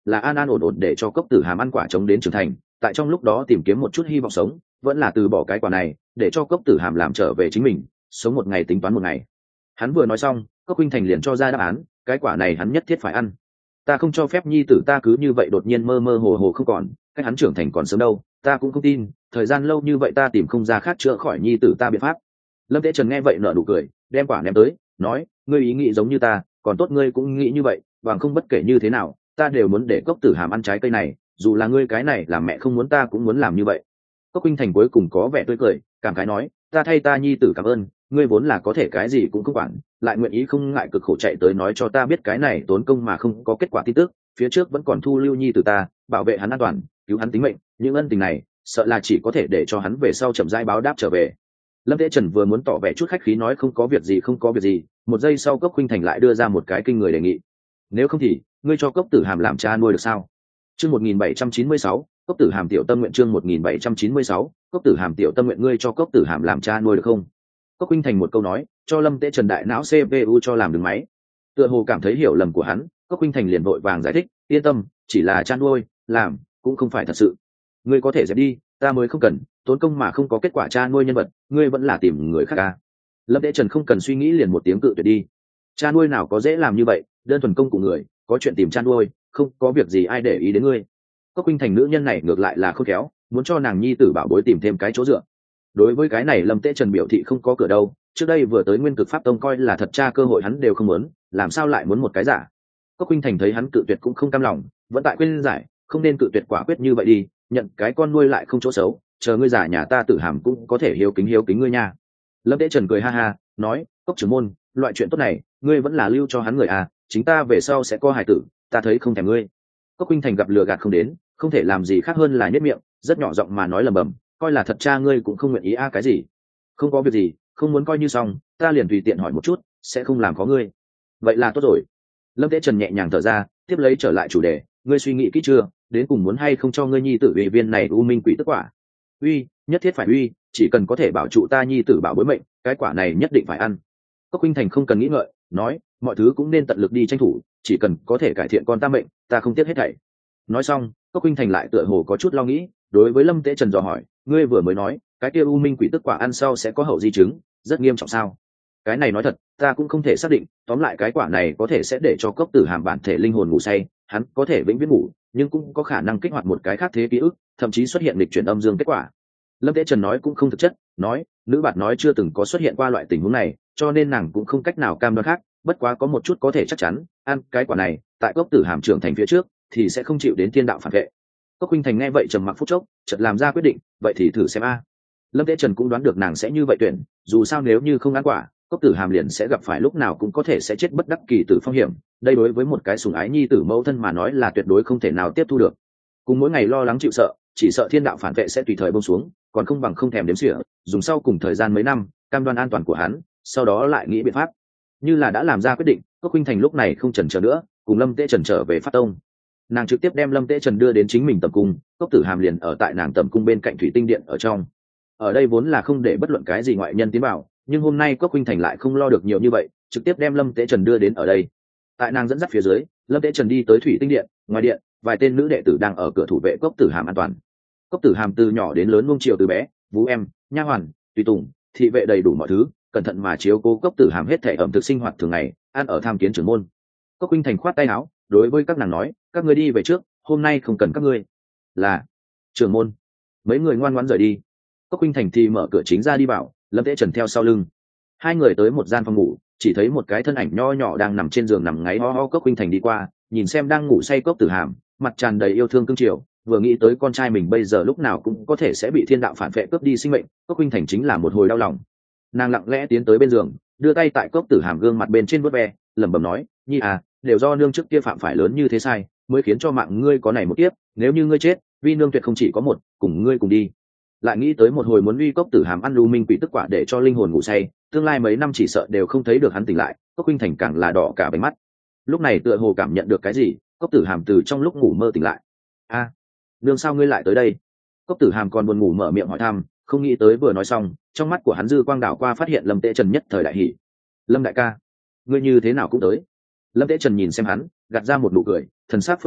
là an an ổn ổn để cho cốc tử hàm ăn quả trống đến trưởng thành, tại trong lúc đó tìm kiếm một chút hy vọng sống, vẫn là từ bỏ cái quả này để cho cốc tử hàm làm trở về chính mình, sống một ngày tính toán một ngày. Hắn vừa nói xong, cốc khuynh thành liền cho ra đáp án, cái quả này hắn nhất thiết phải ăn. Ta không cho phép nhi tử ta cứ như vậy đột nhiên mơ mơ hồ hồ không còn, cách hắn trưởng thành còn sớm đâu, ta cũng không tin thời gian lâu như vậy ta tìm không ra khác chữa khỏi nhi tử ta biện pháp. Lâm Tế Trần nghe vậy nở nụ cười, đem quả ném tới, nói, ngươi ý nghĩ giống như ta, còn tốt ngươi cũng nghĩ như vậy, bằng không bất kể như thế nào ta đều muốn để cốc tử hàm ăn trái cây này, dù là ngươi cái này làm mẹ không muốn ta cũng muốn làm như vậy. Cốc Khuynh Thành cuối cùng có vẻ tươi cười, cảm khái nói, ta thay ta nhi tử cảm ơn ngươi, vốn là có thể cái gì cũng không quản, lại nguyện ý không ngại cực khổ chạy tới nói cho ta biết cái này tốn công mà không có kết quả tin tức, phía trước vẫn còn thu lưu nhi tử ta, bảo vệ hắn an toàn, cứu hắn tính mệnh, những ân tình này sợ là chỉ có thể để cho hắn về sau chậm rãi báo đáp trở về. Lâm Tế Trần vừa muốn tỏ vẻ chút khách khí nói không có việc gì không có việc gì, một giây sau Cốc Khuynh Thành lại đưa ra một cái kinh người đề nghị, nếu không thì ngươi cho cốc tử hàm làm cha nuôi được sao? Chương một nghìn bảy trăm chín mươi sáu, cốc tử hàm tiểu tâm nguyện. Chương một nghìn bảy trăm chín mươi sáu, cốc tử hàm tiểu tâm nguyện. Ngươi cho cốc tử hàm làm cha nuôi được không? Cốc Khuynh Thành một câu nói cho Lâm Tế Trần đại não xê pê u cho làm đứng máy. Tựa hồ cảm thấy hiểu lầm của hắn, Cốc Khuynh Thành liền vội vàng giải thích, yên tâm, chỉ là cha nuôi, làm cũng không phải thật sự. Ngươi có thể dẹp đi, ta mới không cần tốn công mà không có kết quả cha nuôi nhân vật, ngươi vẫn là tìm người khác à? Lâm Tế Trần không cần suy nghĩ liền một tiếng cự tuyệt đi. Cha nuôi nào có dễ làm như vậy, đơn thuần công của người, có chuyện tìm cha nuôi, không có việc gì ai để ý đến ngươi. Cốc Khuynh Thành nữ nhân này ngược lại là khôn khéo, muốn cho nàng nhi tử bảo bối tìm thêm cái chỗ dựa. Đối với cái này Lâm Tế Trần biểu thị không có cửa đâu, trước đây vừa tới Nguyên Cực Pháp Tông coi là thật cha cơ hội hắn đều không muốn, làm sao lại muốn một cái giả. Cốc Khuynh Thành thấy hắn cự tuyệt cũng không cam lòng, vẫn tại khuyên giải, không nên cự tuyệt quả quyết như vậy đi, nhận cái con nuôi lại không chỗ xấu, chờ ngươi giả nhà ta Tử Hàm cũng có thể hiếu kính hiếu kính ngươi nha. Lâm Tế Trần cười ha ha, nói, Cốc trưởng môn, loại chuyện tốt này ngươi vẫn là lưu cho hắn người à, chính ta về sau sẽ có hài tử, ta thấy không thèm ngươi. Cốc Khuynh Thành gặp lừa gạt không đến, không thể làm gì khác hơn là nhếch miệng, rất nhỏ giọng mà nói lầm bầm, coi là thật cha ngươi cũng không nguyện ý a à cái gì. Không có việc gì, không muốn coi như xong, ta liền tùy tiện hỏi một chút, sẽ không làm khó ngươi. Vậy là tốt rồi. Lâm Tế Trần nhẹ nhàng thở ra, tiếp lấy trở lại chủ đề, ngươi suy nghĩ kỹ chưa, đến cùng muốn hay không cho ngươi nhi tử ủy viên này u minh quỷ tức quả? Uy, nhất thiết phải uy, chỉ cần có thể bảo trụ ta nhi tử bảo bối mệnh, cái quả này nhất định phải ăn. Cốc Khuynh Thành không cần nghĩ ngợi, nói, mọi thứ cũng nên tận lực đi tranh thủ, chỉ cần có thể cải thiện con ta mệnh, ta không tiếc hết thảy. Nói xong, Cốc Khuynh Thành lại tựa hồ có chút lo nghĩ, đối với Lâm Tế Trần dò hỏi, ngươi vừa mới nói cái kia u minh quỷ tức quả ăn sau sẽ có hậu di chứng, rất nghiêm trọng sao? Cái này nói thật, ta cũng không thể xác định, tóm lại cái quả này có thể sẽ để cho Cốc Tử Hàm bản thể linh hồn ngủ say, hắn có thể vĩnh viễn ngủ, nhưng cũng có khả năng kích hoạt một cái khác thế ký ức, thậm chí xuất hiện lịch chuyển âm dương kết quả. Lâm Tế Trần nói cũng không thực chất, nói, nữ bạn nói chưa từng có xuất hiện qua loại tình huống này, cho nên nàng cũng không cách nào cam đoan khác, bất quá có một chút có thể chắc chắn, ăn cái quả này, tại Cốc Tử Hàm trưởng thành phía trước, thì sẽ không chịu đến thiên đạo phản vệ. Cốc Khuynh Thành nghe vậy trầm mặc phút chốc, chợt làm ra quyết định, vậy thì thử xem a. Lâm Tế Trần cũng đoán được nàng sẽ như vậy tuyển, dù sao nếu như không ăn quả, Cốc Tử Hàm liền sẽ gặp phải lúc nào cũng có thể sẽ chết bất đắc kỳ tử phong hiểm, đây đối với một cái sủng ái nhi tử mẫu thân mà nói là tuyệt đối không thể nào tiếp thu được. Cùng mỗi ngày lo lắng chịu sợ, chỉ sợ thiên đạo phản vệ sẽ tùy thời buông xuống, còn không bằng không thèm đếm xỉa, dùng sau cùng thời gian mấy năm, cam đoan an toàn của hắn, sau đó lại nghĩ biện pháp. Như là đã làm ra quyết định, Cốc Khuynh Thành lúc này không chần chờ nữa, cùng Lâm Tế Trần trở về Pháp Tông. Nàng trực tiếp đem Lâm Tế Trần đưa đến chính mình tầm cung, Cốc Tử Hàm liền ở tại nàng tầm cung bên cạnh thủy tinh điện ở trong. Ở đây vốn là không để bất luận cái gì ngoại nhân tiến vào, nhưng hôm nay Cốc Khuynh Thành lại không lo được nhiều như vậy, trực tiếp đem Lâm Tế Trần đưa đến ở đây. Tại nàng dẫn dắt phía dưới, Lâm Tế Trần đi tới thủy tinh điện, ngoài điện, vài tên nữ đệ tử đang ở cửa thủ vệ Cốc Tử Hàm an toàn. Cốc Tử Hàm từ nhỏ đến lớn nuông chiều từ bé, vũ em, nha hoàn, tùy tùng, thị vệ đầy đủ mọi thứ, cẩn thận mà chiếu cố Cốc Tử Hàm hết thể ẩm thực sinh hoạt thường ngày, ăn ở tham kiến trưởng môn. Cốc Khuynh Thành khoát tay áo, đối với các nàng nói, các ngươi đi về trước, hôm nay không cần các ngươi. Là trưởng môn. Mấy người ngoan ngoãn rời đi. Cốc Khuynh Thành thì mở cửa chính ra đi vào, Lâm Tế Trần theo sau lưng. Hai người tới một gian phòng ngủ, chỉ thấy một cái thân ảnh nho nhỏ đang nằm trên giường nằm ngáy ho ho. Cốc Khuynh Thành đi qua, nhìn xem đang ngủ say Cốc Tử Hàm, mặt tràn đầy yêu thương cưng chiều, vừa nghĩ tới con trai mình bây giờ lúc nào cũng có thể sẽ bị thiên đạo phản vệ cướp đi sinh mệnh, Cốc Khuynh Thành chính là một hồi đau lòng. Nàng lặng lẽ tiến tới bên giường, đưa tay tại Cốc Tử Hàm gương mặt bên trên vuốt ve, lẩm bẩm nói, nhi à, đều do nương trước kia phạm phải lớn như thế sai, mới khiến cho mạng ngươi có này một kiếp, nếu như ngươi chết, vi nương tuyệt không chỉ có một, cùng ngươi cùng đi. Lại nghĩ tới một hồi muốn uy Cốc Tử Hàm ăn lưu minh quỷ tức quả để cho linh hồn ngủ say, tương lai mấy năm chỉ sợ đều không thấy được hắn tỉnh lại, Cốc Khuynh Thành càng là đỏ cả bánh mắt. Lúc này tựa hồ cảm nhận được cái gì, Cốc Tử Hàm từ trong lúc ngủ mơ tỉnh lại. A, nương sao ngươi lại tới đây? Cốc Tử Hàm còn buồn ngủ mở miệng hỏi thăm, không nghĩ tới vừa nói xong, trong mắt của hắn dư quang đảo qua phát hiện Lâm Tế Trần nhất thời đại hỉ. Lâm đại ca, ngươi như thế nào cũng tới? Lâm Tế Trần nhìn xem hắn, gạt ra một nụ cười, thần sắc phức tạp,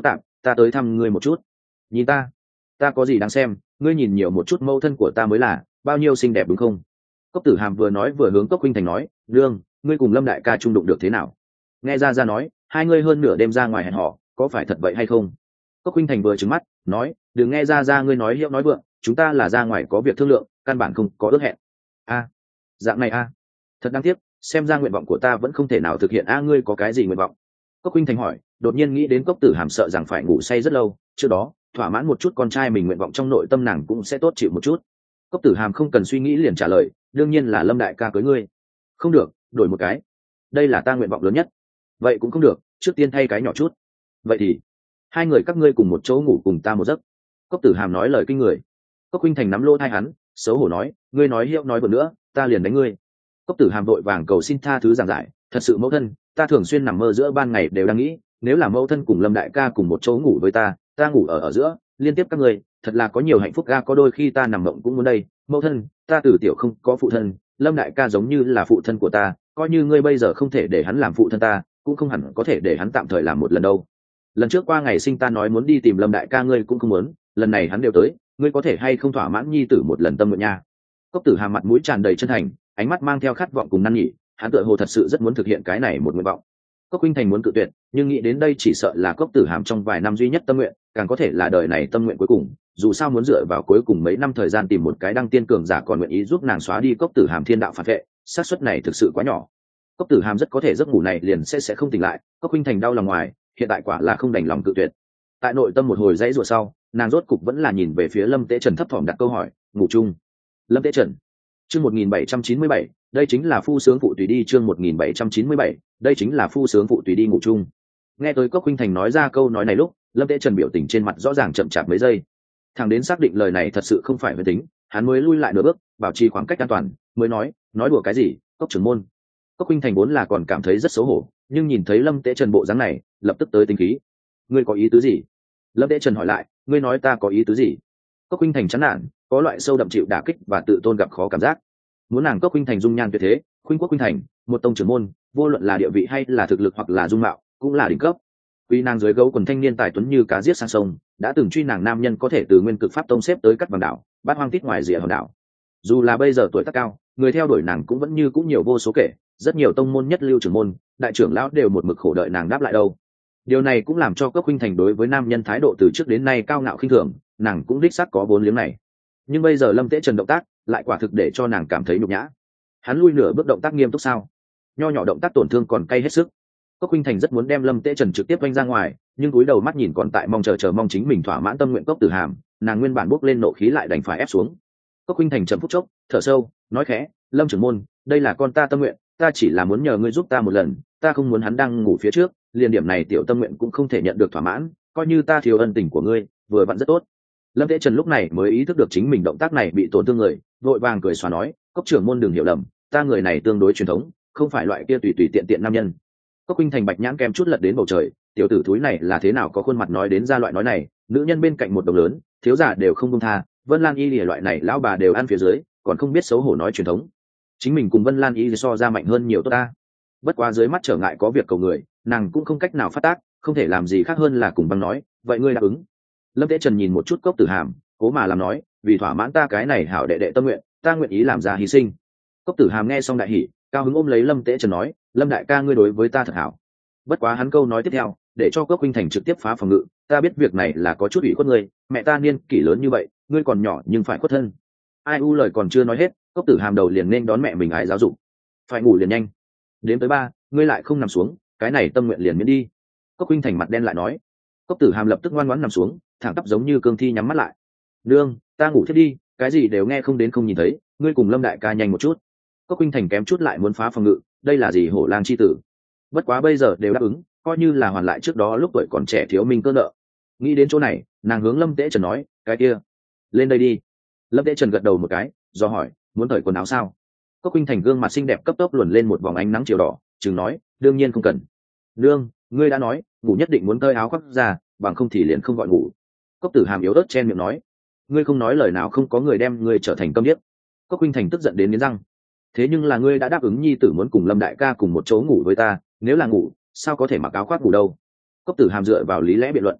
ta tới thăm ngươi một chút. Nhìn ta, ta có gì đáng xem, ngươi nhìn nhiều một chút mẫu thân của ta mới là, bao nhiêu xinh đẹp đúng không? Cốc Tử Hàm vừa nói vừa hướng Cốc Khuynh Thành nói, đương, ngươi cùng Lâm đại ca chung đụng được thế nào? Nghe ra ra nói, hai ngươi hơn nửa đêm ra ngoài hẹn hò, có phải thật vậy hay không? Cốc Khuynh Thành vừa trừng mắt, nói, đừng nghe ra ra ngươi nói hiệu nói vượng, chúng ta là ra ngoài có việc thương lượng, căn bản không có ước hẹn. A, dạng này a, thật đáng tiếc, xem ra nguyện vọng của ta vẫn không thể nào thực hiện. A, ngươi có cái gì nguyện vọng? Cốc Khuynh Thành hỏi, đột nhiên nghĩ đến Cốc Tử Hàm sợ rằng phải ngủ say rất lâu, trước đó thỏa mãn một chút con trai mình nguyện vọng trong nội tâm nàng cũng sẽ tốt chịu một chút. Cốc Tử Hàm không cần suy nghĩ liền trả lời, đương nhiên là Lâm đại ca cưới ngươi. Không được, đổi một cái, đây là ta nguyện vọng lớn nhất. Vậy cũng không được, trước tiên thay cái nhỏ chút. Vậy thì hai người các ngươi cùng một chỗ ngủ cùng ta một giấc. Cốc Tử Hàm nói lời kinh người. Cốc Khuynh Thành nắm lỗ tai hắn, xấu hổ nói, ngươi nói hiệu nói vừa nữa, ta liền đánh ngươi. Cốc Tử Hàm vội vàng cầu xin tha thứ giảng giải, thật sự mẫu thân, ta thường xuyên nằm mơ giữa ban ngày đều đang nghĩ, nếu là mẫu thân cùng Lâm đại ca cùng một chỗ ngủ với ta, ta ngủ ở ở giữa, liên tiếp các ngươi, thật là có nhiều hạnh phúc ga. Có đôi khi ta nằm mộng cũng muốn đây, mẫu thân, ta từ tiểu không có phụ thân, Lâm đại ca giống như là phụ thân của ta, coi như ngươi bây giờ không thể để hắn làm phụ thân ta, cũng không hẳn có thể để hắn tạm thời làm một lần đâu. Lần trước qua ngày sinh ta nói muốn đi tìm Lâm đại ca, ngươi cũng không muốn, lần này hắn đều tới, ngươi có thể hay không thỏa mãn nhi tử một lần tâm nguyện nha? Cốc Tử Hàm mặt mũi tràn đầy chân thành, ánh mắt mang theo khát vọng cùng năn nỉ, hắn tựa hồ thật sự rất muốn thực hiện cái này một nguyện vọng. Cốc Khuynh Thành muốn cự tuyệt, nhưng nghĩ đến đây chỉ sợ là Cốc Tử Hàm trong vài năm duy nhất tâm nguyện, càng có thể là đời này tâm nguyện cuối cùng. Dù sao muốn dựa vào cuối cùng mấy năm thời gian tìm một cái đăng tiên cường giả còn nguyện ý giúp nàng xóa đi Cốc Tử Hàm thiên đạo phản vệ, xác suất này thực sự quá nhỏ. Cốc Tử Hàm rất có thể giấc ngủ này liền sẽ sẽ không tỉnh lại. Cốc Khuynh Thành đau lòng ngoài, hiện tại quả là không đành lòng cự tuyệt. Tại nội tâm một hồi dãy rủa sau, nàng rốt cục vẫn là nhìn về phía Lâm Tế Trần thấp thỏm đặt câu hỏi, ngủ chung. Lâm Tế Trần, chương một nghìn bảy trăm chín mươi bảy, đây chính là phu sướng phụ tùy đi. Chương một nghìn bảy trăm chín mươi bảy, đây chính là phu sướng phụ tùy đi ngủ chung. Nghe tới Cốc Khuynh Thành nói ra câu nói này lúc, Lâm Tế Trần biểu tình trên mặt rõ ràng chậm chạp mấy giây. Thằng đến xác định lời này thật sự không phải huyền tính, hắn mới lui lại nửa bước, bảo trì khoảng cách an toàn, mới nói, nói đùa cái gì, Cốc trưởng môn. Cốc Khuynh Thành vốn là còn cảm thấy rất xấu hổ, nhưng nhìn thấy Lâm Tế Trần bộ dáng này, lập tức tới tính khí. Ngươi có ý tứ gì? Lâm Tế Trần hỏi lại, ngươi nói ta có ý tứ gì? Cốc Khuynh Thành chán nản, có loại sâu đậm chịu đả kích và tự tôn gặp khó cảm giác. Muốn nàng Cốc Khuynh Thành dung nhan tuyệt thế, khuynh quốc khuynh thành, một tông trưởng môn, vô luận là địa vị hay là thực lực hoặc là dung mạo, cũng là đỉnh cấp. Quy nàng dưới gấu quần thanh niên tài tuấn như cá giết sang sông, đã từng truy nàng nam nhân có thể từ nguyên cực pháp tông xếp tới cắt vàng đảo, bát hoang tít ngoài rìa hòn đảo. Dù là bây giờ tuổi tác cao, người theo đuổi nàng cũng vẫn như cũng nhiều vô số kể, rất nhiều tông môn nhất lưu trưởng môn, đại trưởng lão đều một mực khổ đợi nàng đáp lại đâu. Điều này cũng làm cho Cốc Khuynh Thành đối với nam nhân thái độ từ trước đến nay cao ngạo khinh thường, nàng cũng đích xác có vốn liếng này. Nhưng bây giờ Lâm Tế Trần động tác lại quả thực để cho nàng cảm thấy nhục nhã. Hắn lui nửa bước động tác nghiêm túc sao? Nho nhỏ động tác tổn thương còn cay hết sức. Cốc Khuynh Thành rất muốn đem Lâm Tế Trần trực tiếp vênh ra ngoài, nhưng cúi đầu mắt nhìn còn tại mong chờ chờ mong chính mình thỏa mãn tâm nguyện Cốc Tử Hàm, nàng nguyên bản bốc lên nộ khí lại đành phải ép xuống. Cốc Khuynh Thành chậm phút chốc, thở sâu, nói khẽ, Lâm trưởng môn, đây là con ta tâm nguyện, ta chỉ là muốn nhờ ngươi giúp ta một lần, ta không muốn hắn đang ngủ phía trước, liền điểm này tiểu tâm nguyện cũng không thể nhận được thỏa mãn, coi như ta thiếu ân tình của ngươi, vừa vặn rất tốt. Lâm Tế Trần lúc này mới ý thức được chính mình động tác này bị tổn thương người, vội vàng cười xòa nói, Cốc trưởng môn đừng hiểu lầm, ta người này tương đối truyền thống, không phải loại kia tùy tùy tiện tiện nam nhân. Cốc Khuynh Thành bạch nhãn kem chút lật đến bầu trời, tiểu tử thúi này là thế nào có khuôn mặt nói đến ra loại nói này, nữ nhân bên cạnh một đồng lớn, thiếu giả đều không buông tha, Vân Lan Y lìa loại này lão bà đều ăn phía dưới, còn không biết xấu hổ nói truyền thống. Chính mình cùng Vân Lan Y so ra mạnh hơn nhiều tốt ta. Bất quá dưới mắt trở ngại có việc cầu người, nàng cũng không cách nào phát tác, không thể làm gì khác hơn là cùng băng nói, vậy ngươi đáp ứng. Lâm Tế Trần nhìn một chút Cốc Tử Hàm, cố mà làm nói, vì thỏa mãn ta cái này hảo đệ đệ tâm nguyện, ta nguyện ý làm ra hy sinh. Cốc Tử Hàm nghe xong đại hỉ, cao hứng ôm lấy Lâm Tế Trần nói, Lâm đại ca ngươi đối với ta thật hảo. Bất quá hắn câu nói tiếp theo, để cho Cốc Khuynh Thành trực tiếp phá phòng ngự, ta biết việc này là có chút ủy khuất ngươi, mẹ ta niên kỷ lớn như vậy, ngươi còn nhỏ nhưng phải khuất thân. Ai u lời còn chưa nói hết, Cốc Tử Hàm đầu liền nên đón mẹ mình ái giáo dục. Phải ngủ liền nhanh. Đến tới ba, ngươi lại không nằm xuống, cái này tâm nguyện liền miễn đi. Cốc Khuynh Thành mặt đen lại nói. Cốc Tử Hàm lập tức ngoan ngoãn nằm xuống, thẳng tắp giống như cương thi nhắm mắt lại. Nương, ta ngủ thiết đi, cái gì đều nghe không đến không nhìn thấy, ngươi cùng Lâm đại ca nhanh một chút. Cốc Khuynh Thành kém chút lại muốn phá phòng ngự, đây là gì hổ lang chi tử. Bất quá bây giờ đều đáp ứng, coi như là hoàn lại trước đó lúc tuổi còn trẻ thiếu minh cơ nợ. Nghĩ đến chỗ này, nàng hướng Lâm Tế Trần nói, cái kia, lên đây đi. Lâm Tế Trần gật đầu một cái, do hỏi, muốn cởi quần áo sao? Cốc Khuynh Thành gương mặt xinh đẹp cấp tốc luồn lên một vòng ánh nắng chiều đỏ, chừng nói, đương nhiên không cần. Nương, ngươi đã nói, ngủ nhất định muốn cởi áo khoác ra, bằng không thì liền không gọi ngủ. Cốc Tử Hàm yếu ớt chen miệng nói, ngươi không nói lời nào không có người đem ngươi trở thành câm điếc. Cốc Khuynh Thành tức giận đến nghiến răng. Thế nhưng là ngươi đã đáp ứng nhi tử muốn cùng Lâm đại ca cùng một chỗ ngủ với ta, nếu là ngủ, sao có thể mặc áo khoác ngủ đâu? Cốc Tử Hàm dựa vào lý lẽ biện luận.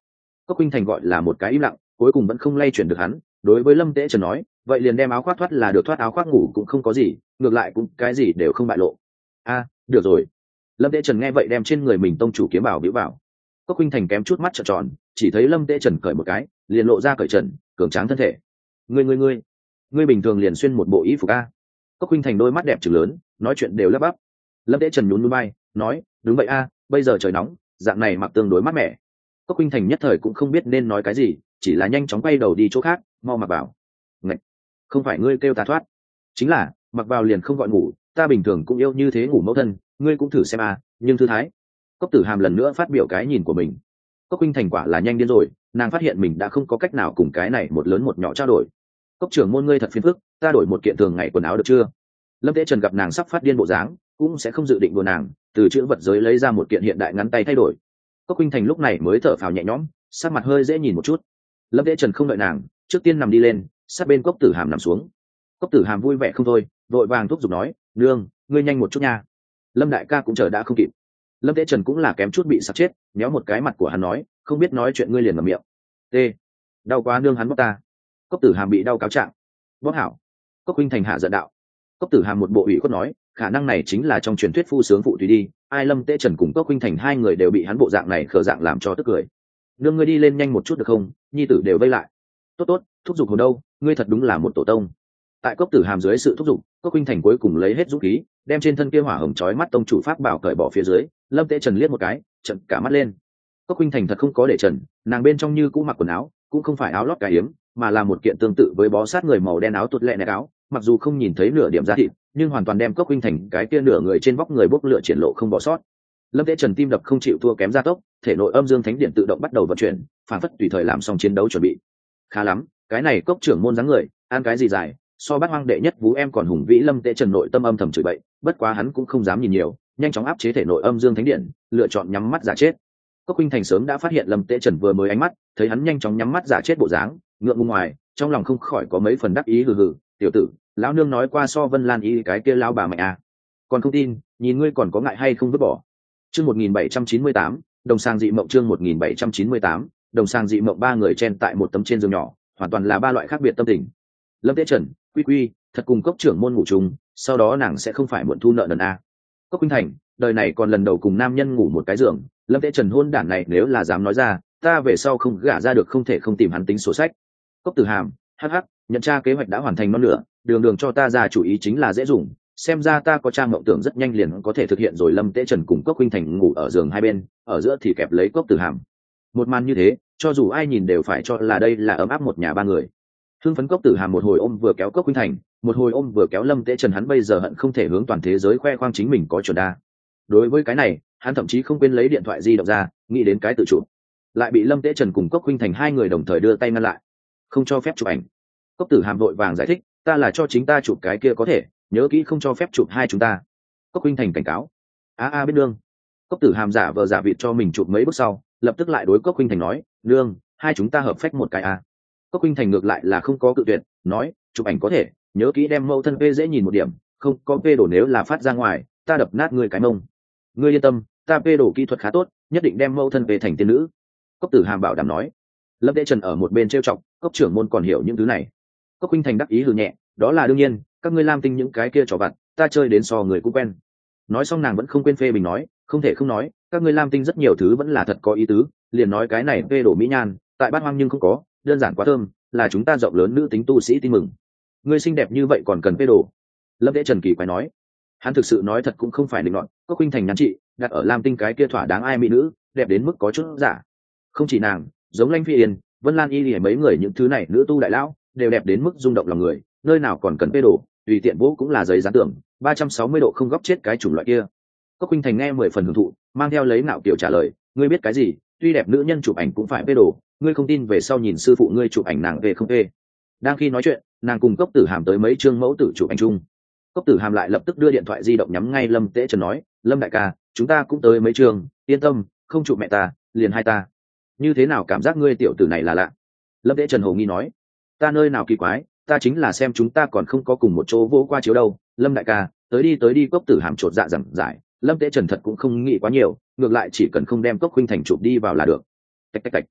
Cốc Khuynh Thành gọi là một cái im lặng, cuối cùng vẫn không lay chuyển được hắn, đối với Lâm Tế Trần nói, vậy liền đem áo khoác thoát là được, thoát áo khoác ngủ cũng không có gì, ngược lại cũng cái gì đều không bại lộ. A, được rồi. Lâm Tế Trần nghe vậy đem trên người mình tông chủ kiếm bảo bĩu vào. Cốc Khuynh Thành kém chút mắt trợn tròn, chỉ thấy Lâm Tế Trần cởi một cái, liền lộ ra cởi trần, cường tráng thân thể. Ngươi ngươi ngươi, ngươi bình thường liền xuyên một bộ y phục a? Cốc Khuynh Thành đôi mắt đẹp trừng lớn, nói chuyện đều lắp bắp. Lâm Tế Trần nhún nhún vai, nói, đúng vậy a, bây giờ trời nóng, dạng này mặc tương đối mát mẻ. Cốc Khuynh Thành nhất thời cũng không biết nên nói cái gì, chỉ là nhanh chóng quay đầu đi chỗ khác, mau mặc vào. Ngạch, không phải ngươi kêu ta thoát, chính là mặc vào liền không gọi ngủ, ta bình thường cũng yêu như thế ngủ mẫu thân, ngươi cũng thử xem a, nhưng thư thái. Cốc Tử Hàm lần nữa phát biểu cái nhìn của mình. Cốc Khuynh Thành quả là nhanh điên rồi, nàng phát hiện mình đã không có cách nào cùng cái này một lớn một nhỏ trao đổi. Cốc trưởng môn ngươi thật phiền phức, ta đổi một kiện thường ngày quần áo được chưa? Lâm Tế Trần gặp nàng sắp phát điên bộ dáng, cũng sẽ không dự định đùa nàng, từ chữ vật giới lấy ra một kiện hiện đại ngắn tay thay đổi. Cốc Khuynh Thành lúc này mới thở phào nhẹ nhõm, sắc mặt hơi dễ nhìn một chút. Lâm Tế Trần không đợi nàng, trước tiên nằm đi lên, sát bên Cốc Tử Hàm nằm xuống. Cốc Tử Hàm vui vẻ không thôi, vội vàng thúc giục nói, nương, ngươi nhanh một chút nha. Lâm đại ca cũng chờ đã không kịp. Lâm Tế Trần cũng là kém chút bị sặc chết, nhéo một cái mặt của hắn nói, không biết nói chuyện ngươi liền ngậm miệng. T, đau quá nương, hắn bóp ta. Cốc Tử Hàm bị đau cáo trạng. Bóp hảo. Cốc Khuynh Thành hạ giận đạo. Cốc Tử Hàm một bộ ủy khuất nói, khả năng này chính là trong truyền thuyết phu sướng phụ tùy đi, ai Lâm Tế Trần cùng Cốc Khuynh Thành hai người đều bị hắn bộ dạng này khờ dạng làm cho tức cười. Nương ngươi đi lên nhanh một chút được không, nhi tử đều vây lại. Tốt tốt, thúc giục hồn đâu, ngươi thật đúng là một tổ tông. Tại Cốc Tử Hàm dưới sự thúc giục, Cốc Khuynh Thành cuối cùng lấy hết dũng khí, đem trên thân kia hỏa hồng chói mắt tông chủ pháp bảo cởi bỏ phía dưới. Lâm Tế Trần liếc một cái, trợn cả mắt lên. Cốc Khuynh Thành thật không có để trần, nàng bên trong như cũ mặc quần áo, cũng không phải áo lót cài hiếm, mà là một kiện tương tự với bó sát người màu đen áo tuột lẹ nẹt áo, mặc dù không nhìn thấy nửa điểm da thịt, nhưng hoàn toàn đem Cốc Khuynh Thành cái kia nửa người trên vóc người bốc lửa triển lộ không bỏ sót. Lâm Tế Trần tim đập không chịu thua kém gia tốc, thể nội âm dương thánh điện tự động bắt đầu vận chuyển, phản phất tùy thời làm xong chiến đấu chuẩn bị. Khá lắm, cái này Cốc trưởng môn dáng người, ăn cái gì dài, so bát hoang đệ nhất Vú Em còn hùng vĩ. Lâm Tế Trần nội tâm âm thầm chửi bậy, bất quá hắn cũng không dám nhìn nhiều, nhanh chóng áp chế thể nội âm dương thánh điện, lựa chọn nhắm mắt giả chết. Cốc Khuynh Thành sớm đã phát hiện Lâm Tế Trần vừa mới ánh mắt, thấy hắn nhanh chóng nhắm mắt giả chết bộ dáng, ngượng ngùng ngoài, trong lòng không khỏi có mấy phần đắc ý, hừ hừ, tiểu tử, lão nương nói qua so Vân Lan y cái kia lão bà mạnh à, còn không tin, nhìn ngươi còn có ngại hay không vứt bỏ. Chương một nghìn bảy trăm chín mươi tám, đồng sang dị mộng. Chương một nghìn bảy trăm chín mươi tám, đồng sang dị mộng. Ba người chen tại một tấm trên giường nhỏ, hoàn toàn là ba loại khác biệt tâm tình. Lâm Tế Trần, quy quy, thật cùng Cốc trưởng môn ngủ chung, sau đó nàng sẽ không phải muộn thu nợ nần a. Cốc Khuynh Thành, đời này còn lần đầu cùng nam nhân ngủ một cái giường, Lâm Tế Trần hôn đản này nếu là dám nói ra, ta về sau không gả ra được, không thể không tìm hắn tính sổ sách. Cốc Tử Hàm, hắc hắc, nhận tra kế hoạch đã hoàn thành non nửa, đường đường cho ta ra chủ ý chính là dễ dùng, xem ra ta có trang mộng tưởng rất nhanh liền có thể thực hiện rồi. Lâm Tế Trần cùng Cốc Khuynh Thành ngủ ở giường hai bên, ở giữa thì kẹp lấy Cốc Tử Hàm. Một màn như thế, cho dù ai nhìn đều phải cho là đây là ấm áp một nhà ba người. Hưng phấn Cốc Tử Hàm một hồi ôm vừa kéo Cốc Khuynh Thành, một hồi ôm vừa kéo Lâm Tế Trần, hắn bây giờ hận không thể hướng toàn thế giới khoe khoang chính mình có chuẩn đa. Đối với cái này, hắn thậm chí không quên lấy điện thoại di động ra, nghĩ đến cái tự chụp, lại bị Lâm Tế Trần cùng Cốc Khuynh Thành hai người đồng thời đưa tay ngăn lại, không cho phép chụp ảnh. Cốc Tử Hàm vội vàng giải thích, ta là cho chính ta chụp cái kia có thể, nhớ kỹ không cho phép chụp hai chúng ta. Cốc Khuynh Thành cảnh cáo. A a biết nương. Cốc Tử Hàm giả vờ giả vịt cho mình chụp mấy bước sau, lập tức lại đối Cốc Khuynh Thành nói, nương, hai chúng ta hợp phách một cái a. Cốc Khuynh Thành ngược lại là không có cự tuyệt, nói, chụp ảnh có thể, nhớ kỹ đem mẫu thân vê dễ nhìn một điểm, không có vê đổ nếu là phát ra ngoài, ta đập nát ngươi cái mông. Ngươi yên tâm, ta vê đổ kỹ thuật khá tốt, nhất định đem mẫu thân về thành tiên nữ. Cốc Tử Hàm bảo đảm nói. Lâm Tế Trần ở một bên trêu chọc, Cốc trưởng môn còn hiểu những thứ này. Cốc Khuynh Thành đắc ý hừ nhẹ, đó là đương nhiên, các ngươi Lam Tinh những cái kia trò vặt, ta chơi đến so người cũng quen. Nói xong nàng vẫn không quên phê bình nói, không thể không nói, các ngươi Lam Tinh rất nhiều thứ vẫn là thật có ý tứ, liền nói cái này vê đổ mỹ nhan, tại bát hoang nhưng không có, đơn giản quá thơm, là chúng ta rộng lớn nữ tính tu sĩ tin mừng. Ngươi xinh đẹp như vậy còn cần vê đổ? Lâm Tế Trần kỳ quái nói. Hắn thực sự nói thật cũng không phải định luận, Cốc Khuynh Thành nhắn chị, đặt ở Lam Tinh cái kia thỏa đáng ai mỹ nữ, đẹp đến mức có chút giả. Không chỉ nàng, giống Lãnh Phi Yên, Vân Lan Y hay mấy người những thứ này nữ tu đại lão, đều đẹp đến mức rung động lòng người, nơi nào còn cần vê đổ, tùy tiện vũ cũng là giấy dán tưởng, ba trăm sáu mươi độ không góc chết cái chủng loại kia. Cốc Khuynh Thành nghe mười phần hưởng thụ, mang theo lấy nạo kiểu trả lời, ngươi biết cái gì, tuy đẹp nữ nhân chụp ảnh cũng phải vê đổ, ngươi không tin về sau nhìn sư phụ ngươi chụp ảnh nàng về không vê. Đang khi nói chuyện, nàng cùng Cốc Tử Hàm tới mấy chương mẫu tử chụp ảnh chung. Cốc Tử Hàm lại lập tức đưa điện thoại di động nhắm ngay Lâm Tế Trần nói, Lâm đại ca, chúng ta cũng tới mấy trường, yên tâm, không chụp mẹ ta, liền hai ta. Như thế nào cảm giác ngươi tiểu tử này là lạ? Lâm Tế Trần hồ nghi nói, ta nơi nào kỳ quái, ta chính là xem chúng ta còn không có cùng một chỗ vô qua chiếu đâu. Lâm đại ca, tới đi tới đi. Cốc Tử Hàm chột dạ rằng giải, Lâm Tế Trần thật cũng không nghĩ quá nhiều, ngược lại chỉ cần không đem Cốc Khuynh Thành chụp đi vào là được. Tạch tạch tạch.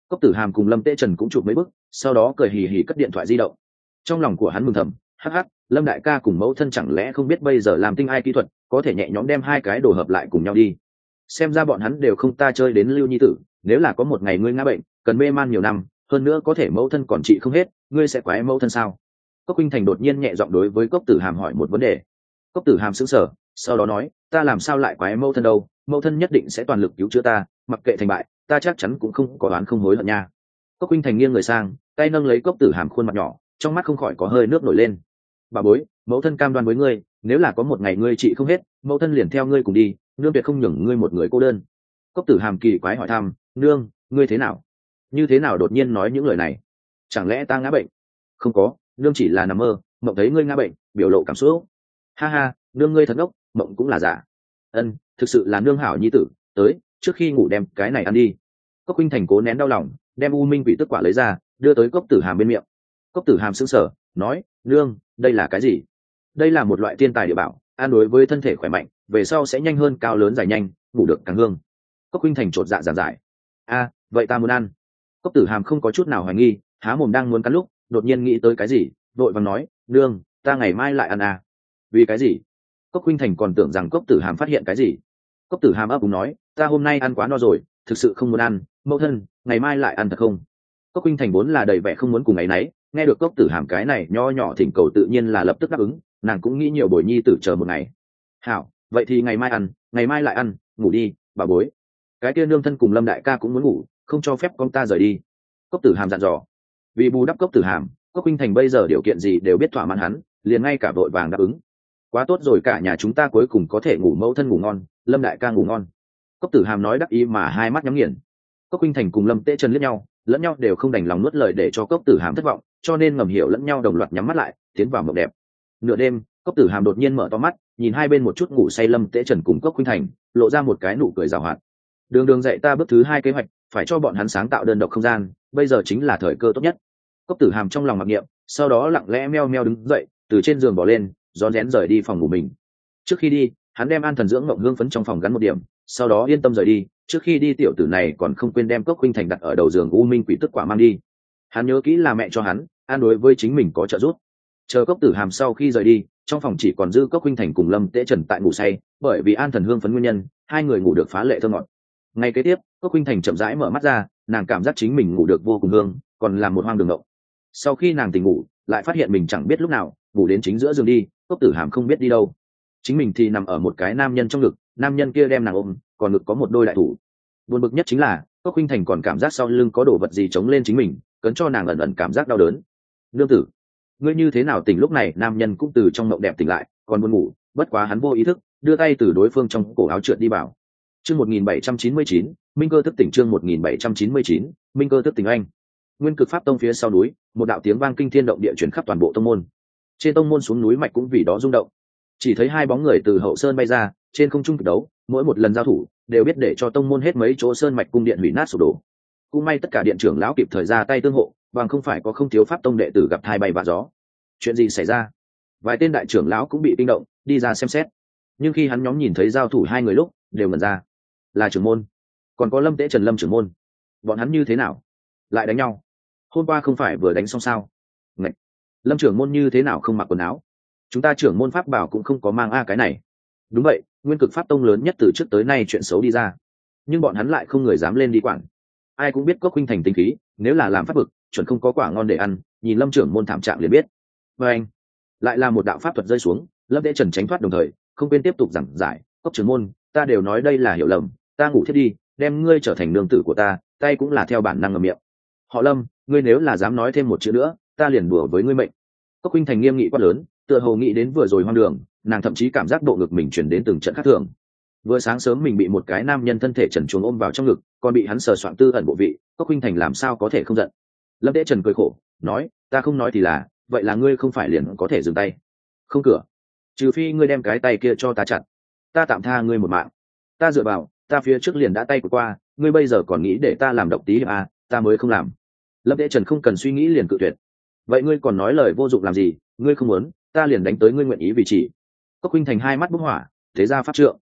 Cốc Tử Hàm cùng Lâm Tế Trần cũng chụp mấy bức, sau đó cười hì hì cất điện thoại di động. Trong lòng của hắn mừng thầm, hắc hắc, Lâm đại ca cùng mẫu thân chẳng lẽ không biết bây giờ làm tinh ai kỹ thuật, có thể nhẹ nhõm đem hai cái đồ hợp lại cùng nhau đi. Xem ra bọn hắn đều không ta chơi đến Lưu Nhi tử, nếu là có một ngày ngươi ngã bệnh, cần mê man nhiều năm, hơn nữa có thể mẫu thân còn trị không hết, ngươi sẽ quái mẫu thân sao? Cốc Khuynh Thành đột nhiên nhẹ giọng đối với Cốc Tử Hàm hỏi một vấn đề. Cốc Tử Hàm sững sờ, sau đó nói, ta làm sao lại quái mẫu thân đâu, mẫu thân nhất định sẽ toàn lực cứu chữa ta, mặc kệ thành bại, ta chắc chắn cũng không có đoán không hối hận nha. Cốc Khuynh Thành nghiêng người sang, tay nâng lấy Cốc Tử Hàm khuôn mặt nhỏ, trong mắt không khỏi có hơi nước nổi lên. Bà bối, mẫu thân cam đoan với ngươi, nếu là có một ngày ngươi trị không hết, mẫu thân liền theo ngươi cùng đi, nương tuyệt không nhường ngươi một người cô đơn. Cốc Tử Hàm kỳ quái hỏi thăm, nương, ngươi thế nào? Như thế nào đột nhiên nói những lời này? Chẳng lẽ ta ngã bệnh? Không có, nương chỉ là nằm mơ, mộng thấy ngươi ngã bệnh, biểu lộ cảm xúc. Ha ha, nương ngươi thật ngốc, mộng cũng là giả. Ân, thực sự là nương hảo nhi tử, tới, trước khi ngủ đem cái này ăn đi. Cốc Khuynh Thành cố nén đau lòng, đem u minh quỷ tức quả lấy ra, đưa tới Cốc Tử Hàm bên miệng. Cốc Tử Hàm sững sờ, nói, nương, đây là cái gì? Đây là một loại tiên tài địa bảo, ăn đối với thân thể khỏe mạnh, về sau sẽ nhanh hơn, cao lớn dài nhanh, ngủ được càng hương. Cốc Khuynh Thành chột dạ giảng giải. A, vậy ta muốn ăn. Cốc Tử Hàm không có chút nào hoài nghi, há mồm đang muốn cắn lúc, đột nhiên nghĩ tới cái gì, vội vàng nói, nương, ta ngày mai lại ăn à? Vì cái gì? Cốc Khuynh Thành còn tưởng rằng Cốc Tử Hàm phát hiện cái gì. Cốc Tử Hàm ấp úng nói, ta hôm nay ăn quá no rồi, thực sự không muốn ăn, mẫu thân, ngày mai lại ăn thật không? Cốc Khuynh Thành vốn là đầy vẻ không muốn cùng ấy nấy, nghe được Cốc Tử Hàm cái này nho nhỏ thỉnh cầu tự nhiên là lập tức đáp ứng, nàng cũng nghĩ nhiều bồi nhi tử chờ một ngày. Hảo, vậy thì ngày mai ăn, ngày mai lại ăn, ngủ đi, bà bối. Cái kia nương thân cùng Lâm đại ca cũng muốn ngủ, không cho phép con ta rời đi. Cốc Tử Hàm dặn dò. Vì bù đắp Cốc Tử Hàm, Cốc Khuynh Thành bây giờ điều kiện gì đều biết thỏa mãn hắn, liền ngay cả vội vàng đáp ứng. Quá tốt rồi, cả nhà chúng ta cuối cùng có thể ngủ, mẫu thân ngủ ngon, Lâm đại ca ngủ ngon. Cốc Tử Hàm nói đắc ý mà hai mắt nhắm nghiền. Cốc Khuynh Thành cùng Lâm Tế Trần liếc nhau, lẫn nhau đều không đành lòng nuốt lời để cho Cốc Tử Hàm thất vọng, cho nên ngầm hiểu lẫn nhau đồng loạt nhắm mắt lại, tiến vào mộng đẹp. Nửa đêm, Cốc Tử Hàm đột nhiên mở to mắt, nhìn hai bên một chút ngủ say Lâm Tế Trần cùng Cốc Khuynh Thành, lộ ra một cái nụ cười giàu hoạt. Đường Đường dạy ta bước thứ hai kế hoạch, phải cho bọn hắn sáng tạo đơn độc không gian, bây giờ chính là thời cơ tốt nhất. Cốc Tử Hàm trong lòng mặc niệm, sau đó lặng lẽ meo meo đứng dậy, từ trên giường bỏ lên, rón rén rời đi phòng ngủ mình. Trước khi đi, hắn đem An Thần dưỡng mộng hương phấn trong phòng gắn một điểm, sau đó yên tâm rời đi. Trước khi đi, tiểu tử này còn không quên đem Cốc Khuynh Thành đặt ở đầu giường u minh quỷ tức quả mang đi. Hắn nhớ kỹ là mẹ cho hắn, an đối với chính mình có trợ giúp. Chờ Cốc Tử Hàm sau khi rời đi, trong phòng chỉ còn dư Cốc Khuynh Thành cùng Lâm Tế Trần tại ngủ say, bởi vì An Thần hương phấn nguyên nhân, hai người ngủ được phá lệ thơ ngọt. Ngay kế tiếp, Cốc Khuynh Thành chậm rãi mở mắt ra, nàng cảm giác chính mình ngủ được vô cùng hương, còn làm một hoang đường ngộng. Sau khi nàng tỉnh ngủ, lại phát hiện mình chẳng biết lúc nào ngủ đến chính giữa giường đi. Cốc Tử Hàm không biết đi đâu, chính mình thì nằm ở một cái nam nhân trong ngực, nam nhân kia đem nàng ôm, còn ngực có một đôi đại thủ. Buồn bực nhất chính là Cốc Khuynh Thành còn cảm giác sau lưng có đồ vật gì chống lên chính mình, cấn cho nàng ẩn ẩn cảm giác đau đớn. Nương tử, ngươi như thế nào tỉnh? Lúc này nam nhân cũng từ trong mộng đẹp tỉnh lại, còn buồn ngủ, bất quá hắn vô ý thức đưa tay từ đối phương trong cổ áo trượt đi bảo. Chương một nghìn bảy trăm chín mươi chín, Minh Cơ thức tỉnh. Chương một nghìn bảy trăm chín mươi chín, Minh Cơ thức tỉnh. Anh Nguyên Cực Pháp Tông phía sau núi, một đạo tiếng vang kinh thiên động địa truyền khắp toàn bộ tông môn. Trên tông môn xuống núi mạch cũng vì đó rung động. Chỉ thấy hai bóng người từ hậu sơn bay ra, trên không trung kịch đấu, mỗi một lần giao thủ đều biết để cho tông môn hết mấy chỗ sơn mạch cung điện hủy nát sụp đổ. Cũng may tất cả điện trưởng lão kịp thời ra tay tương hộ, bằng không phải có không thiếu pháp tông đệ tử gặp thai bay vạ gió. Chuyện gì xảy ra? Vài tên đại trưởng lão cũng bị kinh động, đi ra xem xét. Nhưng khi hắn nhóm nhìn thấy giao thủ hai người lúc, đều ngẩn ra. Là trưởng môn, còn có Lâm Tế Trần Lâm trưởng môn. Bọn hắn như thế nào lại đánh nhau? Hôm qua không phải vừa đánh xong sao? Ngậy! Lâm trưởng môn như thế nào không mặc quần áo? Chúng ta trưởng môn pháp bảo cũng không có mang a cái này. Đúng vậy, Nguyên Cực Pháp Tông lớn nhất từ trước tới nay chuyện xấu đi ra, nhưng bọn hắn lại không người dám lên đi quản. Ai cũng biết Cốc Khuynh Thành tính khí, nếu là làm pháp vực, chuẩn không có quả ngon để ăn. Nhìn Lâm trưởng môn thảm trạng liền biết. Và anh lại là một đạo pháp thuật rơi xuống, Lâm Tế Trần tránh thoát đồng thời không quên tiếp tục giảng giải. Cốc trưởng môn, ta đều nói đây là hiểu lầm, ta ngủ thiết đi, đem ngươi trở thành nương tử của ta, tay cũng là theo bản năng ngậm miệng. Họ Lâm, ngươi nếu là dám nói thêm một chữ nữa, ta liền đùa với ngươi mệnh. Cốc Khuynh Thành nghiêm nghị quát lớn, tựa hồ nghĩ đến vừa rồi hoang đường, nàng thậm chí cảm giác bộ ngực mình chuyển đến từng trận khác thường. Vừa sáng sớm mình bị một cái nam nhân thân thể trần truồng ôm vào trong ngực, còn bị hắn sờ soạng tư ẩn bộ vị, Cốc Khuynh Thành làm sao có thể không giận. Lâm Tế Trần cười khổ, nói, ta không nói thì là, vậy là ngươi không phải liền có thể dừng tay? Không cửa, trừ phi ngươi đem cái tay kia cho ta chặt, ta tạm tha ngươi một mạng. Ta dựa vào, ta phía trước liền đã tay của qua, ngươi bây giờ còn nghĩ để ta làm độc tí à, ta mới không làm. Lâm Tế Trần không cần suy nghĩ liền cự tuyệt. Vậy ngươi còn nói lời vô dụng làm gì? Ngươi không muốn, ta liền đánh tới ngươi nguyện ý vì chỉ. Cốc Khuynh Thành hai mắt bốc hỏa, thế ra pháp trượng.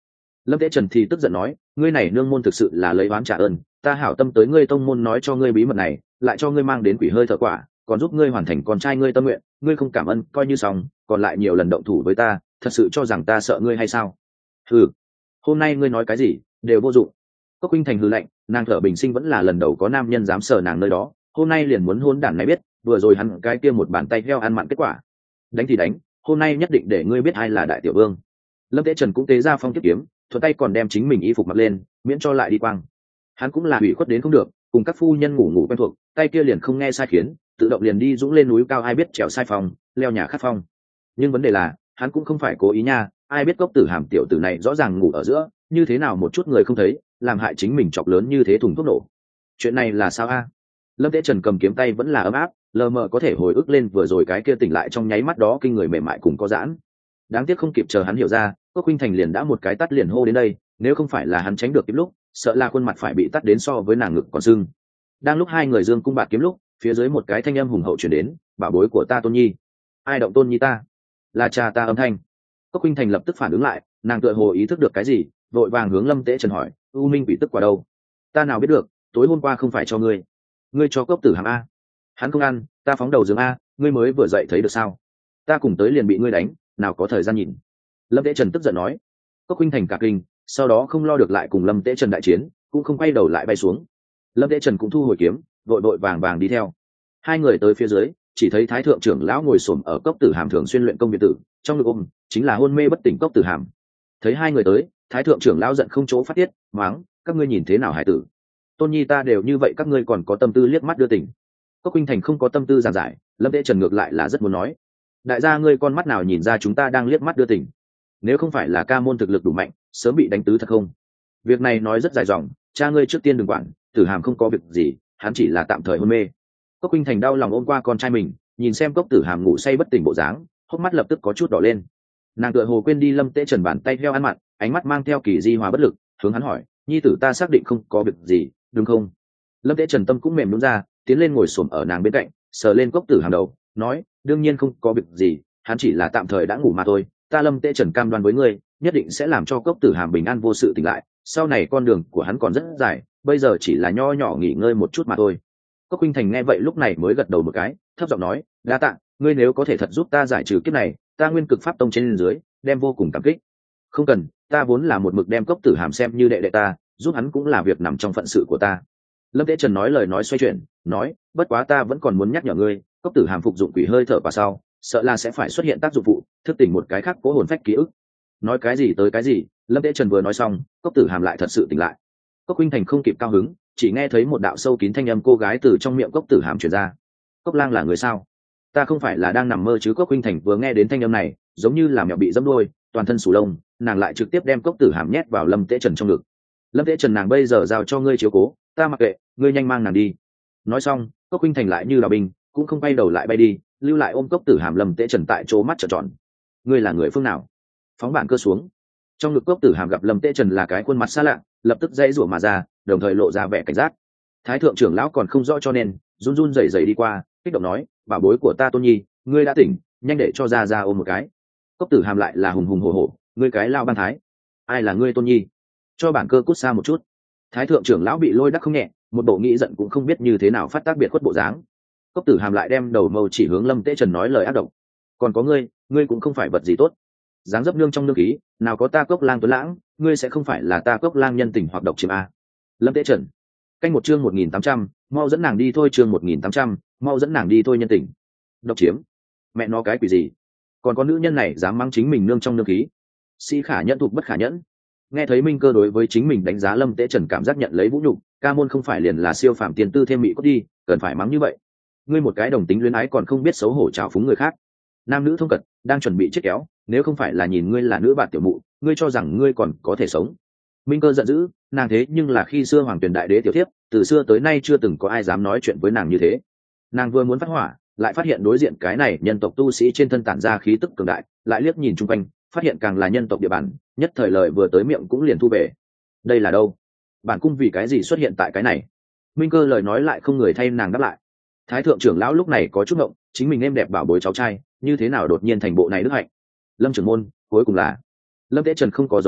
Lâm Tế Trần thì tức giận nói, ngươi này nương môn thực sự là lấy oán trả ơn, ta hảo tâm tới ngươi tông môn nói cho ngươi bí mật này, lại cho ngươi mang đến quỷ hơi thở quả, còn giúp ngươi hoàn thành con trai ngươi tâm nguyện, ngươi không cảm ơn coi như xong, còn lại nhiều lần động thủ với ta, thật sự cho rằng ta sợ ngươi hay sao? Hừ, hôm nay ngươi nói cái gì đều vô dụng. Cốc Khuynh Thành hừ lạnh, nàng thở bình sinh vẫn là lần đầu có nam nhân dám sờ nàng nơi đó, hôm nay liền muốn hôn đản này biết, vừa rồi hắn cái kia một bàn tay heo ăn mặn kết quả. Đánh thì đánh, hôm nay nhất định để ngươi biết ai là đại tiểu vương. Lâm Tế Trần cũng tế ra phong tiếp kiếm, thuận tay còn đem chính mình y phục mặc lên, miễn cho lại đi quang. Hắn cũng là hủy khuất đến không được, cùng các phu nhân ngủ ngủ quen thuộc, tay kia liền không nghe sai khiến, tự động liền đi dũng lên núi cao ai biết trèo sai phòng, leo nhà khát phong. Nhưng vấn đề là, hắn cũng không phải cố ý nha, ai biết Cốc Tử Hàm tiểu tử này rõ ràng ngủ ở giữa, như thế nào một chút người không thấy, làm hại chính mình chọc lớn như thế thùng thuốc nổ. Chuyện này là sao a? Lâm Tế Trần cầm kiếm tay vẫn là ấm áp, lờ mờ có thể hồi ức lên vừa rồi cái kia tỉnh lại trong nháy mắt đó kinh người mềm mại cùng có giãn. Đáng tiếc không kịp chờ hắn hiểu ra, Cốc Khuynh Thành liền đã một cái tát liền hô đến đây, nếu không phải là hắn tránh được kịp lúc, sợ là khuôn mặt phải bị tát đến so với nàng ngực còn sưng. Đang lúc hai người dương cung bạt kiếm lúc, phía dưới một cái thanh âm hùng hậu truyền đến, bảo bối của ta Tôn Nhi. Ai động Tôn Nhi ta? Là cha ta âm thanh. Cốc Khuynh Thành lập tức phản ứng lại, nàng tựa hồ ý thức được cái gì, vội vàng hướng Lâm Tế Trần hỏi, U Minh quỷ tức quả đâu? Ta nào biết được, tối hôm qua không phải cho ngươi, ngươi cho Cốc Tử Hàm a. Hắn không ăn, ta phóng đầu giường a, ngươi mới vừa dậy thấy được sao? Ta cùng tới liền bị ngươi đánh, nào có thời gian nhìn. Lâm Tế Trần tức giận nói. Cốc Khuynh Thành cả kinh, sau đó không lo được lại cùng Lâm Tế Trần đại chiến, cũng không quay đầu lại bay xuống. Lâm Tế Trần cũng thu hồi kiếm, vội vội vàng vàng đi theo. Hai người tới phía dưới, chỉ thấy Thái thượng trưởng lão ngồi xổm ở Cốc Tử Hàm thường xuyên luyện công biệt tử, trong ngực ôm chính là hôn mê bất tỉnh Cốc Tử Hàm. Thấy hai người tới, Thái thượng trưởng lão giận không chỗ phát tiết, mắng, các ngươi nhìn thế nào hải tử? Tôn Nhi ta đều như vậy các ngươi còn có tâm tư liếc mắt đưa tỉnh. Cốc Khuynh Thành không có tâm tư giảng giải, Lâm Tế Trần ngược lại là rất muốn nói, đại gia ngươi con mắt nào nhìn ra chúng ta đang liếc mắt đưa tỉnh? Nếu không phải là ca môn thực lực đủ mạnh, sớm bị đánh tứ thật không? Việc này nói rất dài dòng, cha ngươi trước tiên đừng quản, Tử Hàm không có việc gì, hắn chỉ là tạm thời hôn mê. Cốc Khuynh Thành đau lòng ôm qua con trai mình, nhìn xem Cốc Tử Hàm ngủ say bất tỉnh bộ dáng, hốc mắt lập tức có chút đỏ lên. Nàng tựa hồ quên đi Lâm Tế Trần bàn tay heo ăn mặn, ánh mắt mang theo kỳ di hòa bất lực, hướng hắn hỏi, nhi tử ta xác định không có việc gì, đúng không? Lâm Tế Trần tâm cũng mềm nhũn ra, tiến lên ngồi xổm ở nàng bên cạnh, sờ lên Cốc Tử Hàm đầu, nói, đương nhiên không có việc gì, hắn chỉ là tạm thời đã ngủ mà thôi, ta Lâm Tế Trần cam đoan với ngươi, nhất định sẽ làm cho Cốc Tử Hàm bình an vô sự tỉnh lại, sau này con đường của hắn còn rất dài, bây giờ chỉ là nho nhỏ nghỉ ngơi một chút mà thôi. Cốc Khuynh Thành nghe vậy lúc này mới gật đầu một cái, thấp giọng nói, đa tạ, ngươi nếu có thể thật giúp ta giải trừ kiếp này, ta Nguyên Cực Pháp Tông trên dưới đem vô cùng cảm kích. Không cần, ta vốn là một mực đem Cốc Tử Hàm xem như đệ đệ ta, giúp hắn cũng là việc nằm trong phận sự của ta. Lâm Tế Trần nói lời nói xoay chuyển, nói, bất quá ta vẫn còn muốn nhắc nhở ngươi, Cốc Tử Hàm phục dụng quỷ hơi thở và sau, sợ là sẽ phải xuất hiện tác dụng phụ, thức tỉnh một cái khác cố hồn phách ký ức. Nói cái gì tới cái gì, Lâm Tế Trần vừa nói xong, Cốc Tử Hàm lại thật sự tỉnh lại. Cốc Khuynh Thành không kịp cao hứng, chỉ nghe thấy một đạo sâu kín thanh âm cô gái từ trong miệng Cốc Tử Hàm truyền ra. Cốc lang là người sao? Ta không phải là đang nằm mơ chứ? Cốc Khuynh Thành vừa nghe đến thanh âm này, giống như là mèo bị dẫm đuôi, toàn thân sù lông, nàng lại trực tiếp đem Cốc Tử Hàm nhét vào Lâm Tế Trần trong ngực. Lâm Tế Trần, nàng bây giờ giao cho ngươi chiếu cố, ta mặc kệ, ngươi nhanh mang nàng đi. Nói xong, Cốc Khuynh Thành lại như là binh, cũng không quay đầu lại bay đi, lưu lại ôm Cốc Tử Hàm. Lâm Tế Trần tại chỗ mắt trợn tròn. Ngươi là người phương nào? Phóng bản cơ xuống. Trong ngực Cốc Tử Hàm gặp Lâm Tế Trần là cái khuôn mặt xa lạ, lập tức dãy rủa mà ra, đồng thời lộ ra vẻ cảnh giác. Thái thượng trưởng lão còn không rõ cho nên run run rẩy rẩy đi qua, kích động nói, bảo bối của ta Tôn Nhi, ngươi đã tỉnh, nhanh để cho ra ra ôm một cái. Cốc Tử Hàm lại là hùng hùng hổ hổ, ngươi cái lao ban thái, ai là ngươi Tôn Nhi? Cho bản cơ cút xa một chút. Thái thượng trưởng lão bị lôi đắc không nhẹ, một bộ nghĩ giận cũng không biết như thế nào phát tác biệt khuất bộ dáng. Cốc Tử Hàm lại đem đầu mâu chỉ hướng Lâm Tế Trần nói lời ác độc, còn có ngươi, ngươi cũng không phải vật gì tốt, dáng dấp nương trong nương khí, nào có ta Cốc lang tuấn lãng, ngươi sẽ không phải là ta Cốc lang nhân tình hoặc độc chiếm a. Lâm Tế Trần. Canh một chương một nghìn tám trăm, mau dẫn nàng đi thôi. Chương một nghìn tám trăm, mau dẫn nàng đi thôi. Nhân tình độc chiếm, mẹ nó cái quỷ gì? Còn có nữ nhân này dám mang chính mình nương trong nương khí, sĩ khả nhẫn thục bất khả nhẫn. Nghe thấy Minh Cơ đối với chính mình đánh giá Lâm Tế Trần cảm giác nhận lấy vũ nhục, ca môn không phải liền là siêu phàm tiền tư thêm mỹ cốt đi, cần phải mắng như vậy? Ngươi một cái đồng tính luyến ái còn không biết xấu hổ trào phúng người khác, nam nữ thông cật đang chuẩn bị chết kéo, nếu không phải là nhìn ngươi là nữ bạn tiểu mụ, ngươi cho rằng ngươi còn có thể sống? Minh Cơ giận dữ, nàng thế nhưng là khi xưa hoàng tuyển đại đế tiểu thiếp, từ xưa tới nay chưa từng có ai dám nói chuyện với nàng như thế. Nàng vừa muốn phát hỏa, lại phát hiện đối diện cái này nhân tộc tu sĩ trên thân tản ra khí tức cường đại, lại liếc nhìn chung quanh, phát hiện càng là nhân tộc địa bàn, nhất thời lời vừa tới miệng cũng liền thu về. Đây là đâu? Bản cung vì cái gì xuất hiện tại cái này? Minh Cơ lời nói lại không người thay nàng đáp lại. Thái thượng trưởng lão lúc này có chút ngộng, chính mình em đẹp bảo bối cháu trai, như thế nào đột nhiên thành bộ này đức hạnh? Lâm trưởng môn, cuối cùng là Lâm Tế Trần không có dầu diếm,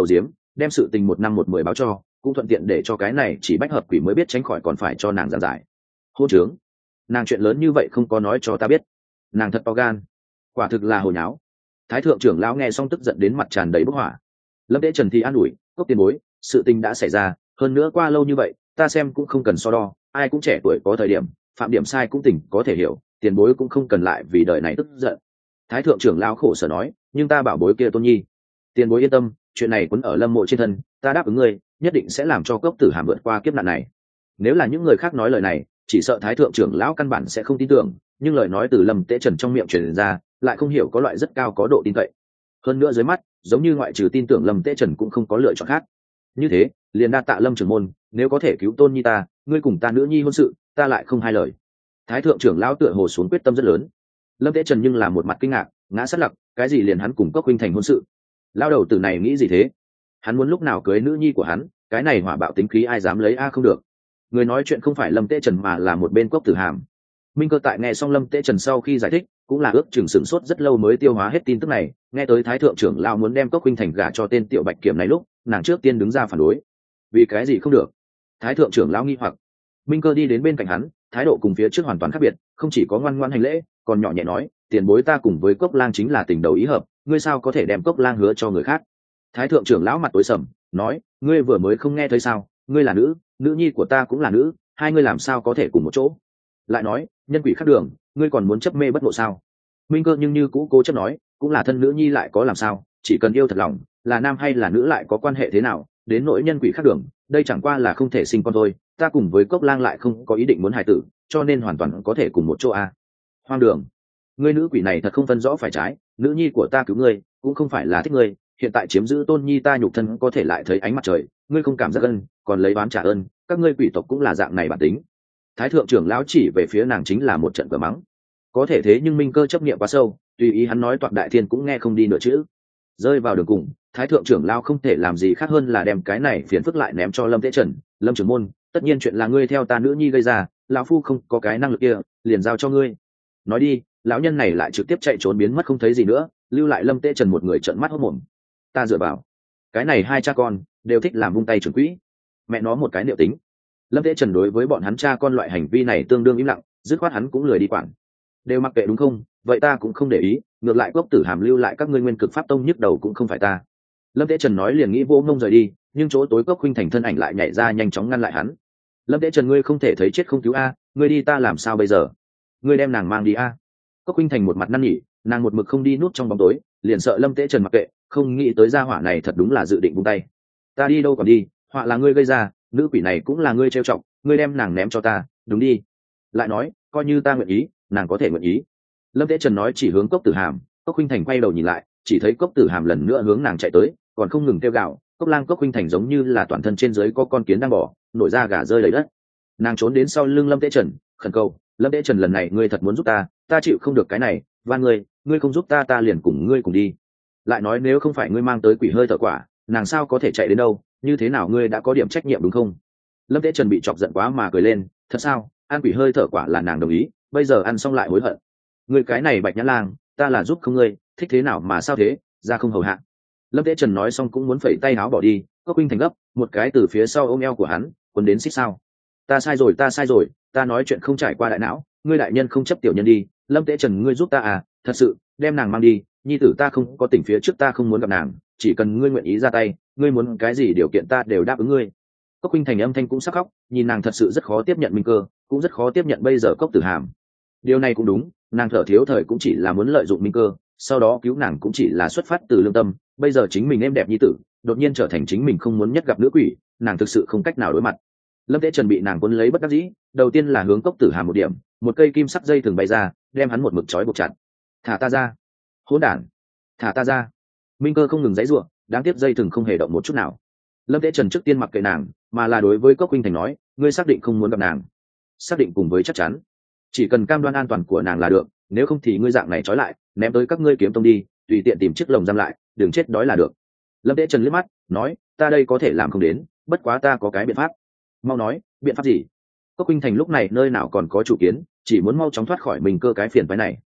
đem sự tình một năm một mười báo cho, cũng thuận tiện để cho cái này chỉ bách hợp quỷ mới biết tránh khỏi còn phải cho nàng giảng giải. Hôn trướng, nàng chuyện lớn như vậy không có nói cho ta biết, nàng thật to gan, quả thực là hồi nháo. Thái thượng trưởng lão nghe xong tức giận đến mặt tràn đầy bốc hỏa. Lâm Tế Trần thì an ủi, Cốc tiền bối, sự tình đã xảy ra, hơn nữa qua lâu như vậy, ta xem cũng không cần so đo, ai cũng trẻ tuổi có thời điểm, phạm điểm sai cũng tỉnh có thể hiểu, tiền bối cũng không cần lại vì đời này tức giận. Thái thượng trưởng lão khổ sở nói, nhưng ta bảo bối kia Tôn Nhi, tiền bối yên tâm, chuyện này quấn ở Lâm mộ trên thân, ta đáp ứng ngươi, nhất định sẽ làm cho Cốc Tử Hàm vượt qua kiếp nạn này. Nếu là những người khác nói lời này, chỉ sợ Thái thượng trưởng lão căn bản sẽ không tin tưởng, nhưng lời nói từ Lâm Tế Trần trong miệng truyền ra, lại không hiểu có loại rất cao có độ tin cậy. Hơn nữa dưới mắt, giống như ngoại trừ tin tưởng Lâm Tế Trần cũng không có lựa chọn khác. Như thế, liền đa tạ Lâm trưởng môn, nếu có thể cứu Tôn Nhi ta, ngươi cùng ta nữ nhi hôn sự, ta lại không hai lời. Thái thượng trưởng lão tựa hồ xuống quyết tâm rất lớn. Lâm Tế Trần nhưng là một mặt kinh ngạc, ngã sát lặc, cái gì liền hắn cùng Cốc huynh thành hôn sự? Lao đầu tử này nghĩ gì thế? Hắn muốn lúc nào cưới nữ nhi của hắn, cái này hỏa bạo tính khí ai dám lấy a không được. Người nói chuyện không phải Lâm Tế Trần mà là một bên Cốc Tử Hàm. Minh Cơ tại nghe xong Lâm Tế Trần sau khi giải thích, cũng là ước chừng sửng sốt rất lâu mới tiêu hóa hết tin tức này, nghe tới Thái thượng trưởng lão muốn đem Cốc huynh thành gả cho tên tiểu bạch kiểm này lúc, nàng trước tiên đứng ra phản đối. Vì cái gì không được? Thái thượng trưởng lão nghi hoặc. Minh Cơ đi đến bên cạnh hắn, thái độ cùng phía trước hoàn toàn khác biệt, không chỉ có ngoan ngoãn hành lễ, còn nhỏ nhẹ nói, tiền bối ta cùng với Cốc lang chính là tình đầu ý hợp, ngươi sao có thể đem Cốc lang hứa cho người khác? Thái thượng trưởng lão mặt tối sầm, nói, ngươi vừa mới không nghe thấy sao? Ngươi là nữ, nữ nhi của ta cũng là nữ, hai ngươi làm sao có thể cùng một chỗ? Lại nói, nhân quỷ khác đường, ngươi còn muốn chấp mê bất ngộ sao? Minh Cơ nhưng như cũ cố chấp nói, cũng là thân nữ nhi lại có làm sao, chỉ cần yêu thật lòng, là nam hay là nữ lại có quan hệ thế nào, đến nỗi nhân quỷ khác đường, đây chẳng qua là không thể sinh con thôi, ta cùng với Cốc lang lại không có ý định muốn hài tử, cho nên hoàn toàn có thể cùng một chỗ a. Hoang đường, ngươi nữ quỷ này thật không phân rõ phải trái, nữ nhi của ta cứu ngươi, cũng không phải là thích ngươi, hiện tại chiếm giữ Tôn Nhi ta nhục thân có thể lại thấy ánh mặt trời, ngươi không cảm giác ân, còn lấy oán trả ơn, các ngươi quỷ tộc cũng là dạng này bản tính. Thái thượng trưởng lão chỉ về phía nàng chính là một trận cửa mắng. Có thể thế nhưng Minh Cơ chấp niệm quá sâu, tùy ý hắn nói toạc đại thiên cũng nghe không đi nửa chữ. Rơi vào đường cùng, Thái thượng trưởng lão không thể làm gì khác hơn là đem cái này phiền phức lại ném cho Lâm Tế Trần. Lâm trưởng môn, tất nhiên chuyện là ngươi theo ta nữ nhi gây ra, lão phu không có cái năng lực kia, liền giao cho ngươi. Nói đi, lão nhân này lại trực tiếp chạy trốn biến mất không thấy gì nữa, lưu lại Lâm Tế Trần một người trợn mắt hốt mồm. Ta dựa vào, cái này hai cha con đều thích làm vung tay trưởng quỹ, mẹ nó một cái niệu tính. Lâm Tế Trần đối với bọn hắn cha con loại hành vi này tương đương im lặng, dứt khoát hắn cũng lười đi quản. Đều mặc kệ đúng không? Vậy ta cũng không để ý, ngược lại Cốc Tử Hàm lưu lại các ngươi nguyên cực pháp tông nhức đầu cũng không phải ta. Lâm Tế Trần nói liền nghĩ vô ngông rời đi, nhưng chỗ tối Cốc huynh thành thân ảnh lại nhảy ra nhanh chóng ngăn lại hắn. Lâm Tế Trần, ngươi không thể thấy chết không cứu a, ngươi đi ta làm sao bây giờ? Ngươi đem nàng mang đi a. Cốc huynh thành một mặt năn nỉ, nàng một mực không đi nút trong bóng tối, liền sợ Lâm Tế Trần mặc kệ, không nghĩ tới gia hỏa này thật đúng là dự định buông tay. Ta đi đâu còn đi, họa là ngươi gây ra, nữ quỷ này cũng là ngươi trêu chọc, ngươi đem nàng ném cho ta, đúng đi. Lại nói, coi như ta nguyện ý, nàng có thể nguyện ý. Lâm Tế Trần nói chỉ hướng Cốc Tử Hàm, Cốc huynh thành quay đầu nhìn lại, chỉ thấy Cốc Tử Hàm lần nữa hướng nàng chạy tới, còn không ngừng kêu gào. Cốc lang Cốc huynh thành giống như là toàn thân trên dưới có con kiến đang bỏ, nổi ra gà rơi đầy đất. Nàng trốn đến sau lưng Lâm Tế Trần, khẩn cầu, Lâm Tế Trần lần này ngươi thật muốn giúp ta, ta chịu không được cái này, van ngươi, ngươi không giúp ta ta liền cùng ngươi cùng đi. Lại nói nếu không phải ngươi mang tới quỷ hơi thở quả, nàng sao có thể chạy đến đâu, như thế nào ngươi đã có điểm trách nhiệm đúng không? Lâm Tế Trần bị chọc giận quá mà cười lên, thật sao, ăn quỷ hơi thở quả là nàng đồng ý, bây giờ ăn xong lại hối hận. Ngươi cái này Bạch Nhã Lang, ta là giúp không ngươi, thích thế nào mà sao thế, ra không hầu hạ. Lâm Tế Trần nói xong cũng muốn phẩy tay áo bỏ đi, Cốc huynh thành gấp, một cái từ phía sau ôm eo của hắn, quấn đến xích sao. Ta sai rồi, ta sai rồi, ta nói chuyện không trải qua đại não, ngươi đại nhân không chấp tiểu nhân đi, Lâm Tế Trần ngươi giúp ta à, thật sự, đem nàng mang đi, nhi tử ta không có tỉnh phía trước ta không muốn gặp nàng, chỉ cần ngươi nguyện ý ra tay, ngươi muốn cái gì điều kiện ta đều đáp ứng ngươi. Cốc huynh thành âm thanh cũng sắc khóc, nhìn nàng thật sự rất khó tiếp nhận Minh Cơ, cũng rất khó tiếp nhận bây giờ Cốc Tử Hàm. Điều này cũng đúng, nàng thở thiếu thời cũng chỉ là muốn lợi dụng Minh Cơ, sau đó cứu nàng cũng chỉ là xuất phát từ lương tâm, bây giờ chính mình êm đẹp nhi tử, đột nhiên trở thành chính mình không muốn nhất gặp nữ quỷ, nàng thực sự không cách nào đối mặt. Lâm Tế Trần bị nàng cuốn lấy bất đắc dĩ, đầu tiên là hướng Cốc Tử Hàm một điểm, một cây kim sắc dây thường bay ra, đem hắn một mực trói buộc chặt. Thả ta ra, hỗn đản, thả ta ra. Minh Cơ không ngừng giãy giụa, đáng tiếc dây thừng không hề động một chút nào. Lâm Tế Trần trước tiên mặc kệ nàng, mà là đối với Cốc huynh thành nói, ngươi xác định không muốn gặp nàng? Xác định cùng với chắc chắn, chỉ cần cam đoan an toàn của nàng là được, nếu không thì ngươi dạng này trói lại, ném tới các ngươi kiếm tông đi, tùy tiện tìm chiếc lồng giam lại, đừng chết đói là được. Lâm Tế Trần liếc mắt, nói, ta đây có thể làm không đến, bất quá ta có cái biện pháp. Mau nói, biện pháp gì? Cốc huynh thành lúc này nơi nào còn có chủ kiến, chỉ muốn mau chóng thoát khỏi mình cơ cái phiền phái này.